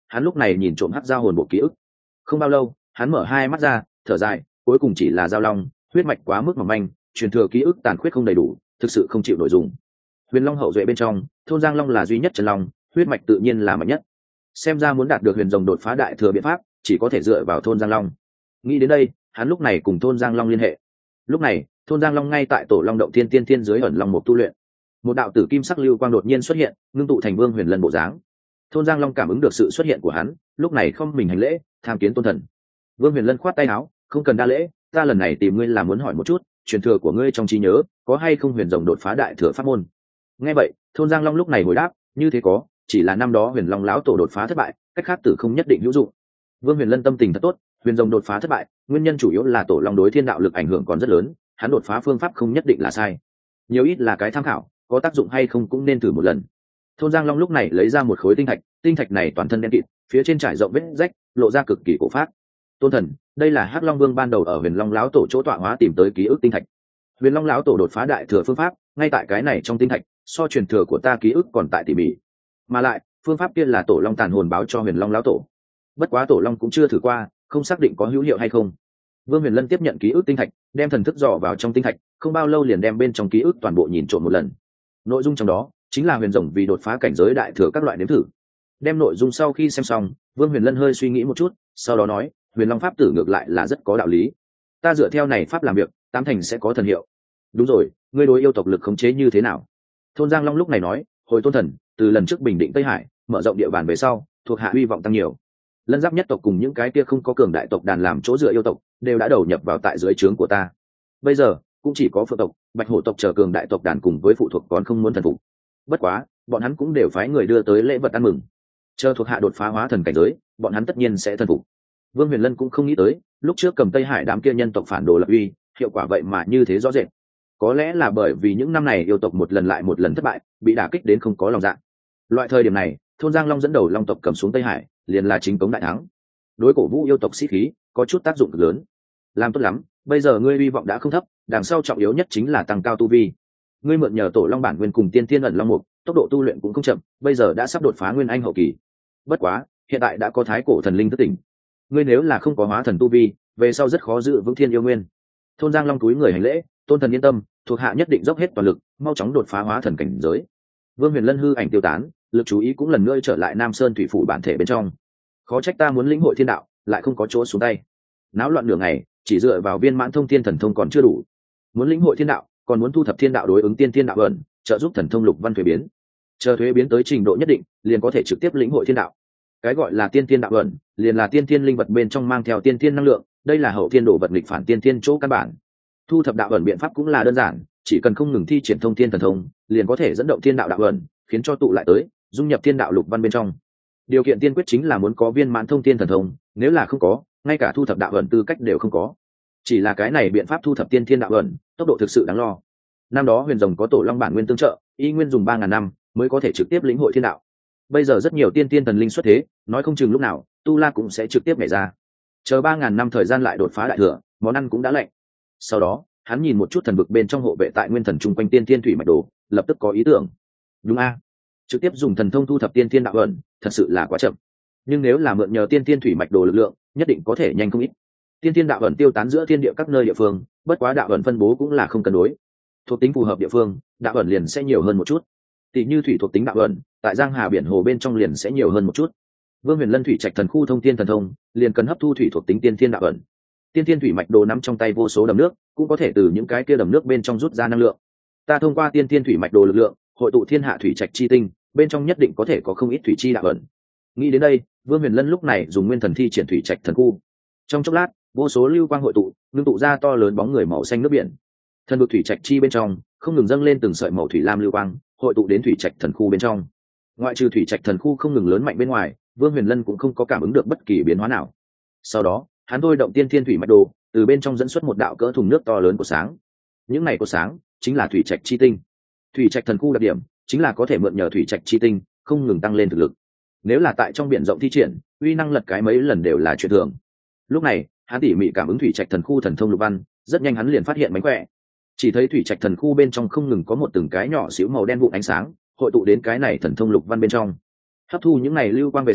hắn lúc này nhìn trộm hắc giao hồn bộ ký ức. Không bao lâu hắn mở hai mắt ra thở dài, cuối cùng chỉ là giao long huyết mạch quá mức mỏng manh, truyền thừa ký ức tàn khuyết không đầy đủ, thực sự không chịu nội dung. Huyền long hậu duệ bên trong thôn giang long là duy nhất chân long, huyết mạch tự nhiên là mạnh nhất. Xem ra muốn đạt được huyền rồng đột phá đại thừa biện pháp chỉ có thể dựa vào thôn giang long. Nghĩ đến đây hắn lúc này cùng thôn giang long liên hệ. Lúc này thôn giang long ngay tại tổ long động thiên tiên thiên dưới ẩn long một tu luyện. Một đạo tử kim sắc lưu quang đột nhiên xuất hiện, ngưng tụ thành vương huyền lân bộ dáng. Thôn giang long cảm ứng được sự xuất hiện của hắn, lúc này không mình hành lễ tham kiến tôn thần. Vương huyền lân khoát tay áo, không cần đa lễ, ta lần này tìm ngươi là muốn hỏi một chút truyền thừa của ngươi trong trí nhớ có hay không huyền rồng đột phá đại thừa pháp môn. Nghe vậy thôn giang long lúc này hồi đáp, như thế có, chỉ là năm đó huyền long lão tổ đột phá thất bại, cách khác tử không nhất định hữu dụng. Vương huyền lân tâm tình thật tốt, huyền rồng đột phá thất bại nguyên nhân chủ yếu là tổ long đối thiên đạo lực ảnh hưởng còn rất lớn, hắn đột phá phương pháp không nhất định là sai, nhiều ít là cái tham khảo, có tác dụng hay không cũng nên thử một lần. Thôn giang long lúc này lấy ra một khối tinh thạch, tinh thạch này toàn thân đen kịt, phía trên trải rộng vết rách, lộ ra cực kỳ cổ phác. Tôn thần, đây là hắc long vương ban đầu ở huyền long lão tổ chỗ tọa hóa tìm tới ký ức tinh thạch. Huyền long lão tổ đột phá đại thừa phương pháp ngay tại cái này trong tinh thạch, so truyền thừa của ta ký ức còn tại tỉ mỉ, mà lại phương pháp kia là tổ long tàn hồn báo cho huyền long lão tổ, bất quá tổ long cũng chưa thử qua, không xác định có hữu hiệu hay không. Vương huyền lân tiếp nhận ký ức tinh thạch, đem thần thức dò vào trong tinh thạch, không bao lâu liền đem bên trong ký ức toàn bộ nhìn trộm một lần. Nội dung trong đó chính là huyền rồng vì đột phá cảnh giới đại thừa các loại nếm thử. Đem nội dung sau khi xem xong, Vương huyền lân hơi suy nghĩ một chút, sau đó nói, huyền long pháp tử ngược lại là rất có đạo lý, ta dựa theo này pháp làm việc tám thành sẽ có thần hiệu. Đúng rồi, ngươi đối yêu tộc lực khống chế như thế nào? Thôn giang long lúc này nói, hồi tôn thần, từ lần trước bình định tây hải mở rộng địa bàn về sau, thuộc hạ hy vọng tăng nhiều. Lân giáp nhất tộc cùng những cái kia không có cường đại tộc đàn làm chỗ dựa yêu tộc đều đã đầu nhập vào tại dưới trướng của ta. Bây giờ cũng chỉ có phượng tộc, bạch hổ tộc chờ cường đại tộc đàn cùng với phụ thuộc còn không muốn thần phục. Bất quá bọn hắn cũng đều phái người đưa tới lễ vật ăn mừng, chờ thuộc hạ đột phá hóa thần cảnh giới, bọn hắn tất nhiên sẽ thần phục. Vương huyền lân cũng không nghĩ tới lúc trước cầm tây hải đám kia nhân tộc phản đồ lập uy, hiệu quả vậy mà như thế rõ rệt. Có lẽ là bởi vì những năm này yêu tộc một lần lại một lần thất bại, bị đả kích đến không có lòng dạ. Loại thời điểm này thôn giang long dẫn đầu long tộc cầm xuống tây hải liền là chính cống đại thắng, đối cổ vũ yêu tộc sĩ khí có chút tác dụng lớn. Làm tốt lắm, bây giờ ngươi hy vọng đã không thấp, đằng sau trọng yếu nhất chính là tăng cao tu vi. Ngươi mượn nhờ tổ long bản nguyên cùng tiên thiên ẩn long mục, tốc độ tu luyện cũng không chậm, bây giờ đã sắp đột phá nguyên anh hậu kỳ. Bất quá hiện tại đã có thái cổ thần linh thức tỉnh, ngươi nếu là không có hóa thần tu vi, về sau rất khó giữ vững thiên yêu nguyên. Thôn giang long túi người hành lễ, tôn thần yên tâm, thuộc hạ nhất định dốc hết toàn lực, mau chóng đột phá hóa thần cảnh giới. Vương huyền lân hư ảnh tiêu tán, lực chú ý cũng lần nữa trở lại nam sơn thủy phủ bản thể bên trong. Khó trách ta muốn lĩnh hội thiên đạo lại không có chỗ xuống tay, náo loạn nửa ngày chỉ dựa vào viên mãn thông thiên thần thông còn chưa đủ, muốn lĩnh hội thiên đạo còn muốn thu thập thiên đạo đối ứng tiên thiên đạo ẩn, trợ giúp thần thông lục văn thuế biến, chờ thuế biến tới trình độ nhất định liền có thể trực tiếp lĩnh hội thiên đạo. Cái gọi là tiên thiên đạo ẩn liền là tiên thiên linh vật bên trong mang theo tiên thiên năng lượng, đây là hậu thiên đồ vật nghịch phản tiên thiên chỗ căn bản. Thu thập đạo ẩn biện pháp cũng là đơn giản, chỉ cần không ngừng thi triển thông thiên thần thông liền có thể dẫn động thiên đạo đạo ẩn, khiến cho tụ lại tới dung nhập thiên đạo lục văn bên trong. Điều kiện tiên quyết chính là muốn có viên mãn thông thiên thần thông, nếu là không có, ngay cả thu thập đạo ẩn tư cách đều không có. Chỉ là cái này biện pháp thu thập tiên thiên đạo ẩn, tốc độ thực sự đáng lo. Năm đó huyền rồng có tổ long bản nguyên tương trợ, y nguyên dùng ba ngàn năm mới có thể trực tiếp lĩnh hội thiên đạo. Bây giờ rất nhiều tiên thiên thần linh xuất thế, nói không chừng lúc nào tu la cũng sẽ trực tiếp nhảy ra. Chờ ba ngàn năm thời gian lại đột phá đại thừa, món ăn cũng đã lạnh. Sau đó hắn nhìn một chút thần vực bên trong hộ vệ tại nguyên thần chung quanh tiên thiên thủy mạch đồ, lập tức có ý tưởng. Đúng a, trực tiếp dùng thần thông thu thập tiên thiên đạo ẩn thật sự là quá chậm, nhưng nếu là mượn nhờ tiên thiên thủy mạch đồ lực lượng nhất định có thể nhanh không ít. Tiên thiên đạo ẩn tiêu tán giữa thiên địa các nơi địa phương, bất quá đạo ẩn phân bố cũng là không cân đối, thuộc tính phù hợp địa phương đạo ẩn liền sẽ nhiều hơn một chút. Tỷ như thủy thuộc tính đạo ẩn tại giang hà biển hồ bên trong liền sẽ nhiều hơn một chút. Vương huyền lân thủy trạch thần khu thông thiên thần thông liền cần hấp thu thủy thuộc tính tiên thiên đạo ẩn. Tiên thiên thủy mạch đồ nắm trong tay vô số đầm nước, cũng có thể từ những cái kia đầm nước bên trong rút ra năng lượng. Ta thông qua tiên thiên thủy mạch đồ lực lượng hội tụ thiên hạ thủy trạch chi tinh, bên trong nhất định có thể có không ít thủy chi đạo ẩn. Nghĩ đến đây Vương huyền lân lúc này dùng nguyên thần thi triển thủy trạch thần khu. Trong chốc lát vô số lưu quang hội tụ, ngưng tụ ra to lớn bóng người màu xanh nước biển. Thần vực thủy trạch chi bên trong không ngừng dâng lên từng sợi màu thủy lam lưu quang, hội tụ đến thủy trạch thần khu bên trong. Ngoại trừ thủy trạch thần khu không ngừng lớn mạnh bên ngoài, Vương huyền lân cũng không có cảm ứng được bất kỳ biến hóa nào. Sau đó hắn thôi động tiên thiên thủy mạch đồ, từ bên trong dẫn xuất một đạo cỡ thùng nước to lớn của sáng. Những này của sáng chính là thủy trạch chi tinh. Thủy trạch thần khu đặc điểm chính là có thể mượn nhờ thủy trạch chi tinh không ngừng tăng lên thực lực. Nếu là tại trong biển rộng thi triển, uy năng lật cái mấy lần đều là chuyện thường. Lúc này hắn tỉ mỉ cảm ứng thủy trạch thần khu thần thông lục văn, rất nhanh hắn liền phát hiện mánh khỏe. Chỉ thấy thủy trạch thần khu bên trong không ngừng có một từng cái nhỏ xíu màu đen vụn ánh sáng hội tụ đến cái này thần thông lục văn bên trong. Hấp thu những này lưu quang về sau,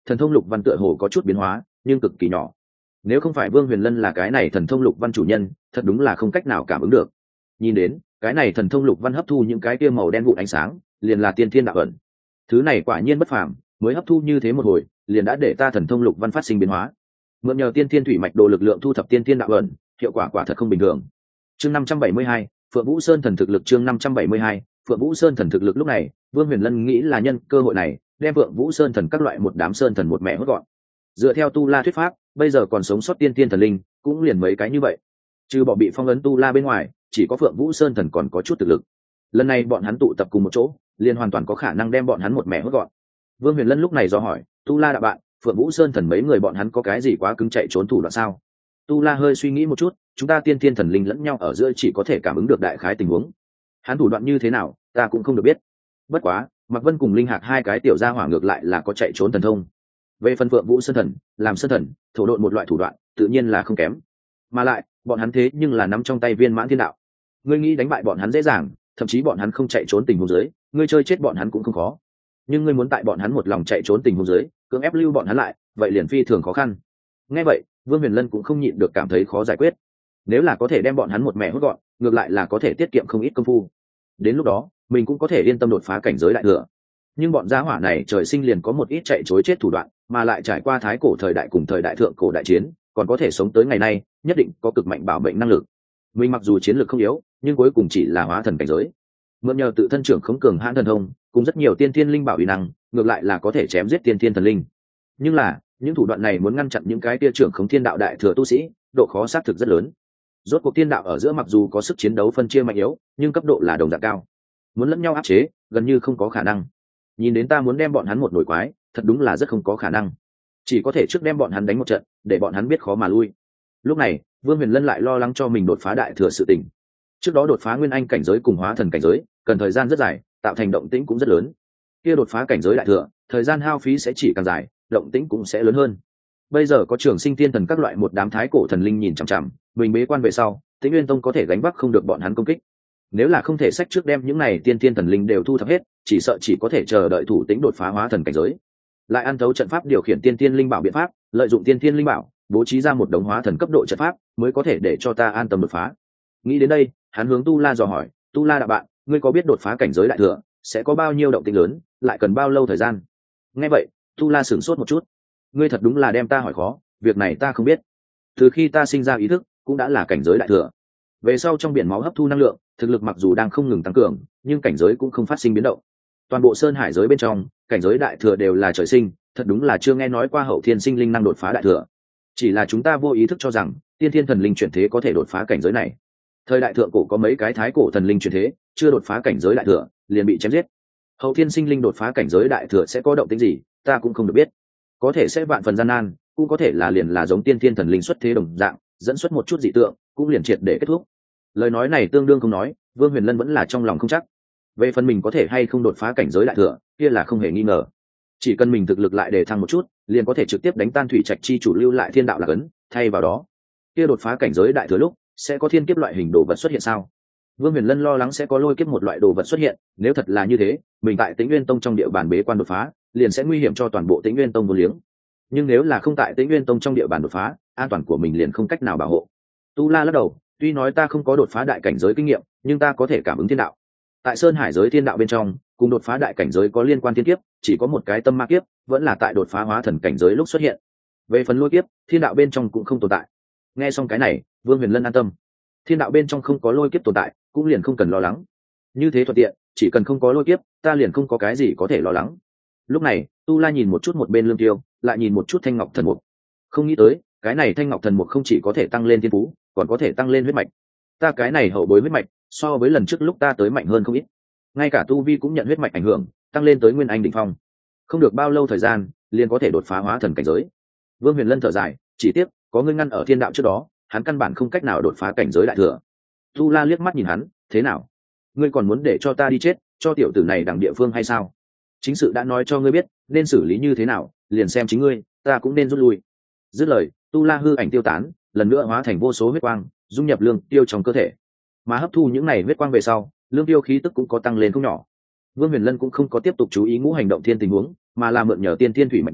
thần thông lục văn tựa hồ có chút biến hóa nhưng cực kỳ nhỏ. Nếu không phải Vương Huyền Lân là cái này thần thông lục văn chủ nhân, thật đúng là không cách nào cảm ứng được. Nhìn đến cái này thần thông lục văn hấp thu những cái kia màu đen vụn ánh sáng, liền là tiên thiên đạo ẩn. Thứ này quả nhiên bất phàm, mới hấp thu như thế một hồi, liền đã để ta thần thông lục văn phát sinh biến hóa. Mượn nhờ tiên thiên thủy mạch đồ lực lượng thu thập tiên thiên đạo ẩn, hiệu quả quả thật không bình thường. Chương năm trăm bảy mươi hai, Phượng Vũ Sơn thần thực lực. Chương năm trăm bảy mươi hai, Phượng Vũ Sơn thần thực lực. Lúc này, Vương Huyền Lân nghĩ là nhân cơ hội này, đem Phượng Vũ Sơn thần các loại một đám sơn thần một mẹ hốt gọn. Dựa theo tu la thuyết pháp, bây giờ còn sống sót tiên tiên thần linh cũng liền mấy cái như vậy, trừ bỏ bị phong ấn tu la bên ngoài, chỉ có Phượng Vũ Sơn thần còn có chút thực lực. Lần này bọn hắn tụ tập cùng một chỗ, liền hoàn toàn có khả năng đem bọn hắn một mẹ hốt gọn. Vương Huyền Lân lúc này do hỏi, tu la đạo bạn, Phượng Vũ Sơn thần mấy người bọn hắn có cái gì quá cứng chạy trốn thủ đoạn sao? Tu la hơi suy nghĩ một chút, chúng ta tiên tiên thần linh lẫn nhau ở giữa chỉ có thể cảm ứng được đại khái tình huống, hắn thủ đoạn như thế nào ta cũng không được biết. Bất quá Mạc Vân cùng Linh Hạc hai cái tiểu gia hỏa ngược lại là có chạy trốn thần thông. Về phần Phượng Vũ Sơn thần, làm sơn thần thổ độn một loại thủ đoạn tự nhiên là không kém, mà lại bọn hắn thế nhưng là nắm trong tay viên mãn thiên đạo. Ngươi nghĩ đánh bại bọn hắn dễ dàng, thậm chí bọn hắn không chạy trốn tình huống dưới, ngươi chơi chết bọn hắn cũng không khó. Nhưng ngươi muốn tại bọn hắn một lòng chạy trốn tình huống dưới, cưỡng ép lưu bọn hắn lại, vậy liền phi thường khó khăn. Nghe vậy, Vương Huyền Lân cũng không nhịn được cảm thấy khó giải quyết. Nếu là có thể đem bọn hắn một mẹ hốt gọn, ngược lại là có thể tiết kiệm không ít công phu. Đến lúc đó, mình cũng có thể yên tâm đột phá cảnh giới đại thừa. Nhưng bọn gia hỏa này trời sinh liền có một ít chạy trối chết thủ đoạn, mà lại trải qua thái cổ thời đại cùng thời đại thượng cổ đại chiến, còn có thể sống tới ngày nay, nhất định có cực mạnh bảo mệnh năng lực. Mình mặc dù chiến lược không yếu, nhưng cuối cùng chỉ là hóa thần cảnh giới. Mượn nhờ tự thân trưởng khống cường hãn thần thông, cùng rất nhiều tiên thiên linh bảo uy năng, ngược lại là có thể chém giết tiên thiên thần linh. Nhưng là, những thủ đoạn này muốn ngăn chặn những cái tia trưởng khống thiên đạo đại thừa tu sĩ, độ khó xác thực rất lớn. Rốt cuộc tiên đạo ở giữa mặc dù có sức chiến đấu phân chia mạnh yếu, nhưng cấp độ là đồng dạng cao, muốn lẫn nhau áp chế gần như không có khả năng. Nhìn đến ta muốn đem bọn hắn một nổi quái, thật đúng là rất không có khả năng. Chỉ có thể trước đem bọn hắn đánh một trận, để bọn hắn biết khó mà lui. Lúc này Vương Huyền Lân lại lo lắng cho mình đột phá đại thừa sự tình. Trước đó đột phá nguyên anh cảnh giới cùng hóa thần cảnh giới cần thời gian rất dài, tạo thành động tĩnh cũng rất lớn. Kia đột phá cảnh giới đại thừa, thời gian hao phí sẽ chỉ càng dài, động tĩnh cũng sẽ lớn hơn. Bây giờ có Trường Sinh Tiên thần các loại một đám thái cổ thần linh nhìn chằm chằm, mình bế quan về sau, Tĩnh Nguyên Tông có thể gánh vác không được bọn hắn công kích. Nếu là không thể sách trước đem những này tiên tiên thần linh đều thu thập hết, chỉ sợ chỉ có thể chờ đợi thủ tĩnh đột phá hóa thần cảnh giới, lại ăn thấu trận pháp điều khiển tiên tiên linh bảo biện pháp, lợi dụng tiên tiên linh bảo bố trí ra một đống hóa thần cấp độ trận pháp, mới có thể để cho ta an tâm đột phá. Nghĩ đến đây, hắn hướng Tu La dò hỏi, Tu La đạo bạn, ngươi có biết đột phá cảnh giới đại thừa sẽ có bao nhiêu động tĩnh lớn, lại cần bao lâu thời gian? Nghe vậy, Tu La sửng sốt một chút. Ngươi thật đúng là đem ta hỏi khó, việc này ta không biết. Từ khi ta sinh ra ý thức, cũng đã là cảnh giới đại thừa. Về sau trong biển máu hấp thu năng lượng, thực lực mặc dù đang không ngừng tăng cường, nhưng cảnh giới cũng không phát sinh biến động. Toàn bộ sơn hải giới bên trong, cảnh giới đại thừa đều là trời sinh, thật đúng là chưa nghe nói qua hậu thiên sinh linh năng đột phá đại thừa. Chỉ là chúng ta vô ý thức cho rằng tiên thiên thần linh chuyển thế có thể đột phá cảnh giới này. Thời đại thượng cổ có mấy cái thái cổ thần linh chuyển thế, chưa đột phá cảnh giới đại thừa, liền bị chém giết. Hậu thiên sinh linh đột phá cảnh giới đại thừa sẽ có động tĩnh gì, ta cũng không được biết. Có thể sẽ vạn phần gian nan, cũng có thể là liền là giống tiên thiên thần linh xuất thế đồng dạng, dẫn xuất một chút dị tượng, cũng liền triệt để kết thúc. Lời nói này tương đương không nói, Vương Huyền Lân vẫn là trong lòng không chắc. Về phần mình có thể hay không đột phá cảnh giới đại thừa, kia là không hề nghi ngờ. Chỉ cần mình thực lực lại đề thăng một chút, liền có thể trực tiếp đánh tan thủy trạch chi chủ lưu lại thiên đạo là cấn, thay vào đó, kia đột phá cảnh giới đại thừa lúc sẽ có thiên kiếp loại hình đồ vật xuất hiện sao? Vương Huyền Lân lo lắng sẽ có lôi kiếp một loại đồ vật xuất hiện, nếu thật là như thế, mình tại Tĩnh Nguyên Tông trong địa bàn bế quan đột phá, liền sẽ nguy hiểm cho toàn bộ Tĩnh Nguyên Tông vô liếng. Nhưng nếu là không tại Tĩnh Nguyên Tông trong địa bàn đột phá, an toàn của mình liền không cách nào bảo hộ. Tu La lắc đầu, tuy nói ta không có đột phá đại cảnh giới kinh nghiệm, nhưng ta có thể cảm ứng thiên đạo. Tại Sơn Hải giới thiên đạo bên trong, cùng đột phá đại cảnh giới có liên quan thiên kiếp, chỉ có một cái tâm ma kiếp, vẫn là tại đột phá hóa thần cảnh giới lúc xuất hiện. Về phần lôi kiếp, thiên đạo bên trong cũng không tồn tại. Nghe xong cái này, Vương Huyền Lân an tâm. Thiên đạo bên trong không có lôi kiếp tồn tại, cũng liền không cần lo lắng. Như thế thuận tiện, chỉ cần không có lôi kiếp, ta liền không có cái gì có thể lo lắng. Lúc này, Tu La nhìn một chút một bên Lương Tiêu, lại nhìn một chút Thanh Ngọc Thần Mục. Không nghĩ tới, cái này Thanh Ngọc Thần Mục không chỉ có thể tăng lên thiên phú, còn có thể tăng lên huyết mạch. Ta cái này hậu bối huyết mạch, so với lần trước lúc ta tới mạnh hơn không ít. Ngay cả tu vi cũng nhận huyết mạch ảnh hưởng, tăng lên tới nguyên anh đỉnh phong. Không được bao lâu thời gian, liền có thể đột phá hóa thần cảnh giới. Vương Huyền Lân thở dài, chỉ tiếc có ngươi ngăn ở thiên đạo trước đó, hắn căn bản không cách nào đột phá cảnh giới đại thừa. Tu La liếc mắt nhìn hắn, thế nào? Ngươi còn muốn để cho ta đi chết, cho tiểu tử này đằng địa phương hay sao? Chính sự đã nói cho ngươi biết, nên xử lý như thế nào, liền xem chính ngươi, ta cũng nên rút lui. Dứt lời, Tu La hư ảnh tiêu tán, lần nữa hóa thành vô số huyết quang, dung nhập Lương Tiêu trong cơ thể. Mà hấp thu những này huyết quang về sau, Lương Tiêu khí tức cũng có tăng lên không nhỏ. Vương Huyền Lân cũng không có tiếp tục chú ý ngũ hành động thiên tình huống, mà là mượn nhờ tiên tiên thủy mạch đồ,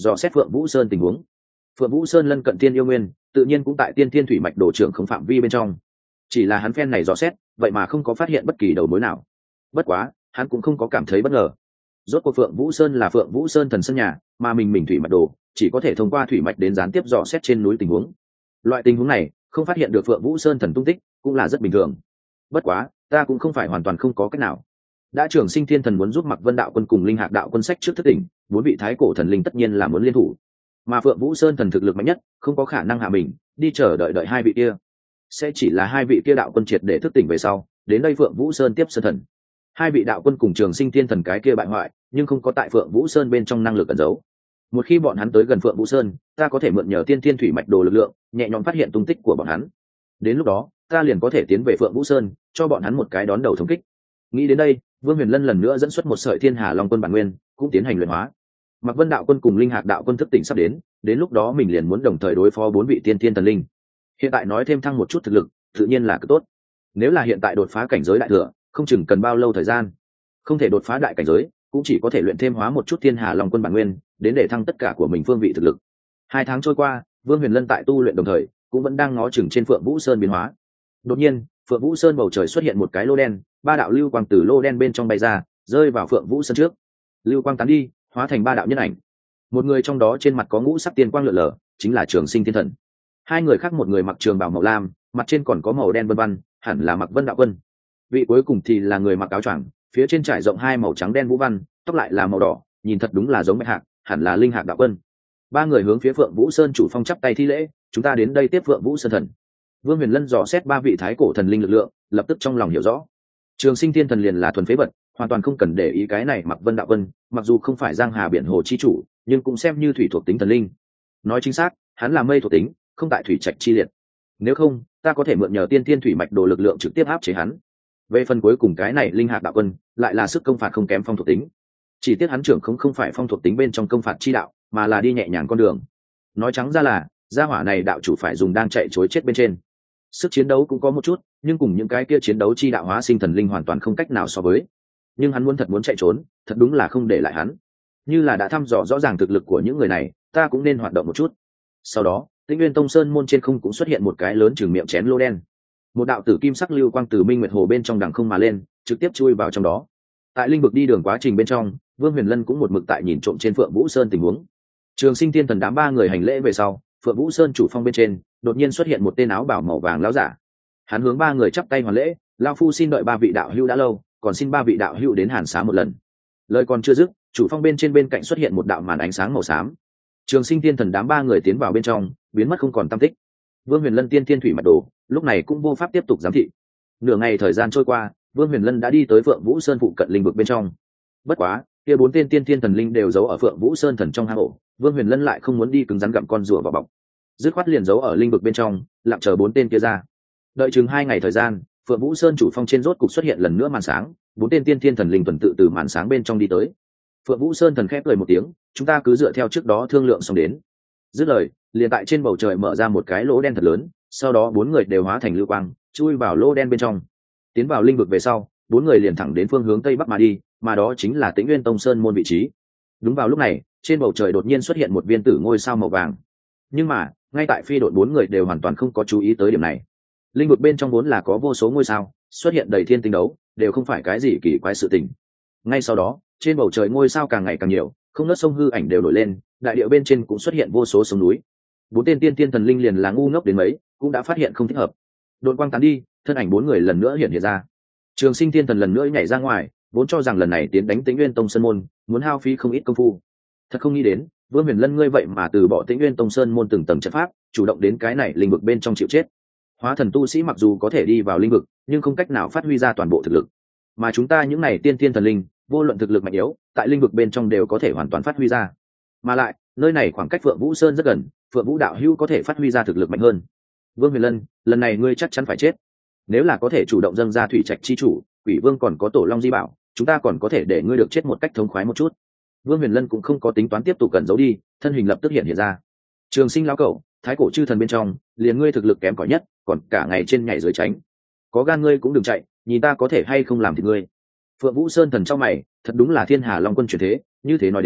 dò xét phượng vũ sơn tình huống. Phượng vũ sơn lân cận tiên yêu nguyên tự nhiên cũng tại tiên thiên thủy mạch đồ trưởng không phạm vi bên trong, chỉ là hắn phen này dò xét vậy mà không có phát hiện bất kỳ đầu mối nào. Bất quá hắn cũng không có cảm thấy bất ngờ, rốt cuộc phượng vũ sơn là phượng vũ sơn thần sân nhà, mà mình mình thủy mạch đồ chỉ có thể thông qua thủy mạch đến gián tiếp dò xét trên núi tình huống. Loại tình huống này không phát hiện được phượng vũ sơn thần tung tích cũng là rất bình thường. Bất quá ta cũng không phải hoàn toàn không có cách nào. Đã trưởng sinh thiên thần muốn giúp Mạc Vân đạo quân cùng linh hạc đạo quân sách trước thất tỉnh, muốn bị thái cổ thần linh tất nhiên là muốn liên thủ, mà phượng vũ sơn thần thực lực mạnh nhất không có khả năng hạ mình đi chờ đợi đợi hai vị kia, sẽ chỉ là hai vị kia đạo quân triệt để thức tỉnh về sau đến đây phượng vũ sơn tiếp sơn thần. Hai vị đạo quân cùng trường sinh thiên thần cái kia bại hoại nhưng không có tại phượng vũ sơn bên trong năng lực ẩn giấu. Một khi bọn hắn tới gần phượng vũ sơn, ta có thể mượn nhờ tiên thiên thủy mạch đồ lực lượng nhẹ nhõm phát hiện tung tích của bọn hắn. Đến lúc đó ta liền có thể tiến về phượng vũ sơn cho bọn hắn một cái đón đầu thống kích. Nghĩ đến đây, Vương Huyền Lân lần nữa dẫn xuất một sợi thiên hà long quân bản nguyên cũng tiến hành luyện hóa. Mạc Vân đạo quân cùng linh hạc đạo quân thức tỉnh sắp đến, đến lúc đó mình liền muốn đồng thời đối phó bốn vị tiên thiên thần linh. Hiện tại nói thêm thăng một chút thực lực tự nhiên là cực tốt. Nếu là hiện tại đột phá cảnh giới đại thừa, không chừng cần bao lâu thời gian. Không thể đột phá đại cảnh giới, cũng chỉ có thể luyện thêm hóa một chút thiên hà long quân bản nguyên đến để thăng tất cả của mình phương vị thực lực. Hai tháng trôi qua, Vương Huyền Lân tại tu luyện đồng thời cũng vẫn đang ngó chừng trên Phượng Vũ Sơn biến hóa. Đột nhiên, Phượng Vũ Sơn bầu trời xuất hiện một cái lô đen, ba đạo lưu quang từ lô đen bên trong bay ra, rơi vào Phượng Vũ Sơn trước. Lưu quang tán đi, hóa thành ba đạo nhân ảnh. Một người trong đó trên mặt có ngũ sắc tiên quang lượn lờ, chính là Trường Sinh Thiên Thần. Hai người khác, một người mặc trường bào màu lam, mặt trên còn có màu đen vân vân, hẳn là Mạc Vân đạo quân. Vị cuối cùng thì là người mặc áo choàng, phía trên trải rộng hai màu trắng đen vũ văn, tóc lại là màu đỏ, nhìn thật đúng là giống Bạch Hạc, hẳn là Linh Hạc đạo quân. Ba người hướng phía Phượng Vũ Sơn chủ phong chắp tay thi lễ, chúng ta đến đây tiếp Phượng Vũ Sơn thần. Vương Huyền Lân dò xét ba vị thái cổ thần linh lực lượng, lập tức trong lòng hiểu rõ. Trường Sinh Thiên Thần liền là thuần phế vật, hoàn toàn không cần để ý cái này Mạc Vân đạo quân, mặc dù không phải Giang Hà biển hồ chi chủ, nhưng cũng xem như thủy thuộc tính thần linh. Nói chính xác, hắn là mây thuộc tính, không tại thủy trạch chi liệt. Nếu không, ta có thể mượn nhờ tiên thiên thủy mạch đồ lực lượng trực tiếp áp chế hắn. Về phần cuối cùng cái này Linh Hạc đạo quân, lại là sức công phạt không kém phong thuộc tính. Chỉ tiếc hắn trưởng không không phải phong thuộc tính bên trong công phạt chi đạo, mà là đi nhẹ nhàng con đường. Nói trắng ra là, gia hỏa này đạo chủ phải dùng đang chạy chối chết bên trên. Sức chiến đấu cũng có một chút, nhưng cùng những cái kia chiến đấu chi đạo hóa sinh thần linh hoàn toàn không cách nào so với. Nhưng hắn muốn thật muốn chạy trốn, thật đúng là không để lại hắn. Như là đã thăm dò rõ ràng thực lực của những người này, ta cũng nên hoạt động một chút. Sau đó, Tĩnh Nguyên Tông Sơn môn trên không cũng xuất hiện một cái lớn chừng miệng chén lô đen. Một đạo tử kim sắc lưu quang từ Minh Nguyệt Hồ bên trong đằng không mà lên, trực tiếp chui vào trong đó. Tại linh vực đi đường quá trình bên trong, Vương Huyền Lân cũng một mực tại nhìn trộm trên Phượng Vũ Sơn tình huống. Trường Sinh Thiên Thần đám ba người hành lễ về sau, Phượng Vũ Sơn chủ phong bên trên đột nhiên xuất hiện một tên áo bào màu vàng lão giả. Hắn hướng ba người chắp tay hoàn lễ, lão phu xin đợi ba vị đạo hữu đã lâu, còn xin ba vị đạo hữu đến hàn xá một lần. Lời còn chưa dứt, chủ phong bên trên bên cạnh xuất hiện một đạo màn ánh sáng màu xám. Trường Sinh Thiên Thần đám ba người tiến vào bên trong, biến mất không còn tăm tích. Vương Huyền Lân tiên thiên thủy mạch đồ, lúc này cũng vô pháp tiếp tục giám thị. Nửa ngày thời gian trôi qua, Vương Huyền Lân đã đi tới Phượng Vũ Sơn phụ cận linh vực bên trong. Bất quá, kia bốn tên tiên thiên thần linh đều giấu ở Phượng Vũ Sơn thần trong hang ổ, Vương Huyền Lân lại không muốn đi cứng rắn gặm con rùa vào bọc, dứt khoát liền giấu ở linh vực bên trong, lặng chờ bốn tên kia ra. Đợi chừng hai ngày thời gian, Phượng Vũ Sơn chủ phong trên rốt cục xuất hiện lần nữa màn sáng, bốn tên tiên thiên thần linh tuần tự từ màn sáng bên trong đi tới. Phượng Vũ Sơn thần khép cười một tiếng, chúng ta cứ dựa theo trước đó thương lượng xong đến. Dứt lời, liền tại trên bầu trời mở ra một cái lỗ đen thật lớn, sau đó bốn người đều hóa thành lưu quang, chui vào lỗ đen bên trong. Tiến vào linh vực về sau, bốn người liền thẳng đến phương hướng tây bắc mà đi, mà đó chính là Tĩnh Nguyên Tông Sơn môn vị trí. Đúng vào lúc này, trên bầu trời đột nhiên xuất hiện một viên tử ngôi sao màu vàng. Nhưng mà, ngay tại phi đội bốn người đều hoàn toàn không có chú ý tới điểm này. Linh vực bên trong vốn là có vô số ngôi sao, xuất hiện đầy thiên tinh đấu, đều không phải cái gì kỳ quái sự tình. Ngay sau đó, trên bầu trời ngôi sao càng ngày càng nhiều, không nớt sông hư ảnh đều nổi lên, đại địa bên trên cũng xuất hiện vô số sông núi. Bốn tên tiên tiên thần linh liền là ngu ngốc đến mấy, cũng đã phát hiện không thích hợp. Đột quang tán đi, thân ảnh bốn người lần nữa hiện hiện ra. Trường Sinh Thiên Thần lần nữa nhảy ra ngoài, vốn cho rằng lần này tiến đánh Tĩnh Nguyên Tông Sơn môn, muốn hao phí không ít công phu. Thật không nghĩ đến, Vương Huyền Lân ngươi vậy mà từ bỏ Tĩnh Nguyên Tông Sơn môn từng tầng trận pháp, chủ động đến cái này linh vực bên trong chịu chết. Hóa thần tu sĩ mặc dù có thể đi vào linh vực, nhưng không cách nào phát huy ra toàn bộ thực lực. Mà chúng ta những này tiên tiên thần linh, vô luận thực lực mạnh yếu, tại linh vực bên trong đều có thể hoàn toàn phát huy ra. Mà lại, nơi này khoảng cách Phượng Vũ Sơn rất gần, Phượng Vũ đạo hữu có thể phát huy ra thực lực mạnh hơn. Vương Huyền Lân, lần này ngươi chắc chắn phải chết. Nếu là có thể chủ động dâng ra thủy trạch chi chủ, Quỷ Vương còn có Tổ Long Di Bảo, chúng ta còn có thể để ngươi được chết một cách thống khoái một chút. Vương Huyền Lân cũng không có tính toán tiếp tục cẩn giấu đi, thân hình lập tức hiện hiện ra. Trường Sinh lão cẩu, thái cổ chư thần bên trong, liền ngươi thực lực kém cỏi nhất, còn cả ngày trên nhảy dưới tránh. Có gan ngươi cũng đừng chạy, nhìn ta có thể hay không làm thịt ngươi. Phượng Vũ Sơn thần trong mày, thật đúng là thiên hà long quân chuyển thế, như thế nói đến,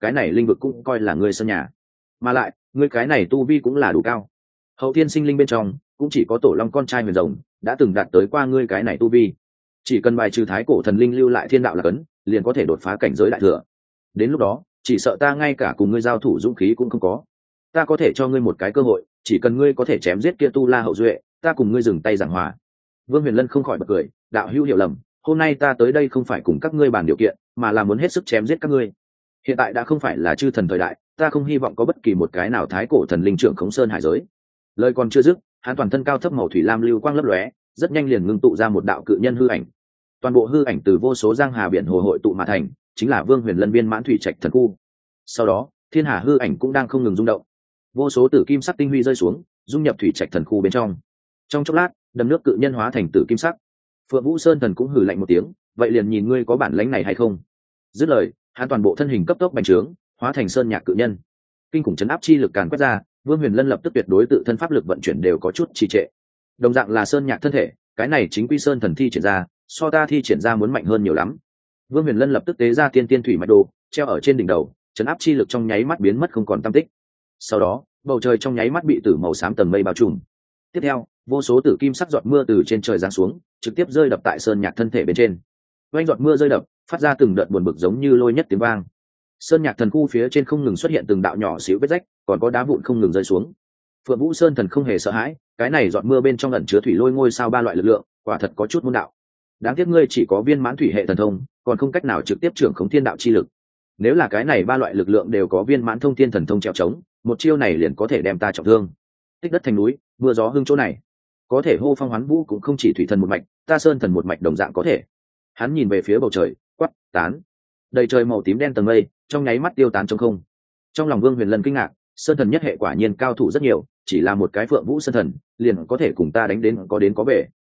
cái này linh vực cũng coi là ngươi sân nhà, mà lại ngươi cái này tu vi cũng là đủ cao. Hậu thiên sinh linh bên trong cũng chỉ có tổ long con trai huyền rồng đã từng đạt tới qua ngươi cái này tu vi, chỉ cần bài trừ thái cổ thần linh lưu lại thiên đạo là cấn, liền có thể đột phá cảnh giới đại thừa. Đến lúc đó chỉ sợ ta ngay cả cùng ngươi giao thủ dũng khí cũng không có. Ta có thể cho ngươi một cái cơ hội, chỉ cần ngươi có thể chém giết kia tu la hậu duệ, ta cùng ngươi dừng tay giảng hòa. Vương Huyền Lân không khỏi bật cười, đạo hữu hiểu lầm, hôm nay ta tới đây không phải cùng các ngươi bàn điều kiện, mà là muốn hết sức chém giết các ngươi. Hiện tại đã không phải là chư thần thời đại, ta không hy vọng có bất kỳ một cái nào thái cổ thần linh trưởng khống sơn hải giới. Lời còn chưa dứt, hắn toàn thân cao thấp màu thủy lam lưu quang lấp lóe, rất nhanh liền ngưng tụ ra một đạo cự nhân hư ảnh. Toàn bộ hư ảnh từ vô số giang hà biển hồ hội tụ mà thành, chính là Vương Huyền Lân viên mãn thủy trạch thần khu. Sau đó, thiên hà hư ảnh cũng đang không ngừng rung động, vô số tử kim sắc tinh huy rơi xuống, dung nhập thủy trạch thần khu bên trong. Trong chốc lát, đầm nước cự nhân hóa thành tử kim sắc. Phượng Vũ Sơn thần cũng hừ lạnh một tiếng, vậy liền nhìn ngươi có bản lĩnh này hay không. Dứt lời, hắn toàn bộ thân hình cấp tốc bành trướng, hóa thành sơn nhạc cự nhân. Kinh khủng chấn áp chi lực càn quét ra, Vương Huyền Lân lập tức tuyệt đối tự thân pháp lực vận chuyển đều có chút trì trệ. Đồng dạng là sơn nhạc thân thể, cái này chính quy sơn thần thi triển ra, so ta thi triển ra muốn mạnh hơn nhiều lắm. Vương Huyền Lân lập tức tế ra tiên tiên thủy mạch đồ, treo ở trên đỉnh đầu, chấn áp chi lực trong nháy mắt biến mất không còn tăm tích. Sau đó, bầu trời trong nháy mắt bị tử màu xám tầng mây bao trùm. Tiếp theo, vô số tử kim sắc giọt mưa từ trên trời giáng xuống, trực tiếp rơi đập tại sơn nhạc thân thể bên trên. Vành giọt mưa rơi đập, phát ra từng đợt buồn bực giống như lôi nhất tiếng vang. Sơn nhạc thần khu phía trên không ngừng xuất hiện từng đạo nhỏ xíu vết rách, còn có đá vụn không ngừng rơi xuống. Phượng Vũ Sơn thần không hề sợ hãi, cái này giọt mưa bên trong ẩn chứa thủy lôi ngôi sao ba loại lực lượng, quả thật có chút môn đạo. Đáng tiếc ngươi chỉ có viên mãn thủy hệ thần thông, còn không cách nào trực tiếp trưởng khống thiên đạo chi lực. Nếu là cái này ba loại lực lượng đều có viên mãn thông thiên thần thông trèo trống, một chiêu này liền có thể đem ta trọng thương. Tích đất thành núi, mưa gió hưng chỗ này, có thể hô phong hoán vũ cũng không chỉ thủy thần một mạch, ta sơn thần một mạch đồng dạng có thể. Hắn nhìn về phía bầu trời, quát, tán. Đầy trời màu tím đen tầng mây, trong nháy mắt tiêu tán trong không. Trong lòng Vương Huyền Lân kinh ngạc, sơn thần nhất hệ quả nhiên cao thủ rất nhiều, chỉ là một cái Phượng Vũ sơn thần, liền có thể cùng ta đánh đến có đến có về.